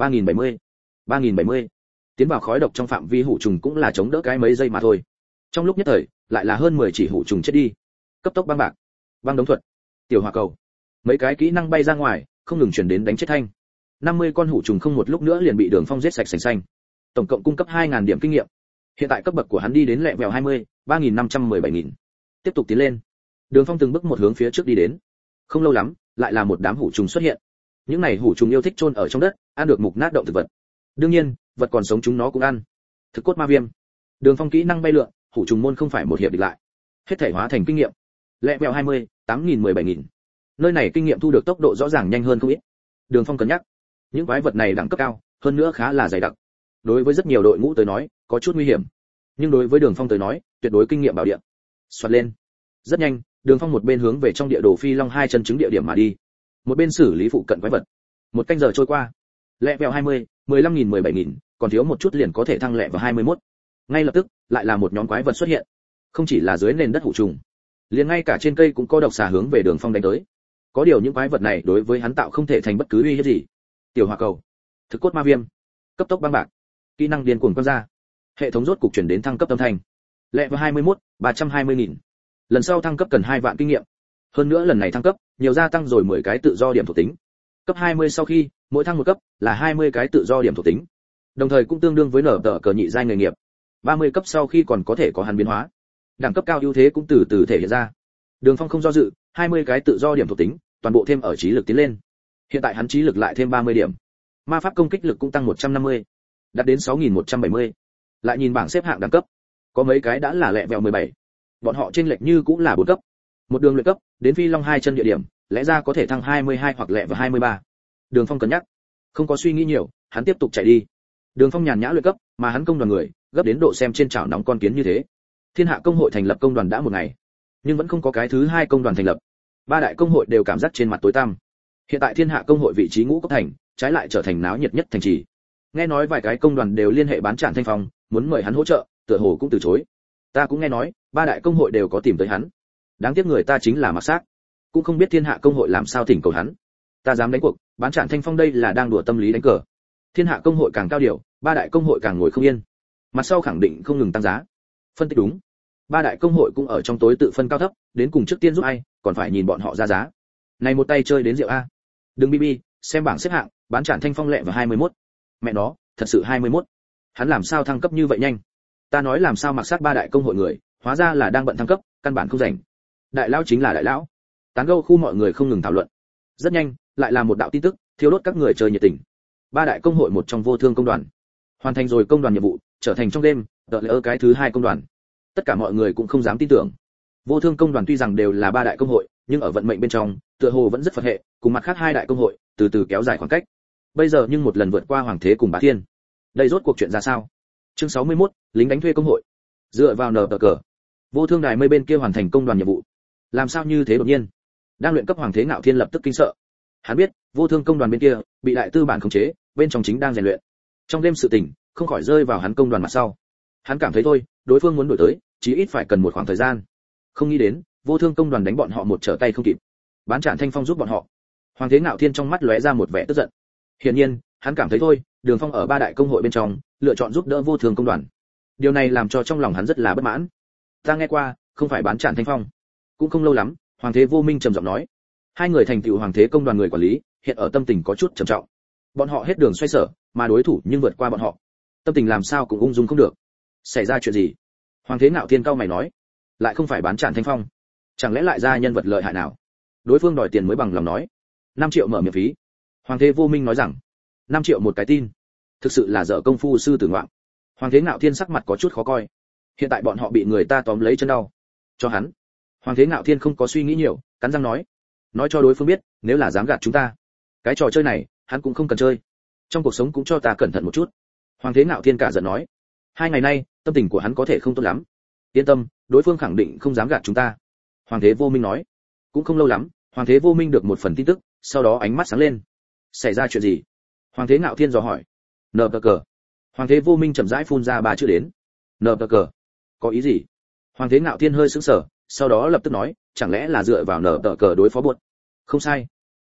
3070. Tiến vào khói độc trong phạm vi hủ trùng cũng là chống đỡ cái mấy giây mà thôi. Trong lúc nhất thời, lại là hơn 10 chỉ hủ trùng chết đi. Cấp tốc băng bạc. Băng đống thuật. Tiểu hỏa cầu. Mấy cái kỹ năng bay ra ngoài, không ngừng truyền đến đánh chết thanh. 50 con hủ trùng không một lúc nữa liền bị Đường Phong giết sạch sành xanh. Tổng cộng cung cấp 2000 điểm kinh nghiệm. Hiện tại cấp bậc của hắn đi đến level 20, 3517.000. Tiếp tục tiến lên. Đường Phong từng bước một hướng phía trước đi đến. Không lâu lắm, lại là một đám hủ trùng xuất hiện. Những này hủ trùng yêu thích chôn ở trong đất, ăn được mục nát động thực vật. Đương nhiên, vật còn sống chúng nó cũng ăn. Thực cốt ma viêm. Đường Phong kỹ năng bay lượn, hủ trùng môn không phải một hiệp địch lại. Hết thể hóa thành kinh nghiệm. Level 20, 8017.000. Nơi này kinh nghiệm thu được tốc độ rõ ràng nhanh hơn không ít. Đường Phong cân nhắc, những quái vật này đẳng cấp cao, hơn nữa khá là dày đặc. Đối với rất nhiều đội ngũ tới nói, có chút nguy hiểm. Nhưng đối với Đường Phong tới nói, tuyệt đối kinh nghiệm bảo địa. Xoạt lên. Rất nhanh, Đường Phong một bên hướng về trong địa đồ phi long hai chân chứng địa điểm mà đi, một bên xử lý phụ cận quái vật. Một canh giờ trôi qua, level 20, 15.000 17.000, còn thiếu một chút liền có thể thăng level 21. Ngay lập tức, lại là một nhóm quái vật xuất hiện. Không chỉ là dưới nền đất hủ trùng, liền ngay cả trên cây cũng có độc xà hướng về Đường Phong đánh tới. Có điều những quái vật này đối với hắn tạo không thể thành bất cứ uy hiếp gì. Tiểu hỏa cầu, thực cốt ma viêm, cấp tốc băng bạc, kỹ năng điên cuồng quăng ra. Hệ thống rốt cục chuyển đến thăng cấp âm thanh. Level 21, 320.000. Lần sau thăng cấp cần 2 vạn kinh nghiệm. Hơn nữa lần này thăng cấp, nhiều gia tăng rồi 10 cái tự do điểm thuộc tính. Cấp 20 sau khi, mỗi thăng một cấp là 20 cái tự do điểm thuộc tính. Đồng thời cũng tương đương với nở tờ cờ nhị giai nghề nghiệp. 30 cấp sau khi còn có thể có hắn biến hóa. Đẳng cấp cao ưu thế cũng từ từ thể hiện ra. Đường Phong không do dự, 20 cái tự do điểm thuộc tính, toàn bộ thêm ở trí lực tiến lên. Hiện tại hắn trí lực lại thêm 30 điểm. Ma pháp công kích lực cũng tăng 150, đạt đến 6170. Lại nhìn bảng xếp hạng đẳng cấp, có mấy cái đã là level 17. Bọn họ trên lệch như cũng là 4 cấp. Một đường luyện cấp, đến phi long hai chân địa điểm, lẽ ra có thể thăng 22 hoặc level 23. Đường Phong cân nhắc, không có suy nghĩ nhiều, hắn tiếp tục chạy đi. Đường Phong nhàn nhã luyện cấp, mà hắn công đoàn người, gấp đến độ xem trên chảo nóng con kiến như thế. Thiên Hạ công hội thành lập công đoàn đã một ngày, nhưng vẫn không có cái thứ hai công đoàn thành lập. Ba đại công hội đều cảm giác trên mặt tối tăm. Hiện tại Thiên Hạ công hội vị trí ngũ cấp thành, trái lại trở thành náo nhiệt nhất thành trì. Nghe nói vài cái công đoàn đều liên hệ bán Trản Thanh Phong, muốn mời hắn hỗ trợ, tựa hồ cũng từ chối. Ta cũng nghe nói, ba đại công hội đều có tìm tới hắn. Đáng tiếc người ta chính là Mặc Xác, cũng không biết Thiên Hạ công hội làm sao thỉnh cầu hắn. Ta dám đánh cuộc, bán Trản Thanh Phong đây là đang đùa tâm lý đánh cờ. Thiên Hạ công hội càng cao điều, ba đại công hội càng ngồi không yên. Mặt sau khẳng định không ngừng tăng giá. Phân tích đúng. Ba đại công hội cũng ở trong tối tự phân cao thấp, đến cùng trước tiên giúp ai, còn phải nhìn bọn họ ra giá. Này một tay chơi đến rượu a. Đừng bb, xem bảng xếp hạng, bán Trản Thanh Phong lẹ vào 21. Mẹ nó, thật sự 21. Hắn làm sao thăng cấp như vậy nhanh? Ta nói làm sao Mặc Sát ba đại công hội người, hóa ra là đang bận thăng cấp, căn bản không rảnh. Đại lão chính là đại lão. Tán gẫu khu mọi người không ngừng thảo luận. Rất nhanh, lại là một đạo tin tức, thiếu đốt các người chơi nhiệt tình. Ba đại công hội một trong vô thương công đoàn, hoàn thành rồi công đoàn nhiệm vụ, trở thành trong đêm, đợi lỡ cái thứ hai công đoàn. Tất cả mọi người cũng không dám tin tưởng. Vô thương công đoàn tuy rằng đều là ba đại công hội, nhưng ở vận mệnh bên trong, tựa hồ vẫn rất phật hệ, cùng mặt khác hai đại công hội, từ từ kéo dài khoảng cách. Bây giờ nhưng một lần vượt qua Hoàng Thế cùng Bá Thiên. Đây rốt cuộc chuyện ra sao? Chương 61, lính đánh thuê công hội. Dựa vào nở cờ, vô thương đài mây bên kia hoàn thành công đoàn nhiệm vụ. Làm sao như thế đột nhiên? Đang luyện cấp Hoàng Thế Ngạo Thiên lập tức kinh sợ. Hắn biết, vô thương công đoàn bên kia bị đại tư bản khống chế, bên trong chính đang rèn luyện. Trong đêm sự tình, không khỏi rơi vào hắn công đoàn mặt sau. Hắn cảm thấy thôi, đối phương muốn đuổi tới, chí ít phải cần một khoảng thời gian. Không nghĩ đến, vô thương công đoàn đánh bọn họ một trở tay không kịp. Bán Trản Thanh Phong giúp bọn họ. Hoàng Thế Ngạo Thiên trong mắt lóe ra một vẻ tức giận. Hiển nhiên, hắn cảm thấy thôi, Đường Phong ở ba đại công hội bên trong, lựa chọn giúp đỡ vô thương công đoàn. Điều này làm cho trong lòng hắn rất là bất mãn. Ta nghe qua, không phải bán Trản Thanh Phong. Cũng không lâu lắm, Hoàng Thế Vô Minh trầm giọng nói, hai người thành tựu Hoàng Thế công đoàn người quản lý, hiện ở tâm tình có chút trầm trọng. Bọn họ hết đường xoay sở, mà đối thủ nhưng vượt qua bọn họ. Tâm tình làm sao cũng ung dung không được. Xảy ra chuyện gì? Hoàng Thế Ngạo Thiên cao mày nói, lại không phải bán Trản Thanh Phong, chẳng lẽ lại ra nhân vật lợi hại nào? Đối phương đòi tiền mới bằng lòng nói, 5 triệu mở miệng phí. Hoàng Thế Vô Minh nói rằng, 5 triệu một cái tin, thực sự là dở công phu sư tử ngoạm. Hoàng Thế Ngạo Thiên sắc mặt có chút khó coi. Hiện tại bọn họ bị người ta tóm lấy chân đau. Cho hắn. Hoàng Thế Ngạo Thiên không có suy nghĩ nhiều, cắn răng nói cho đối phương biết, nếu là dám gạt chúng ta, cái trò chơi này, hắn cũng không cần chơi. Trong cuộc sống cũng cho ta cẩn thận một chút. Hoàng Thế Ngạo Thiên cả giận nói, 2 ngày nay, tâm tình của hắn có thể không tốt lắm. Yên tâm, đối phương khẳng định không dám gạt chúng ta. Hoàng Thế Vô Minh nói. Cũng không lâu lắm, Hoàng Thế Vô Minh được một phần tin tức, sau đó ánh mắt sáng lên. Xảy ra chuyện gì? Hoàng Thế Ngạo Thiên dò hỏi. Nờ cờ. Hoàng Thế Vô Minh chậm rãi phun ra 3 chữ đến. Nờ cờ. Có ý gì? Hoàng Thế Ngạo Thiên hơi sững sờ, sau đó lập tức nói, chẳng lẽ là dựa vào nở cờ đối phó buột? Không sai.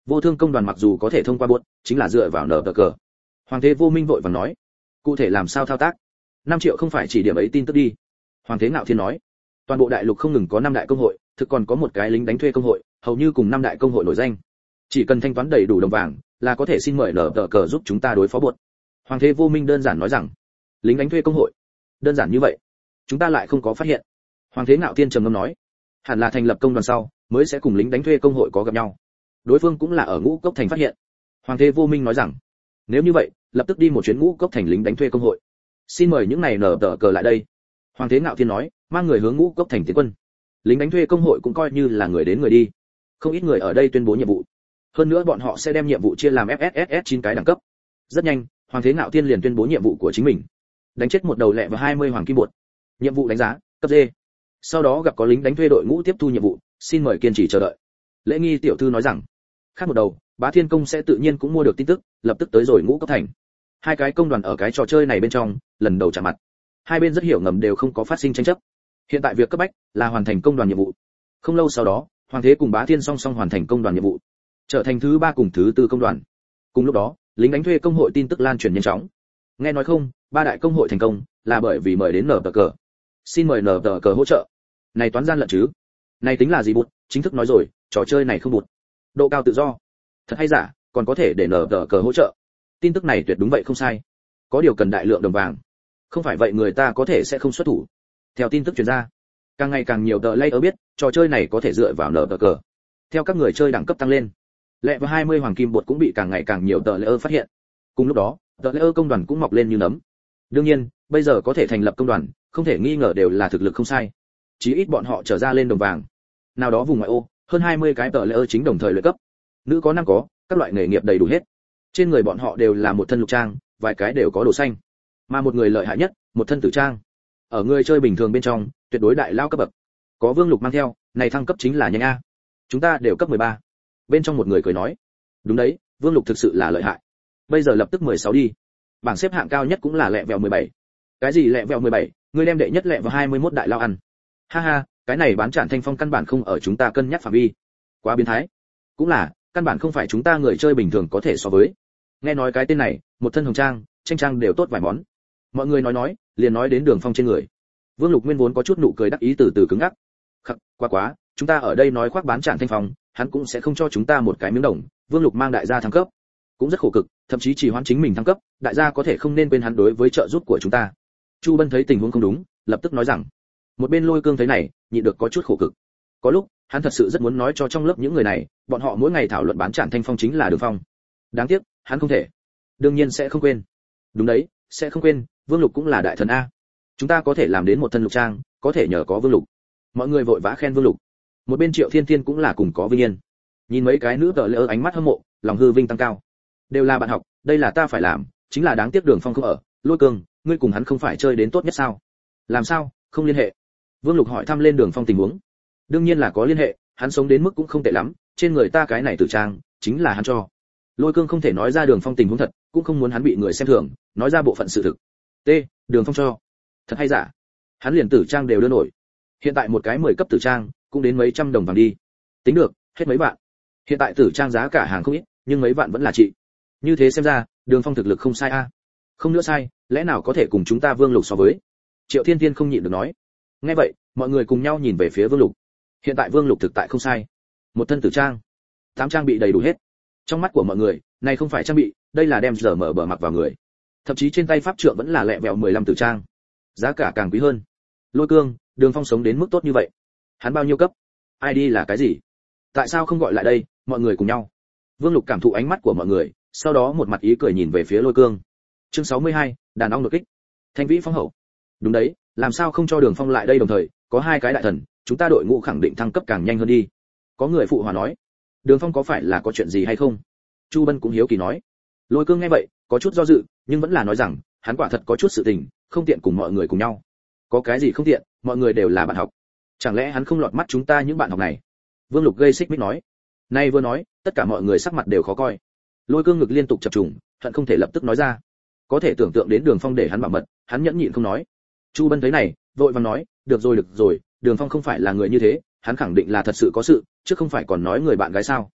Vô thương công đoàn mặc dù có thể thông qua buốt, chính là dựa vào nở cờ. Hoàng thế vô minh vội vàng nói, cụ thể làm sao thao tác? 5 triệu không phải chỉ điểm ấy tin tức đi. Hoàng thế ngạo thiên nói, toàn bộ đại lục không ngừng có 5 đại công hội, thực còn có một cái lính đánh thuê công hội, hầu như cùng 5 đại công hội nổi danh. Chỉ cần thanh toán đầy đủ đồng vàng, là có thể xin mời nở cờ giúp chúng ta đối phó buốt. Hoàng thế vô minh đơn giản nói rằng, lính đánh thuê công hội, đơn giản như vậy, chúng ta lại không có phát hiện. Hoàng thế ngạo thiên trầm ngâm nói, hẳn là thành lập công đoàn sau, mới sẽ cùng lính đánh thuê công hội có gặp nhau. Đối phương cũng là ở Ngũ Cốc thành phát hiện. Hoàng thế vô minh nói rằng, nếu như vậy, lập tức đi một chuyến Ngũ Cốc thành lính đánh thuê công hội. Xin mời những này nở cờ lại đây. Hoàng thế ngạo thiên nói, mang người hướng Ngũ Cốc thành tiến quân. Lính đánh thuê công hội cũng coi như là người đến người đi. Không ít người ở đây tuyên bố nhiệm vụ. Hơn nữa bọn họ sẽ đem nhiệm vụ chia làm FSSS 9 cái đẳng cấp. Rất nhanh, Hoàng thế ngạo thiên liền tuyên bố nhiệm vụ của chính mình. Đánh chết một đầu lẹ và 20 hoàng kim bột. Nhiệm vụ đánh giá, cấp D. Sau đó gặp có lính đánh thuê đội ngũ tiếp thu nhiệm vụ, xin mời kiên trì chờ đợi. Lễ Nghi tiểu thư nói rằng, khác một đầu, Bá Thiên công sẽ tự nhiên cũng mua được tin tức, lập tức tới rồi Ngũ Cốc thành. Hai cái công đoàn ở cái trò chơi này bên trong, lần đầu chạm mặt. Hai bên rất hiểu ngầm đều không có phát sinh tranh chấp. Hiện tại việc cấp bách là hoàn thành công đoàn nhiệm vụ. Không lâu sau đó, Hoàng thế cùng Bá Thiên song song hoàn thành công đoàn nhiệm vụ, trở thành thứ 3 cùng thứ 4 công đoàn. Cùng lúc đó, lính đánh thuê công hội tin tức lan truyền nhanh chóng. Nghe nói không, 3 đại công hội thành công là bởi vì mời đến nở cờ. Xin mời nở cờ hỗ trợ. Này toán gian lận chứ? Này tính là gì bụt? Chính thức nói rồi, trò chơi này không bụt. Độ cao tự do. Thật hay giả, còn có thể để nở cờ hỗ trợ. Tin tức này tuyệt đúng vậy không sai. Có điều cần đại lượng đồng vàng. Không phải vậy người ta có thể sẽ không xuất thủ. Theo tin tức truyền ra, càng ngày càng nhiều tờ layer biết, trò chơi này có thể dựa vào nở cờ. Theo các người chơi đẳng cấp tăng lên, lẹ và 20 hoàng kim bột cũng bị càng ngày càng nhiều tờ layer phát hiện. Cùng lúc đó, tờ layer công đoàn cũng mọc lên như nấm. Đương nhiên, bây giờ có thể thành lập công đoàn, không thể nghi ngờ đều là thực lực không sai. Chí ít bọn họ trở ra lên đồng vàng. Nào đó vùng ngoại ô, hơn 20 cái tờ layer chính đồng thời luyện cấp. Nữ có nam có, các loại nghề nghiệp đầy đủ hết. Trên người bọn họ đều là một thân lục trang, vài cái đều có đồ xanh. Mà một người lợi hại nhất, một thân tử trang. Ở người chơi bình thường bên trong, tuyệt đối đại lao cấp bậc. Có vương lục mang theo, này thăng cấp chính là nhanh a. Chúng ta đều cấp 13. Bên trong một người cười nói, đúng đấy, vương lục thực sự là lợi hại. Bây giờ lập tức 16 đi. Bảng xếp hạng cao nhất cũng là lẹ vẹo 17. Cái gì lẹ vẹo 17, ngươi đem đệ nhất lẹ vào 21 đại lao ăn. Ha ha, cái này bán tràn thanh phong căn bản không ở chúng ta cân nhắc phạm vi. Quá biến thái. Cũng là, căn bản không phải chúng ta người chơi bình thường có thể so với. Nghe nói cái tên này, một thân hồng trang, tranh trang đều tốt vài món. Mọi người nói, liền nói đến Đường Phong trên người. Vương Lục Nguyên vốn có chút nụ cười đắc ý từ từ cứng ngắc. Khắc, quá, chúng ta ở đây nói khoác bán tràn thanh phong, hắn cũng sẽ không cho chúng ta một cái miếng đồng. Vương Lục mang đại gia thăng cấp, cũng rất khổ cực, thậm chí chỉ hoãn chính mình thăng cấp, đại gia có thể không nên quên hắn đối với trợ giúp của chúng ta. Chu Bân thấy tình huống không đúng, lập tức nói rằng, một bên Lôi Cương thấy này, nhịn được có chút khổ cực. Có lúc, hắn thật sự rất muốn nói cho trong lớp những người này, bọn họ mỗi ngày thảo luận bán tràn thanh phong chính là Đường Phong. Đáng tiếc, hắn không thể. Đương nhiên sẽ không quên. Đúng đấy, sẽ không quên, Vương Lục cũng là đại thần a. Chúng ta có thể làm đến một thân lục trang, có thể nhờ có Vương Lục. Mọi người vội vã khen Vương Lục. Một bên Triệu Thiên Thiên cũng là cùng có vinh yên. Nhìn mấy cái nữ tợ lỡ ánh mắt hâm mộ, lòng hư vinh tăng cao. Đều là bạn học, đây là ta phải làm, chính là đáng tiếc Đường Phong không ở. Lôi Cương, ngươi cùng hắn không phải chơi đến tốt nhất sao? Làm sao, không liên hệ? Vương Lục hỏi thăm lên Đường Phong tình huống. Đương nhiên là có liên hệ, hắn sống đến mức cũng không tệ lắm, trên người ta cái này tử trang, chính là hắn cho. Lôi Cương không thể nói ra Đường Phong tình huống thật, cũng không muốn hắn bị người xem thường, nói ra bộ phận sự thực. T, Đường Phong cho. Thật hay giả? Hắn liền tử trang đều đưa nổi. Hiện tại một cái 10 cấp tử trang, cũng đến mấy trăm đồng vàng đi. Tính được, hết mấy vạn. Hiện tại tử trang giá cả hàng không ít, nhưng mấy vạn vẫn là trị. Như thế xem ra, Đường Phong thực lực không sai a. Không nữa sai, lẽ nào có thể cùng chúng ta Vương Lục so với? Triệu Thiên Thiên không nhịn được nói. Nghe vậy, mọi người cùng nhau nhìn về phía Vương Lục. Hiện tại Vương Lục thực tại không sai. Một thân tử trang, 8 trang bị đầy đủ hết. Trong mắt của mọi người, này không phải trang bị, đây là đem giờ mở bờ mặc vào người. Thậm chí trên tay pháp trượng vẫn là lẹ vẹo 15 tử trang. Giá cả càng quý hơn. Lôi Cương, Đường Phong sống đến mức tốt như vậy. Hắn bao nhiêu cấp? ID là cái gì? Tại sao không gọi lại đây, mọi người cùng nhau. Vương Lục cảm thụ ánh mắt của mọi người, sau đó một mặt ý cười nhìn về phía Lôi Cương. Chương 62, đàn ong đột kích. Thanh Vĩ Phong hậu. Đúng đấy, làm sao không cho Đường Phong lại đây đồng thời, có hai cái đại thần, chúng ta đội ngũ khẳng định thăng cấp càng nhanh hơn đi. Có người phụ hòa nói. Đường Phong có phải là có chuyện gì hay không? Chu Bân cũng hiếu kỳ nói. Lôi Cương nghe vậy, có chút do dự, nhưng vẫn là nói rằng, hắn quả thật có chút sự tình, không tiện cùng mọi người cùng nhau. Có cái gì không tiện, mọi người đều là bạn học. Chẳng lẽ hắn không lọt mắt chúng ta những bạn học này? Vương Lục gây xích mích nói. Nay vừa nói, tất cả mọi người sắc mặt đều khó coi. Lôi Cương ngực liên tục chập trùng, hận không thể lập tức nói ra. Có thể tưởng tượng đến Đường Phong để hắn bảo mật, hắn nhẫn nhịn không nói. Chu Bân thấy này, vội vàng nói, được rồi, Đường Phong không phải là người như thế, hắn khẳng định là thật sự có sự, chứ không phải còn nói người bạn gái sao?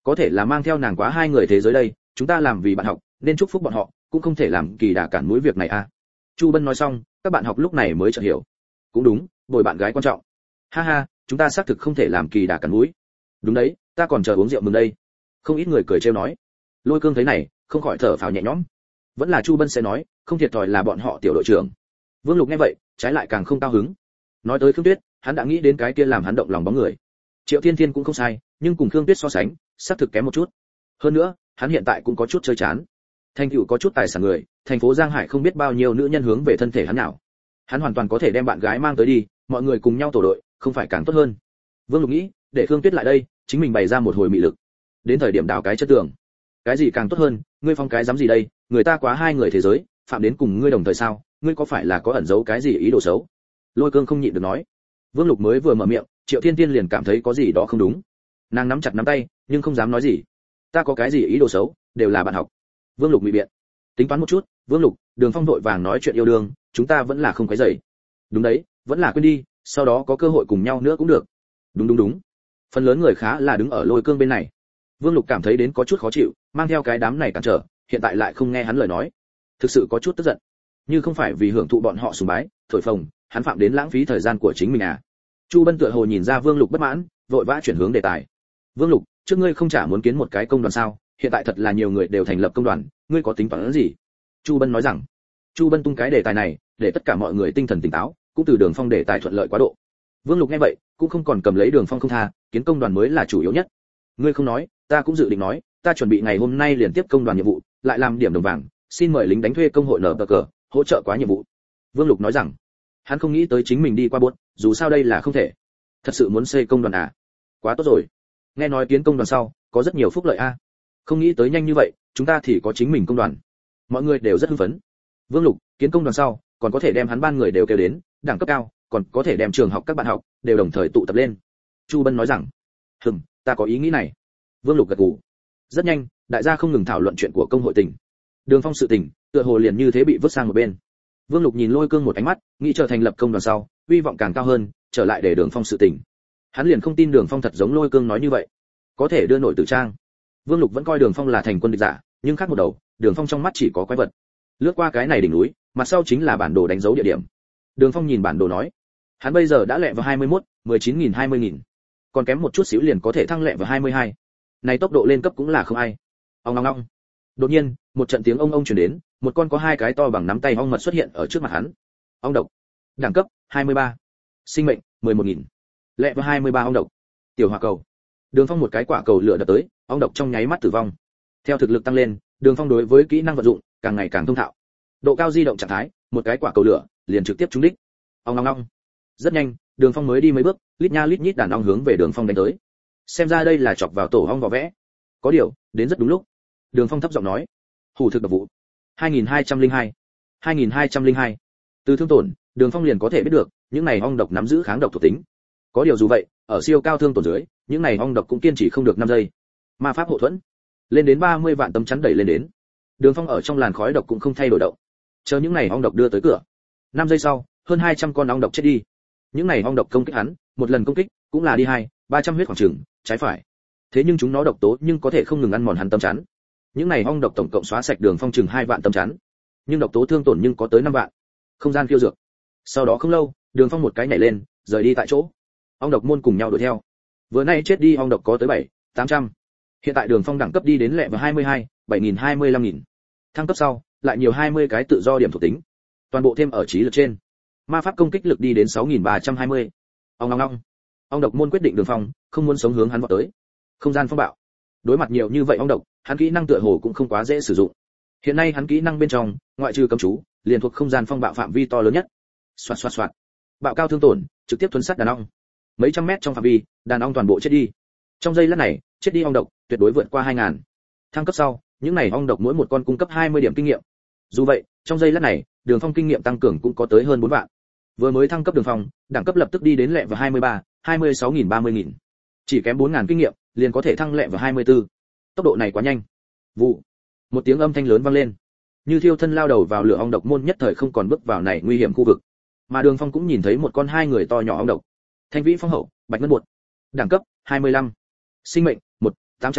có thể là mang theo nàng quá hai người thế giới đây, chúng ta làm vì bạn học nên chúc phúc bọn họ, cũng không thể làm kỳ đà cản mũi việc này à. Chu Bân nói xong, các bạn học lúc này mới chợt hiểu. Cũng đúng, bồi bạn gái quan trọng. Ha ha, chúng ta xác thực không thể làm kỳ đà cản mũi. Đúng đấy, ta còn chờ uống rượu mừng đây. Không ít người cười trêu nói. Lôi Cương thấy này, không khỏi thở phào nhẹ nhõm. Vẫn là Chu Bân sẽ nói, không thiệt thòi là bọn họ tiểu đội trưởng. Vương Lục nghe vậy, trái lại càng không cao hứng. Nói tới Khương Tuyết, hắn đã nghĩ đến cái kia làm hắn động lòng bóng người. Triệu Thiên Thiên cũng không sai, nhưng cùng Khương Tuyết so sánh, xác thực kém một chút. Hơn nữa, hắn hiện tại cũng có chút chơi chán. Thành tựu có chút tài sản người, thành phố Giang Hải không biết bao nhiêu nữ nhân hướng về thân thể hắn nào. Hắn hoàn toàn có thể đem bạn gái mang tới đi, mọi người cùng nhau tổ đội, không phải càng tốt hơn. Vương Lục nghĩ, để Khương Tuyết lại đây, chính mình bày ra một hồi mị lực. Đến thời điểm đào cái chất tường. Cái gì càng tốt hơn, ngươi phong cái dám gì đây, người ta quá hai người thế giới, phạm đến cùng ngươi đồng thời sao, ngươi có phải là có ẩn giấu cái gì ý đồ xấu? Lôi Cương không nhịn được nói. Vương Lục mới vừa mở miệng, Triệu Thiên Tiên liền cảm thấy có gì đó không đúng. Nàng nắm chặt nắm tay, nhưng không dám nói gì. Ta có cái gì ý đồ xấu, đều là bạn học. Vương Lục ngụy biện. Tính toán một chút, Vương Lục, Đường Phong vội vàng nói chuyện yêu đương, chúng ta vẫn là không quấy rầy. Đúng đấy, vẫn là quên đi, sau đó có cơ hội cùng nhau nữa cũng được. Đúng. Phần lớn người khá là đứng ở Lôi Cương bên này. Vương Lục cảm thấy đến có chút khó chịu, mang theo cái đám này cản trở, hiện tại lại không nghe hắn lời nói. Thực sự có chút tức giận. Như không phải vì hưởng thụ bọn họ sùng bái, thổi phồng, hắn phạm đến lãng phí thời gian của chính mình à. Chu Bân tựa hồ nhìn ra Vương Lục bất mãn, vội vã chuyển hướng đề tài. Vương Lục, trước ngươi không chả muốn kiến một cái công đoàn sao, hiện tại thật là nhiều người đều thành lập công đoàn, ngươi có tính toán gì? Chu Bân nói rằng. Chu Bân tung cái đề tài này, để tất cả mọi người tinh thần tỉnh táo, cũng từ Đường Phong đề tài thuận lợi quá độ. Vương Lục nghe vậy, cũng không còn cầm lấy Đường Phong không tha, kiến công đoàn mới là chủ yếu nhất. Ngươi không nói, ta cũng dự định nói, ta chuẩn bị ngày hôm nay liền tiếp công đoàn nhiệm vụ, lại làm điểm đồng vàng, xin mời lính đánh thuê công hội nở cờ hỗ trợ quá nhiệm vụ. Vương Lục nói rằng, hắn không nghĩ tới chính mình đi qua buốt, dù sao đây là không thể. Thật sự muốn xây công đoàn à? Quá tốt rồi. Nghe nói kiến công đoàn sau, có rất nhiều phúc lợi a. Không nghĩ tới nhanh như vậy, chúng ta thì có chính mình công đoàn. Mọi người đều rất hưng phấn. Vương Lục, kiến công đoàn sau, còn có thể đem hắn ban người đều kêu đến, đẳng cấp cao, còn có thể đem trường học các bạn học đều đồng thời tụ tập lên. Chu Bân nói rằng, ta có ý nghĩ này. Vương Lục gật gù. Rất nhanh, đại gia không ngừng thảo luận chuyện của công hội tỉnh. Đường Phong sự tình, tựa hồ liền như thế bị vứt sang một bên. Vương Lục nhìn Lôi Cương một ánh mắt, nghĩ trở thành lập công đoàn sau, hy vọng càng cao hơn, trở lại để Đường Phong sự tình. Hắn liền không tin Đường Phong thật giống Lôi Cương nói như vậy, có thể đưa nội tử trang. Vương Lục vẫn coi Đường Phong là thành quân địch giả, nhưng khác một đầu, Đường Phong trong mắt chỉ có quái vật. Lướt qua cái này đỉnh núi, mặt sau chính là bản đồ đánh dấu địa điểm. Đường Phong nhìn bản đồ nói, hắn bây giờ đã lẹ vào 21, 19.000 20.000, còn kém một chút xíu liền có thể thăng lẹ vào 22. Này tốc độ lên cấp cũng là không ai. Ong ong ong. Đột nhiên, một trận tiếng ông truyền đến, một con có hai cái to bằng nắm tay ong mật xuất hiện ở trước mặt hắn. Ong độc. Đẳng cấp 23. Sinh mệnh 11.000. Lẹ vào 23 ong độc. Tiểu hỏa cầu. Đường Phong một cái quả cầu lửa đập tới, ong độc trong nháy mắt tử vong. Theo thực lực tăng lên, Đường Phong đối với kỹ năng vận dụng càng ngày càng thông thạo. Độ cao di động trạng thái, một cái quả cầu lửa liền trực tiếp trúng đích. Ong ong ong. Rất nhanh, Đường Phong mới đi mấy bước, lít nha lít nhít đàn ong hướng về Đường Phong đánh tới. Xem ra đây là chọc vào tổ ong vỏ vẽ. Có điều, đến rất đúng lúc. Đường Phong thấp giọng nói, hủ thực độc vụ 2202. 2202. Từ thương tổn, Đường Phong liền có thể biết được, những này ong độc nắm giữ kháng độc thuộc tính. Có điều dù vậy, ở siêu cao thương tổn dưới, những này ong độc cũng kiên trì không được 5 giây. Ma pháp hộ thuẫn, lên đến 30 vạn tấm chắn đẩy lên đến. Đường Phong ở trong làn khói độc cũng không thay đổi động. Chờ những này ong độc đưa tới cửa. 5 giây sau, hơn 200 con ong độc chết đi. Những này ong độc công kích hắn, một lần công kích cũng là đi 300 huyết khoảng chừng, trái phải. Thế nhưng chúng nó độc tố nhưng có thể không ngừng ăn mòn hắn tấm chắn. Những này ong độc tổng cộng xóa sạch Đường Phong chừng 2 vạn tấm chắn, nhưng độc tố thương tổn nhưng có tới 5 vạn. Không gian phiêu dược. Sau đó không lâu, Đường Phong một cái nhảy lên, rời đi tại chỗ. Ong độc môn cùng nhau đuổi theo. Vừa nay chết đi ong độc có tới 700-800. Hiện tại Đường Phong đẳng cấp đi đến lẹ vào 22, 7.000 25.000. Thăng cấp sau, lại nhiều 20 cái tự do điểm thuộc tính. Toàn bộ thêm ở trí lực trên. Ma pháp công kích lực đi đến 6.320. Ong ong ong. Ong độc môn quyết định Đường Phong không muốn sống hướng hắn vọt tới. Không gian phong bạo. Đối mặt nhiều như vậy ong độc, hắn kỹ năng tựa hồ cũng không quá dễ sử dụng. Hiện nay hắn kỹ năng bên trong, ngoại trừ cấm chú, liền thuộc không gian phong bạo phạm vi to lớn nhất. Xoạt xoạt xoạt. Bạo cao thương tổn, trực tiếp thuấn sát đàn ong. Mấy trăm mét trong phạm vi, đàn ong toàn bộ chết đi. Trong giây lát này, chết đi ong độc, tuyệt đối vượt qua 2000. Thăng cấp sau, những này ong độc mỗi một con cung cấp 20 điểm kinh nghiệm. Dù vậy, trong giây lát này, Đường Phong kinh nghiệm tăng cường cũng có tới hơn 4 vạn. Vừa mới thăng cấp Đường Phong, đẳng cấp lập tức đi đến lẹ vào 23, 26.000 30.000. Chỉ kém 4000 kinh nghiệm, liền có thể thăng lẹ vào 24. Tốc độ này quá nhanh. Vụ. Một tiếng âm thanh lớn vang lên. Như thiêu thân lao đầu vào lửa ong độc môn nhất thời không còn bước vào này nguy hiểm khu vực. Mà Đường Phong cũng nhìn thấy một con hai người to nhỏ ong độc. Thanh vĩ phong hậu, bạch ngân bột. Đẳng cấp 25. Sinh mệnh 1, 800,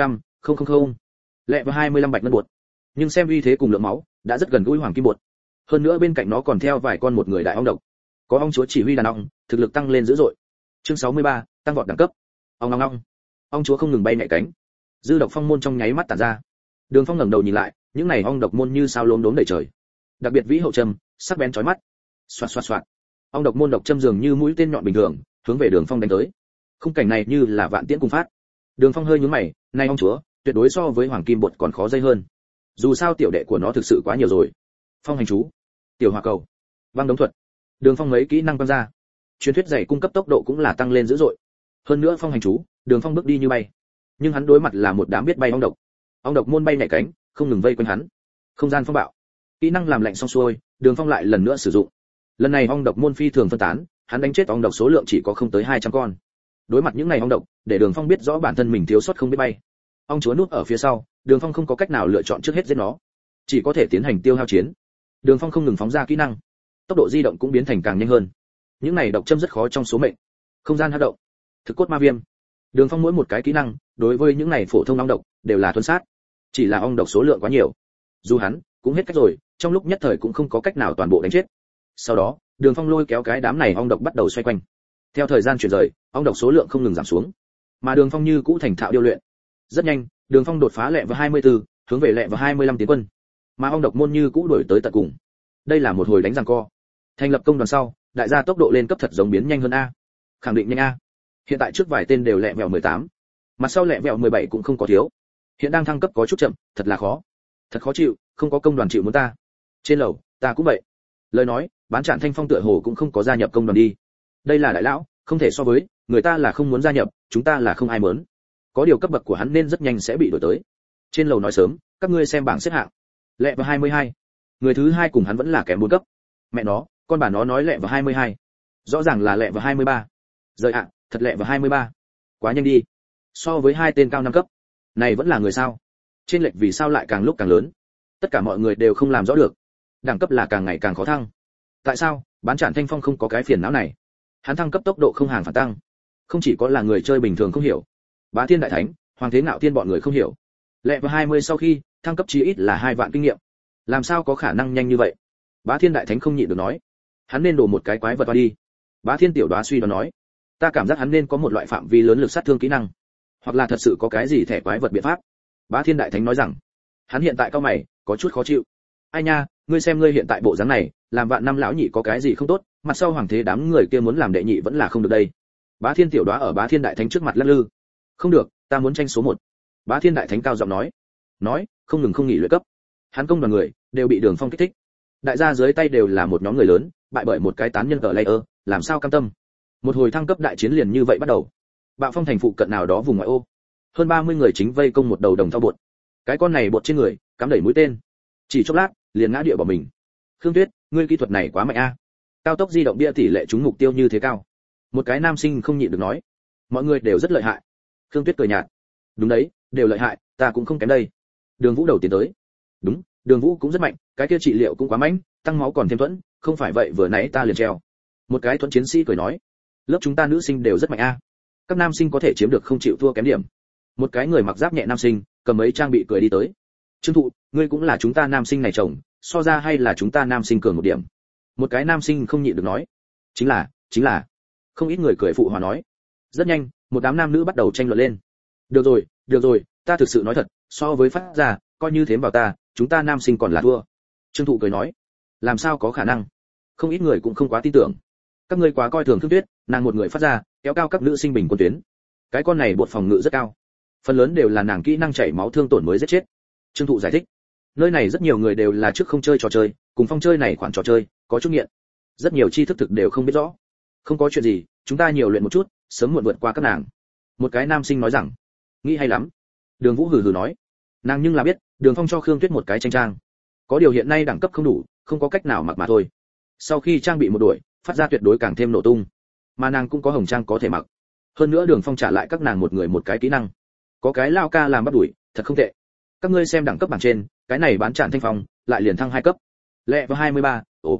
Không không không. Lẹ vào 25 bạch ngân bột. Nhưng xem uy thế cùng lượng máu, đã rất gần gũi hoàng kim bột. Hơn nữa bên cạnh nó còn theo vài con một người đại ong độc. Có ong chúa chỉ huy đàn ong, thực lực tăng lên dữ dội. Chương 63, tăng vọt đẳng cấp. Ong ong ong. Ong chúa không ngừng bay nhẹ cánh. Dư độc phong môn trong nháy mắt tản ra. Đường Phong ngẩng đầu nhìn lại, những này ong độc môn như sao lốm đốm đầy trời. Đặc biệt vĩ hậu châm, sắc bén chói mắt. Xoạt xoạt xoạt. Ong độc môn độc châm dường như mũi tên nhọn bình thường, hướng về Đường Phong đánh tới. Khung cảnh này như là vạn tiễn cùng phát. Đường Phong hơi nhướng mày, này ong chúa, tuyệt đối so với hoàng kim bột còn khó dây hơn. Dù sao tiểu đệ của nó thực sự quá nhiều rồi. Phong hành chú, tiểu hỏa cầu, băng đống thuật. Đường Phong mấy kỹ năng quăng ra. Truyền thuyết dày cung cấp tốc độ cũng là tăng lên dữ dội. Hơn nữa phong hành chú, Đường Phong bước đi như bay. Nhưng hắn đối mặt là một đám biết bay ong độc. Ong độc môn bay nhảy cánh, không ngừng vây quanh hắn. Không gian phong bạo. Kỹ năng làm lạnh xong xuôi, Đường Phong lại lần nữa sử dụng. Lần này ong độc môn phi thường phân tán, hắn đánh chết ong độc số lượng chỉ có không tới 200 con. Đối mặt những này ong độc, để Đường Phong biết rõ bản thân mình thiếu sót không biết bay. Ong chúa núp ở phía sau, Đường Phong không có cách nào lựa chọn trước hết giết nó, chỉ có thể tiến hành tiêu hao chiến. Đường Phong không ngừng phóng ra kỹ năng, tốc độ di động cũng biến thành càng nhanh hơn. Những này độc châm rất khó trong số mệnh. Không gian hấp động, thực cốt ma viêm. Đường Phong mỗi một cái kỹ năng, đối với những này phổ thông ong độc đều là thuần sát. Chỉ là ong độc số lượng quá nhiều, dù hắn cũng hết cách rồi, trong lúc nhất thời cũng không có cách nào toàn bộ đánh chết. Sau đó, Đường Phong lôi kéo cái đám này ong độc bắt đầu xoay quanh. Theo thời gian chuyển rời, ong độc số lượng không ngừng giảm xuống, mà Đường Phong như cũ thành thạo điêu luyện. Rất nhanh, Đường Phong đột phá lẹ vào 24, hướng về lẹ vào 25 tiến quân. Mà ong độc môn như cũ đuổi tới tận cùng. Đây là một hồi đánh giằng co. Thành lập công đoàn sau, đại gia tốc độ lên cấp thật giống biến nhanh hơn a. Khẳng định nhanh a. Hiện tại trước vài tên đều lẹ vẹo 18, mặt sau lẹ vẹo 17 cũng không có thiếu. Hiện đang thăng cấp có chút chậm, thật là khó. Thật khó chịu, không có công đoàn chịu muốn ta. Trên lầu, ta cũng vậy. Lời nói, bán Trạm Thanh Phong tựa hồ cũng không có gia nhập công đoàn đi. Đây là đại lão, không thể so với, người ta là không muốn gia nhập, chúng ta là không ai muốn. Có điều cấp bậc của hắn nên rất nhanh sẽ bị đổi tới. Trên lầu nói sớm, các ngươi xem bảng xếp hạng. Lẹ vào 22. Người thứ hai cùng hắn vẫn là kém 4 cấp. Mẹ nó, con bà nó nói lẹ vào 22. Rõ ràng là lẹ vào 23. Rời ạ, thật lẹ vào 23. Quá nhanh đi. So với hai tên cao 5 cấp. Này vẫn là người sao? Trên lệch vì sao lại càng lúc càng lớn? Tất cả mọi người đều không làm rõ được. Đẳng cấp là càng ngày càng khó thăng. Tại sao? Bán Trạm Thanh Phong không có cái phiền não này. Hắn thăng cấp tốc độ không hàng phản tăng. Không chỉ có là người chơi bình thường không hiểu, Bá Thiên Đại Thánh, Hoàng Thế Ngạo Thiên bọn người không hiểu. Lẹ vào 20 sau khi, thăng cấp chí ít là 2 vạn kinh nghiệm. Làm sao có khả năng nhanh như vậy? Bá Thiên Đại Thánh không nhịn được nói. Hắn nên đổ một cái quái vật vào đi. Bá Thiên Tiểu Đoá suy đoán nói. Ta cảm giác hắn nên có một loại phạm vi lớn lực sát thương kỹ năng, hoặc là thật sự có cái gì thẻ quái vật biện pháp. Bá Thiên Đại Thánh nói rằng, hắn hiện tại cao mày, có chút khó chịu. Ai nha, ngươi xem ngươi hiện tại bộ dáng này, làm vạn năm lão nhị có cái gì không tốt, mặt sau hoàng thế đám người kia muốn làm đệ nhị vẫn là không được đây. Bá Thiên Tiểu Đoá ở Bá Thiên Đại Thánh trước mặt lắc lư. Không được, ta muốn tranh số 1. Bá Thiên Đại Thánh cao giọng nói, không ngừng không nghỉ luyện cấp. Hắn công đoàn người đều bị Đường Phong kích thích. Đại gia dưới tay đều là một nhóm người lớn, bại bởi một cái tán nhân cờ layer, làm sao cam tâm. Một hồi thăng cấp đại chiến liền như vậy bắt đầu. Bạo Phong thành phụ cận nào đó vùng ngoại ô. Hơn 30 người chính vây công một đầu đồng thau bột. Cái con này bột trên người, cắm đẩy mũi tên. Chỉ chốc lát, liền ngã địa bỏ mình. Khương Tuyết, ngươi kỹ thuật này quá mạnh a. Cao tốc di động bia tỷ lệ trúng mục tiêu như thế cao. Một cái nam sinh không nhịn được nói. Mọi người đều rất lợi hại. Khương Tuyết cười nhạt. Đúng đấy, đều lợi hại, ta cũng không kém đây. Đường Vũ đầu tiến tới. Đúng, Đường Vũ cũng rất mạnh, cái kia trị liệu cũng quá mạnh, tăng máu còn thêm thuẫn, không phải vậy vừa nãy ta liền treo. Một cái thuẫn chiến sĩ cười nói. Lớp chúng ta nữ sinh đều rất mạnh a. Các nam sinh có thể chiếm được không chịu thua kém điểm. Một cái người mặc giáp nhẹ nam sinh, cầm mấy trang bị cười đi tới. Trương Thụ, ngươi cũng là chúng ta nam sinh này chồng, so ra hay là chúng ta nam sinh cường một điểm. Một cái nam sinh không nhịn được nói. Chính là. Không ít người cười phụ hòa nói. Rất nhanh, một đám nam nữ bắt đầu tranh luận lên. Được rồi, ta thực sự nói thật, so với phát ra, coi như thế vào ta, chúng ta nam sinh còn là thua. Trương Thụ cười nói. Làm sao có khả năng? Không ít người cũng không quá tin tưởng. Các ngươi quá coi thường Thương Tuyết, nàng một người phát ra, kéo cao các nữ sinh bình quân tuyến. Cái con này bột phòng ngự rất cao. Phần lớn đều là nàng kỹ năng chảy máu thương tổn mới giết chết. Trương Thụ giải thích. Nơi này rất nhiều người đều là trước không chơi trò chơi, cùng Phong chơi này khoản trò chơi, có chút nghiện. Rất nhiều tri thức thực đều không biết rõ. Không có chuyện gì, chúng ta nhiều luyện một chút, sớm muộn vượt qua các nàng. Một cái nam sinh nói rằng. Nghĩ hay lắm. Đường Vũ hừ hừ nói. Nàng nhưng là biết, Đường Phong cho Khương Tuyết một cái tranh trang. Có điều hiện nay đẳng cấp không đủ, không có cách nào mặc mà thôi. Sau khi trang bị một đuổi, phát ra tuyệt đối càng thêm nổ tung. Mà nàng cũng có hồng trang có thể mặc. Hơn nữa Đường Phong trả lại các nàng một người một cái kỹ năng. Có cái lao ca làm bắt đuổi, thật không tệ. Các ngươi xem đẳng cấp bảng trên, cái này bán Trạm Thanh Phong, lại liền thăng 2 cấp. Lẹ vào 23,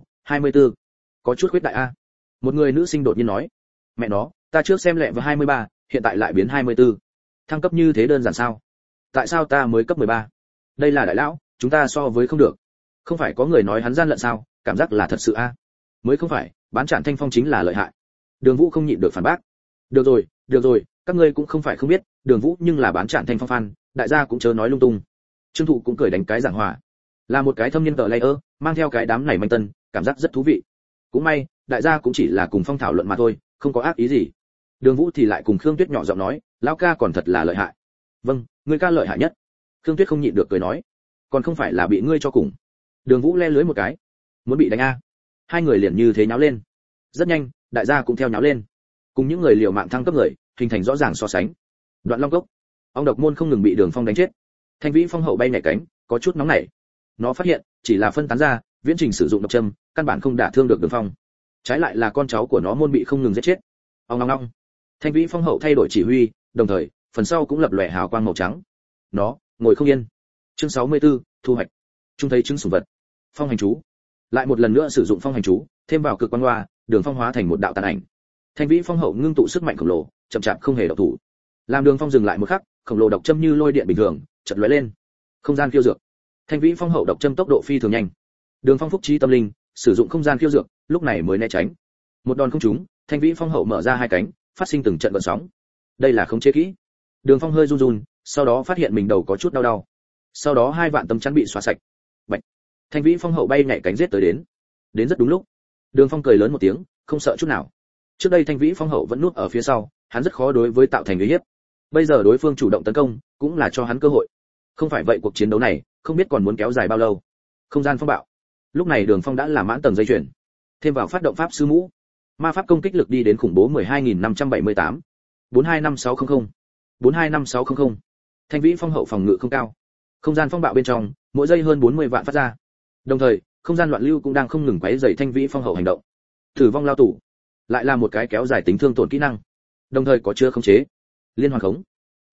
24. Có chút khuyết đại a. Một người nữ sinh đột nhiên nói. Mẹ nó, ta trước xem lẹ vào 23, hiện tại lại biến 24. Thăng cấp như thế đơn giản sao? Tại sao ta mới cấp 13? Đây là đại lão, chúng ta so với không được. Không phải có người nói hắn gian lận sao, cảm giác là thật sự a. Mới không phải, bán Trản Thanh Phong chính là lợi hại. Đường Vũ không nhịn được phản bác. Được rồi, các ngươi cũng không phải không biết, Đường Vũ nhưng là bán Trản Thanh Phong fan, đại gia cũng chớ nói lung tung. Trương Thụ cũng cười đánh cái giảng hòa. Là một cái thâm niên tờ layer, mang theo cái đám này manh tân, cảm giác rất thú vị. Cũng may, đại gia cũng chỉ là cùng Phong thảo luận mà thôi, không có ác ý gì. Đường Vũ thì lại cùng Khương Tuyết nhỏ giọng nói, lão ca còn thật là lợi hại. Vâng, ngươi ca lợi hại nhất. Khương Tuyết không nhịn được cười nói, còn không phải là bị ngươi cho cùng. Đường Vũ le lưới một cái, muốn bị đánh a. Hai người liền như thế nháo lên. Rất nhanh, đại gia cũng theo nháo lên. Cùng những người liều mạng thăng cấp người, hình thành rõ ràng so sánh. Đoạn Long Cốc, ong độc môn không ngừng bị Đường Phong đánh chết. Thanh Vĩ Phong hậu bay nhảy cánh, có chút nóng nảy. Nó phát hiện, chỉ là phân tán ra, viễn trình sử dụng độc châm, căn bản không đả thương được Đường Phong. Trái lại là con cháu của nó môn bị không ngừng giết chết. Ong. Thanh Vĩ Phong hậu thay đổi chỉ huy, đồng thời, phần sau cũng lập lòe hào quang màu trắng. Nó ngồi không yên. Chương 64, thu hoạch. Chúng thấy chứng sủng vật. Phong hành chú. Lại một lần nữa sử dụng phong hành chú, thêm vào cực quang hoa, Đường Phong hóa thành một đạo tàn ảnh. Thanh Vĩ Phong hậu ngưng tụ sức mạnh khổng lồ, chậm chạp không hề động thủ. Làm Đường Phong dừng lại một khắc, khổng lồ độc châm như lôi điện bình thường, chợt lóe lên. Không gian khiêu dược. Thanh Vĩ Phong hậu độc châm tốc độ phi thường nhanh. Đường Phong phúc trí tâm linh, sử dụng không gian khiêu dược, lúc này mới né tránh. Một đòn không trúng, Thanh Vĩ Phong hậu mở ra hai cánh, phát sinh từng trận gợn sóng. Đây là khống chế kỹ. Đường Phong hơi run run, sau đó phát hiện mình đầu có chút đau. Sau đó 2 vạn tấm chắn bị xóa sạch. Bạch. Thanh Vĩ Phong hậu bay nhảy cánh giết tới đến rất đúng lúc. Đường Phong cười lớn một tiếng, không sợ chút nào. Trước đây Thanh Vĩ Phong hậu vẫn núp ở phía sau, hắn rất khó đối với tạo thành uy hiếp. Bây giờ đối phương chủ động tấn công, cũng là cho hắn cơ hội. Không phải vậy cuộc chiến đấu này, không biết còn muốn kéo dài bao lâu. Không gian phong bạo. Lúc này Đường Phong đã là mãn tầng dây chuyền, thêm vào phát động pháp sư mũ, ma pháp công kích lực đi đến khủng bố 12578. 425600. 425600. Thanh Vĩ Phong hậu phòng ngự không cao. Không gian phong bạo bên trong, mỗi giây hơn 40 vạn phát ra. Đồng thời, không gian loạn lưu cũng đang không ngừng quấy rầy Thanh Vĩ Phong hậu hành động. Tử vong lao tủ, lại là một cái kéo dài tính thương tổn kỹ năng. Đồng thời có chứa khống chế. Liên hoàn khống.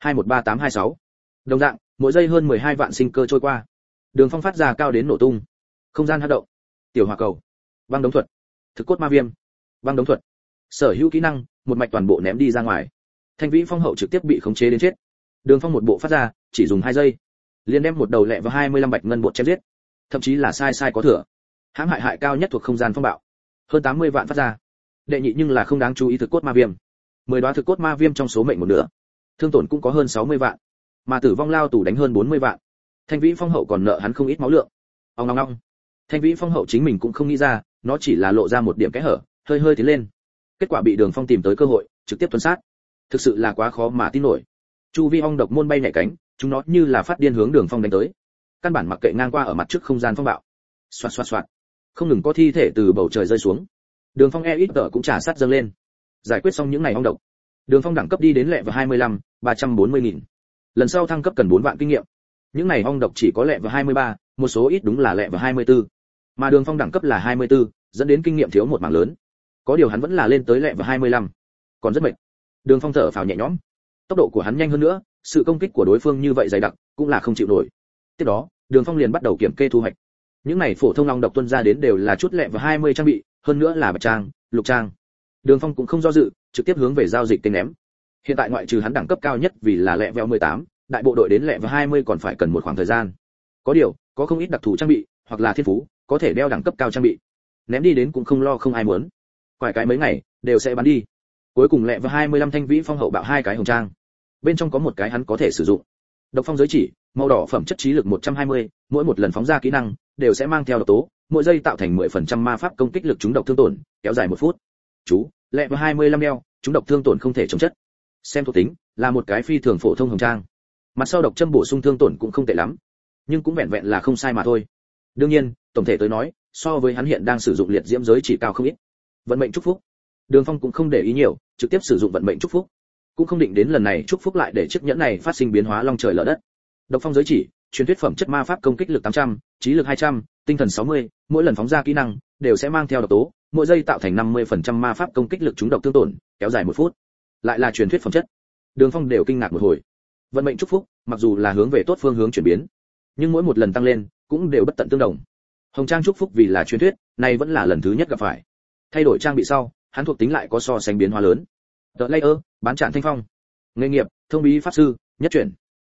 213826. Đồng dạng, mỗi giây hơn 12 vạn sinh cơ trôi qua. Đường Phong phát ra cao đến nổ tung. Không gian hấp động. Tiểu hỏa cầu. Băng đống thuật. Thực cốt ma viêm. Băng đống thuật. Sở hữu kỹ năng, một mạch toàn bộ ném đi ra ngoài. Thanh Vĩ Phong hậu trực tiếp bị khống chế đến chết. Đường Phong một bộ phát ra, chỉ dùng 2 giây, liền đem một đầu lẹ vào 25 bạch ngân bột chém giết. Thậm chí là sai có thừa. Hãm hại cao nhất thuộc không gian phong bạo. Hơn 80 vạn phát ra. Đệ nhị nhưng là không đáng chú ý thực cốt ma viêm. 10 đóa thực cốt ma viêm trong số mệnh một nửa. Thương tổn cũng có hơn 60 vạn. Mà tử vong lao tù đánh hơn 40 vạn. Thanh Vĩ Phong hậu còn nợ hắn không ít máu lượng. Ong. Thanh Vĩ Phong hậu chính mình cũng không nghĩ ra, nó chỉ là lộ ra một điểm kẽ hở, hơi tiến lên. Kết quả bị Đường Phong tìm tới cơ hội, trực tiếp tuân sát. Thực sự là quá khó mà tin nổi. Chu vi ong độc môn bay nhảy cánh, chúng nó như là phát điên hướng Đường Phong đánh tới. Căn bản mặc kệ ngang qua ở mặt trước không gian phong bạo. Xoạt. Không ngừng có thi thể từ bầu trời rơi xuống. Đường Phong ít cũng trả sát dâng lên. Giải quyết xong những này ong độc, Đường Phong đẳng cấp đi đến lẹ vào 25, 340.000. Lần sau thăng cấp cần 4 vạn kinh nghiệm. Những này ong độc chỉ có lẹ vào 23, một số ít đúng là lẹ vào 24. Mà Đường Phong đẳng cấp là 24, dẫn đến kinh nghiệm thiếu một mảng lớn. Có điều hắn vẫn là lên tới lẹ vào 25. Còn rất mệt. Đường Phong thở phào nhẹ nhõm. Tốc độ của hắn nhanh hơn nữa, sự công kích của đối phương như vậy dày đặc, cũng là không chịu nổi. Tiếp đó, Đường Phong liền bắt đầu kiểm kê thu hoạch. Những này phổ thông ong độc tuân ra đến đều là chút lẹ vào 20 trang bị, hơn nữa là bạch trang, lục trang. Đường Phong cũng không do dự, trực tiếp hướng về giao dịch tên ném. Hiện tại ngoại trừ hắn đẳng cấp cao nhất vì là lẹ vào 18, đại bộ đội đến lẹ vào 20 còn phải cần một khoảng thời gian. Có điều, có không ít đặc thù trang bị, hoặc là thiên phú, có thể đeo đẳng cấp cao trang bị. Ném đi đến cũng không lo không ai muốn. Quải cái mấy ngày, đều sẽ bán đi. Cuối cùng lẹ vào 25 Thanh Vĩ Phong hậu bạo 2 cái hồng trang. Bên trong có một cái hắn có thể sử dụng. Độc phong giới chỉ, màu đỏ phẩm chất trí lực 120, mỗi một lần phóng ra kỹ năng đều sẽ mang theo độc tố, mỗi giây tạo thành 10% ma pháp công kích lực trúng độc thương tổn, kéo dài 1 phút. Chú, lẹ vào 25 đeo, trúng độc thương tổn không thể chống chất. Xem thuộc tính, là một cái phi thường phổ thông hồng trang. Mặt sau độc châm bổ sung thương tổn cũng không tệ lắm, nhưng cũng vẹn vẹn là không sai mà thôi. Đương nhiên, tổng thể tới nói, so với hắn hiện đang sử dụng liệt diễm giới chỉ cao không ít. Vận mệnh chúc phúc. Đường Phong cũng không để ý nhiều, trực tiếp sử dụng vận mệnh chúc phúc. Cũng không định đến lần này chúc phúc lại để chiếc nhẫn này phát sinh biến hóa long trời lở đất. Độc phong giới chỉ, truyền thuyết phẩm chất ma pháp công kích lực 800, trí lực 200, tinh thần 60, mỗi lần phóng ra kỹ năng đều sẽ mang theo độc tố, mỗi giây tạo thành 50% ma pháp công kích lực trúng độc thương tổn, kéo dài 1 phút. Lại là truyền thuyết phẩm chất. Đường Phong đều kinh ngạc một hồi. Vận mệnh chúc phúc, mặc dù là hướng về tốt phương hướng chuyển biến, nhưng mỗi một lần tăng lên cũng đều bất tận tương đồng. Hồng trang chúc phúc vì là truyền thuyết, này vẫn là lần thứ nhất gặp phải. Thay đổi trang bị sau, hắn thuộc tính lại có so sánh biến hóa lớn. The Layer, bán Trản Thanh Phong. Nghề nghiệp, thông bí pháp sư, nhất chuyển.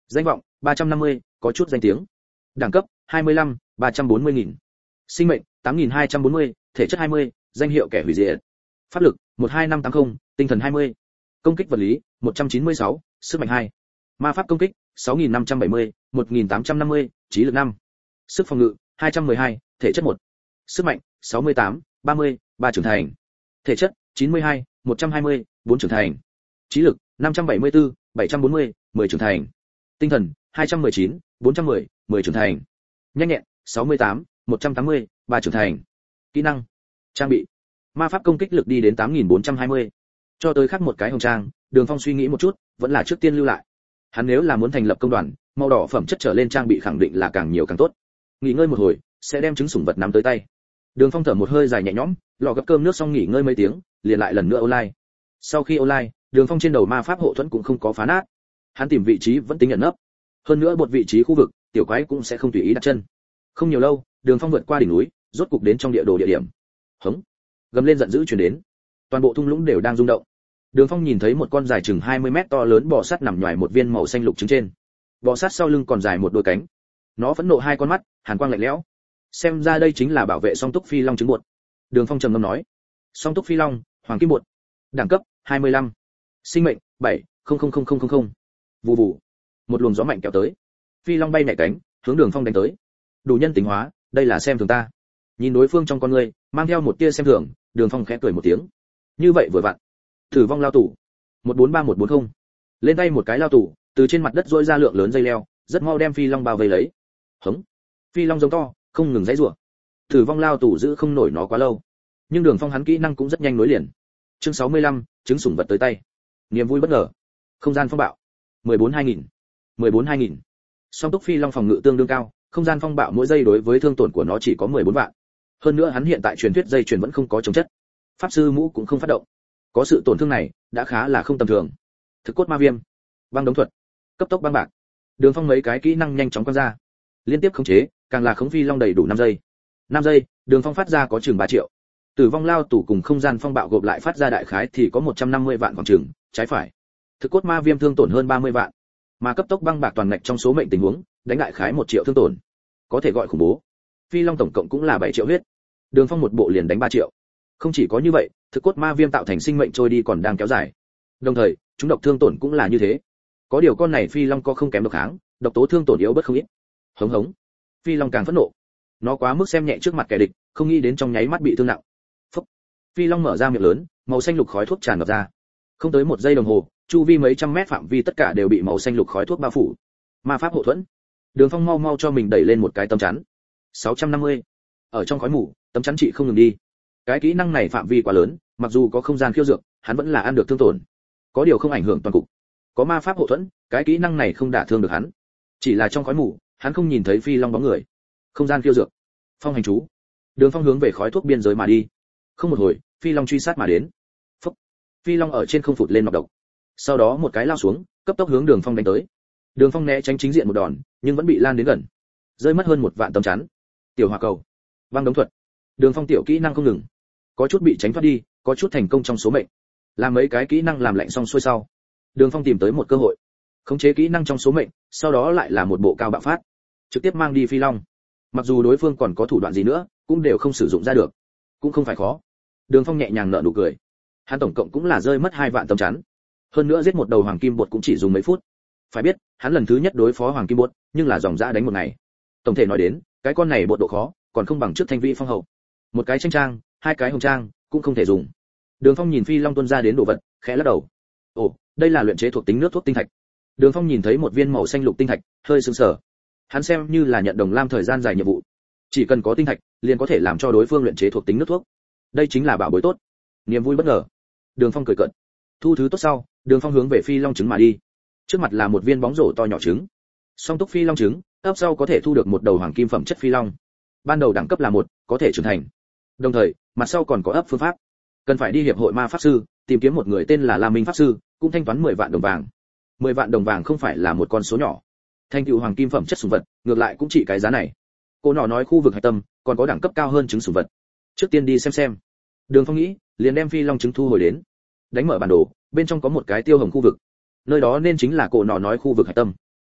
Danh vọng 350, có chút danh tiếng. Đẳng cấp 25, 340.000. Sinh mệnh 8240, thể chất 20, danh hiệu kẻ hủy diệt. Pháp lực 12580, tinh thần 20. Công kích vật lý 196, sức mạnh 2. Ma pháp công kích 6570, 1850, trí lực 5. Sức phòng ngự 212, thể chất 1. Sức mạnh 68, 30, 3 trưởng thành. Thể chất 92, 120, 4 trưởng thành. Trí lực 574, 740, 10 trưởng thành. Tinh thần 219, 410, 10 trưởng thành. Nhanh nhẹn 68, 180, 3 trưởng thành. Kỹ năng. Trang bị. Ma pháp công kích lực đi đến 8420. Cho tới khác một cái hồng trang, Đường Phong suy nghĩ một chút, vẫn là trước tiên lưu lại. Hắn nếu là muốn thành lập công đoàn, màu đỏ phẩm chất trở lên trang bị khẳng định là càng nhiều càng tốt. Nghỉ ngơi một hồi, sẽ đem trứng sủng vật nắm tới tay. Đường Phong thở một hơi dài nhẹ nhõm, lò gấp cơm nước xong nghỉ ngơi mấy tiếng, liền lại lần nữa online. Sau khi online, Đường Phong trên đầu ma pháp hộ thuẫn cũng không có phá nát. Hắn tìm vị trí vẫn tính ẩn nấp. Hơn nữa một vị trí khu vực, tiểu quái cũng sẽ không tùy ý đặt chân. Không nhiều lâu, Đường Phong vượt qua đỉnh núi, rốt cục đến trong địa đồ địa điểm. Hống! Gầm lên giận dữ truyền đến. Toàn bộ thung lũng đều đang rung động. Đường Phong nhìn thấy một con dài chừng 20 mét to lớn bò sát nằm nhòi một viên màu xanh lục trứng trên. Bò sát sau lưng còn dài một đôi cánh. Nó phẫn nộ hai con mắt, hàn quang lạnh lẽo. Xem ra đây chính là bảo vệ song túc phi long trứng bột. Đường Phong trầm ngâm nói. Song túc phi long, hoàng kim bột. Đẳng cấp 25. Sinh mệnh 7.00000. Vù vù. Một luồng gió mạnh kéo tới. Phi long bay nhảy cánh, hướng Đường Phong đánh tới. Đủ nhân tính hóa, đây là xem thường ta. Nhìn đối phương trong con người, mang theo một tia xem thường, Đường Phong khẽ cười một tiếng. Như vậy vừa vặn. Thử vong lao tủ. 143140. Lên tay một cái lao tủ, từ trên mặt đất rỗi ra lượng lớn dây leo, rất mau đem phi long bao vây lấy. Hống. Phi long giống to, không ngừng giãy giụa. Thử vong lao tủ giữ không nổi nó quá lâu. Nhưng Đường Phong hắn kỹ năng cũng rất nhanh nối liền. Chương 65, trứng sủng vật tới tay. Niềm vui bất ngờ. Không gian phong bạo. 14-2000. 14-2000. Song túc phi long phòng ngự tương đương cao, không gian phong bạo mỗi giây đối với thương tổn của nó chỉ có 14 vạn. Hơn nữa hắn hiện tại truyền thuyết dây truyền vẫn không có chống chất. Pháp sư mũ cũng không phát động. Có sự tổn thương này, đã khá là không tầm thường. Thực cốt ma viêm, băng đống thuật, cấp tốc băng bạc. Đường Phong mấy cái kỹ năng nhanh chóng quăng ra. Liên tiếp khống chế, càng là khống phi long đầy đủ 5 giây. 5 giây, Đường Phong phát ra có chừng 3 triệu. Tử vong lao tủ cùng không gian phong bạo gộp lại phát ra đại khái thì có 150 vạn khoảng chừng, trái phải. Thực cốt ma viêm thương tổn hơn 30 vạn. Mà cấp tốc băng bạc toàn ngạch trong số mệnh tình huống, đánh đại khái 1 triệu thương tổn. Có thể gọi khủng bố. Phi long tổng cộng cũng là 7 triệu huyết. Đường Phong một bộ liền đánh 3 triệu. Không chỉ có như vậy, thực cốt ma viêm tạo thành sinh mệnh trôi đi còn đang kéo dài. Đồng thời, chúng độc thương tổn cũng là như thế. Có điều con này phi long có không kém độc kháng, độc tố thương tổn yếu bất không ít. Hống hống. Phi long càng phẫn nộ. Nó quá mức xem nhẹ trước mặt kẻ địch, không nghĩ đến trong nháy mắt bị thương nặng. Phốc. Phi long mở ra miệng lớn, màu xanh lục khói thuốc tràn ngập ra. Không tới 1 giây đồng hồ, chu vi mấy trăm mét phạm vi tất cả đều bị màu xanh lục khói thuốc bao phủ. Ma pháp hộ thuẫn. Đường Phong mau mau cho mình đẩy lên một cái tấm chắn. 650. Ở trong khói mù, tấm chắn trị không ngừng đi. Cái kỹ năng này phạm vi quá lớn, mặc dù có không gian khiêu dược, hắn vẫn là ăn được thương tổn. Có điều không ảnh hưởng toàn cục. Có ma pháp hộ thuẫn, cái kỹ năng này không đả thương được hắn. Chỉ là trong khói mù, hắn không nhìn thấy phi long bóng người. Không gian khiêu dược. Phong hành chú. Đường Phong hướng về khói thuốc biên giới mà đi. Không một hồi, phi long truy sát mà đến. Phốc. Phi long ở trên không phụt lên nọc độc. Sau đó một cái lao xuống, cấp tốc hướng Đường Phong đánh tới. Đường Phong né tránh chính diện một đòn, nhưng vẫn bị lan đến gần. Rơi mất hơn 1 vạn tấm chắn. Tiểu hỏa cầu. Băng đống thuật. Đường Phong tiểu kỹ năng không ngừng. Có chút bị tránh thoát đi, có chút thành công trong số mệnh. Làm mấy cái kỹ năng làm lạnh xong xuôi sau, Đường Phong tìm tới một cơ hội, khống chế kỹ năng trong số mệnh, sau đó lại là một bộ cao bạo phát, trực tiếp mang đi phi long. Mặc dù đối phương còn có thủ đoạn gì nữa, cũng đều không sử dụng ra được, cũng không phải khó. Đường Phong nhẹ nhàng nở nụ cười. Hắn tổng cộng cũng là rơi mất 2 vạn tấm chắn. Hơn nữa giết một đầu hoàng kim bột cũng chỉ dùng mấy phút. Phải biết, hắn lần thứ nhất đối phó hoàng kim bột, nhưng là dòng dã đánh một ngày. Tổng thể nói đến, cái con này bột độ khó, còn không bằng trước thanh vị phong hậu. Một cái tranh trang, 2 cái hồng trang, cũng không thể dùng. Đường Phong nhìn phi long tuôn ra đến đồ vật, khẽ lắc đầu. Ồ, đây là luyện chế thuộc tính nước thuốc tinh thạch. Đường Phong nhìn thấy một viên màu xanh lục tinh thạch, hơi sững sờ. Hắn xem như là nhận đồng lam thời gian dài nhiệm vụ, chỉ cần có tinh thạch, liền có thể làm cho đối phương luyện chế thuộc tính nước thuốc. Đây chính là bảo bối tốt. Niềm vui bất ngờ. Đường Phong cười cợt. Thu thứ tốt sau, Đường Phong hướng về phi long trứng mà đi. Trước mặt là một viên bóng rổ to nhỏ trứng. Song túc phi long trứng, ấp sau có thể thu được một đầu hoàng kim phẩm chất phi long. Ban đầu đẳng cấp là 1, có thể trưởng thành. Đồng thời, mặt sau còn có ấp phương pháp. Cần phải đi hiệp hội ma pháp sư, tìm kiếm một người tên là La Minh pháp sư, cũng thanh toán 10 vạn đồng vàng. 10 vạn đồng vàng không phải là một con số nhỏ. Thanh tựu hoàng kim phẩm chất sủng vật, ngược lại cũng chỉ cái giá này. Cô nọ nói khu vực hải tâm, còn có đẳng cấp cao hơn trứng sủng vật. Trước tiên đi xem. Đường Phong nghĩ, liền đem phi long trứng thu hồi đến. Đánh mở bản đồ, bên trong có một cái tiêu hồng khu vực. Nơi đó nên chính là cô nọ nói khu vực hải tâm.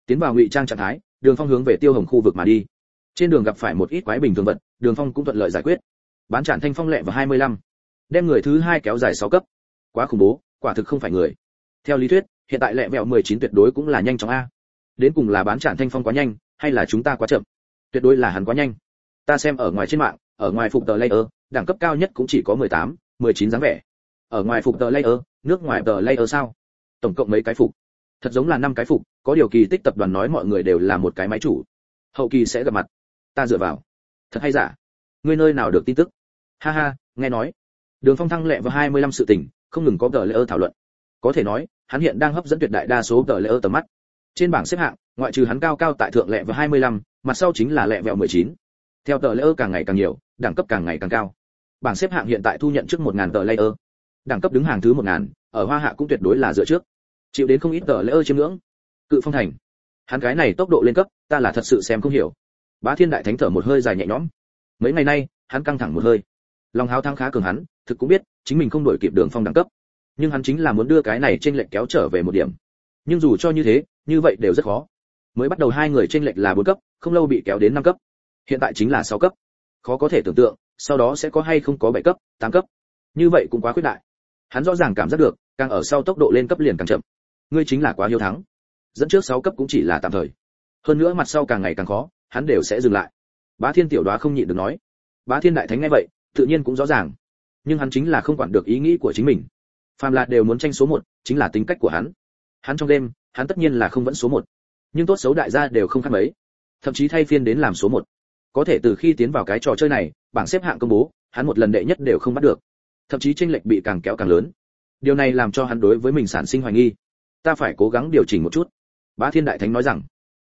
Tiến vào ngụy trang trạng thái, Đường Phong hướng về Tiêu Hồng khu vực mà đi. Trên đường gặp phải một ít quái bình thường vật, Đường Phong cũng thuận lợi giải quyết. Bán Trản Thanh Phong lẹ vào 25, đem người thứ hai kéo dài 6 cấp. Quá khủng bố, quả thực không phải người. Theo lý thuyết, hiện tại lẹ vẹo 19 tuyệt đối cũng là nhanh chóng a. Đến cùng là Bán Trản Thanh Phong quá nhanh, hay là chúng ta quá chậm? Tuyệt đối là hắn quá nhanh. Ta xem ở ngoài trên mạng, ở ngoài phục tờ layer, đẳng cấp cao nhất cũng chỉ có 18, 19 dáng vẻ. Ở ngoài phục tờ layer, nước ngoài tờ layer sao? Tổng cộng mấy cái phục? Thật giống là 5 cái phục, có điều kỳ tích tập đoàn nói mọi người đều là một cái máy chủ. Hậu kỳ sẽ gặp mặt. Ta dựa vào. Thật hay giả? Ngươi nơi nào được tin tức? Ha ha, nghe nói. Đường Phong thăng lẹ vào 25 sự tình, không ngừng có tờ layer thảo luận. Có thể nói, hắn hiện đang hấp dẫn tuyệt đại đa số tờ layer tầm mắt. Trên bảng xếp hạng, ngoại trừ hắn cao cao tại thượng lẹ vào 25, mặt sau chính là lẹ vẹo 19. Theo tờ layer càng ngày càng nhiều, đẳng cấp càng ngày càng cao. Bảng xếp hạng hiện tại thu nhận trước 1000 tờ layer. Đẳng cấp đứng hàng thứ 1000, ở Hoa Hạ cũng tuyệt đối là dựa trước. Chịu đến không ít tờ layer chiếm ngưỡng. Cự Phong Thành. Hắn cái này tốc độ lên cấp, ta là thật sự xem không hiểu. Bá Thiên Đại Thánh thở một hơi dài nhẹ nhõm. Mấy ngày nay, hắn căng thẳng một hơi. Lòng háo thắng khá cường hắn, thực cũng biết, chính mình không đuổi kịp Đường Phong đẳng cấp. Nhưng hắn chính là muốn đưa cái này trên lệnh kéo trở về một điểm. Nhưng dù cho như thế, như vậy đều rất khó. Mới bắt đầu hai người trên lệnh là 4 cấp, không lâu bị kéo đến 5 cấp. Hiện tại chính là 6 cấp. Khó có thể tưởng tượng, sau đó sẽ có hay không có 7 cấp, 8 cấp. Như vậy cũng quá khuyết đại. Hắn rõ ràng cảm giác được, càng ở sau tốc độ lên cấp liền càng chậm. Ngươi chính là quá hiếu thắng. Dẫn trước 6 cấp cũng chỉ là tạm thời. Hơn nữa mặt sau càng ngày càng khó, hắn đều sẽ dừng lại. Bá Thiên tiểu đoá không nhịn được nói. Bá Thiên Đại Thánh nghe vậy, tự nhiên cũng rõ ràng. Nhưng hắn chính là không quản được ý nghĩ của chính mình. Phàm là đều muốn tranh số 1, chính là tính cách của hắn. Hắn trong đêm, hắn tất nhiên là không vẫn số 1. Nhưng tốt xấu đại gia đều không khác mấy. Thậm chí thay phiên đến làm số 1. Có thể từ khi tiến vào cái trò chơi này, bảng xếp hạng công bố, hắn một lần đệ nhất đều không bắt được. Thậm chí chênh lệch bị càng kéo càng lớn. Điều này làm cho hắn đối với mình sản sinh hoài nghi. Ta phải cố gắng điều chỉnh một chút. Bá Thiên Đại Thánh nói rằng,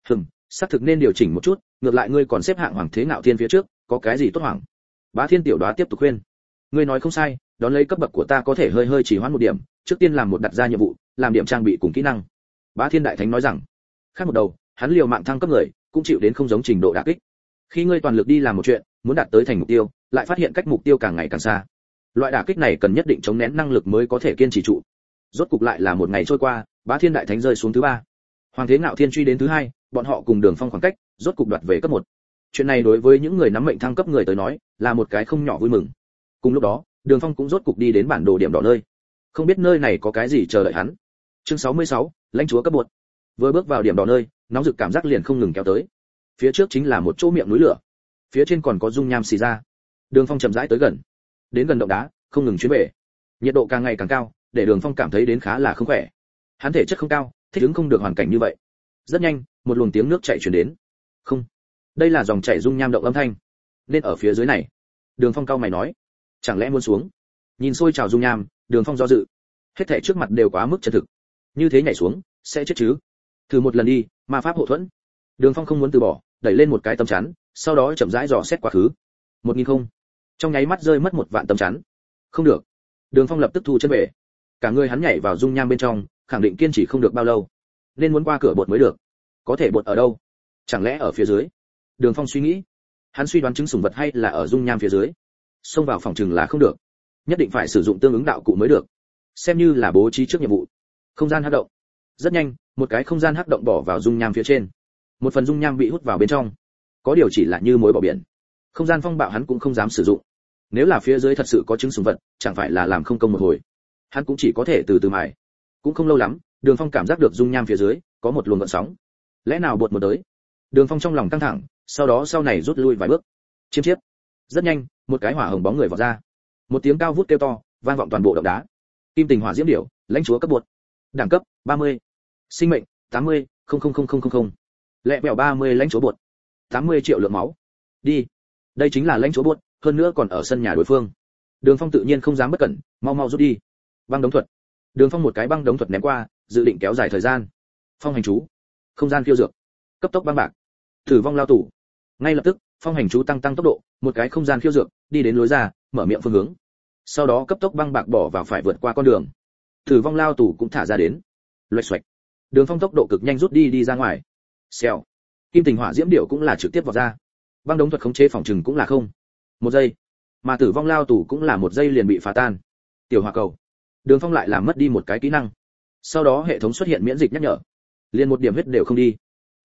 xác thực nên điều chỉnh một chút, ngược lại ngươi còn xếp hạng Hoàng Thế Ngạo Thiên phía trước, có cái gì tốt hoảng? Bá Thiên tiểu đoá tiếp tục khuyên. Ngươi nói không sai, đón lấy cấp bậc của ta có thể hơi trì hoãn một điểm, trước tiên làm một đặt ra nhiệm vụ, làm điểm trang bị cùng kỹ năng. Bá Thiên Đại Thánh nói rằng, khác một đầu, hắn liều mạng thăng cấp người, cũng chịu đến không giống trình độ đả kích. Khi ngươi toàn lực đi làm một chuyện, muốn đạt tới thành mục tiêu, lại phát hiện cách mục tiêu càng ngày càng xa. Loại đả kích này cần nhất định chống nén năng lực mới có thể kiên trì trụ. Rốt cục lại là một ngày trôi qua, Bá Thiên Đại Thánh rơi xuống thứ 3. Hoàng Thế Ngạo Thiên truy đến thứ 2, bọn họ cùng Đường Phong khoảng cách, rốt cục đoạt về cấp 1. Chuyện này đối với những người nắm mệnh thăng cấp người tới nói, là một cái không nhỏ vui mừng. Cùng lúc đó, Đường Phong cũng rốt cục đi đến bản đồ điểm đỏ nơi. Không biết nơi này có cái gì chờ đợi hắn. Chương 66, lãnh chúa cấp 1. Vừa bước vào điểm đỏ nơi, nóng rực cảm giác liền không ngừng kéo tới. Phía trước chính là một chỗ miệng núi lửa. Phía trên còn có dung nham xì ra. Đường Phong chậm rãi tới gần. Đến gần động đá, không ngừng chuyến về. Nhiệt độ càng ngày càng cao, để Đường Phong cảm thấy đến khá là không khỏe. Hắn thể chất không cao, thích ứng không được hoàn cảnh như vậy. Rất nhanh, một luồng tiếng nước chảy truyền đến. Không, đây là dòng chảy dung nham động âm thanh. Nên ở phía dưới này. Đường Phong cau mày nói, chẳng lẽ muốn xuống? Nhìn sôi trào dung nham, Đường Phong do dự. Hết thảy trước mặt đều quá mức chân thực. Như thế nhảy xuống, sẽ chết chứ? Thử một lần đi, ma pháp hộ thuẫn. Đường Phong không muốn từ bỏ, đẩy lên một cái tấm chắn, sau đó chậm rãi dò xét quá khứ. 1000 không. Trong nháy mắt rơi mất 1 vạn tấm chắn. Không được. Đường Phong lập tức thu chân về. Cả người hắn nhảy vào dung nham bên trong, khẳng định kiên trì không được bao lâu. Nên muốn qua cửa bột mới được. Có thể bột ở đâu? Chẳng lẽ ở phía dưới? Đường Phong suy nghĩ. Hắn suy đoán trứng sủng vật hay là ở dung nham phía dưới. Xông vào phòng trừng là không được. Nhất định phải sử dụng tương ứng đạo cụ mới được. Xem như là bố trí trước nhiệm vụ. Không gian hắc động. Rất nhanh, một cái không gian hắc động bỏ vào dung nham phía trên. Một phần dung nham bị hút vào bên trong. Có điều chỉ là như muối bỏ biển. Không gian phong bạo hắn cũng không dám sử dụng. Nếu là phía dưới thật sự có trứng sủng vật, chẳng phải là làm không công một hồi. Hắn cũng chỉ có thể từ từ mài. Cũng không lâu lắm, Đường Phong cảm giác được dung nham phía dưới có một luồng gợn sóng. Lẽ nào bột một tới? Đường Phong trong lòng căng thẳng, sau đó sau này rút lui vài bước. Chiêm chiếp. Rất nhanh, một cái hỏa hồng bóng người vọt ra. Một tiếng cao vút kêu to, vang vọng toàn bộ động đá. Kim tình hỏa diễm điểu, lãnh chúa cấp bột. Đẳng cấp 30. Sinh mệnh 80, 00000. Lẹ bèo 30 lãnh chúa bột. 80 triệu lượng máu. Đi. Đây chính là lãnh chúa bột, hơn nữa còn ở sân nhà đối phương. Đường Phong tự nhiên không dám bất cẩn, mau mau rút đi. Băng đống thuật. Đường Phong một cái băng đống thuật ném qua, dự định kéo dài thời gian. Phong hành chú. Không gian phiêu dược. Cấp tốc băng bạc. Thử vong lao tủ. Ngay lập tức, phong hành chú tăng tốc độ, một cái không gian phiêu dược, đi đến lối ra, mở miệng phương hướng. Sau đó cấp tốc băng bạc bỏ vào phải vượt qua con đường. Thử vong lao tủ cũng thả ra đến. Loạch xoạch. Đường Phong tốc độ cực nhanh rút đi ra ngoài. Xèo. Kim tình hỏa diễm điểu cũng là trực tiếp vào ra. Băng đống thuật khống chế phòng trừng cũng là không. 1 giây. Mà tử vong lao tủ cũng là 1 giây liền bị phá tan. Tiểu hỏa cầu. Đường Phong lại làm mất đi một cái kỹ năng. Sau đó hệ thống xuất hiện miễn dịch nhắc nhở. Liền một điểm huyết đều không đi.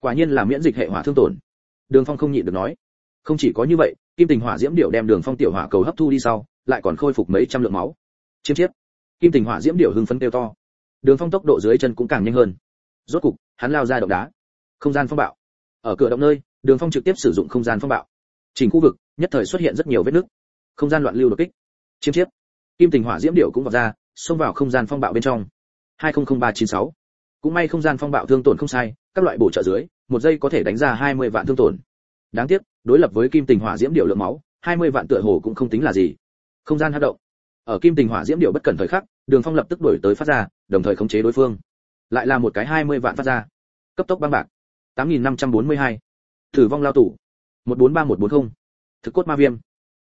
Quả nhiên là miễn dịch hệ hỏa thương tổn. Đường Phong không nhịn được nói. Không chỉ có như vậy, kim tình hỏa diễm điểu đem Đường Phong tiểu hỏa cầu hấp thu đi sau, lại còn khôi phục mấy trăm lượng máu. Chiêm chiếp. Kim tình hỏa diễm điểu hưng phấn kêu to. Đường Phong tốc độ dưới chân cũng càng nhanh hơn. Rốt cục, hắn lao ra động đá. Không gian phong bạo. Ở cửa động nơi, Đường Phong trực tiếp sử dụng không gian phong bạo. Chỉnh khu vực, nhất thời xuất hiện rất nhiều vết nứt. Không gian loạn lưu đột kích. Chiêm chiếp. Kim tình hỏa diễm điểu cũng vọt ra, xông vào không gian phong bạo bên trong. 200396. Cũng may không gian phong bạo thương tổn không sai, các loại bổ trợ dưới, một giây có thể đánh ra 20 vạn thương tổn. Đáng tiếc, đối lập với kim tình hỏa diễm điểu lượng máu, 20 vạn tựa hồ cũng không tính là gì. Không gian hấp động. Ở kim tình hỏa diễm điểu bất cẩn thời khắc, Đường Phong lập tức đuổi tới phát ra, đồng thời khống chế đối phương. Lại là một cái 20 vạn phát ra. Cấp tốc băng bạc. 8542. Thử vong lao tủ. 143140. Thực cốt ma viêm.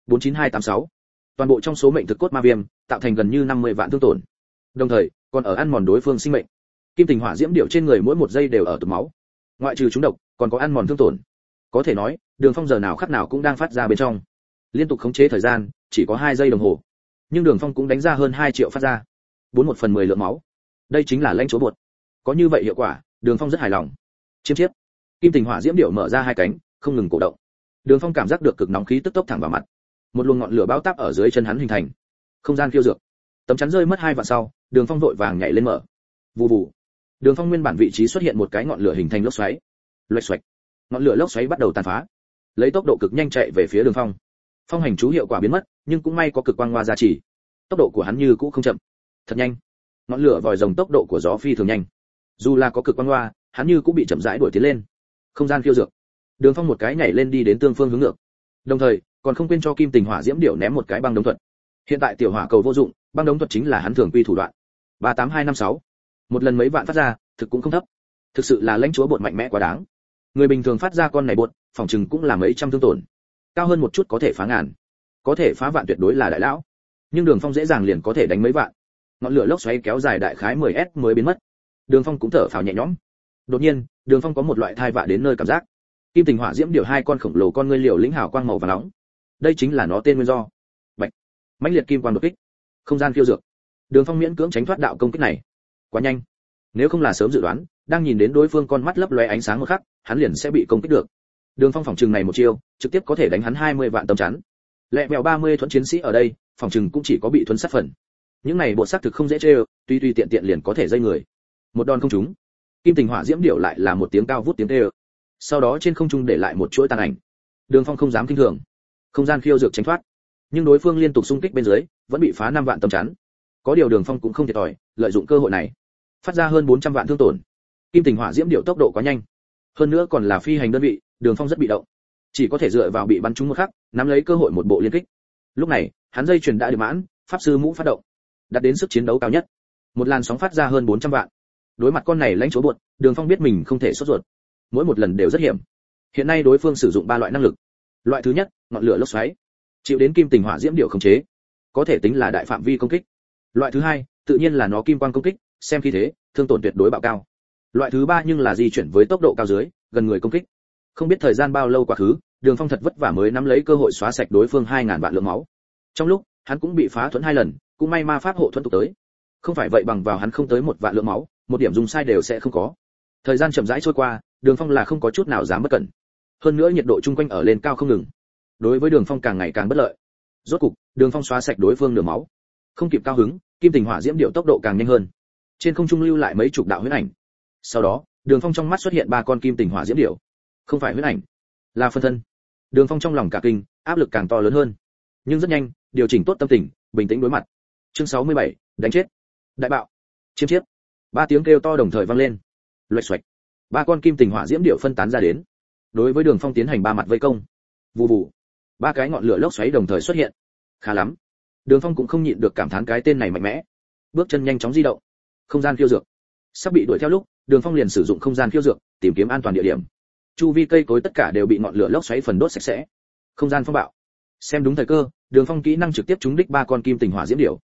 49286. Toàn bộ trong số mệnh thực cốt ma viêm, tạo thành gần như 50 vạn thương tổn. Đồng thời, còn ở ăn mòn đối phương sinh mệnh. Kim tình hỏa diễm điểu trên người mỗi một giây đều ở tụt máu. Ngoại trừ trúng độc, còn có ăn mòn thương tổn. Có thể nói, Đường Phong giờ nào khắc nào cũng đang phát ra bên trong. Liên tục khống chế thời gian, chỉ có 2 giây đồng hồ. Nhưng Đường Phong cũng đánh ra hơn 2 triệu phát ra. 1/4 lượng máu. Đây chính là lãnh chúa bột. Có như vậy hiệu quả, Đường Phong rất hài lòng. Chiêm chiếp. Kim tình hỏa diễm điểu mở ra 2 cánh, không ngừng cổ động. Đường Phong cảm giác được cực nóng khí tức tốc thẳng vào mặt. Một luồng ngọn lửa bao táp ở dưới chân hắn hình thành. Không gian khiêu dược. Tấm chắn rơi mất 2 vạn sau, Đường Phong vội vàng nhảy lên mở. Vù vù. Đường Phong nguyên bản vị trí xuất hiện một cái ngọn lửa hình thành lốc xoáy. Loạch xoạch. Ngọn lửa lốc xoáy bắt đầu tàn phá. Lấy tốc độ cực nhanh chạy về phía Đường Phong. Phong hành chú hiệu quả biến mất, nhưng cũng may có cực quang hoa gia trì. Tốc độ của hắn như cũ không chậm. Thật nhanh. Ngọn lửa vòi rồng tốc độ của gió phi thường nhanh. Dù là có cực quang hoa, hắn như cũng bị chậm rãi đuổi tiến lên. Không gian khiêu dược. Đường Phong một cái nhảy lên đi đến tương phương hướng ngược. Đồng thời, còn không quên cho kim tình hỏa diễm điểu ném một cái băng đống thuật. Hiện tại tiểu hỏa cầu vô dụng, băng đống thuật chính là hắn thường quy thủ đoạn. 38256. Một lần mấy vạn phát ra, thực cũng không thấp. Thực sự là lãnh chúa bột mạnh mẽ quá đáng. Người bình thường phát ra con này bột, phòng chừng cũng là mấy trăm thương tổn. Cao hơn một chút có thể phá ngàn, có thể phá vạn tuyệt đối là đại lão. Nhưng Đường Phong dễ dàng liền có thể đánh mấy vạn. Ngọn lửa lốc xoáy kéo dài đại khái 10s mới biến mất. Đường Phong cũng thở phào nhẹ nhõm. Đột nhiên, Đường Phong có một loại thai vạ đến nơi cảm giác. Kim tình hỏa diễm điểu 2 con khổng lồ con ngươi liều lĩnh hào quang màu vàng nóng. Đây chính là nó tên nguyên do. Bạch. Mãnh liệt kim quang đột kích. Không gian khiêu dược. Đường Phong miễn cưỡng tránh thoát đạo công kích này. Quá nhanh. Nếu không là sớm dự đoán, đang nhìn đến đối phương con mắt lấp lóe ánh sáng một khắc, hắn liền sẽ bị công kích được. Đường Phong phòng trừng này một chiêu, trực tiếp có thể đánh hắn 20 vạn tấm chắn. Lẹ mèo 30 thuẫn chiến sĩ ở đây, phòng trừng cũng chỉ có bị thuẫn sát phần. Những này bộ xác thực không dễ chơi, tuy tiện tiện liền có thể dây người. Một đòn không trúng. Kim tình hỏa diễm điểu lại là một tiếng cao vút tiếng kêu. Sau đó trên không trung để lại một chuỗi tàn ảnh. Đường Phong không dám kinh thường. Không gian khiêu dược tránh thoát, nhưng đối phương liên tục xung kích bên dưới, vẫn bị phá 5 vạn tấm chắn. Có điều Đường Phong cũng không thiệt thòi, lợi dụng cơ hội này, phát ra hơn 400 vạn thương tổn. Kim tình hỏa diễm điểu tốc độ quá nhanh, hơn nữa còn là phi hành đơn vị, Đường Phong rất bị động, chỉ có thể dựa vào bị bắn trúng một khắc, nắm lấy cơ hội một bộ liên kích. Lúc này, hắn dây chuyền đã được mãn, pháp sư mũ phát động, đạt đến sức chiến đấu cao nhất. Một làn sóng phát ra hơn 400 vạn. Đối mặt con này lãnh chúa buột, Đường Phong biết mình không thể sốt ruột. Mỗi một lần đều rất hiểm. Hiện nay đối phương sử dụng 3 loại năng lực. Loại thứ nhất, ngọn lửa lốc xoáy, chịu đến kim tình hỏa diễm điểu khống chế, có thể tính là đại phạm vi công kích. Loại thứ hai, tự nhiên là nó kim quang công kích, xem khí thế, thương tổn tuyệt đối bạo cao. Loại thứ ba nhưng là di chuyển với tốc độ cao dưới, gần người công kích. Không biết thời gian bao lâu quá khứ, Đường Phong thật vất vả mới nắm lấy cơ hội xóa sạch đối phương 2000 vạn lượng máu. Trong lúc, hắn cũng bị phá thuẫn 2 lần, cũng may ma pháp hộ thuẫn tục tới. Không phải vậy bằng vào hắn không tới 1 vạn lượng máu, một điểm dùng sai đều sẽ không có. Thời gian chậm rãi trôi qua, Đường Phong là không có chút nào dám bất cẩn. Hơn nữa nhiệt độ chung quanh ở lên cao không ngừng. Đối với Đường Phong càng ngày càng bất lợi. Rốt cục, Đường Phong xóa sạch đối phương nửa máu. Không kịp cao hứng, kim tình hỏa diễm điểu tốc độ càng nhanh hơn. Trên không trung lưu lại mấy chục đạo huyễn ảnh. Sau đó, Đường Phong trong mắt xuất hiện 3 con kim tình hỏa diễm điểu. Không phải huyễn ảnh, là phân thân. Đường Phong trong lòng cả kinh, áp lực càng to lớn hơn. Nhưng rất nhanh, điều chỉnh tốt tâm tình, bình tĩnh đối mặt. Chương 67, đánh chết. Đại bạo. Chiêm chiếp. 3 tiếng kêu to đồng thời vang lên. Loạch xoạch. 3 con kim tình hỏa diễm điểu phân tán ra đến. Đối với Đường Phong tiến hành 3 mặt vây công. Vù vù. 3 cái ngọn lửa lốc xoáy đồng thời xuất hiện. Khá lắm. Đường Phong cũng không nhịn được cảm thán cái tên này mạnh mẽ. Bước chân nhanh chóng di động. Không gian khiêu dược. Sắp bị đuổi theo lúc, Đường Phong liền sử dụng không gian khiêu dược, tìm kiếm an toàn địa điểm. Chu vi cây cối tất cả đều bị ngọn lửa lốc xoáy phần đốt sạch sẽ. Không gian phong bạo. Xem đúng thời cơ, Đường Phong kỹ năng trực tiếp trúng đích 3 con kim tình hỏa diễm điểu.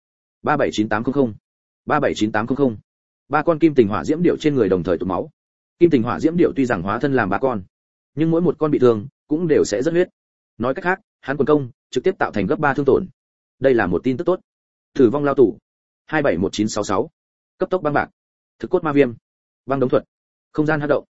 379800, 379800. 3 con kim tình hỏa diễm điểu trên người đồng thời tụ máu. Kim tình hỏa diễm điểu tuy rằng hóa thân làm 3 con, nhưng mỗi một con bị thương cũng đều sẽ rất huyết. Nói cách khác, hắn quần công trực tiếp tạo thành gấp 3 thương tổn. Đây là một tin tức tốt. Thử vong lao tù. 271966. Cấp tốc băng bạc. Thực cốt ma viêm. Băng đống thuật. Không gian hấp động.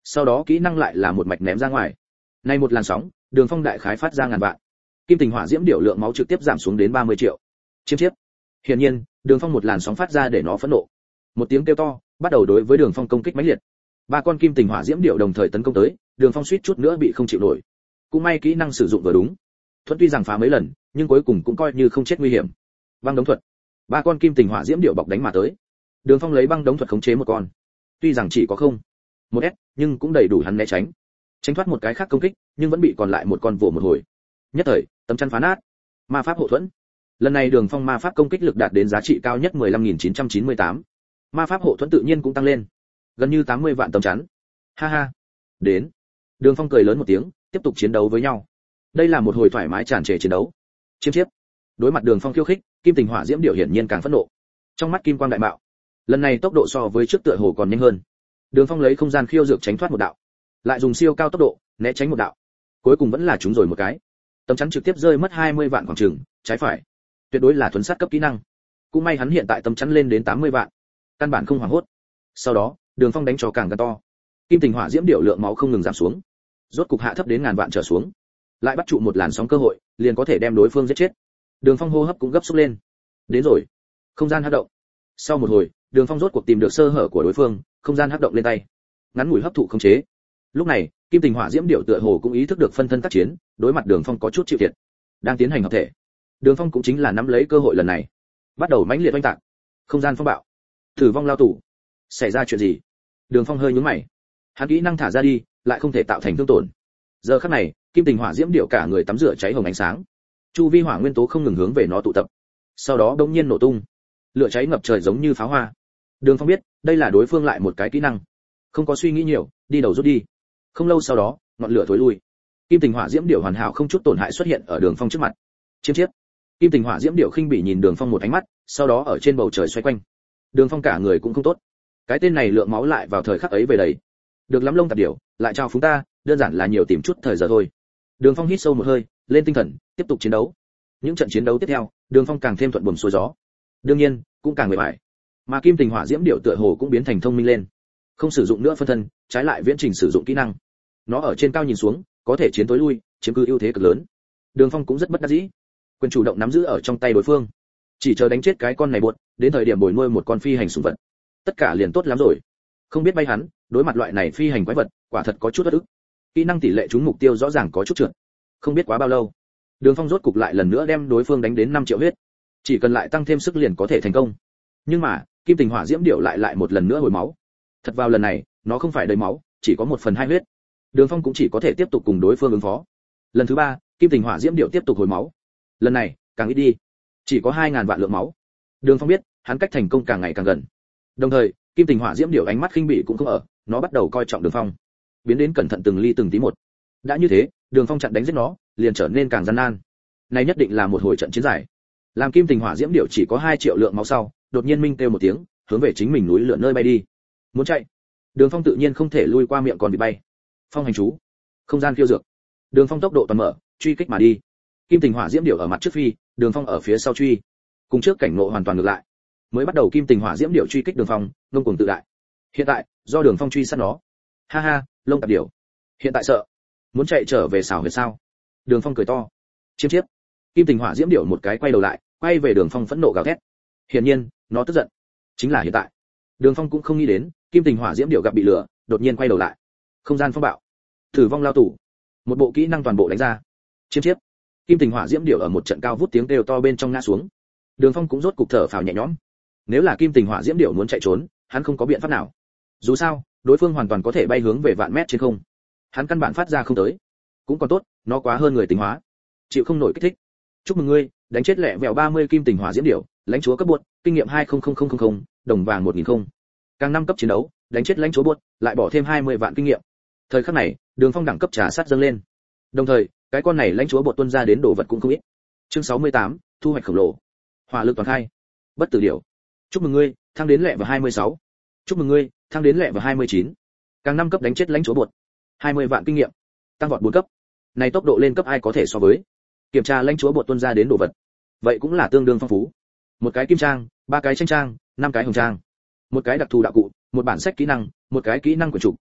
Sau đó kỹ năng lại là một mạch ném ra ngoài. Nay một làn sóng, Đường Phong đại khái phát ra ngàn vạn. Kim tình hỏa diễm điểu lượng máu trực tiếp giảm xuống đến 30 triệu. Chiếm chiếp. Hiển nhiên, Đường Phong một làn sóng phát ra để nó phẫn nộ. Một tiếng kêu to, bắt đầu đối với Đường Phong công kích mãnh liệt. Ba con kim tình hỏa diễm điểu đồng thời tấn công tới, Đường Phong suýt chút nữa bị không chịu nổi. Cũng may kỹ năng sử dụng vừa đúng. Thuận tuy rằng phá mấy lần, nhưng cuối cùng cũng coi như không chết nguy hiểm. Băng đống thuật. Ba con kim tình hỏa diễm điểu bọc đánh mà tới. Đường Phong lấy băng đống thuật khống chế một con. Tuy rằng chỉ có không một s, nhưng cũng đầy đủ hắn né tránh. Tránh thoát một cái khác công kích, nhưng vẫn bị còn lại một con vồ một hồi. Nhất thời, tấm chắn phá nát. Ma pháp hộ thuẫn. Lần này Đường Phong ma pháp công kích lực đạt đến giá trị cao nhất 15.998. Ma pháp hộ thuẫn tự nhiên cũng tăng lên, gần như 80 vạn tấm chắn. Ha ha. Đến. Đường Phong cười lớn một tiếng, tiếp tục chiến đấu với nhau. Đây là một hồi thoải mái tràn trề chiến đấu. Chiếm chiếp. Đối mặt Đường Phong khiêu khích, kim tình hỏa diễm điểu hiển nhiên càng phẫn nộ. Trong mắt kim quang đại bạo. Lần này tốc độ so với trước tựa hồ còn nhanh hơn. Đường Phong lấy không gian khiêu dược tránh thoát một đạo, lại dùng siêu cao tốc độ né tránh một đạo. Cuối cùng vẫn là trúng rồi một cái. Tấm chắn trực tiếp rơi mất 20 vạn khoảng chừng, trái phải. Tuyệt đối là thuần sát cấp kỹ năng. Cũng may hắn hiện tại tấm chắn lên đến 80 vạn, căn bản không hoảng hốt. Sau đó, Đường Phong đánh cho càng gan to. Kim tình hỏa diễm điểu lượng máu không ngừng giảm xuống, rốt cục hạ thấp đến ngàn vạn trở xuống. Lại bắt trụ một làn sóng cơ hội, liền có thể đem đối phương giết chết. Đường Phong hô hấp cũng gấp xúc lên. Đến rồi. Không gian hắc động. Sau một hồi, Đường Phong rốt cuộc tìm được sơ hở của đối phương, không gian hắc động lên tay. Ngắn ngủi hấp thụ khống chế. Lúc này, kim tình hỏa diễm điểu tựa hồ cũng ý thức được phân thân tác chiến, đối mặt Đường Phong có chút chịu thiệt. Đang tiến hành hợp thể. Đường Phong cũng chính là nắm lấy cơ hội lần này, bắt đầu mãnh liệt oanh tạc. Không gian phong bạo. Tử vong lao tù. Xảy ra chuyện gì? Đường Phong hơi nhướng mày. Hắn kỹ năng thả ra đi, lại không thể tạo thành thương tổn. Giờ khắc này, kim tình hỏa diễm điểu cả người tắm rửa cháy hồng ánh sáng. Chu vi hỏa nguyên tố không ngừng hướng về nó tụ tập. Sau đó bỗng nhiên nổ tung. Lửa cháy ngập trời giống như pháo hoa. Đường Phong biết, đây là đối phương lại một cái kỹ năng. Không có suy nghĩ nhiều, đi đầu rút đi. Không lâu sau đó, ngọn lửa thối lui. Kim tình hỏa diễm điểu hoàn hảo không chút tổn hại xuất hiện ở Đường Phong trước mặt. Chiếm chiếp. Kim tình hỏa diễm điểu khinh bỉ nhìn Đường Phong một ánh mắt, sau đó ở trên bầu trời xoay quanh. Đường Phong cả người cũng không tốt. Cái tên này lượng máu lại vào thời khắc ấy về đầy. Được lắm lông tạp điểu, lại trao phúng ta, đơn giản là nhiều tìm chút thời giờ thôi. Đường Phong hít sâu một hơi, lên tinh thần, tiếp tục chiến đấu. Những trận chiến đấu tiếp theo, Đường Phong càng thêm thuận buồm xuôi gió. Đương nhiên, cũng càng mệt mỏi. Mà kim tình hỏa diễm điểu tựa hồ cũng biến thành thông minh lên, không sử dụng nữa phân thân, trái lại viễn trình sử dụng kỹ năng. Nó ở trên cao nhìn xuống, có thể chiến tối lui, chiếm cứ ưu thế cực lớn. Đường Phong cũng rất bất đắc dĩ, quyền chủ động nắm giữ ở trong tay đối phương, chỉ chờ đánh chết cái con này buột, đến thời điểm bồi nuôi một con phi hành sủng vật, tất cả liền tốt lắm rồi. Không biết bay hắn, đối mặt loại này phi hành quái vật, quả thật có chút bất ức. Kỹ năng tỷ lệ trúng mục tiêu rõ ràng có chút trượt. Không biết quá bao lâu, Đường Phong rốt cục lại lần nữa đem đối phương đánh đến 5 triệu huyết. Chỉ cần lại tăng thêm sức liền có thể thành công. Nhưng mà, kim tình hỏa diễm điểu lại một lần nữa hồi máu. Thật vào lần này, nó không phải đầy máu, chỉ có 1/2 huyết. Đường Phong cũng chỉ có thể tiếp tục cùng đối phương ứng phó. Lần thứ 3, kim tình hỏa diễm điểu tiếp tục hồi máu. Lần này, càng ít đi, chỉ có 2000 vạn lượng máu. Đường Phong biết, hắn cách thành công càng ngày càng gần. Đồng thời, kim tình hỏa diễm điểu ánh mắt khinh bỉ cũng không ở, nó bắt đầu coi trọng Đường Phong, biến đến cẩn thận từng ly từng tí một. Đã như thế, Đường Phong chặn đánh giết nó, liền trở nên càng gian nan. Này nhất định là một hồi trận chiến dài. Làm kim tình hỏa diễm điểu chỉ có 2 triệu lượng máu sau, đột nhiên minh kêu một tiếng, hướng về chính mình núi lửa nơi bay đi. Muốn chạy, Đường Phong tự nhiên không thể lui qua miệng còn bị bay. Phong hành chú, không gian khiêu dược. Đường Phong tốc độ toàn mở, truy kích mà đi. Kim tình hỏa diễm điểu ở mặt trước phi, Đường Phong ở phía sau truy. Cùng trước cảnh ngộ hoàn toàn ngược lại. Mới bắt đầu kim tình hỏa diễm điểu truy kích Đường Phong, ngông cuồng tự đại. Hiện tại, do Đường Phong truy sát nó. Ha ha, lông tạp điểu. Hiện tại sợ, muốn chạy trở về xảo huyệt sao? Đường Phong cười to. Chiếm chiếp. Kim tình hỏa diễm điểu một cái quay đầu lại, quay về Đường Phong phẫn nộ gào thét. Hiển nhiên, nó tức giận. Chính là hiện tại. Đường Phong cũng không nghĩ đến, kim tình hỏa diễm điểu gặp bị lửa, đột nhiên quay đầu lại. Không gian phong bạo, thử vong lao tù, một bộ kỹ năng toàn bộ đánh ra. Chiếm chiếp. Kim tình hỏa diễm điểu ở một trận cao vút tiếng kêu to bên trong ngã xuống. Đường Phong cũng rốt cục thở phào nhẹ nhõm. Nếu là kim tình hỏa diễm điểu muốn chạy trốn, hắn không có biện pháp nào. Dù sao, đối phương hoàn toàn có thể bay hướng về vạn mét trên không. Hắn căn bản phát ra không tới. Cũng còn tốt, nó quá hơn người tính hóa, chịu không nổi kích thích. Chúc mừng ngươi, đánh chết lẹ vẹo 30 kim tình hỏa diễm điểu, lãnh chúa cấp buột, kinh nghiệm 200000, đồng vàng 1000. Càng năm cấp chiến đấu, đánh chết lãnh chúa buột, lại bỏ thêm 20 vạn kinh nghiệm. Thời khắc này, Đường Phong đẳng cấp trà sát dâng lên. Đồng thời, cái con này lãnh chúa buột tuân ra đến đồ vật cũng không ít. Chương 68, thu hoạch khổng lồ. Hỏa lực toàn khai. Bất tử điểu. Chúc mừng ngươi, thăng đến lẹ vào 26. Chúc mừng ngươi, thăng đến lẹ vào 29. Càng năm cấp đánh chết lãnh chúa buột. 20 vạn kinh nghiệm. Tăng vọt 4 cấp. Này tốc độ lên cấp ai có thể so với. Kiểm tra lãnh chúa buột tuân ra đến đồ vật. Vậy cũng là tương đương phong phú. Một cái kim trang, 3 cái tranh trang, 5 cái hồng trang. Một cái đặc thù đạo cụ, một bản sách kỹ năng, một cái kỹ năng quyển trục,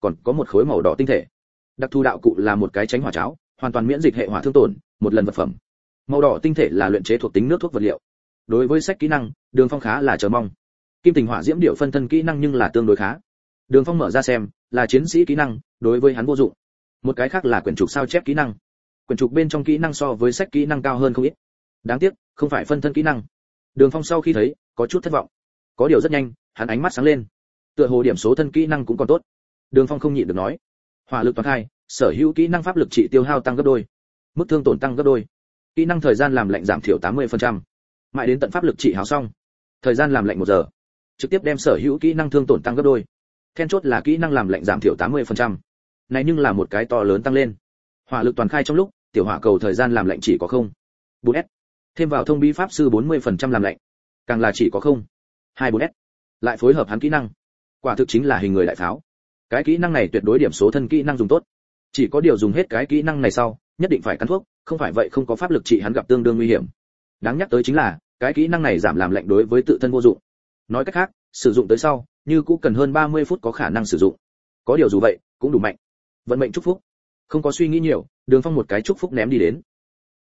còn có một khối màu đỏ tinh thể. Đặc thù đạo cụ là một cái tránh hỏa cháo, hoàn toàn miễn dịch hệ hỏa thương tổn, một lần vật phẩm. Màu đỏ tinh thể là luyện chế thuộc tính nước thuốc vật liệu. Đối với sách kỹ năng, Đường Phong khá là chờ mong. Kim tình hỏa diễm điệu phân thân kỹ năng nhưng là tương đối khá. Đường Phong mở ra xem, là chiến sĩ kỹ năng, đối với hắn vô dụng. Một cái khác là quyển trục sao chép kỹ năng. Quyển trục bên trong kỹ năng so với sách kỹ năng cao hơn không ít. Đáng tiếc, không phải phân thân kỹ năng. Đường Phong sau khi thấy, có chút thất vọng. Có điều rất nhanh, hắn ánh mắt sáng lên. Tựa hồ điểm số thân kỹ năng cũng còn tốt. Đường Phong không nhịn được nói, hỏa lực toàn khai, sở hữu kỹ năng pháp lực trị tiêu hao tăng gấp đôi, mức thương tổn tăng gấp đôi, kỹ năng thời gian làm lạnh giảm thiểu 80%, mãi đến tận pháp lực trị hao xong, thời gian làm lạnh 1 giờ, trực tiếp đem sở hữu kỹ năng thương tổn tăng gấp đôi. Then chốt là kỹ năng làm lạnh giảm thiểu 80%. Này nhưng là một cái to lớn tăng lên. Hỏa lực toàn khai trong lúc, tiểu hỏa cầu thời gian làm lạnh chỉ có 0.4s. Thêm vào thông bí pháp sư 40% làm lạnh, càng là chỉ có 0.24s. Lại phối hợp hắn kỹ năng, quả thực chính là hình người đại pháo. Cái kỹ năng này tuyệt đối điểm số thân kỹ năng dùng tốt. Chỉ có điều dùng hết cái kỹ năng này sau, nhất định phải cắn thuốc, không phải vậy không có pháp lực trị hắn gặp tương đương nguy hiểm. Đáng nhắc tới chính là, cái kỹ năng này giảm làm lạnh đối với tự thân vô dụng. Nói cách khác, sử dụng tới sau, như cũng cần hơn 30 phút có khả năng sử dụng. Có điều dù vậy, cũng đủ mạnh. Vận mệnh chúc phúc. Không có suy nghĩ nhiều, Đường Phong một cái chúc phúc ném đi đến.